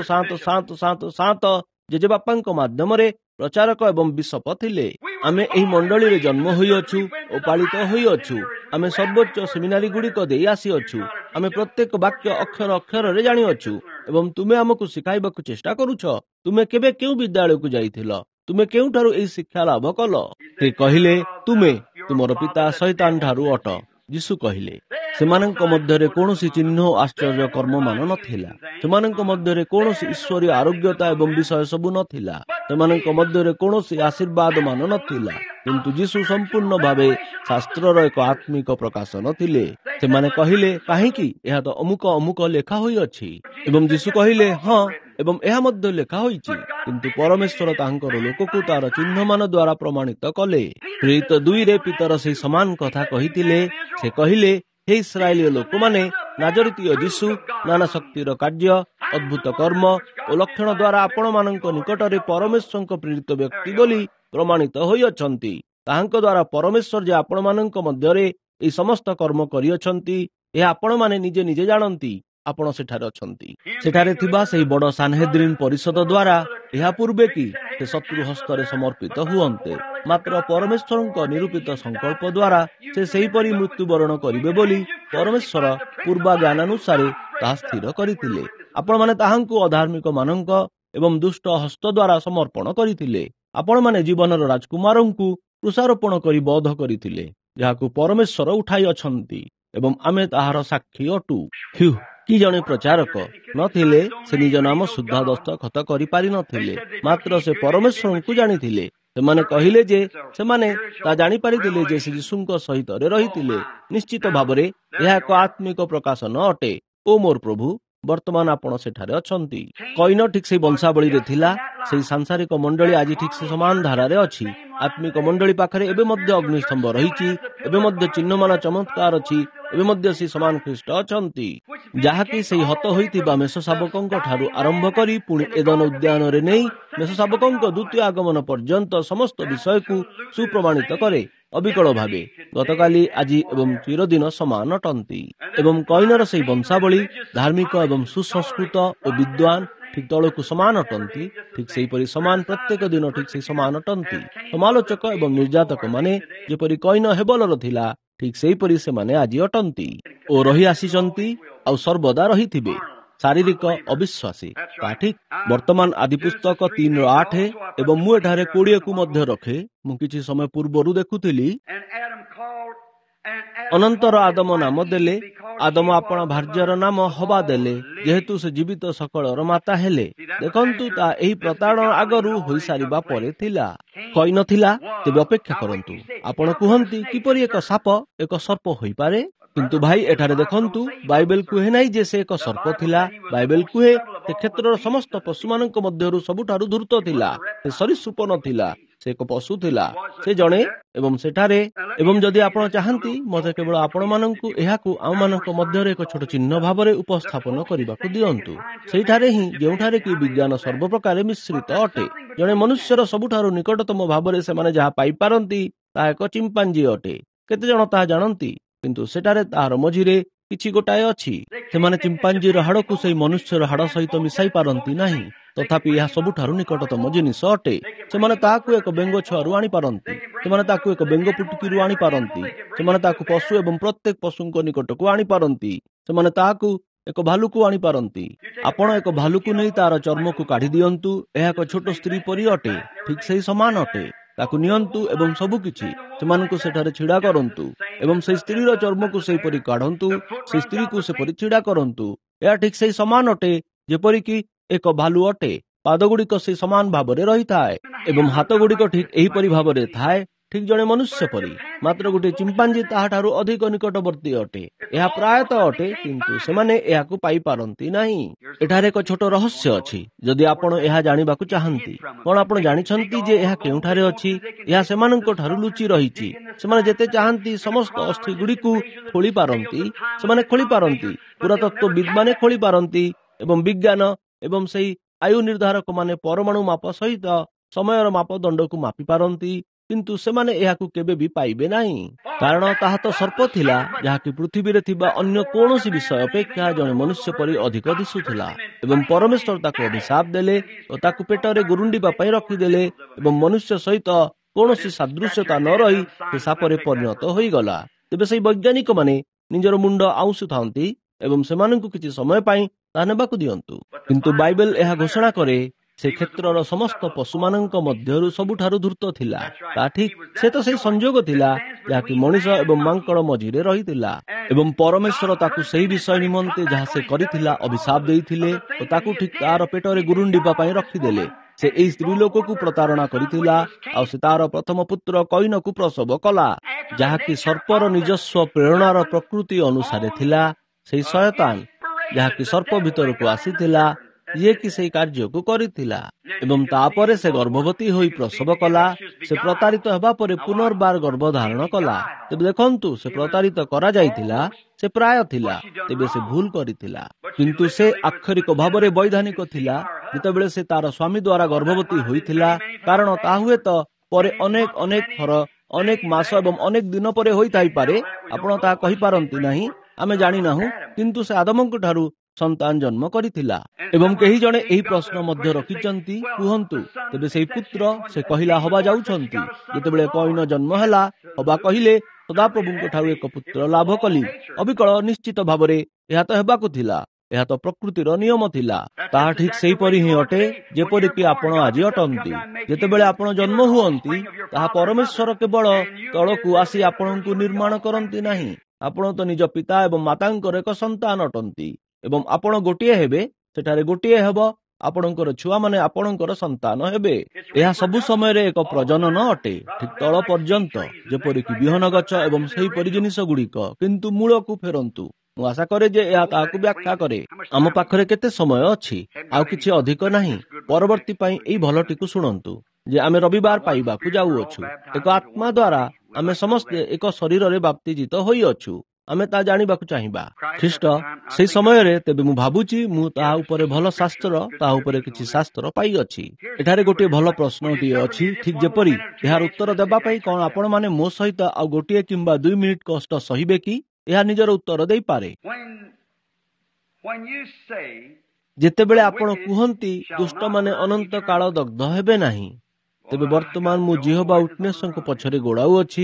ସାନ୍ତ ଜେଜେବାପାଙ୍କ ମାଧ୍ୟମରେ ପ୍ରଚାରକ ଏବଂ ବିଶପ ଥିଲେ। ଆମେ ଏହି ମଣ୍ଡଳୀରେ ଜନ୍ମ ହୋଇଅଛୁ ଓ ପାଳିତ ହୋଇଅଛୁ। ଆମେ ସର୍ବୋଚ୍ଚ ସେମିନାରୀ ଗୁଡ଼ିକ ଦେଇ ଆସିଅଛୁ। ଆମେ ପ୍ରତ୍ୟେକ ବାକ୍ୟ ଅକ୍ଷର ଅକ୍ଷରରେ ଜାଣିଅଛୁ ଏବଂ ତୁମେ ଆମକୁ ଶିଖାଇବାକୁ ଚେଷ୍ଟା କରୁଛ। ତୁମେ କେବେ କେଉଁ ବିଦ୍ୟାଳୟକୁ ଯାଇଥିଲ? ତୁମେ କେଉଁଠାରୁ ଏହି ଶିକ୍ଷା ଲାଭ କଲ? ସେ କହିଲେ, ତୁମେ ତୁମର ପିତା ଶୈତାନ ଠାରୁ ଅଟ। ଯୀଶୁ କହିଲେ, ସେମାନଙ୍କ ମଧ୍ୟରେ କୌଣସି ଚିହ୍ନ ଓ ଆଶ୍ଚର୍ଯ୍ୟ କର୍ମମାନ ନଥିଲା। ସେମାନଙ୍କ ମଧ୍ୟରେ କୌଣସି ଈଶ୍ୱରୀୟ ଆରୋଗ୍ୟତା ଏବଂ ବିଷୟ ସବୁ ନଥିଲା। ସେମାନଙ୍କ ମଧ୍ୟରେ କୌଣସି ଆଶୀର୍ବାଦ ମାନ ନଥିଲା। କିନ୍ତୁ ଯୀଶୁ ସମ୍ପୂର୍ଣ୍ଣ ଭାବେ ଶାସ୍ତ୍ରର ଏକ ଆତ୍ମିକ ପ୍ରକାଶନ ଥିଲେ। ସେମାନେ କହିଲେ, କାହିଁକି? ଏହା ତ ଅମୁକ ଅମୁକ ଲେଖା ହୋଇଅଛି। ଏବଂ ଯୀଶୁ କହିଲେ, ହଁ, ଏବଂ ଏହା ମଧ୍ୟ ଲେଖା ହୋଇଛି। କିନ୍ତୁ ପରମେଶ୍ୱର ତାଙ୍କର ଲୋକକୁ ତାର ଚିହ୍ନମାନ ଦ୍ୱାରା ପ୍ରମାଣିତ କଲେ। ପ୍ରେରିତ 2ରେ ପିତର ସେହି ସମାନ କଥା କହିଥିଲେ। ସେ କହିଲେ, ହେ ଇସ୍ରାଏଲୀୟ ଲୋକମାନେ, ନାଜରିତୀୟ ଯୀଶୁ ନାନା ଶକ୍ତିର କାର୍ଯ୍ୟ, ଅଦ୍ଭୁତ କର୍ମ ଓ ଲକ୍ଷଣ ଦ୍ୱାରା ଆପଣମାନଙ୍କ ନିକଟରେ ପରମେଶ୍ୱରଙ୍କ ପ୍ରେରିତ ବ୍ୟକ୍ତି ବୋଲି ପ୍ରମାଣିତ ହୋଇଅଛନ୍ତି। ତାହାଙ୍କ ଦ୍ୱାରା ପରମେଶ୍ୱର ଯେ ଆପଣମାନଙ୍କ ମଧ୍ୟରେ ଏହି ସମସ୍ତ କର୍ମ କରିଅଛନ୍ତି, ଏହା ଆପଣମାନେ ନିଜେ ନିଜେ ଜାଣନ୍ତି। ଆପଣ ସେଠାରେ ଅଛନ୍ତି। ସେଠାରେ ଥିବା ସେହି ବଡ଼ ସାନହେଦ୍ରିନ ପରିଷଦ ଦ୍ୱାରା ଏହା ପୂର୍ବେ କି ସେ ଶତ୍ରୁ ହସ୍ତରେ ସମର୍ପିତ ହୁଅନ୍ତେ, ମାତ୍ର ପରମେଶ୍ୱରଙ୍କ ନିରୂପିତ ସଂକଳ୍ପ ଦ୍ୱାରା ସେ ସେହିପରି ମୃତ୍ୟୁବରଣ କରିବେ ବୋଲି ପରମେଶ୍ୱର ପୂର୍ବ ଜ୍ଞାନାନୁସାରେ ତାହା ସ୍ଥିର କରିଥିଲେ। ଆପଣମାନେ ତାହାଙ୍କୁ ଅଧାର୍ମିକ ମାନଙ୍କ ଏବଂ ଦୁଷ୍ଟ ହସ୍ତ ଦ୍ୱାରା ସମର୍ପଣ କରିଥିଲେ। ଆପଣମାନେ ଜୀବନର ରାଜକୁମାରଙ୍କୁ କୃଷାରୋପଣ କରି ବଧ କରିଥିଲେ, ଯାହାକୁ ପରମେଶ୍ୱର ଉଠାଇ ଅଛନ୍ତି ଏବଂ ଆମେ ତାହାର ସାକ୍ଷୀ ଅଟୁ। କି ଜଣେ ପ୍ରଚାରକ ନଥିଲେ। ସେ ନିଜ ନାମ ଶୁଦ୍ଧ ଦସ୍ତଖତ କରିପାରିନଥିଲେ, ମାତ୍ର ସେ ପରମେଶ୍ୱରଙ୍କୁ ଜାଣିଥିଲେ। ସେମାନେ କହିଲେ ଯେ ସେମାନେ ତା ଜାଣିପାରିଥିଲେ ଯେ ସେ ଯୀଶୁଙ୍କ ସହିତ ରହିଥିଲେ। ନିଶ୍ଚିତ ଭାବରେ ଏହା ଏକ ଆତ୍ମିକ ପ୍ରକାଶନ ଅଟେ। ଓ ମୋର ପ୍ରଭୁ, ବର୍ତ୍ତମାନ ଆପଣ ସେଠାରେ ଅଛନ୍ତି। କଇନ ଠିକ୍ ସେହି ବଂଶାବଳୀରେ ଥିଲା। ସେହି ସାଂସାରିକ ମଣ୍ଡଳୀ ଆଜି ଠିକ୍ ସେ ସମାନ ଧାରାରେ ଅଛି। ଆତ୍ମିକ ମଣ୍ଡଳୀ ପାଖରେ ଏବେ ମଧ୍ୟ ଅଗ୍ନିସ୍ତମ୍ଭ ରହିଛି। ଏବେ ମଧ୍ୟ ଚିହ୍ନମାନ ଚମତ୍କାର ଅଛି। ଏବେ ମଧ୍ୟ ସେ ସମାନ ଖ୍ରୀଷ୍ଟ ଅଛନ୍ତି, ଯାହାକି ସେହି ହତ ହୋଇଥିବା ମେଷ ଶାବକଙ୍କ ଠାରୁ ଆରମ୍ଭ କରି ପୁଣି ଏଦନ ଉଦ୍ୟାନରେ ନେଇ ମେଷ ଶାବକଙ୍କ ଦ୍ୱିତୀୟ ଆଗମନ ପର୍ଯ୍ୟନ୍ତ ସମସ୍ତ ବିଷୟକୁ ସୁପ୍ରମାଣିତ କରେ ଅବିକଳ ଭାବେ। ଗତକାଲି, ଆଜି ଏବଂ ଚିରଦିନ ସମାନ ଅଟନ୍ତି। ଏବଂ କଇନର ସେହି ବଂଶାବଳୀ ଧାର୍ମିକ ଏବଂ ସୁସଂସ୍କୃତ ଓ ବିଦ୍ୱାନ ଠିକ୍ ତଳକୁ ସମାନ ଅଟନ୍ତି। ଠିକ୍ ସେହିପରି ସମାନ ପ୍ରତ୍ୟେକ ଦିନ ଠିକ୍ ସେହି ସମାନ ଅଟନ୍ତି। ସମାଲୋଚକ ଏବଂ ନିର୍ଯାତକ ମାନେ ଯେପରି କଇନ ହେବଲର ଥିଲା, ଠିକ୍ ସେହିପରି ସେମାନେ ଆଜି ଅଟନ୍ତି ଓ ରହି ଆସିଛନ୍ତି ଆଉ ସର୍ବଦା ରହିଥିବେ। ଶାରୀରିକ ଅବିଶ୍ୱାସୀ, ତା ଠିକ୍। ବର୍ତ୍ତମାନ ଆଦି ପୁସ୍ତକ 3:8 ଏବଂ ମୁଁ ଏଠାରେ 20କୁ ମଧ୍ୟ ରଖେ। ମୁଁ କିଛି ସମୟ ପୂର୍ବରୁ ଦେଖୁଥିଲି। ଅନନ୍ତର ଆଦମ ନାମ ଦେଲେ। ଆଦମ ଆପଣା ଭାର୍ଯ୍ୟାର ନାମ ହବା ଦେଲେ, ଯେହେତୁ ସେ ଜୀବିତ ସକଳର ମାତା ହେଲେ। ଦେଖନ୍ତୁ, ତା ଏହି ପ୍ରତାରଣା ଆଗରୁ ହୋଇସାରିବା ପରେ ଥିଲା, କହିନଥିଲା। ତେବେ ଅପେକ୍ଷା କରନ୍ତୁ, ଆପଣ କୁହନ୍ତି କିପରି ଏକ ସାପ ଏକ ସର୍ପ ହୋଇପାରେ? କିନ୍ତୁ ଭାଇ, ଏଠାରେ ଦେଖନ୍ତୁ, ବାଇବେଲ କୁହେ ନାହିଁ ଯେ ସେ ଏକ ସର୍ପ ଥିଲା। ବାଇବେଲ କୁହେ ସେ କ୍ଷେତ୍ରର ସମସ୍ତ ପଶୁମାନଙ୍କ ମଧ୍ୟରୁ ସବୁଠାରୁ ଧୂର୍ତ୍ତ ଥିଲା। ସେ ସରୀସୃପ ନଥିଲା, ସେ ଏକ ପଶୁ ଥିଲା। ସେ ଜଣେ ଏବଂ ସେଠାରେ। ଏବଂ ଯଦି ଆପଣ ଚାହାନ୍ତି, ମୋତେ କେବଳ ଆପଣମାନଙ୍କୁ ଏହାକୁ ଆମମାନଙ୍କ ମଧ୍ୟରେ ଏକ ଛୋଟ ଚିହ୍ନ ଭାବରେ ଉପସ୍ଥାପନ କରିବାକୁ ଦିଅନ୍ତୁ। ସେଇଠାରେ ହିଁ ଯେଉଁଠାରେ କି ବିଜ୍ଞାନ ସର୍ବପ୍ରକାରେ ମିଶ୍ରିତ ଅଟେ। ଜଣେ ମନୁଷ୍ୟର ସବୁଠାରୁ ନିକଟତମ ଭାବରେ ସେମାନେ ଯାହା ପାଇପାରନ୍ତି ତାହା ଏକ ଚିମ୍ପାଞ୍ଜି ଅଟେ। କେତେଜଣ ତାହା ଜାଣନ୍ତି? କିନ୍ତୁ ସେଠାରେ ତାହାର ମଝିରେ କିଛି ଗୋଟାଏ ଅଛି। ସେମାନେ ଚିମ୍ପାଞ୍ଜିର ହାଡ଼କୁ ସେହି ମନୁଷ୍ୟର ହାଡ଼ ସହିତ ମିଶାଇ ପାରନ୍ତି ନାହିଁ, ତଥାପି ଏହା ସବୁଠାରୁ ନିକଟତମ ଜିନିଷ ଅଟେ। ସେମାନେ ତାହାକୁ ଏକ ବେଙ୍ଗ ଛୁଆରୁ ଆଣିପାରନ୍ତି। ସେମାନେ ତାକୁ ଏକ ବେଙ୍ଗ ପୁଟିକିରୁ ଆଣିପାରନ୍ତି। ସେମାନେ ତାକୁ ପଶୁ ଏବଂ ପ୍ରତ୍ୟେକ ପଶୁଙ୍କ ନିକଟକୁ ଆଣିପାରନ୍ତି। ସେମାନେ ତାହାକୁ ଏକ ଭାଲୁକୁ ଆଣିପାରନ୍ତି। ଆପଣ ଏକ ଭାଲୁକୁ ନେଇ ତାର ଚର୍ମକୁ କାଢି ଦିଅନ୍ତୁ, ଏହା ଏକ ଛୋଟ ସ୍ତ୍ରୀ ପରି ଅଟେ। ଠିକ୍ ସେହି ସମାନ ଅଟେ। ତାକୁ ନିଅନ୍ତୁ ଏବଂ ସବୁ କିଛି ସେମାନଙ୍କୁ ସେଠାରେ ଛିଡ଼ା କରନ୍ତୁ ଏବଂ ସେହି ସ୍ତ୍ରୀର ଚର୍ମକୁ ସେହିପରି କାଢ଼ନ୍ତୁ, ସେହି ସ୍ତ୍ରୀକୁ ସେପରି ଛିଡ଼ା କରନ୍ତୁ। ଏହା ଠିକ୍ ସେହି ସମାନ ଅଟେ ଯେପରିକି ଏକ ଭାଲୁ ଅଟେ। ପାଦଗୁଡ଼ିକ ସେହି ସମାନ ଭାବରେ ରହିଥାଏ ଏବଂ ହାତ ଗୁଡ଼ିକ ଠିକ୍ ଏହିପରି ଭାବରେ ଥାଏ, ଠିକ୍ ଜଣେ ମନୁଷ୍ୟ ପରି। ମାତ୍ର ଗୋଟିଏ ଚିମ୍ପାଞ୍ଜି ତାହାଠାରୁ ଅଧିକ ନିକଟବର୍ତ୍ତୀ ଅଟେ। ଏହା ପ୍ରାୟତଃ ଅଟେ, କିନ୍ତୁ ସେମାନେ ଏହାକୁ ପାଇପାରନ୍ତି ନାହିଁ। ଏଠାରେ ଏକ ଛୋଟ ରହସ୍ୟ ଅଛି, ଯଦି ଆପଣ ଏହା ଜାଣିବାକୁ ଚାହାନ୍ତି। କ'ଣ ଆପଣ ଜାଣିଛନ୍ତି ଯେ ଏହା କେଉଁଠାରେ ଅଛି? ଏହା ସେମାନଙ୍କ ଠାରୁ ଲୁଚି ରହିଛି। ସେମାନେ ଯେତେ ଚାହାନ୍ତି ସମସ୍ତ ଅସ୍ଥି ଗୁଡ଼ିକୁ ଖୋଳି ପାରନ୍ତି। ସେମାନେ ଖୋଳି ପାରନ୍ତି। ପୁରାତତ୍ତ୍ୱବିଦମାନେ ଖୋଳି ପାରନ୍ତି ଏବଂ ବିଜ୍ଞାନ ଏବଂ ସେହି ଆୟୁ ନିର୍ଦ୍ଧାରକ ମାନେ ପରମାଣୁ ମାପ ସହିତ ସମୟର ମାପଦଣ୍ଡକୁ ମାପି ପାରନ୍ତି, କିନ୍ତୁ ସେମାନେ ଏହାକୁ କେବେ ବି ପାଇବେ ନାହିଁ। କାରଣ ତାହା ତ ସର୍ପ ଥିଲା, ଯାହାକି ପୃଥିବୀରେ ଥିବା ଅନ୍ୟ କୌଣସି ବିଷୟ ଅପେକ୍ଷା ଜଣେ ମନୁଷ୍ୟ ପରି ଅଧିକ ଦିଶୁଥିଲା। ଏବଂ ପରମେଶ୍ୱର ତାକୁ ଅଭିଶାପ ଦେଲେ ଓ ତାକୁ ପେଟରେ ଗୁରୁଣ୍ଡିବା ପାଇଁ ରଖିଦେଲେ ଏବଂ ମନୁଷ୍ୟ ସହିତ କୌଣସି ସାଦୃଶ୍ୟତା ନ ରହି ସେ ସାପରେ ପରିଣତ ହୋଇଗଲା। ତେବେ ସେହି ବୈଜ୍ଞାନିକ ମାନେ ନିଜର ମୁଣ୍ଡ ଆଉଁସୁଥାନ୍ତି ଏବଂ ସେମାନଙ୍କୁ କିଛି ସମୟ ପାଇଁ ତାହା ନେବାକୁ ଦିଅନ୍ତୁ। କିନ୍ତୁ ବାଇବେଲ ଏହା ଘୋଷଣା କରେ ସେ କ୍ଷେତ୍ରର ସମସ୍ତ ପଶୁମାନଙ୍କ ମଧ୍ୟରୁ ସବୁଠାରୁ ଧୂର୍ତ୍ତ ଥିଲା। ତା ଠିକ୍। ସେ ତ ସେହି ସଂଯୋଗ ଥିଲା ଯାହାକି ମଣିଷ ଏବଂ ମାଙ୍କଡ଼ ମଝିରେ ରହିଥିଲା। ଏବଂ ପରମେଶ୍ୱର ତାକୁ ସେହି ବିଷୟ ନିମନ୍ତେ ଯାହା ସେ କରିଥିଲା ଅଭିଶାପ ଦେଇଥିଲେ ଓ ତାକୁ ଠିକ୍ ତାର ପେଟରେ ଗୁରୁଣ୍ଡିବା ପାଇଁ ରଖିଦେଲେ। ସେ ଏହି ସ୍ତ୍ରୀ ଲୋକକୁ ପ୍ରତାରଣା କରିଥିଲା ଆଉ ସେ ତାର ପ୍ରଥମ ପୁତ୍ର କଇନକୁ ପ୍ରସବ କଲା, ଯାହାକି ସର୍ପର ନିଜସ୍ୱ ପ୍ରେରଣାର ପ୍ରକୃତି ଅନୁସାରେ ଥିଲା। ସେହି ଶୟତାନ ଯାହାକି ସର୍ପ ଭିତରକୁ ଆସିଥିଲା, ଯିଏକି ସେହି କାର୍ଯ୍ୟକୁ କରିଥିଲା। ଏବଂ ତାପରେ ସେ ଗର୍ଭବତୀ ହୋଇ ପ୍ରସବ କଲା। ସେ ପ୍ରତାରିତ ହେବା ପରେ ପୁନର୍ବାର ଗର୍ଭ ଧାରଣ କଲା। ତେବେ ଦେଖନ୍ତୁ, ସେ ପ୍ରତାରିତ କରାଯାଇଥିଲା, ସେ ପ୍ରାୟ ଥିଲା, ତେବେ ସେ ଭୁଲ କରିଥିଲା। କିନ୍ତୁ ସେ ଆକ୍ଷରିକ ଭାବରେ ବୈଧାନିକ ଥିଲା ଯେତେବେଳେ ସେ ତାର ସ୍ୱାମୀ ଦ୍ୱାରା ଗର୍ଭବତୀ ହୋଇଥିଲା। କାରଣ ତାହା ହୁଏତ ପରେ ଅନେକ ଥର, ଅନେକ ମାସ ଏବଂ ଅନେକ ଦିନ ପରେ ହୋଇଥାଇପାରେ। ଆପଣ ତାହା କହିପାରନ୍ତି ନାହିଁ, ଆମେ ଜାଣିନାହୁଁ। କିନ୍ତୁ ସେ ଆଦମଙ୍କ ଠାରୁ ସନ୍ତାନ ଜନ୍ମ କରିଥିଲା। ଏବଂ କେହି ଜଣେ ଏହି ପ୍ରଶ୍ନ ମଧ୍ୟ ରଖିଛନ୍ତି, କୁହନ୍ତୁ ତେବେ ସେହି ପୁତ୍ର ସେ କହିଲା ହବା ଯାଉଛନ୍ତି। ଯେତେବେଳେ କଇନ ଜନ୍ମ ହେଲା, ହବା କହିଲେ ସଦାପ୍ରଭୁଙ୍କ ଠାରୁ ଏକ ପୁତ୍ର ଲାଭ କଲି। ଅବିକଳ ନିଶ୍ଚିତ ଭାବରେ ଏହା ତ ହେବାକୁ ଥିଲା। ଏହା ତ ପ୍ରକୃତିର ନିୟମ ଥିଲା। ତାହା ଠିକ୍ ସେହିପରି ହିଁ ଅଟେ ଯେପରିକି ଆପଣ ଆଜି ଅଟନ୍ତି। ଯେତେବେଳେ ଆପଣ ଜନ୍ମ ହୁଅନ୍ତି, ତାହା ପରମେଶ୍ୱର କେବଳ ତଳକୁ ଆସି ଆପଣଙ୍କୁ ନିର୍ମାଣ କରନ୍ତି ନାହିଁ। ଆପଣ ତ ନିଜ ପିତା ଏବଂ ମାତାଙ୍କର ଏକ ସନ୍ତାନ ଅଟନ୍ତି ଏବଂ ଆପଣ ଗୋଟିଏ ହେବେ। ସେଠାରେ ଗୋଟିଏ ହେବ। ଆପଣଙ୍କର ଛୁଆମାନେ ଆପଣଙ୍କର ସନ୍ତାନ ହେବେ। ଏହା ସବୁ ସମୟରେ ଏକ ପ୍ରଜନନ ଅଟେ, ଠିକ୍ ତଳ ପର୍ଯ୍ୟନ୍ତ, ଯେପରିକି ବିହନ ଗଛ ଏବଂ ସେହିପରି ଜିନିଷ ଗୁଡ଼ିକ। କିନ୍ତୁ ମୂଳକୁ ଫେରନ୍ତୁ। ମୁଁ ଆଶା କରେ ଯେ ଏହା ତାହାକୁ ବ୍ୟାଖ୍ୟା କରେ। ଆମ ପାଖରେ କେତେ ସମୟ ଅଛି? ଆଉ କିଛି ଅଧିକ ନାହିଁ। ପରବର୍ତ୍ତୀ ପାଇଁ ଏହି ଭଲଟିକୁ ଶୁଣନ୍ତୁ ଯେ ଆମେ ରବିବାର ପାଇବାକୁ ଯାଉଅଛୁ। ଏକ ଆତ୍ମା ଦ୍ୱାରା ଆମେ ସମସ୍ତେ ଏକ ଶରୀରରେ ବାପ୍ତିଜିତ ହୋଇଅଛୁ। ଆମେ ତା ଜାଣିବାକୁ ଚାହିଁବା। ଖ୍ରୀଷ୍ଟ ସେହି ସମୟରେ, ତେବେ ମୁଁ ଭାବୁଛି ମୁଁ ତାହା ଉପରେ ଭଲ ଶାସ୍ତ୍ର, ତାହା ଉପରେ କିଛି ଶାସ୍ତ୍ର ପାଇଅଛି। ଏଠାରେ ଗୋଟିଏ ଭଲ ପ୍ରଶ୍ନଟିଏ ଅଛି, ଠିକ୍ ଯେପରି ଏହାର ଉତ୍ତର ଦେବା ପାଇଁ କ'ଣ ଆପଣମାନେ ମୋ ସହିତ ଆଉ ଗୋଟିଏ କିମ୍ବା 2 ମିନିଟ୍ କଷ୍ଟ ସହିବେ କି? ଏହା ନିଜର ଉତ୍ତର ଦେଇପାରେ। ଯେତେବେଳେ ଆପଣ କୁହନ୍ତି ଦୁଷ୍ଟମାନେ ଅନନ୍ତ କାଳ ଦଗ୍ଧ ହେବେ ନାହିଁ, ତେବେ ବର୍ତ୍ତମାନ ମୁଁ ଜିହୋବା ୱିଟନେସଙ୍କ ପଛରେ ଗୋଡ଼ାଉଅଛି।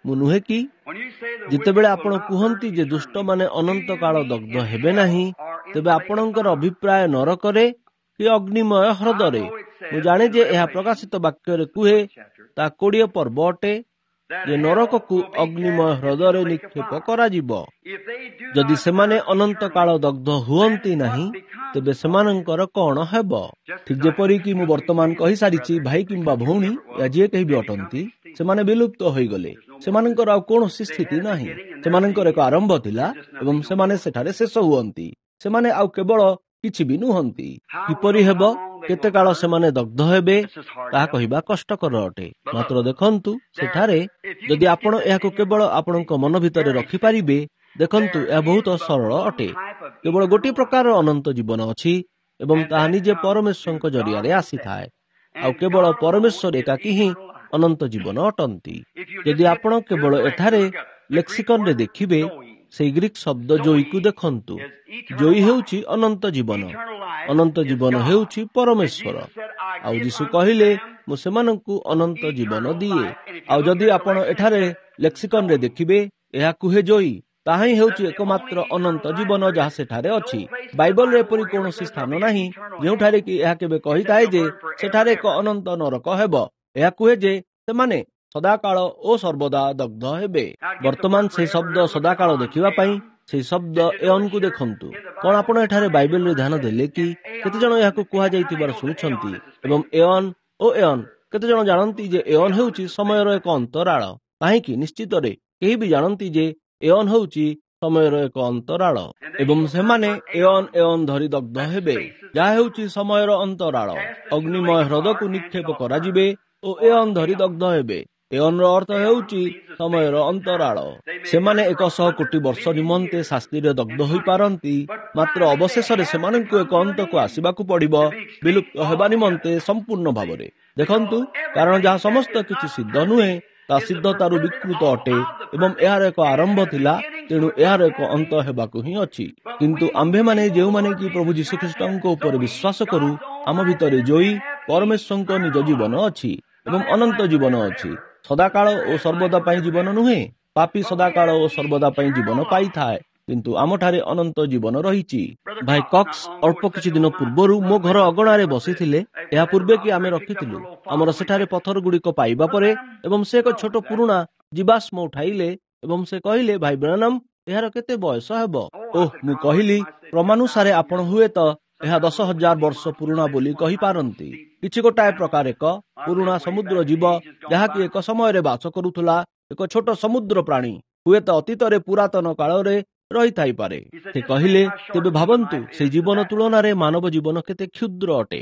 ମୁଁ ନୁହେଁ କି? When you say the ଯେତେବେଳେ wicked ଆପଣ will not କୁହନ୍ତି burn ଯେ eternally, ଦୁଷ୍ଟମାନେ ଅନନ୍ତ କାଳ do you ଦଗ୍ଧ mean in ହେବେ ନାହିଁ, hell or in ତେବେ the lake of ଆପଣଙ୍କର fire? ଅଭିପ୍ରାୟ ନରକରେ କି ଅଗ୍ନିମୟ ହ୍ରଦରେ? ମୁଁ ଜାଣେ ଯେ ଏହା ପ୍ରକାଶିତ ବାକ୍ୟରେ କୁହେ, ତା 20 ପର୍ବ ଅଟେ, That ଯେ hell ନରକକୁ will be ଅଗ୍ନିମୟ cast into ହ୍ରଦରେ the lake of ନିକ୍ଷେପ fire. କରାଯିବ। If they do ଯଦି not ସେମାନେ burn ଅନନ୍ତ କାଳ eternally, ଦଗ୍ଧ ହୁଅନ୍ତି then ନାହିଁ, what becomes ତେବେ of them? ସେମାନଙ୍କର କ'ଣ ହେବ? ଠିକ୍ ଯେପରିକି ମୁଁ ବର୍ତ୍ତମାନ କହିସାରିଛି, ଭାଇ କିମ୍ବା ଭଉଣୀ ୟା ଯିଏ କେହି ବି ଅଟନ୍ତି, ସେମାନେ ବିଲୁପ୍ତ ହୋଇଗଲେ। ସେମାନଙ୍କର ଆଉ କୌଣସି ସ୍ଥିତି ନାହିଁ। ସେମାନଙ୍କର ଏକ ଆରମ୍ଭ ଥିଲା ଏବଂ ସେମାନେ ସେଠାରେ ଶେଷ ହୁଅନ୍ତି। ସେମାନେ ଆଉ କେବଳ କିଛି ବି ନୁହନ୍ତି। କିପରି ହେବ, କେତେ କାଳ ସେମାନେ ଦଗ୍ଧ ହେବେ, ତାହା କହିବା କଷ୍ଟକର ଅଟେ। ମାତ୍ର ଦେଖନ୍ତୁ, ସେଠାରେ ଯଦି ଆପଣ ଏହାକୁ କେବଳ ଆପଣଙ୍କ ମନ ଭିତରେ ରଖିପାରିବେ, ଦେଖନ୍ତୁ, ଏହା ବହୁତ ସରଳ ଅଟେ। କେବଳ ଗୋଟିଏ ପ୍ରକାରର ଅନନ୍ତ ଜୀବନ ଅଛି ଏବଂ ତାହା ନିଜେ ପରମେଶ୍ୱରଙ୍କ ଜରିଆରେ ଆସିଥାଏ। ଆଉ କେବଳ ପରମେଶ୍ୱର ଏକାକୀ ହିଁ ଅନନ୍ତ ଜୀବନ ଅଟନ୍ତି। ଯଦି ଆପଣ କେବଳ ଏଠାରେ ଲେକ୍ସିକନରେ ଦେଖିବେ, ସେଇ ଗ୍ରୀକ୍ ଶବ୍ଦ ଜୋଇକୁ ଦେଖନ୍ତୁ। ଜୋଇ ହେଉଛି ଅନନ୍ତ ଜୀବନ। ଅନନ୍ତ ଜୀବନ ହେଉଛି ପରମେଶ୍ୱର। ଆଉ ଯୀଶୁ କହିଲେ, ମୁଁ ସେମାନଙ୍କୁ ଅନନ୍ତ ଜୀବନ ଦିଏ। ଆଉ ଯଦି ଆପଣ ଏଠାରେ ଲେକ୍ସିକନରେ ଦେଖିବେ, ଏହା କୁହେ ଜୋଇ। ତାହା ହିଁ ହେଉଛି ଏକମାତ୍ର ଅନନ୍ତ ଜୀବନ ଯାହା ସେଠାରେ ଅଛି। ବାଇବଲରେ ଏପରି କୌଣସି ସ୍ଥାନ ନାହିଁ ଯେଉଁଠାରେ କି ଏହା କେବେ କହିଥାଏ ଯେ ସେଠାରେ ଏକ ଅନନ୍ତ ନରକ ହେବ। ଏହା କୁହେ ଯେ ସେମାନେ ସଦାକାଳ ଓ ସର୍ବଦା ଦଗ୍ଧ ହେବେ। ବର୍ତ୍ତମାନ ସେହି ଶବ୍ଦ ସଦାକାଳ ଦେଖିବା ପାଇଁ ସେହି ଶବ୍ଦ ଏଅନକୁ ଦେଖନ୍ତୁ। କ'ଣ ଆପଣ ଏଠାରେ ବାଇବେଲରେ ଧ୍ୟାନ ଦେଲେ କି କେତେଜଣ ଏହାକୁ କୁହାଯାଇଥିବାର ଶୁଣିଛନ୍ତି? ଏବଂ ଏଅନ ଓ ଏଅନ, କେତେଜଣ ଜାଣନ୍ତି ଯେ ଏଅନ ହେଉଛି ସମୟର ଏକ ଅନ୍ତରାଳ? କାହିଁକି? ନିଶ୍ଚିତରେ କେହି ବି ଜାଣନ୍ତି ଯେ ଏଅନ ହେଉଛି ସମୟର ଏକ ଅନ୍ତରାଳ। ଏବଂ ସେମାନେ ଏଅନ ଏଅନ ଧରି ଦଗ୍ଧ ହେବେ, ଯାହା ହେଉଛି ସମୟର ଅନ୍ତରାଳ। ଅଗ୍ନିମୟ ହ୍ରଦକୁ ନିକ୍ଷେପ କରାଯିବେ ଓ ଏଅନ ଧରି ଦଗ୍ଧ ହେବେ। ଏଅନର ଅର୍ଥ ହେଉଛି ସମୟର ଅନ୍ତରାଳ। ସେମାନେ 100 କୋଟି ବର୍ଷ ନିମନ୍ତେ ଶାସ୍ତିରେ ଦଗ୍ଧ ହୋଇପାରନ୍ତି, ମାତ୍ର ଅବଶେଷରେ ସେମାନଙ୍କୁ ଏକ ଅନ୍ତକୁ ଆସିବାକୁ ପଡ଼ିବ, ବିଲୁପ୍ତ ହେବା ନିମନ୍ତେ ସମ୍ପୂର୍ଣ୍ଣ ଭାବରେ। ଦେଖନ୍ତୁ, କାରଣ ଯାହା ସମସ୍ତ କିଛି ସିଦ୍ଧ ନୁହେଁ, ତା ସିଦ୍ଧତାରୁ ବିକୃତ ଅଟେ ଏବଂ ଏହାର ଏକ ଆରମ୍ଭ ଥିଲା, ତେଣୁ ଏହାର ଏକ ଅନ୍ତ ହେବାକୁ ହିଁ ଅଛି। କିନ୍ତୁ ଆମ୍ଭେମାନେ ଯେଉଁମାନେ କି ପ୍ରଭୁ ଯୀଶୁଖ୍ରୀଷ୍ଟଙ୍କ ଉପରେ ବିଶ୍ୱାସ କରୁ, ଆମ ଭିତରେ ଜୋଇ ପରମେଶ୍ୱରଙ୍କ ନିଜ ଜୀବନ ଅଛି ଏବଂ ଅନନ୍ତ ଜୀବନ ଅଛି। ସଦାକାଳ ଓ ସର୍ବଦା ପାଇଁ ଜୀବନ ନୁହେଁ। ପାପୀ ସଦାକାଳ ଓ ସର୍ବଦା ପାଇଁ ଜୀବନ ପାଇଥାଏ, କିନ୍ତୁ ଆମଠାରେ ଅନନ୍ତ ଜୀବନ ରହିଛି। ଭାଇ କକ୍ସ ଅଳ୍ପ କିଛି ଦିନ ପୂର୍ବରୁ ମୋ ଘର ଅଗଣାରେ ବସିଥିଲେ। ଏହା ପୂର୍ବେ କି ଆମେ ରଖିଥିଲୁ। ଆମର ସେଠାରେ ପଥର ଗୁଡ଼ିକ ପାଇବା ପରେ ଏବଂ ସେ ଏକ ଛୋଟ ପୁରୁଣା ଜୀବାଶ୍ମ ଉଠାଇଲେ ଏବଂ ସେ କହିଲେ, ଭାଇ ବ୍ରାନମ୍, ଏହାର କେତେ ବୟସ ହେବ? ଓହ, ମୁଁ କହିଲି, ପ୍ରମାଣୁସାରେ ଆପଣ ହୁଏତ ଏହା 10,000 ବର୍ଷ ପୁରୁଣା ବୋଲି କହିପାରନ୍ତି। କିଛି ଗୋଟାଏ ପ୍ରକାର ଏକ ପୁରୁଣା ସମୁଦ୍ର ଜୀବ, ଯାହାକି ଏକ ସମୟରେ ବାସ କରୁଥିଲା, ଏକ ଛୋଟ ସମୁଦ୍ର ପ୍ରାଣୀ, ହୁଏତ ଅତୀତରେ ପୁରାତନ କାଳରେ ରହିଥାଇପାରେ। ସେ କହିଲେ, ତେବେ ଭାବନ୍ତୁ, ସେହି ଜୀବନ ତୁଳନାରେ ମାନବ ଜୀବନ କେତେ କ୍ଷୁଦ୍ର ଅଟେ।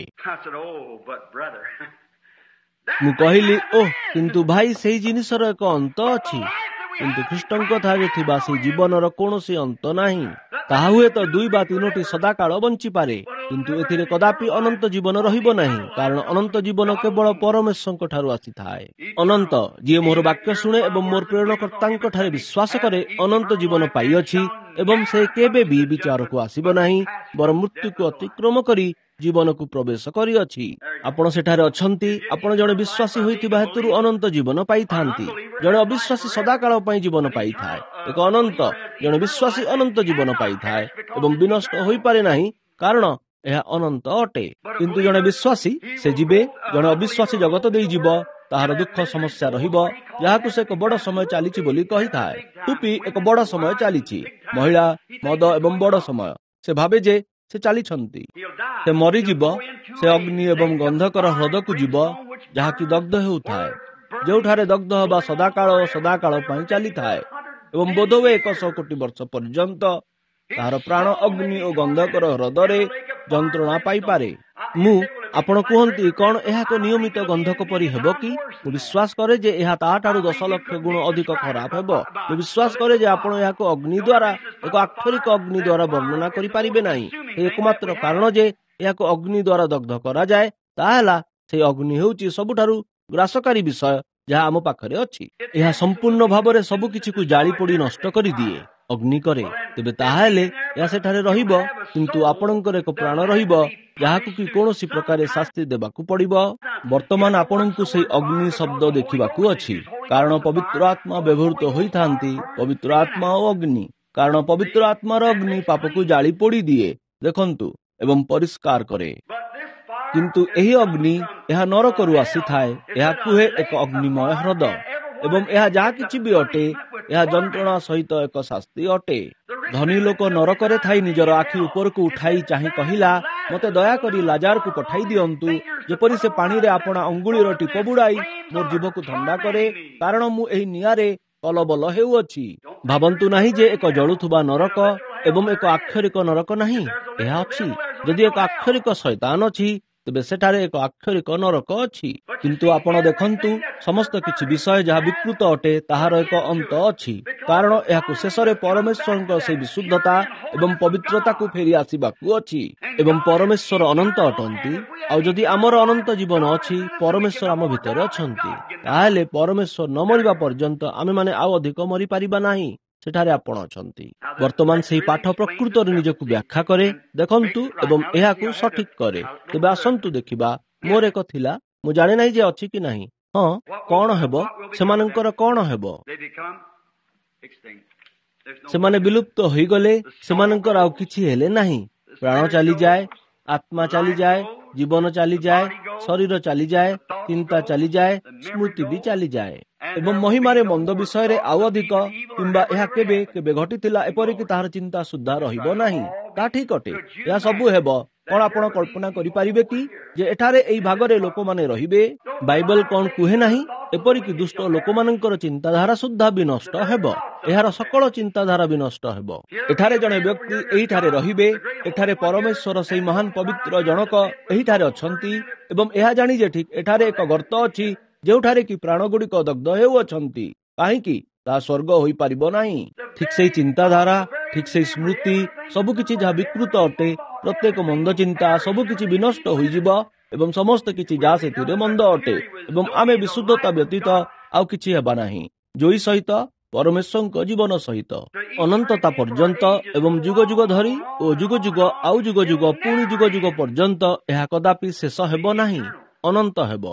ମୁଁ କହିଲି, ଓହ, କିନ୍ତୁ ଭାଇ, ସେହି ଜିନିଷର ଏକ ଅନ୍ତ ଅଛି। କିନ୍ତୁ ଖ୍ରୀଷ୍ଟଙ୍କ ଠାରେ ଥିବା ସେହି ଜୀବନର କୌଣସି ଅନ୍ତ ନାହିଁ। ତାହା ହୁଏତ 2 ବା 3ଟି ସଦାକାଳ ବଞ୍ଚିପାରେ, କିନ୍ତୁ ଏଥିରେ କଦାପି ଅନନ୍ତ ଜୀବନ ରହିବ ନାହିଁ, କାରଣ ଅନନ୍ତ ଜୀବନ କେବଳ ପରମେଶ୍ୱରଙ୍କ ଠାରୁ ଆସିଥାଏ। ଅନନ୍ତ, ଯିଏ ମୋର ବାକ୍ୟ ଶୁଣେ ଏବଂ ମୋର ପ୍ରେରଣକର୍ତ୍ତାଙ୍କ ଠାରେ ବିଶ୍ୱାସ କରେ, ଅନନ୍ତ ଜୀବନ ପାଇଅଛି ଏବଂ ସେ କେବେ ବି ବିଚାରକୁ ଆସିବ ନାହିଁ, ବରଂ ମୃତ୍ୟୁକୁ ଅତିକ୍ରମ କରି ଜୀବନକୁ ପ୍ରବେଶ କରିଅଛି। ଆପଣ ସେଠାରେ ଅଛନ୍ତି। ଆପଣ ଜଣେ ବିଶ୍ୱାସୀ ହୋଇଥିବା ହେତୁରୁ ଅନନ୍ତ ଜୀବନ ପାଇଥାନ୍ତି। ଜଣେ ଅବିଶ୍ୱାସୀ ସଦାକାଳ ପାଇଁ ଜୀବନ ପାଇଥାଏ, ଏକ ଅନନ୍ତ। ଜଣେ ବିଶ୍ୱାସୀ ଅନନ୍ତ ଜୀବନ ପାଇଥାଏ ଏବଂ ବିନଷ୍ଟ ହୋଇପାରେ ନାହିଁ, କାରଣ ଏହା ଅନନ୍ତ ଅଟେ। କିନ୍ତୁ ଜଣେ ବିଶ୍ୱାସୀ, ସେ ଯିବେ। ଜଣେ ଅବିଶ୍ୱାସୀ ଜଗତ ଦେଇ ଯିବ। ତାହାର ଦୁଃଖ ସମସ୍ୟା ରହିବ, ଯାହାକୁ ସେ ଏକ ବଡ଼ ସମୟ ଚାଲିଛି ବୋଲି କହିଥାଏ। ଟୁପି ଏକ ବଡ଼ ସମୟ ଚାଲିଛି, ମହିଳା, ମଦ ଏବଂ ବଡ଼ ସମୟ। ସେ ଭାବେ ଯେ ସେ ଚାଲିଛନ୍ତି। ସେ ମରିଯିବ। ସେ ଅଗ୍ନି ଏବଂ ଗନ୍ଧକର ହ୍ରଦକୁ ଯିବ, ଯାହାକି ଦଗ୍ଧ ହେଉଥାଏ, ଯେଉଁଠାରେ ଦଗ୍ଧ ହେବା ସଦାକାଳ ଓ ସଦାକାଳ ପାଇଁ ଚାଲିଥାଏ ଏବଂ ବୋଧହୁଏ 100 କୋଟି ବର୍ଷ ପର୍ଯ୍ୟନ୍ତ ତାହାର ପ୍ରାଣ ଅଗ୍ନି ଓ ଗନ୍ଧକର ହ୍ରଦରେ ଯନ୍ତ୍ରଣା ପାଇପାରେ। ଆପଣ କୁହନ୍ତି, କ'ଣ ଏହା ଏକ ନିୟମିତ ଗନ୍ଧକ ପରି ହେବ କି? ମୁଁ ବିଶ୍ୱାସ କରେ ଯେ ଏହା ତାହାଠାରୁ 10 ଲକ୍ଷ ଗୁଣ ଅଧିକ ଖରାପ ହେବ। ମୁଁ ବିଶ୍ୱାସ କରେ ଯେ ଆପଣ ଏହାକୁ ଅଗ୍ନି ଦ୍ୱାରା, ଏକ ଆକ୍ଷରିକ ଅଗ୍ନି ଦ୍ୱାରା ବର୍ଣ୍ଣନା କରିପାରିବେ ନାହିଁ। ଏକମାତ୍ର କାରଣ ଯେ ଏହାକୁ ଅଗ୍ନି ଦ୍ୱାରା ଦଗ୍ଧ କରାଯାଏ, ତାହା ହେଲା ସେହି ଅଗ୍ନି ହେଉଛି ସବୁଠାରୁ ଗ୍ରାସକାରୀ ବିଷୟ ଯାହା ଆମ ପାଖରେ ଅଛି। ଏହା ସମ୍ପୂର୍ଣ୍ଣ ଭାବରେ ସବୁ କିଛିକୁ ଜାଳି ପୋଡ଼ି ନଷ୍ଟ କରିଦିଏ। ଅଗ୍ନି କରେ, ତେବେ ତାହେଲେ ଏହା ସେଠାରେ ରହିବ, କିନ୍ତୁ ଆପଣଙ୍କର ଏକ ପ୍ରାଣ ରହିବ ଯାହାକୁ କି କୌଣସି ପ୍ରକାରେ ଶାସ୍ତି ଦେବାକୁ ପଡ଼ିବ। ବର୍ତ୍ତମାନ ଆପଣଙ୍କୁ ସେହି ଅଗ୍ନି ଶବ୍ଦ ଦେଖିବାକୁ ଅଛି, କାରଣ ପବିତ୍ର ଆତ୍ମା ବ୍ୟବହୃତ ହୋଇଥାନ୍ତି ପବିତ୍ର ଆତ୍ମା ଓ ଅଗ୍ନି, କାରଣ ପବିତ୍ର ଆତ୍ମାର ଅଗ୍ନି ପାପକୁ ଜାଳି ପୋଡ଼ି ଦିଏ, ଦେଖନ୍ତୁ, ଏବଂ ପରିଷ୍କାର କରେ। କିନ୍ତୁ ଏହି ଅଗ୍ନି ଏହା ନରକରୁ ଆସିଥାଏ। ଏହା କୁହେ ଏକ ଅଗ୍ନିମୟ ହ୍ରଦ, ଏବଂ ଏହା ଯାହା କିଛି ବି ଅଟେ, ଏହା ଯନ୍ତ୍ରଣା ସହିତ ଏକ ଶାସ୍ତି ଅଟେ। ଧନୀ ଲୋକ ନରକରେ ଥାଇ ନିଜର ଆଖି ଉପରକୁ ଉଠାଇ ଚାହିଁ କହିଲା, ମୋତେ ଦୟାକରି ଲାଜାରକୁ ପଠାଇ ଦିଅନ୍ତୁ, ଯେପରି ସେ ପାଣିରେ ଆପଣା ଅଙ୍ଗୁଳିର ଟିପ ବୁଡ଼ାଇ ମୋର ଜୀବକୁ ଥଣ୍ଡା କରେ, କାରଣ ମୁଁ ଏହି ନିଆଁରେ କଲବଲ ହେଉଅଛି। ଭାବନ୍ତୁ ନାହିଁ ଯେ ଏକ ଜଳୁଥିବା ନରକ ଏବଂ ଏକ ଆକ୍ଷରିକ ନରକ ନାହିଁ। ଏହା ଅଛି। ଯଦି ଏକ ଆକ୍ଷରିକ ଶୈତାନ ଅଛି, ତେବେ ସେଠାରେ ଏକ ଆକ୍ଷରିକ ନରକ ଅଛି। କିନ୍ତୁ ଆପଣ ଦେଖନ୍ତୁ, ସମସ୍ତ କିଛି ବିଷୟ ଯାହା ବିକୃତ ଅଟେ ତାହାର ଏକ ଅନ୍ତ ଅଛି, କାରଣ ଏହାକୁ ଶେଷରେ ପରମେଶ୍ୱରଙ୍କ ସେହି ବିଶୁଦ୍ଧତା ଏବଂ ପବିତ୍ରତାକୁ ଫେରି ଆସିବାକୁ ଅଛି, ଏବଂ ପରମେଶ୍ୱର ଅନନ୍ତ ଅଟନ୍ତି। ଆଉ ଯଦି ଆମର ଅନନ୍ତ ଜୀବନ ଅଛି, ପରମେଶ୍ୱର ଆମ ଭିତରେ ଅଛନ୍ତି, ତାହେଲେ ପରମେଶ୍ୱର ନ ମରିବା ପର୍ଯ୍ୟନ୍ତ ଆମେମାନେ ଆଉ ଅଧିକ ମରିପାରିବା ନାହିଁ। ସେଠାରେ ଆପଣ ଅଛନ୍ତି। ବର୍ତ୍ତମାନ ସେହି ପାଠ ପ୍ରକୃତରେ ନିଜକୁ ବ୍ୟାଖ୍ୟା କରେ, ଦେଖନ୍ତୁ, ଏବଂ ଏହାକୁ ସଠିକ କରେ। ତେବେ ଆସନ୍ତୁ ଦେଖିବା। ମୋର ଏକ ଥିଲା, ମୁଁ ଜାଣେ ନାହିଁ ଯେ ଅଛି କି ନାହିଁ। ହଁ, କଣ ହେବ? ସେମାନଙ୍କର କଣ ହେବ? ସେମାନେ ବିଲୁପ୍ତ ହୋଇଗଲେ, ସେମାନଙ୍କର ଆଉ କିଛି ହେଲେ ନାହିଁ। ପ୍ରାଣ ଚାଲିଯାଏ, ଆତ୍ମା ଚାଲିଯାଏ, ଜୀବନ ଚାଲିଯାଏ, ଶରୀର ଚାଲିଯାଏ, ଚିନ୍ତା ଚାଲିଯାଏ, ସ୍ମୃତି ବି ଚାଲିଯାଏ। ଏବଂ ମହିମାରେ ମନ୍ଦ ବିଷୟରେ ଆଉ ଅଧିକ, କିମ୍ବା ଏହା କେବେ କେବେ ଘଟିଥିଲା ଏପରିକି ତାହାର ଚିନ୍ତା ସୁଦ୍ଧା ରହିବ ନାହିଁ। ତା ଠିକ ଅଟେ। ଏହା ସବୁ ହେବ। କଣ ଆପଣ କଳ୍ପନା କରିପାରିବେ କି ଯେ ଏଠାରେ ଏହି ଭାଗରେ ଲୋକମାନେ ରହିବେ? ବାଇବଲ କଣ କୁହେ ନାହିଁ? ଏପରିକି ଦୁଷ୍ଟ ଲୋକମାନଙ୍କର ଚିନ୍ତାଧାରା ସୁଦ୍ଧା ବି ନଷ୍ଟ ହେବ। ଏହାର ସକଳ ଚିନ୍ତାଧାରା ବି ନଷ୍ଟ ହେବ। ଏଠାରେ ଜଣେ ବ୍ୟକ୍ତି ଏହିଠାରେ ରହିବେ। ଏଠାରେ ପରମେଶ୍ୱର ସେହି ମହାନ ପବିତ୍ର ଜଣକ ଏହିଠାରେ ଅଛନ୍ତି, ଏବଂ ଏହା ଜାଣି ଯେ ଠିକ ଏଠାରେ ଏକ ଗର୍ତ୍ତ ଅଛି ଯେଉଁଠାରେ କି ପ୍ରାଣ ଗୁଡିକ ଦଗ୍ଧ ହେଉଅଛନ୍ତି। କାହିଁକି? ତାହା ସ୍ୱର୍ଗ ହୋଇପାରିବ ନାହିଁ। ଠିକ ସେହି ଚିନ୍ତାଧାରା, ଠିକ ସେହି ସ୍ମୃତି, ସବୁକିଛି ଯାହା ବିକୃତ ଅଟେ, ପ୍ରତ୍ୟେକ ମନ୍ଦ ଚିନ୍ତା, ସବୁକିଛି ବିନଷ୍ଟ ହୋଇଯିବ, ଏବଂ ସମସ୍ତ କିଛି ଯାହା ସେଥିରେ ମନ୍ଦ ଅଟେ, ଏବଂ ଆମେ ବିଶୁଦ୍ଧତା ବ୍ୟତୀତ ଆଉ କିଛି ହେବା ନାହିଁ। ଜୋଇ ସହିତ, ପରମେଶ୍ୱରଙ୍କ ଜୀବନ ସହିତ ଅନନ୍ତତା ପର୍ଯ୍ୟନ୍ତ, ଏବଂ ଯୁଗ ଯୁଗ ଧରି ଓ ଯୁଗ ଯୁଗ ଆଉ ଯୁଗ ଯୁଗ ପୁଣି ଯୁଗ ଯୁଗ ପର୍ଯ୍ୟନ୍ତ ଏହା କଦାପି ଶେଷ ହେବ ନାହିଁ, ଅନନ୍ତ ହେବ।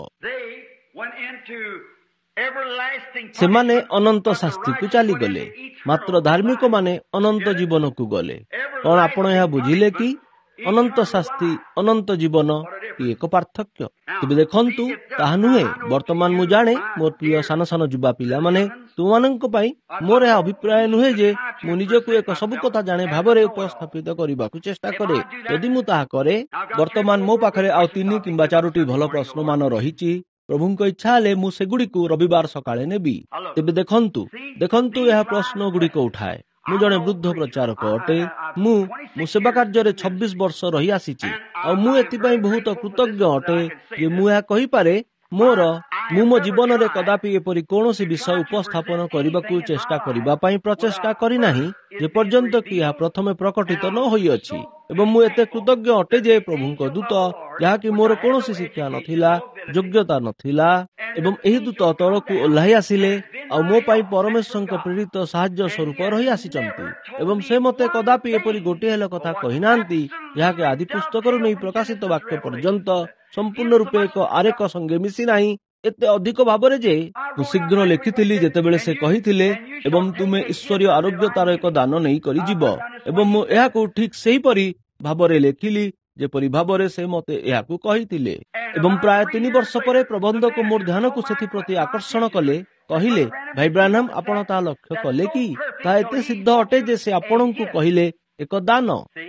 ସେମାନେ ଅନନ୍ତ ଶାସ୍ତିକୁ ଚାଲିଗଲେ, ମାତ୍ର ଧାର୍ମିକ ମାନେ ଅନନ୍ତ ଜୀବନକୁ ଗଲେ। କଣ ଆପଣ ଏହା ବୁଝିଲେ କି? ଅନନ୍ତ ଶାସ୍ତି, ଅନନ୍ତ ଜୀବନ, କି ଏକ ପାର୍ଥକ୍ୟ? ତେବେ ଦେଖନ୍ତୁ, ତାହା ନୁହେଁ। ବର୍ତ୍ତମାନ ମୁଁ ଜାଣେ, ମୋର ପ୍ରିୟ ସାନ ସାନ ଯୁବା ପିଲାମାନେ, ତୁମମାନଙ୍କ ପାଇଁ ମୋର ଏହା ଅଭିପ୍ରାୟ ନୁହେଁ ଯେ ମୁଁ ନିଜକୁ ଏକ ସବୁ କଥା ଜାଣେ ଭାବରେ ଉପସ୍ଥାପିତ କରିବାକୁ ଚେଷ୍ଟା କରେ। ଯଦି ମୁଁ ତାହା କରେ, ବର୍ତ୍ତମାନ ମୋ ପାଖରେ ଆଉ 3 କିମ୍ବା 4ଟି ଭଲ ପ୍ରଶ୍ନମାନ ରହିଛି। ପ୍ରଭୁଙ୍କ ଇଚ୍ଛା ହେଲେ ମୁଁ ସେଗୁଡ଼ିକୁ ରବିବାର ସକାଳେ ନେବି। ତେବେ ଦେଖନ୍ତୁ, ଏହା ପ୍ରଶ୍ନ ଗୁଡ଼ିକ ଉଠାଏ। ମୁଁ ଜଣେ ବୃଦ୍ଧ ପ୍ରଚାରକ ଅଟେ। ମୁଁ ସେବା କାର୍ଯ୍ୟରେ 26 ବର୍ଷ ରହି ଆସିଛି, ଆଉ ମୁଁ ଏଥିପାଇଁ ବହୁତ କୃତଜ୍ଞ ଅଟେ ଯେ ମୁଁ ଏହା କହିପାରେ, ମୁଁ ମୋ ଜୀବନରେ କଦାପି ଏପରି କୌଣସି ବିଷୟ ଉପସ୍ଥାପନ କରିବାକୁ ଚେଷ୍ଟା କରିବା ପାଇଁ ପ୍ରଚେଷ୍ଟା କରିନାହିଁ ଯେପର୍ଯ୍ୟନ୍ତ କି ଏହା ପ୍ରଥମେ ପ୍ରକଟିତ ନ ହୋଇଅଛି। ଏବଂ ମୁଁ ଏତେ କୃତଜ୍ଞ ଅଟେ ଯେ ପ୍ରଭୁଙ୍କ ଦୂତ, ଯାହାକି ମୋର କୌଣସି ଶିକ୍ଷା ନଥିଲା, ଯୋଗ୍ୟତା ନଥିଲା, ଏବଂ ଏହି ଦୂତ ତଳକୁ ଓହ୍ଲାଇ ଆସିଲେ, ଆଉ ମୋ ପାଇଁ ପରମେଶ୍ୱରଙ୍କ ପ୍ରେରିତ ସାହାଯ୍ୟ ସ୍ୱରୂପ ରହି ଆସିଛନ୍ତି। ଏବଂ ସେ ମୋତେ କଦାପି ଏପରି ଗୋଟିଏ ହେଲେ କଥା କହିନାହାନ୍ତି ଯାହାକି ଆଦି ପୁସ୍ତକରୁ ନେଇ ପ୍ରକାଶିତ ବାକ୍ୟ ପର୍ଯ୍ୟନ୍ତ ସମ୍ପୂର୍ଣ୍ଣ ରୂପେ ଏକ ଆରେକ ସଙ୍ଗେ ମିଶି ନାହିଁ, ଏତେ ଅଧିକ ଭାବରେ ଯେ ମୁଁ ଶୀଘ୍ର ଲେଖିଥିଲି ଯେତେବେଳେ ସେ କହିଥିଲେ, ଏବଂ ତୁମେ ଈଶ୍ୱରୀୟ ଆରୋଗ୍ୟତାର ଏକ ଦାନ ନେଇକରି ଯିବ। ଏବଂ ମୁଁ ଏହାକୁ ଠିକ ସେହିପରି ଭାବରେ ଲେଖିଲି ଯେପରି ଭାବରେ ସେ ମୋତେ ଏହାକୁ କହିଥିଲେ। ଏବଂ ପ୍ରାୟ 3 ବର୍ଷ ପରେ ପ୍ରବନ୍ଧକ ମୋର ଧ୍ୟାନକୁ ସେଥିପ୍ରତି ଆକର୍ଷଣ କଲେ। କହିଲେ, ଭାଇ ବ୍ରାନମ୍, ଆପଣ ତାହା ଲକ୍ଷ୍ୟ କଲେ କି? ତାହା ଏତେ ସିଦ୍ଧ ଅଟେ ଯେ ସେ ଆପଣଙ୍କୁ କହିଲେ ଏକ ଦାନ।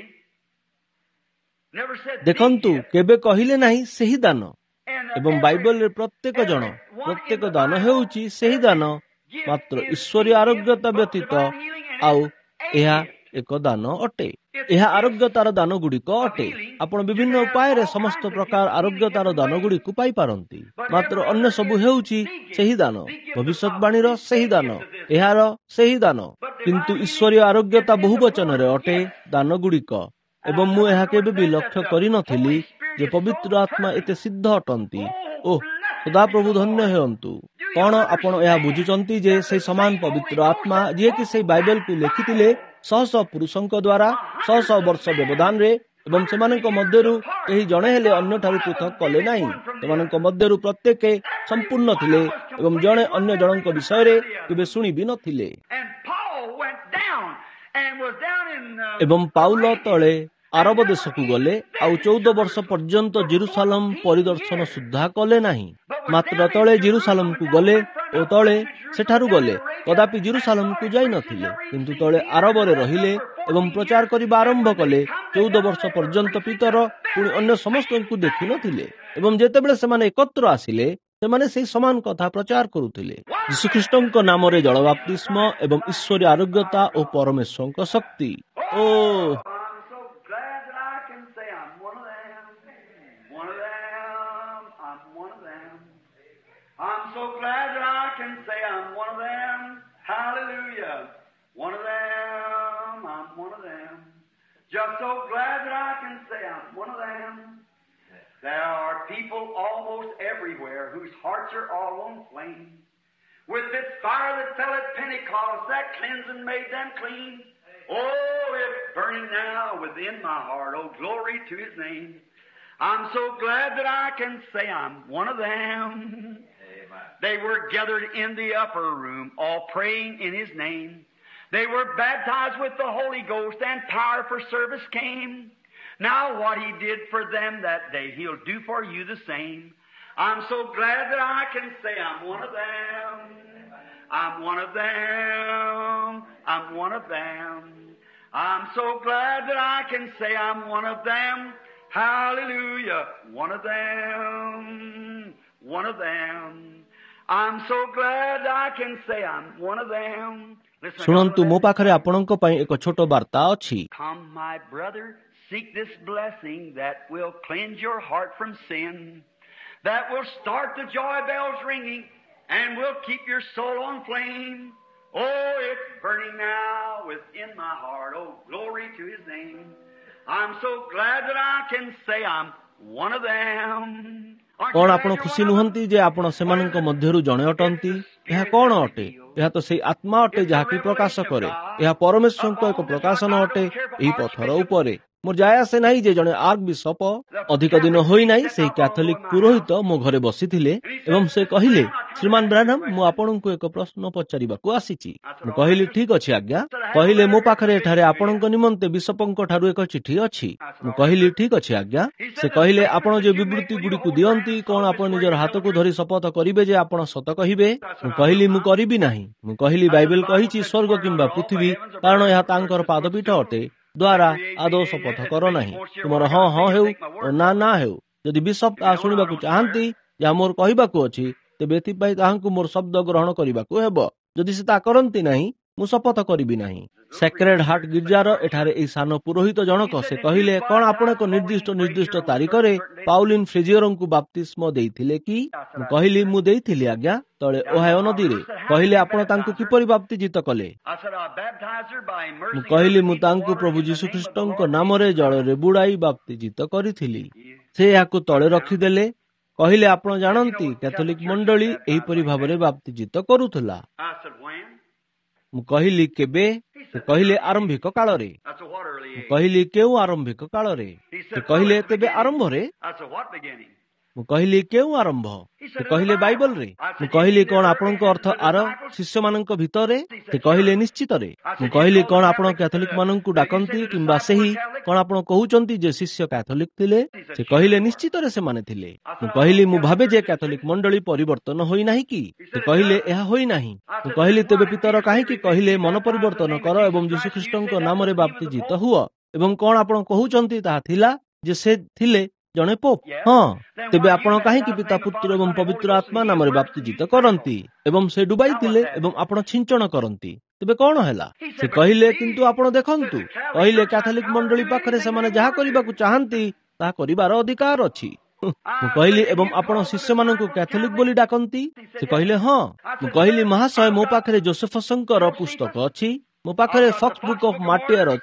ଦେଖନ୍ତୁ, କେବେ କହିଲେ ନାହିଁ ସେହି ଦାନ। ଏବଂ ବାଇବଲରେ ପ୍ରତ୍ୟେକ ଦାନ ହେଉଛି ସେହି ଦାନ, ମାତ୍ର ଈଶ୍ୱରୀୟ ଆରୋଗ୍ୟତା ବ୍ୟତୀତ ଆଉ ଏହା ଏକ ଦାନ ଅଟେ। ଏହା ଆରୋଗ୍ୟତାର ଦାନ ଗୁଡ଼ିକ ଅଟେ। ଆପଣ ବିଭିନ୍ନ ଉପାୟରେ ସମସ୍ତ ପ୍ରକାର ଆରୋଗ୍ୟତାର ଦାନ ଗୁଡ଼ିକୁ ପାଇପାରନ୍ତି, ମାତ୍ର ଅନ୍ୟ ସବୁ ହେଉଛି ସେହି ଦାନ, ଭବିଷ୍ୟତବାଣୀର ସେହି ଦାନ, ଏହାର ସେହି ଦାନ। କିନ୍ତୁ ଈଶ୍ୱରୀୟ ଆରୋଗ୍ୟତା ବହୁ ବଚନରେ ଅଟେ, ଦାନ ଗୁଡ଼ିକ। ଏବଂ ମୁଁ ଏହା କେବେ ବି ଲକ୍ଷ୍ୟ କରିନଥିଲି ଯେ ପବିତ୍ର ଆତ୍ମା ଏତେ ସିଦ୍ଧ ଅଟନ୍ତି। ଓଃ, ସଦାପ୍ରଭୁ ଧନ୍ୟ ହୁଅନ୍ତୁ। କଣ ଆପଣ ଏହା ବୁଝୁଛନ୍ତି ଯେ ସେହି ସମାନ ପବିତ୍ର ଆତ୍ମା ଯିଏକି ସେହି ବାଇବେଲକୁ ଲେଖିଥିଲେ ଶହ ଶହ ପୁରୁଷଙ୍କ ଦ୍ୱାରା ଶହ ଶହ ବର୍ଷ ବ୍ୟବଧାନରେ ଏବଂ ସେମାନଙ୍କ ମଧ୍ୟରୁ କେହି ଜଣେ ହେଲେ ଅନ୍ୟଠାରୁ ପୃଥକ କଲେ ନାହିଁ। ସେମାନଙ୍କ ମଧ୍ୟରୁ ପ୍ରତ୍ୟେକ ସମ୍ପୂର୍ଣ୍ଣ ଥିଲେ ଏବଂ ଜଣେ ଅନ୍ୟ ଜଣଙ୍କ ବିଷୟରେ କେବେ ଶୁଣି ବି ନଥିଲେ। ଏବଂ ପାଉଲ ତଳେ ଆରବ ଦେଶକୁ ଗଲେ ଆଉ 14 ବର୍ଷ ପର୍ଯ୍ୟନ୍ତ ଜେରୁସାଲେମ ପରିଦର୍ଶନ ସୁଦ୍ଧା କଲେ ନାହିଁ। ମାତ୍ର ତଳେ ଜେରୁସାଲେମକୁ ଗଲେ ଓ ତଳେ ସେଠାରୁ ଗଲେ, କଦାପି ଜେରୁସାଲେମକୁ ଯାଇ ନଥିଲେ, କିନ୍ତୁ ତଳେ ଆରବରେ ରହିଲେ ଏବଂ ପ୍ରଚାର କରିବା ଆରମ୍ଭ କଲେ। 14 ବର୍ଷ ପର୍ଯ୍ୟନ୍ତ ପିତର ପୁଣି ଅନ୍ୟ ସମସ୍ତଙ୍କୁ ଦେଖିନଥିଲେ ଏବଂ ଯେତେବେଳେ ସେମାନେ ଏକତ୍ର ଆସିଲେ ସେମାନେ ସେହି ସମାନ କଥା ପ୍ରଚାର କରୁଥିଲେ। ଯୀଶୁଖ୍ରୀଷ୍ଟଙ୍କ ନାମରେ ଜଳ ବାପ୍ତିସ୍ମ ଏବଂ ଈଶ୍ୱରୀୟ ଆରୋଗ୍ୟତା ଓ ପରମେଶ୍ୱରଙ୍କ ଶକ୍ତି। ଓ I'm so glad that I can say I'm one of them. Hallelujah. One of them. I'm one of them. Just so glad that I can say I'm one of them. There are people almost everywhere whose hearts are all on flame. With this fire that fell at Pentecost, that cleansed and made them clean. Oh, it's burning now within my heart. Oh, glory to His name. I'm so glad that I can say I'm one of them. They were gathered in the upper room, all praying in His name. They were baptized with the Holy Ghost, and power for service came. Now what He did for them that day, He'll do for you the same. I'm so glad that I can say I'm one of them. I'm one of them. I'm one of them. I'm so glad that I can say I'm one of them. Hallelujah. One of them. One of them. I'm so glad I can say I'm one of them. ଶୁଣନ୍ତୁ, ମୋ ପାଖରେ ଆପଣଙ୍କ ପାଇଁ ଏକ ଛୋଟ ବାର୍ତ୍ତା ଅଛି। Come, my brother, seek this blessing that will cleanse your heart from sin, that will start the joy bells ringing, and will keep your soul on flame. Oh, it's burning now within my heart. Oh, glory to His name. I'm so glad that I can say I'm one of them. କଣ ଆପଣ ଖୁସି ନୁହନ୍ତି ଯେ ଆପଣ ସେମାନଙ୍କ ମଧ୍ୟରୁ ଜଣେ ଅଟନ୍ତି? ଏହା କଣ ଅଟେ? ଏହା ତ ସେଇ ଆତ୍ମା ଅଟେ ଯାହାକି ପ୍ରକାଶ କରେ। ଏହା ପରମେଶ୍ୱରଙ୍କ ଏକ ପ୍ରକାଶନ ଅଟେ ଏହି ପଥର ଉପରେ। ମୋର ଯାଏ ଆସେ ନାହିଁ ଯେ ଜଣେ ଆର୍କ ବିଶପ ଅଧିକ ଦିନ ହୋଇନାହିଁ ସେହି କ୍ୟାଥୋଲିକ ପୁରୋହିତ ମୋ ଘରେ ବସିଥିଲେ ଏବଂ ସେ କହିଲେ, ଶ୍ରୀମାନ ବ୍ରାନମ୍, ମୁଁ ଆପଣଙ୍କୁ ଏକ ପ୍ରଶ୍ନ ପଚାରିବାକୁ ଆସିଛି। ମୁଁ କହିଲି, ଠିକ ଅଛି ଆଜ୍ଞା। କହିଲେ, ମୋ ପାଖରେ ଏଠାରେ ଆପଣଙ୍କ ନିମନ୍ତେ ବିଶପଙ୍କ ଠାରୁ ଏକ ଚିଠି ଅଛି। ମୁଁ କହିଲି, ଠିକ ଅଛି ଆଜ୍ଞା। ସେ କହିଲେ, ଆପଣ ଯେ ବିବୃତ୍ତି ଗୁଡ଼ିକୁ ଦିଅନ୍ତି, କଣ ଆପଣ ନିଜର ହାତକୁ ଧରି ଶପଥ କରିବେ ଯେ ଆପଣ ସତ କହିବେ? ମୁଁ କହିଲି, ମୁଁ କରିବି ନାହିଁ। ମୁଁ କହିଲି, ବାଇବେଲ କହିଛି ସ୍ୱର୍ଗ କିମ୍ବା ପୃଥିବୀ, କାରଣ ଏହା ତାଙ୍କର ପାଦପୀଠ ଅଟେ, ଦ୍ୱାରା ଆଦୌ ଶପଥ କର ନାହିଁ। ତୁମର ହଁ ହଁ ହେଉ ଓ ନା ନା ହେଉ। ଯଦି ବିଶପ ତାହା ଶୁଣିବାକୁ ଚାହାନ୍ତି ଯାହା ମୋର କହିବାକୁ ଅଛି, ତେବେ ଏଥିପାଇଁ ତାହାଙ୍କୁ ମୋର ଶବ୍ଦ ଗ୍ରହଣ କରିବାକୁ ହେବ। ଯଦି ସେ ତା କରନ୍ତି ନାହିଁ, ମୁଁ ଶପଥ କରିବି ନାହିଁ। ସେକ୍ରେଡ ହାର୍ଟ ଗିର୍ଜାର ଏଠାରେ ଏହି ସାନ ପୁରୋହିତ ଜଣକ ସେ କହିଲେ, କଣ ଆପଣ ଏକ ନିର୍ଦ୍ଦିଷ୍ଟ ତାରିଖରେ ପାଉଲିନ ଫ୍ରେଜିୟରଙ୍କୁ ବାପ୍ତିସ୍ମ ଦେଇଥିଲେ କି? ମୁଁ କହିଲି, ମୁଁ ଦେଇଥିଲି ଆଜ୍ଞା, ତଳେ ଓହାୟୋ ନଦୀରେ। କହିଲେ, ଆପଣ ତାଙ୍କୁ କିପରି ବାପ୍ତିଜିତ କଲେ? ମୁଁ କହିଲି, ମୁଁ ତାଙ୍କୁ ପ୍ରଭୁ ଯୀଶୁଖ୍ରୀଷ୍ଟଙ୍କ ନାମରେ ଜଳରେ ବୁଡାଇ ବାପ୍ତିଜିତ କରିଥିଲି। ସେ ଏହାକୁ ତଳେ ରଖିଦେଲେ। କହିଲେ, ଆପଣ ଜାଣନ୍ତି କ୍ୟାଥୋଲିକ ମଣ୍ଡଳୀ ଏହିପରି ଭାବରେ ବାପ୍ତିଜିତ କରୁଥିଲା। ମୁଁ କହିଲି, କେବେ? ସେ କହିଲେ, ଆରମ୍ଭିକ କାଳରେ। ମୁଁ କହିଲି, କେଉଁ ଆରମ୍ଭିକ କାଳରେ? ସେ କହିଲେ, ତେବେ ଆରମ୍ଭରେ? ମୁଁ କହିଲି, କେଉଁ ଆରମ୍ଭ? ସେ କହିଲେ, ବାଇବଲରେ। ମୁଁ କହିଲି, କଣ ଆପଣଙ୍କ ଅର୍ଥ ଆର ଶିଷ୍ୟମାନଙ୍କ ଭିତରେ? ସେ କହିଲେ, ନିଶ୍ଚିତରେ। ମୁଁ କହିଲି, କଣ ଆପଣ କ୍ୟାଥୋଲିକ ମାନଙ୍କୁ ଡାକନ୍ତି କିମ୍ବା ସେହି କଣ ଆପଣ କହୁଛନ୍ତି ଯେ ଶିଷ୍ୟ କ୍ୟାଥୋଲିକ ଥିଲେ? ସେ କହିଲେ, ନିଶ୍ଚିତରେ ସେମାନେ ଥିଲେ। ମୁଁ କହିଲି, ମୁଁ ଭାବେ ଯେ କ୍ୟାଥୋଲିକ ମଣ୍ଡଳୀ ପରିବର୍ତ୍ତନ ହୋଇନାହିଁ କି? ସେ କହିଲେ, ଏହା ହୋଇନାହିଁ। ମୁଁ କହିଲି, ତେବେ ପିତର କାହିଁକି କହିଲେ ମନ ପରିବର୍ତ୍ତନ କର ଏବଂ ଯୀଶୁଖ୍ରୀଷ୍ଟଙ୍କ ନାମରେ ବାପ୍ତିଜିତ ହୁଅ? ଏବଂ କଣ ଆପଣ କହୁଛନ୍ତି ତାହା ଥିଲା ଯେ ସେ ଥିଲେ ଜଣେ ପୋପ? ହଁ। ତେବେ ଆପଣ କାହିଁକି ପିତା, ପୁତ୍ର ଏବଂ ପବିତ୍ର ଆତ୍ମା ନାମରେ ବାପ୍ତିଜିତ କରନ୍ତି ଏବଂ ସେ ଡୁବାଇଥିଲେ ଏବଂ ଆପଣ ଛିଞ୍ଚନ କରନ୍ତି? ତେବେ କଣ ହେଲା? ସେ କହିଲେ, କିନ୍ତୁ ଆପଣ ଦେଖନ୍ତୁ, କହିଲେ କ୍ୟାଥୋଲିକ ମଣ୍ଡଳୀ ପାଖରେ ସେମାନେ ଯାହା କରିବାକୁ ଚାହାନ୍ତି ତାହା କରିବାର ଅଧିକାର ଅଛି। ମୁଁ କହିଲି, ଏବଂ ଆପଣ ଶିଷ୍ୟମାନଙ୍କୁ କ୍ୟାଥୋଲିକ ବୋଲି ଡାକନ୍ତି? ସେ କହିଲେ, ହଁ। ମୁଁ କହିଲି, ମହାଶୟ, ମୋ ପାଖରେ ଜୋସେଫସଙ୍କର ପୁସ୍ତକ ଅଛି, ମୋ ପାଖରେ ଫକ୍ସ ବୁକ୍ ଅଫ ମାର୍ଟିୟର ଅଛି,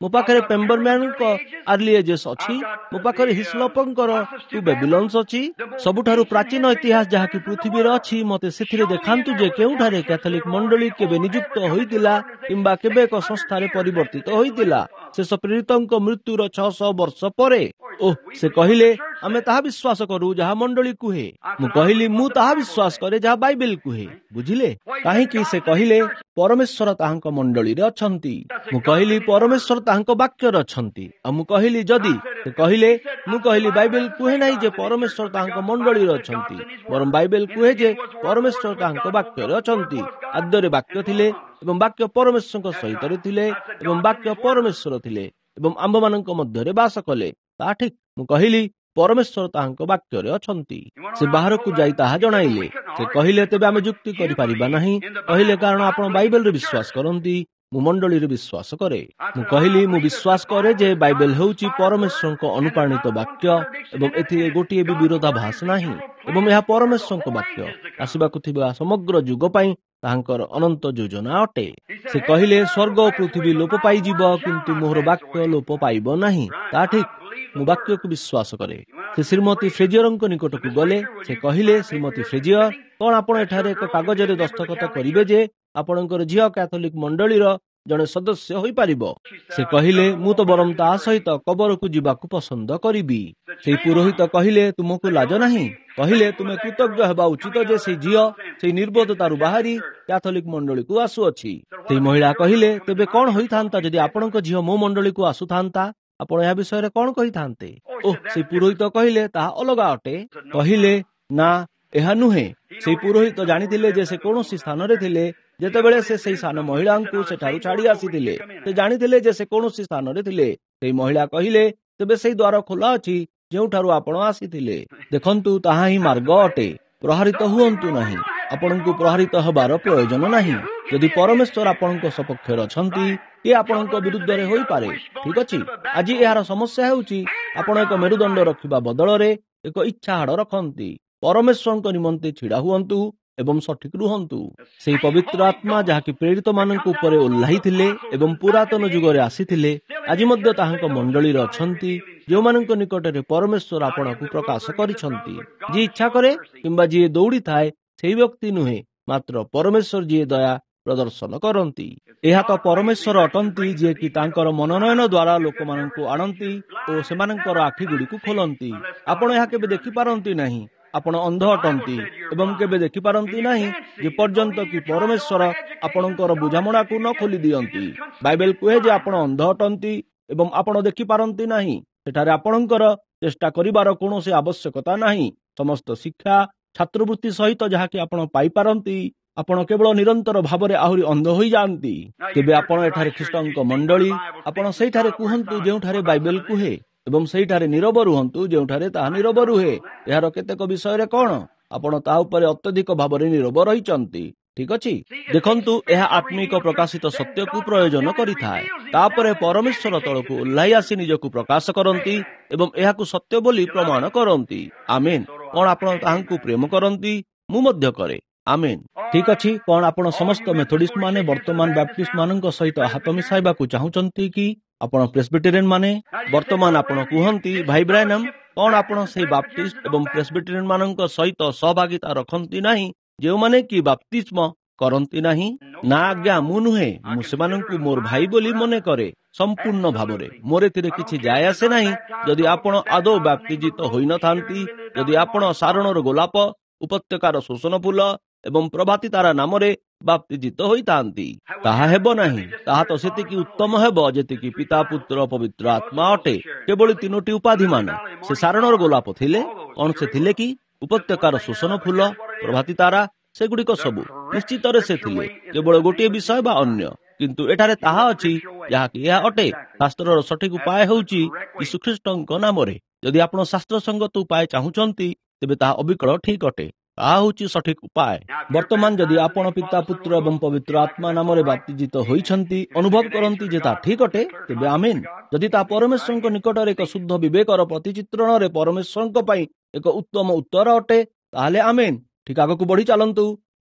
ମୋ ପାଖରେ ପେମ୍ବରମ୍ୟାନଙ୍କ ଆର୍ଲି ଏଜେସ୍ ଅଛି, ମୋ ପାଖରେ ହିସ୍ଲପଙ୍କର ଟୁ ବେବିଲନ୍ସ ଅଛି। ସବୁଠାରୁ ପ୍ରାଚୀନ ଇତିହାସ ଯାହାକି ପୃଥିବୀରେ ଅଛି, ମତେ ସେଥିରେ ଦେଖାନ୍ତୁ ଯେ କେଉଁଠାରେ କ୍ୟାଥୋଲିକ ମଣ୍ଡଳୀ କେବେ ନିଯୁକ୍ତ ହୋଇଥିଲା କିମ୍ବା କେବେ ଏକ ସଂସ୍ଥାରେ ପରିବର୍ତ୍ତିତ ହୋଇଥିଲା ଶେଷ ପ୍ରେରିତଙ୍କ ମୃତ୍ୟୁର 600 ବର୍ଷ ପରେ। ସେ କହିଲେ ଆମେ ତାହା ବିଶ୍ୱାସ କରୁ ଯାହା ମଣ୍ଡଳୀ କୁହେ। ମୁଁ କହିଲି ମୁଁ ତାହା ବିଶ୍ୱାସ କରେ ଯାହା ବାଇବେଲ କୁହେ। ବୁଝିଲେ କାହିଁକି? ସେ କହିଲେ ପରମେଶ୍ୱର ତାହାଙ୍କ ମଣ୍ଡଳୀରେ ଅଛନ୍ତି। ମୁଁ କହିଲି ପରମେଶ୍ୱର ତାହାଙ୍କ ବାକ୍ୟରେ ଅଛନ୍ତି। ଆଉ ମୁଁ କହିଲି ଯଦି, ସେ କହିଲେ, ମୁଁ କହିଲି ବାଇବେଲ କୁହେ ନାହିଁ ଯେ ପରମେଶ୍ୱର ତାହାଙ୍କ ମଣ୍ଡଳୀରେ ଅଛନ୍ତି, ବରଂ ବାଇବେଲ କୁହେ ଯେ ପରମେଶ୍ୱର ତାହାଙ୍କ ବାକ୍ୟରେ ଅଛନ୍ତି। ଆଦ୍ୟରେ ବାକ୍ୟ ଥିଲେ ଏବଂ ବାକ୍ୟ ପରମେଶ୍ୱରଙ୍କ ସହିତ ଥିଲେ ଏବଂ ବାକ୍ୟ ପରମେଶ୍ୱର ଥିଲେ ଏବଂ ଆମ୍ଭମାନଙ୍କ ମଧ୍ୟରେ ବାସ କଲେ। ତାହା ଠିକ। ମୁଁ କହିଲି ପରମେଶ୍ୱର ତାହାଙ୍କ ବାକ୍ୟରେ ଅଛନ୍ତି। ସେ ବାହାରକୁ ଯାଇ ତାହା ଜଣାଇଲେ। ସେ କହିଲେ ତେବେ ଆମେ ଯୁକ୍ତି କରିପାରିବା ନାହିଁ। କହିଲେ କାରଣ ଆପଣ ବାଇବେଲରେ ବିଶ୍ୱାସ କରନ୍ତି, ମୁଁ ମଣ୍ଡଳୀରେ ବିଶ୍ୱାସ କରେ। ମୁଁ କହିଲି ମୁଁ ବିଶ୍ୱାସ କରେ ଯେ ବାଇବେଲ ହେଉଛି ପରମେଶ୍ୱରଙ୍କ ଅନୁପ୍ରାଣିତ ବାକ୍ୟ ଏବଂ ଏଥିରେ ଗୋଟିଏ ବି ବିରୋଧାଭାସ ନାହିଁ ଏବଂ ଏହା ପରମେଶ୍ୱରଙ୍କ ବାକ୍ୟ ଆସିବାକୁ ଥିବା ସମଗ୍ର ଯୁଗ ପାଇଁ ତାହାଙ୍କର ଅନନ୍ତ ଯୋଜନା ଅଟେ। ସେ କହିଲେ ସ୍ୱର୍ଗ ଓ ପୃଥିବୀ ଲୋପ ପାଇଯିବ କିନ୍ତୁ ମୋର ବାକ୍ୟ ଲୋପ ପାଇବ ନାହିଁ। ତା ଠିକ। ମୁଁ ବାକ୍ୟକୁ ବିଶ୍ୱାସ କରେ। ସେ ଶ୍ରୀମତୀ ଫ୍ରେଜିୟରଙ୍କ ନିକଟକୁ ଗଲେ। ସେ କହିଲେ ଶ୍ରୀମତୀ ଫ୍ରେଜିୟର, କଣ ଆପଣ ଏଠାରେ ଏକ କାଗଜରେ ଦସ୍ତଖତ କରିବେ ଯେ ଆପଣଙ୍କର ଝିଅ କ୍ୟାଥୋଲିକ ମଣ୍ଡଳୀର ଜଣେ ସଦସ୍ୟ ହୋଇପାରିବ? ସେ କହିଲେ ମୁଁ ତ ବରଂ ତା ସହିତ କବରକୁ ଯିବାକୁ ପସନ୍ଦ କରିବି। ସେଇ ପୁରୋହିତ କହିଲେ ତୁମକୁ ଲାଜ ନାହିଁ? କହିଲେ ତୁମେ କୃତଜ୍ଞ ହେବା ଉଚିତ ଯେ ସେଇ ଝିଅ ସେଇ ନିର୍বোଧତାରୁ ବାହାରି କ୍ୟାଥୋଲିକ ମଣ୍ଡଳୀକୁ ଆସୁଅଛି। ସେଇ ମହିଳା କହିଲେ ତେବେ କଣ ହୋଇଥାନ୍ତା ଯଦି ଆପଣଙ୍କ ଝିଅ ମୋ ମଣ୍ଡଳୀକୁ ଆସୁଥାନ୍ତା? ଆପଣ ଏହା ବିଷୟରେ କଣ କହିଥାନ୍ତେ? ସେଇ ପୁରୋହିତ କହିଲେ ତାହା ଅଲଗା ଅଟେ। କହିଲେ ନା ଏହା ନୁହେଁ। ସେଇ ପୁରୋହିତ ଜାଣିଥିଲେ ଯେ ସେ କୌଣସି ସ୍ଥାନରେ ଥିଲେ ଯେତେବେଳେ ସେ ସେଇ ସାନ ମହିଳାଙ୍କୁ ସେଠାରୁ ଛାଡି ଆସିଥିଲେ। ସେ ଜାଣିଥିଲେ ଯେ ସେ କୌଣସି ସ୍ଥାନରେ ଥିଲେ। ସେଇ ମହିଳା କହିଲେ ତେବେ ସେଇ ଦ୍ୱାର ଖୋଲା ଅଛି ଯେଉଁଠାରୁ ଆପଣ ଆସିଥିଲେ। ଦେଖନ୍ତୁ ତାହା ହିଁ ମାର୍ଗ ଅଟେ। ପ୍ରହାରିତ ହୁଅନ୍ତୁ ନାହିଁ। ଆପଣଙ୍କୁ ପ୍ରହାରିତ ହେବାର ପ୍ରୟୋଜନ ନାହିଁ। ଯଦି ପରମେଶ୍ୱର ଆପଣଙ୍କ ସପକ୍ଷରେ ଅଛନ୍ତି, କିଏ ଆପଣଙ୍କ ବିରୁଦ୍ଧରେ ହୋଇପାରେ? ଠିକ ଅଛି। ଆଜି ଏହାର ସମସ୍ୟା ହେଉଛି ଆପଣ ଏକ ମେରୁଦଣ୍ଡ ରଖିବା ବଦଳରେ ଏକ ଇଚ୍ଛା ହାଡ଼ ରଖନ୍ତି। ପରମେଶ୍ୱରଙ୍କ ନିମନ୍ତେ ଛିଡା ହୁଅନ୍ତୁ ଏବଂ ସଠିକ ରୁହନ୍ତୁ। ସେହି ପବିତ୍ର ଆତ୍ମା ଯାହାକି ପ୍ରେରିତ ମାନଙ୍କ ଉପରେ ଓହ୍ଲାଇଥିଲେ ଏବଂ ପୁରାତନ ଯୁଗରେ ଆସିଥିଲେ ଆଜି ମଧ୍ୟ ତାହାଙ୍କ ମଣ୍ଡଳୀରେ ଅଛନ୍ତି, ଯେଉଁମାନଙ୍କ ନିକଟରେ ପରମେଶ୍ୱର ଆପଣଙ୍କୁ ପ୍ରକାଶ କରିଛନ୍ତି। ଯିଏ ଇଚ୍ଛା କରେ କିମ୍ବା ଯିଏ ଦୌଡ଼ିଥାଏ ସେହି ବ୍ୟକ୍ତି ନୁହେଁ, ମାତ୍ର ପରମେଶ୍ୱର ଯିଏ ଦୟା ପ୍ରଦର୍ଶନ କରନ୍ତି। ଏହା ତ ପରମେଶ୍ୱର ଅଟନ୍ତି ଯିଏକି ତାଙ୍କର ମନୋନୟନ ଦ୍ୱାରା ଲୋକମାନଙ୍କୁ ଆଣନ୍ତି ଓ ସେମାନଙ୍କର ଆଖି ଗୁଡ଼ିକୁ ଖୋଲନ୍ତି। ଆପଣ ଏହା କେବେ ଦେଖିପାରନ୍ତି ନାହିଁ। ଆପଣ ଅନ୍ଧ ଅଟନ୍ତି ଏବଂ କେବେ ଦେଖିପାରନ୍ତି ନାହିଁ ଯେପର୍ଯ୍ୟନ୍ତ କି ପରମେଶ୍ୱର ଆପଣଙ୍କର ବୁଝାମଣାକୁ ନ ଖୋଲି ଦିଅନ୍ତି। ବାଇବେଲ କୁହେ ଯେ ଆପଣ ଅନ୍ଧ ଅଟନ୍ତି ଏବଂ ଆପଣ ଦେଖିପାରନ୍ତି ନାହିଁ। ସେଠାରେ ଆପଣଙ୍କର ଚେଷ୍ଟା କରିବାର କୌଣସି ଆବଶ୍ୟକତା ନାହିଁ। ସମସ୍ତ ଶିକ୍ଷା ଛାତ୍ରବୃତ୍ତି ସହିତ ଯାହାକି ଆପଣ ପାଇପାରନ୍ତି, ଆପଣ କେବଳ ନିରନ୍ତର ଭାବରେ ଆହୁରି ଅନ୍ଧ ହୋଇଯାଆନ୍ତି। ତେବେ ଆପଣ ଏଠାରେ ଖ୍ରୀଷ୍ଟଙ୍କ ମଣ୍ଡଳୀ, ଆପଣ ସେଇଠାରେ କୁହନ୍ତୁ ଯେଉଁଠାରେ ବାଇବେଲ କୁହେ ଏବଂ ସେଇଠାରେ ନୀରବ ରୁହନ୍ତୁ ଯେଉଁଠାରେ ତାହା ନୀରବ ରୁହେ। ଏହାର କେତେକ ବିଷୟରେ କଣ ଆପଣ ତା ଉପରେ ଅତ୍ୟଧିକ ଭାବରେ ନୀରବ ରହିଛନ୍ତି। ଠିକ ଅଛି। ଦେଖନ୍ତୁ ଏହା ଆତ୍ମିକ ପ୍ରକାଶିତ ସତ୍ୟକୁ ପ୍ରୟୋଜନ କରିଥାଏ। ତାପରେ ପରମେଶ୍ୱର ତଳକୁ ଓହ୍ଲାଇ ଆସି ନିଜକୁ ପ୍ରକାଶ କରନ୍ତି ଏବଂ ଏହାକୁ ସତ୍ୟ ବୋଲି ପ୍ରମାଣ କରନ୍ତି। ଆମେନ୍। କଣ ଆପଣ ତାହାଙ୍କୁ ପ୍ରେମ କରନ୍ତି? ମୁଁ ମଧ୍ୟ କରେ। ଆମେନ୍। ଠିକ ଅଛି। କଣ ଆପଣ ସମସ୍ତ ମେଥୋଡିଷ୍ଟ ମାନେ ବର୍ତ୍ତମାନ ବ୍ୟାପ୍ଟିଷ୍ଟ ମାନଙ୍କ ସହିତ ହାତ ମିଶାଇବାକୁ ଚାହୁଁଛନ୍ତି କି ଆପଣ ପ୍ରେସବିଟେରିଆନ ମାନେ? ବର୍ତ୍ତମାନ ଆପଣ କୁହନ୍ତି ଭାଇ ବ୍ରାୟନମ୍, କଣ ଆପଣ ସେହି ବାପ୍ଟିଷ୍ଟ ଏବଂ ପ୍ରେସବିଟେରିଆନ ମାନଙ୍କ ସହିତ ସହଭାଗିତା ରଖନ୍ତି ନାହିଁ ଯେଉଁମାନେ କି ବାପ୍ତିସ୍ମ କରନ୍ତି ନାହିଁ? ନା ଆଜ୍ଞା, ମୁଁ ନୁହେଁ। ମୁଁ ସେମାନଙ୍କୁ ମୋର ଭାଇ ବୋଲି ମନେ କରେ ସମ୍ପୂର୍ଣ୍ଣ ଭାବରେ। ମୋର ଏଥିରେ କିଛି ଯାଏ ଆସେ ନାହିଁ ଯଦି ଆପଣ ଆଦୌ ବାପ୍ତିଜିତ ହୋଇନଥାନ୍ତି। ଯଦି ଆପଣ ସାରଣର ଗୋଲାପ, ଉପତ୍ୟକାର ଶୋଷଣ ଫୁଲ ଏବଂ ପ୍ରଭାତୀ ତାରା ନାମରେ ବାପ୍ତିଜିତ ହୋଇଥାନ୍ତି, ତାହା ହେବ ନାହିଁ। ତାହା ତ ସେତିକି ଉତ୍ତମ ହେବ ଯେତିକି ପିତା, ପୁତ୍ର, ପବିତ୍ର ଆତ୍ମା ଅଟେ। କେବଳ ତିନୋଟି ଉପାଧି ମାନ। ସେ ସାରଣର ଗୋଲାପ ଥିଲେ। କଣ ସେ ଥିଲେ କି? ଉପତ୍ୟକାର ଶୋଷଣ ଫୁଲ, ପ୍ରଭାତୀ ତାରା, ସେଗୁଡିକ ସବୁ ନିଶ୍ଚିତରେ ସେ ଥିଲେ। କେବଳ ଗୋଟିଏ ବିଷୟ ବା ଅନ୍ୟ। କିନ୍ତୁ ଏଠାରେ ତାହା ଅଛି ଯାହାକି ଏହା ଅଟେ। ଶାସ୍ତ୍ରର ସଠିକ ଉପାୟ ହେଉଛି ଯୀଶୁଖ୍ରୀଷ୍ଟଙ୍କ ନାମରେ। ଯଦି ଆପଣ ଶାସ୍ତ୍ର ସଙ୍ଗତ ଉପାୟ ଚାହୁଁଛନ୍ତି ତେବେ ତାହା ଅବିକଳ ଠିକ ଅଟେ। ତାହା ହେଉଛି ସଠିକ ଉପାୟ। ବର୍ତ୍ତମାନ ଯଦି ଆପଣ ପିତା, ପୁତ୍ର ଏବଂ ପବିତ୍ର ଆତ୍ମା ନାମରେ ବାପ୍ତିଜିତ ହୋଇଛନ୍ତି, ଅନୁଭବ କରନ୍ତି ଯେ ତାହା ଠିକ ଅଟେ, ତେବେ ଆମେନ୍। ଯଦି ତାହା ପରମେଶ୍ୱରଙ୍କ ନିକଟରେ ଏକ ଶୁଦ୍ଧ ବିବେକର ପ୍ରତିଚିତ୍ରଣରେ ପରମେଶ୍ୱରଙ୍କ ପାଇଁ ଏକ ଉତ୍ତମ ଉତ୍ତର ଅଟେ, ତାହେଲେ ଆମେନ୍। ଠିକ ଆଗକୁ ବଢି ଚାଲନ୍ତୁ।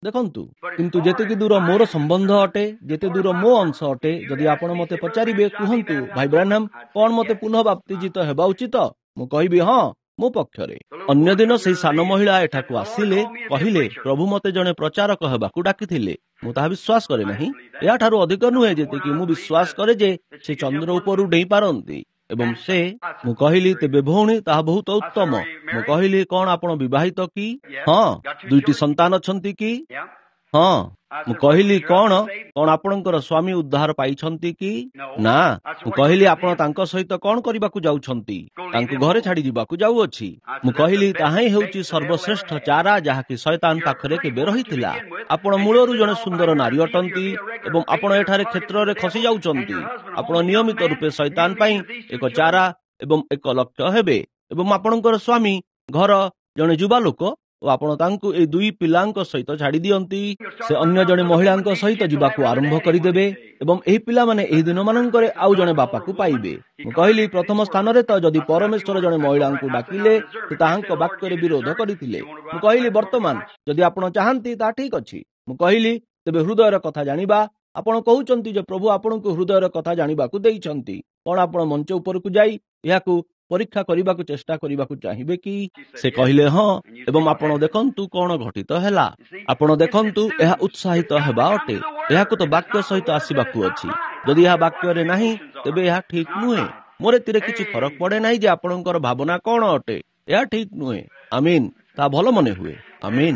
ଦେଖନ୍ତୁ, କିନ୍ତୁ ଯେତିକି ଦୂର ମୋର ସମ୍ବନ୍ଧ ଅଟେ, ଯେତେ ଦୂର ମୋ ଅଂଶ ଅଟେ, ଯଦି ଆପଣ ମୋତେ ପଚାରିବେ, କୁହନ୍ତୁ ଭାଇ ବ୍ରାନହାମ୍, କଣ ମୋତେ ପୁନଃ ବାପ୍ତିଜିତ ହେବା ଉଚିତ, ମୁଁ କହିବି ହଁ, ମୋ ପକ୍ଷରେ। ଅନ୍ୟ ଦିନ ସେହି ସାନ ମହିଳା ଏଠାକୁ ଆସିଲେ, କହିଲେ, ପ୍ରଭୁ ମୋତେ ଜଣେ ପ୍ରଚାରକ ହେବାକୁ ଡାକିଥିଲେ। ମୁଁ ତାହା ବିଶ୍ୱାସ କରେ ନାହିଁ। ଏହାଠାରୁ ଅଧିକ ନୁହେଁ ଯେତିକି ମୁଁ ବିଶ୍ୱାସ କରେ ଯେ ସେ ଚନ୍ଦ୍ର ଉପରୁ ଡେଇଁ ପାରନ୍ତି। ଏବଂ ମୁଁ କହିଲି, ତେବେ ଭଉଣୀ, ତାହା ବହୁତ ଉତ୍ତମ। ମୁଁ କହିଲି, କଣ ଆପଣ ବିବାହିତ କି? ହଁ। 2ଟି ସନ୍ତାନ ଅଛନ୍ତି କି? ହଁ। ମୁଁ କହିଲି, କଣ ଆପଣଙ୍କର ସ୍ୱାମୀ ଉଦ୍ଧାର ପାଇଛନ୍ତି କି? ନା। ମୁଁ କହିଲି, ଆପଣ ତାଙ୍କ ସହିତ କଣ କରିବାକୁ ଯାଉଛନ୍ତି? ତାଙ୍କୁ ଘରେ ଛାଡ଼ି ଯିବାକୁ ଯାଉଅଛି। ମୁଁ କହିଲି, ତାହା ହିଁ ହେଉଛି ସର୍ବଶ୍ରେଷ୍ଠ ଚାରା ଯାହାକି ଶୟତାନ ପାଖରେ କେବେ ରହିଥିଲା। ଆପଣ ମୂଳରୁ ଜଣେ ସୁନ୍ଦର ନାରୀ ଅଟନ୍ତି ଏବଂ ଆପଣ ଏଠାରେ କ୍ଷେତ୍ରରେ ଖସି ଯାଉଛନ୍ତି। ଆପଣ ନିୟମିତ ରୂପେ ଶୟତାନ ପାଇଁ ଏକ ଚାରା ଏବଂ ଏକ ଲକ୍ଷ୍ୟ ହେବେ। ଏବଂ ଆପଣଙ୍କର ସ୍ୱାମୀ ଘର ଜଣେ ଯୁବା ଲୋକ ଓ ଆପଣ ତାଙ୍କୁ ଏହି 2 ପିଲାଙ୍କ ସହିତ ଛାଡ଼ି ଦିଅନ୍ତି। ସେ ଅନ୍ୟ ଜଣେ ମହିଳାଙ୍କ ସହିତ ଯିବାକୁ ଆରମ୍ଭ କରିଦେବେ ଏବଂ ଏହି ପିଲାମାନେ ଏହି ଦିନମାନଙ୍କରେ ଆଉ ଜଣେ ବାପାକୁ ପାଇବେ। ମୁଁ କହିଲି, ପ୍ରଥମ ସ୍ଥାନରେ ତ ଯଦି ପରମେଶ୍ୱର ଜଣେ ମହିଳାଙ୍କୁ ଡାକିଲେ, ସେ ତାହାଙ୍କ ବାକ୍ୟରେ ବିରୋଧ କରିଥିଲେ। ମୁଁ କହିଲି, ବର୍ତ୍ତମାନ ଯଦି ଆପଣ ଚାହାନ୍ତି ତାହା ଠିକ୍ ଅଛି। ମୁଁ କହିଲି, ତେବେ ହୃଦୟର କଥା ଜାଣିବା। ଆପଣ କହୁଛନ୍ତି ଯେ ପ୍ରଭୁ ଆପଣଙ୍କୁ ହୃଦୟର କଥା ଜାଣିବାକୁ ଦେଇଛନ୍ତି। କଣ ଆପଣ ମଞ୍ଚ ଉପରକୁ ଯାଇ ଏହାକୁ ପରୀକ୍ଷା କରିବାକୁ ଚେଷ୍ଟା କରିବାକୁ ଚାହିଁବେ କି? ସେ କହିଲେ ହଁ। ଏବଂ ଆପଣ ଦେଖନ୍ତୁ କଣ ଘଟିତ ହେଲା। ଆପଣ ଦେଖନ୍ତୁ, ଏହା ଉତ୍ସାହିତ ହେବା ଅଟେ। ଏହାକୁ ତ ବାକ୍ୟ ସହିତ ଆସିବାକୁ ଅଛି। ଯଦି ଏହା ବାକ୍ୟରେ ନାହିଁ, ତେବେ ଏହା ଠିକ୍ ନୁହେଁ। ମୋର ଏଥିରେ କିଛି ଫରକ ପଡ଼େ ନାହିଁ ଯେ ଆପଣଙ୍କର ଭାବନା କଣ ଅଟେ। ଏହା ଠିକ୍ ନୁହେଁ। ଆମିନ୍। ତା ଭଲ ମନେ ହୁଏ। ଆମିନ୍।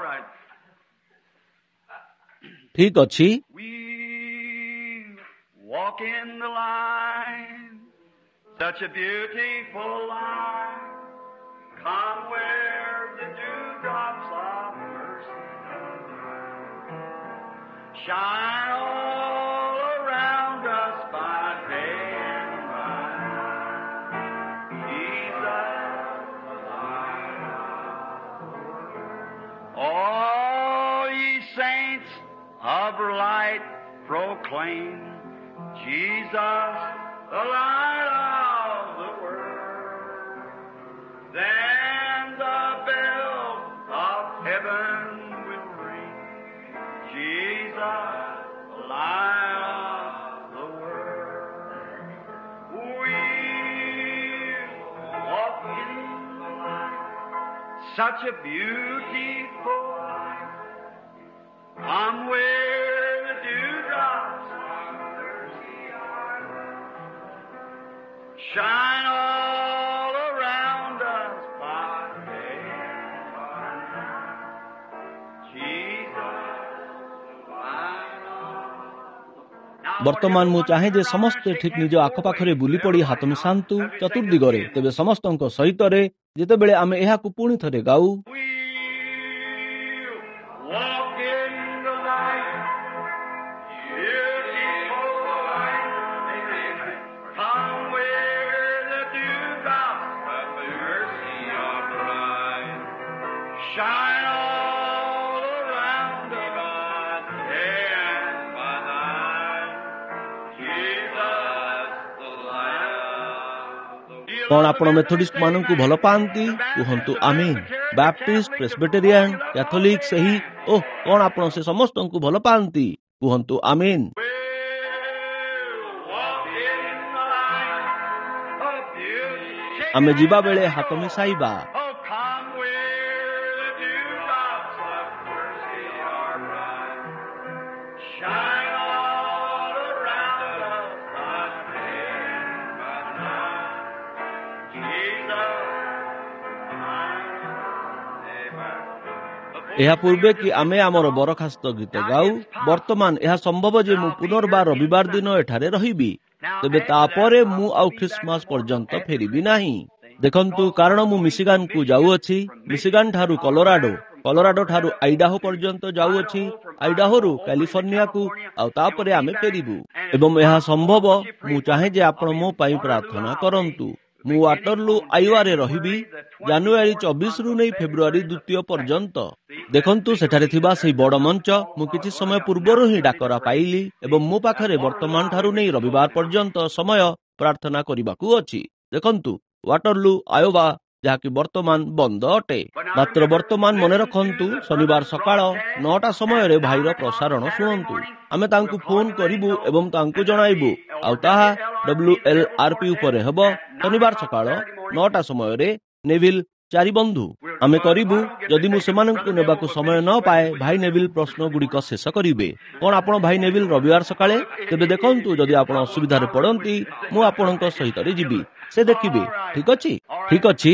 ଠିକ୍ ଅଛି। Walk in the line, such a beautiful line. Come where the dewdrops of mercy shine all around us by day and by night. Jesus, the light of the world. All ye saints of light proclaim Jesus, the light of the world. Then the bell of heaven will ring. Jesus, the light of the world. We'll walk in the light, such a beautiful light. Come where the dewdrops shine all around us by day and by night. Jesus, light of. ବର୍ତ୍ତମାନ ମୁଁ ଚାହେଁ ଯେ ସମସ୍ତେ ଠିକ୍ ନିଜ ଆଖପାଖରେ ବୁଲି ପଡ଼ି ହାତ ମିଶାନ୍ତୁ ଚତୁର୍ଦିଗରେ। ତେବେ ସମସ୍ତଙ୍କ ସହିତରେ ଯେତେବେଳେ ଆମେ ଏହାକୁ ପୁଣି ଥରେ ଗାଉ, shine all around us by day and by night. Jesus, the light. କଣ ଆପଣ ମେଥୋଡିଷ୍ଟ ମାନଙ୍କୁ ଭଲ ପାଆନ୍ତି? କୁହନ୍ତୁ ଆମିନ୍। ବାପ୍ଟିଷ୍ଟ, ପ୍ରେସବିଟେରିଆନ, କ୍ୟାଥୋଲିକ, ସେହି କଣ ଆପଣ ସେ ସମସ୍ତଙ୍କୁ ଭଲ ପାଆନ୍ତି? କୁହନ୍ତୁ ଆମିନ୍। ଆମେ ଯିବା ବେଳେ ହାତ ମିଶାଇବା। ଏହା ପୂର୍ବେ କି ଆମେ ଆମର ବରଖାସ୍ତ ଗୀତ ଗାଉ, ବର୍ତ୍ତମାନ ଏହା ସମ୍ଭବ ଯେ ମୁଁ ପୁନର୍ବାର ରବିବାର ଦିନ ଏଠାରେ ରହିବି। ତେବେ ତାପରେ ମୁଁ ଆଉ ଖ୍ରୀଷ୍ଟମାସ ପର୍ଯ୍ୟନ୍ତ ଫେରିବି ନାହିଁ। ଦେଖନ୍ତୁ, କାରଣ ମୁଁ ମିଶିଗାନକୁ ଯାଉଅଛି। ମିଶିଗାନ ଠାରୁ କଲୋରାଡୋ, କଲୋରାଡୋ ଠାରୁ ଆଇଡାହୋ ପର୍ଯ୍ୟନ୍ତ ଯାଉଅଛି, ଆଇଡାହୋରୁ କାଲିଫର୍ଣ୍ଣିଆକୁ, ଆଉ ତାପରେ ଆମେ ଫେରିବୁ। ଏବଂ ଏହା ସମ୍ଭବ, ମୁଁ ଚାହେଁ ଯେ ଆପଣ ମୋ ପାଇଁ ପ୍ରାର୍ଥନା କରନ୍ତୁ। ମୁଁ ୱାଟରଲୁ, ଆଇଓୱାରେ ରହିବି ଜାନୁଆରୀ 24ରୁ ନେଇ ଫେବୃଆରୀ 2 ପର୍ଯ୍ୟନ୍ତ। ଦେଖନ୍ତୁ, ସେଠାରେ ଥିବା ସେହି ବଡ଼ ମଞ୍ଚ, ମୁଁ କିଛି ସମୟ ପୂର୍ବରୁ ହିଁ ଡାକରା ପାଇଲି ଏବଂ ମୋ ପାଖରେ ବର୍ତ୍ତମାନ ଠାରୁ ନେଇ ରବିବାର ପର୍ଯ୍ୟନ୍ତ ସମୟ ପ୍ରାର୍ଥନା କରିବାକୁ ଅଛି। ଦେଖନ୍ତୁ, ୱାଟରଲୁ, ଆୟୋବା ଯାହାକି ବର୍ତ୍ତମାନ ବନ୍ଦ ଅଟେ। ମାତ୍ର ବର୍ତ୍ତମାନ ମନେ ରଖନ୍ତୁ, ଶନିବାର ସକାଳ 9ଟା ସମୟରେ ଭାଇର ପ୍ରସାରଣ ଶୁଣନ୍ତୁ। ଆମେ ତାଙ୍କୁ ଫୋନ କରିବୁ ଏବଂ ତାଙ୍କୁ ଜଣାଇବୁ, ଆଉ ତାହା WLRP ଉପରେ ହେବ। ଶନିବାର ସକାଳ 9ଟା ସମୟରେ ନେଭିଲ 4 ବନ୍ଧୁ ଆମେ କରିବୁ। ଯଦି ମୁଁ ସେମାନଙ୍କୁ ନେବାକୁ ସମୟ ନ ପାଏ, ଭାଇ ନେଭିଲ ପ୍ରଶ୍ନ ଗୁଡ଼ିକ ଶେଷ କରିବେ। କ'ଣ ଆପଣ ଭାଇ ନେଭିଲ ରବିବାର ସକାଳେ? ତେବେ ଦେଖନ୍ତୁ, ଯଦି ଆପଣ ଅସୁବିଧାରେ ପଡ଼ନ୍ତି, ମୁଁ ଆପଣଙ୍କ ସହିତ ଯିବି। ସେ ଦେଖିବେ। ଠିକ ଅଛି, ଠିକ ଅଛି।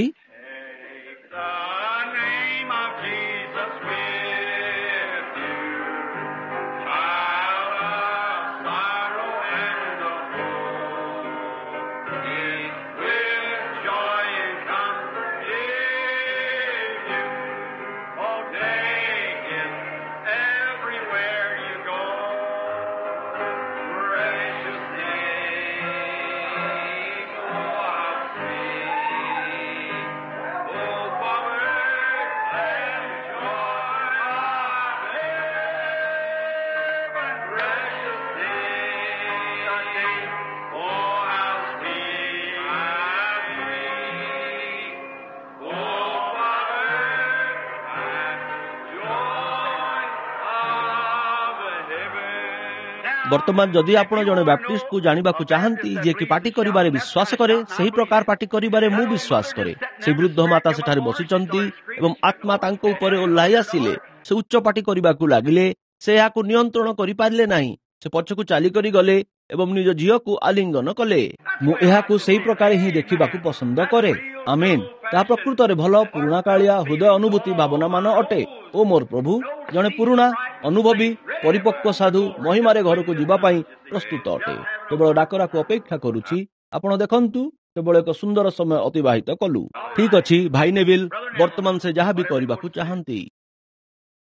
ବର୍ତ୍ତମାନ ଯଦି ଆପଣ ଜଣେ ବ୍ୟାପ୍ଟିଷ୍ଟକୁ ଜାଣିବାକୁ ଚାହାନ୍ତି, ଯିଏକି ପାଟି କରିବାରେ ବିଶ୍ୱାସ କରେ, ସେହି ପ୍ରକାର ପାଟି କରିବାରେ ମୁଁ ବିଶ୍ୱାସ କରେ। ସେହି ବୃଦ୍ଧ ମାତା ସେଠାରେ ବସିଛନ୍ତି ଏବଂ ଆତ୍ମା ତାଙ୍କ ଉପରେ ଓହ୍ଲାଇ ଆସିଲେ। ସେ ଉଚ୍ଚ ପାଟି କରିବାକୁ ଲାଗିଲେ। ସେ ଏହାକୁ ନିୟନ୍ତ୍ରଣ କରିପାରିଲେ ନାହିଁ। ସେ ପଛକୁ ଚାଲିକରି ଗଲେ ଏବଂ ନିଜ ଝିଅକୁ ଆଲିଙ୍ଗନ କଲେ। ମୁଁ ଏହାକୁ ସେହି ପ୍ରକାର ହିଁ ଦେଖିବାକୁ ପସନ୍ଦ କରେ। ଆମେନ୍। ତାହା ପ୍ରକୃତରେ ଭଲ ପୁରୁଣାକାଳିଆ ହୃଦୟ ଅନୁଭୂତି ଭାବନାମାନ ଅଟେ। ଓ ମୋର ପ୍ରଭୁ, ଜଣେ ପୁରୁଣା ଅନୁଭବୀ ପରିପକ୍ୱ ସାଧୁ ମହିମାରେ ଘରକୁ ଯିବା ପାଇଁ ପ୍ରସ୍ତୁତ ଅଟେ। କେବଳ ଡାକରାକୁ ଅପେକ୍ଷା କରୁଛି। ଆପଣ ଦେଖନ୍ତୁ, କେବଳ ଏକ ସୁନ୍ଦର ସମୟ ଅତିବାହିତ କଲୁ। ଠିକ ଅଛି ଭାଇ ନେଭିଲ, ବର୍ତ୍ତମାନ ସେ ଯାହା ବି କରିବାକୁ ଚାହାନ୍ତି।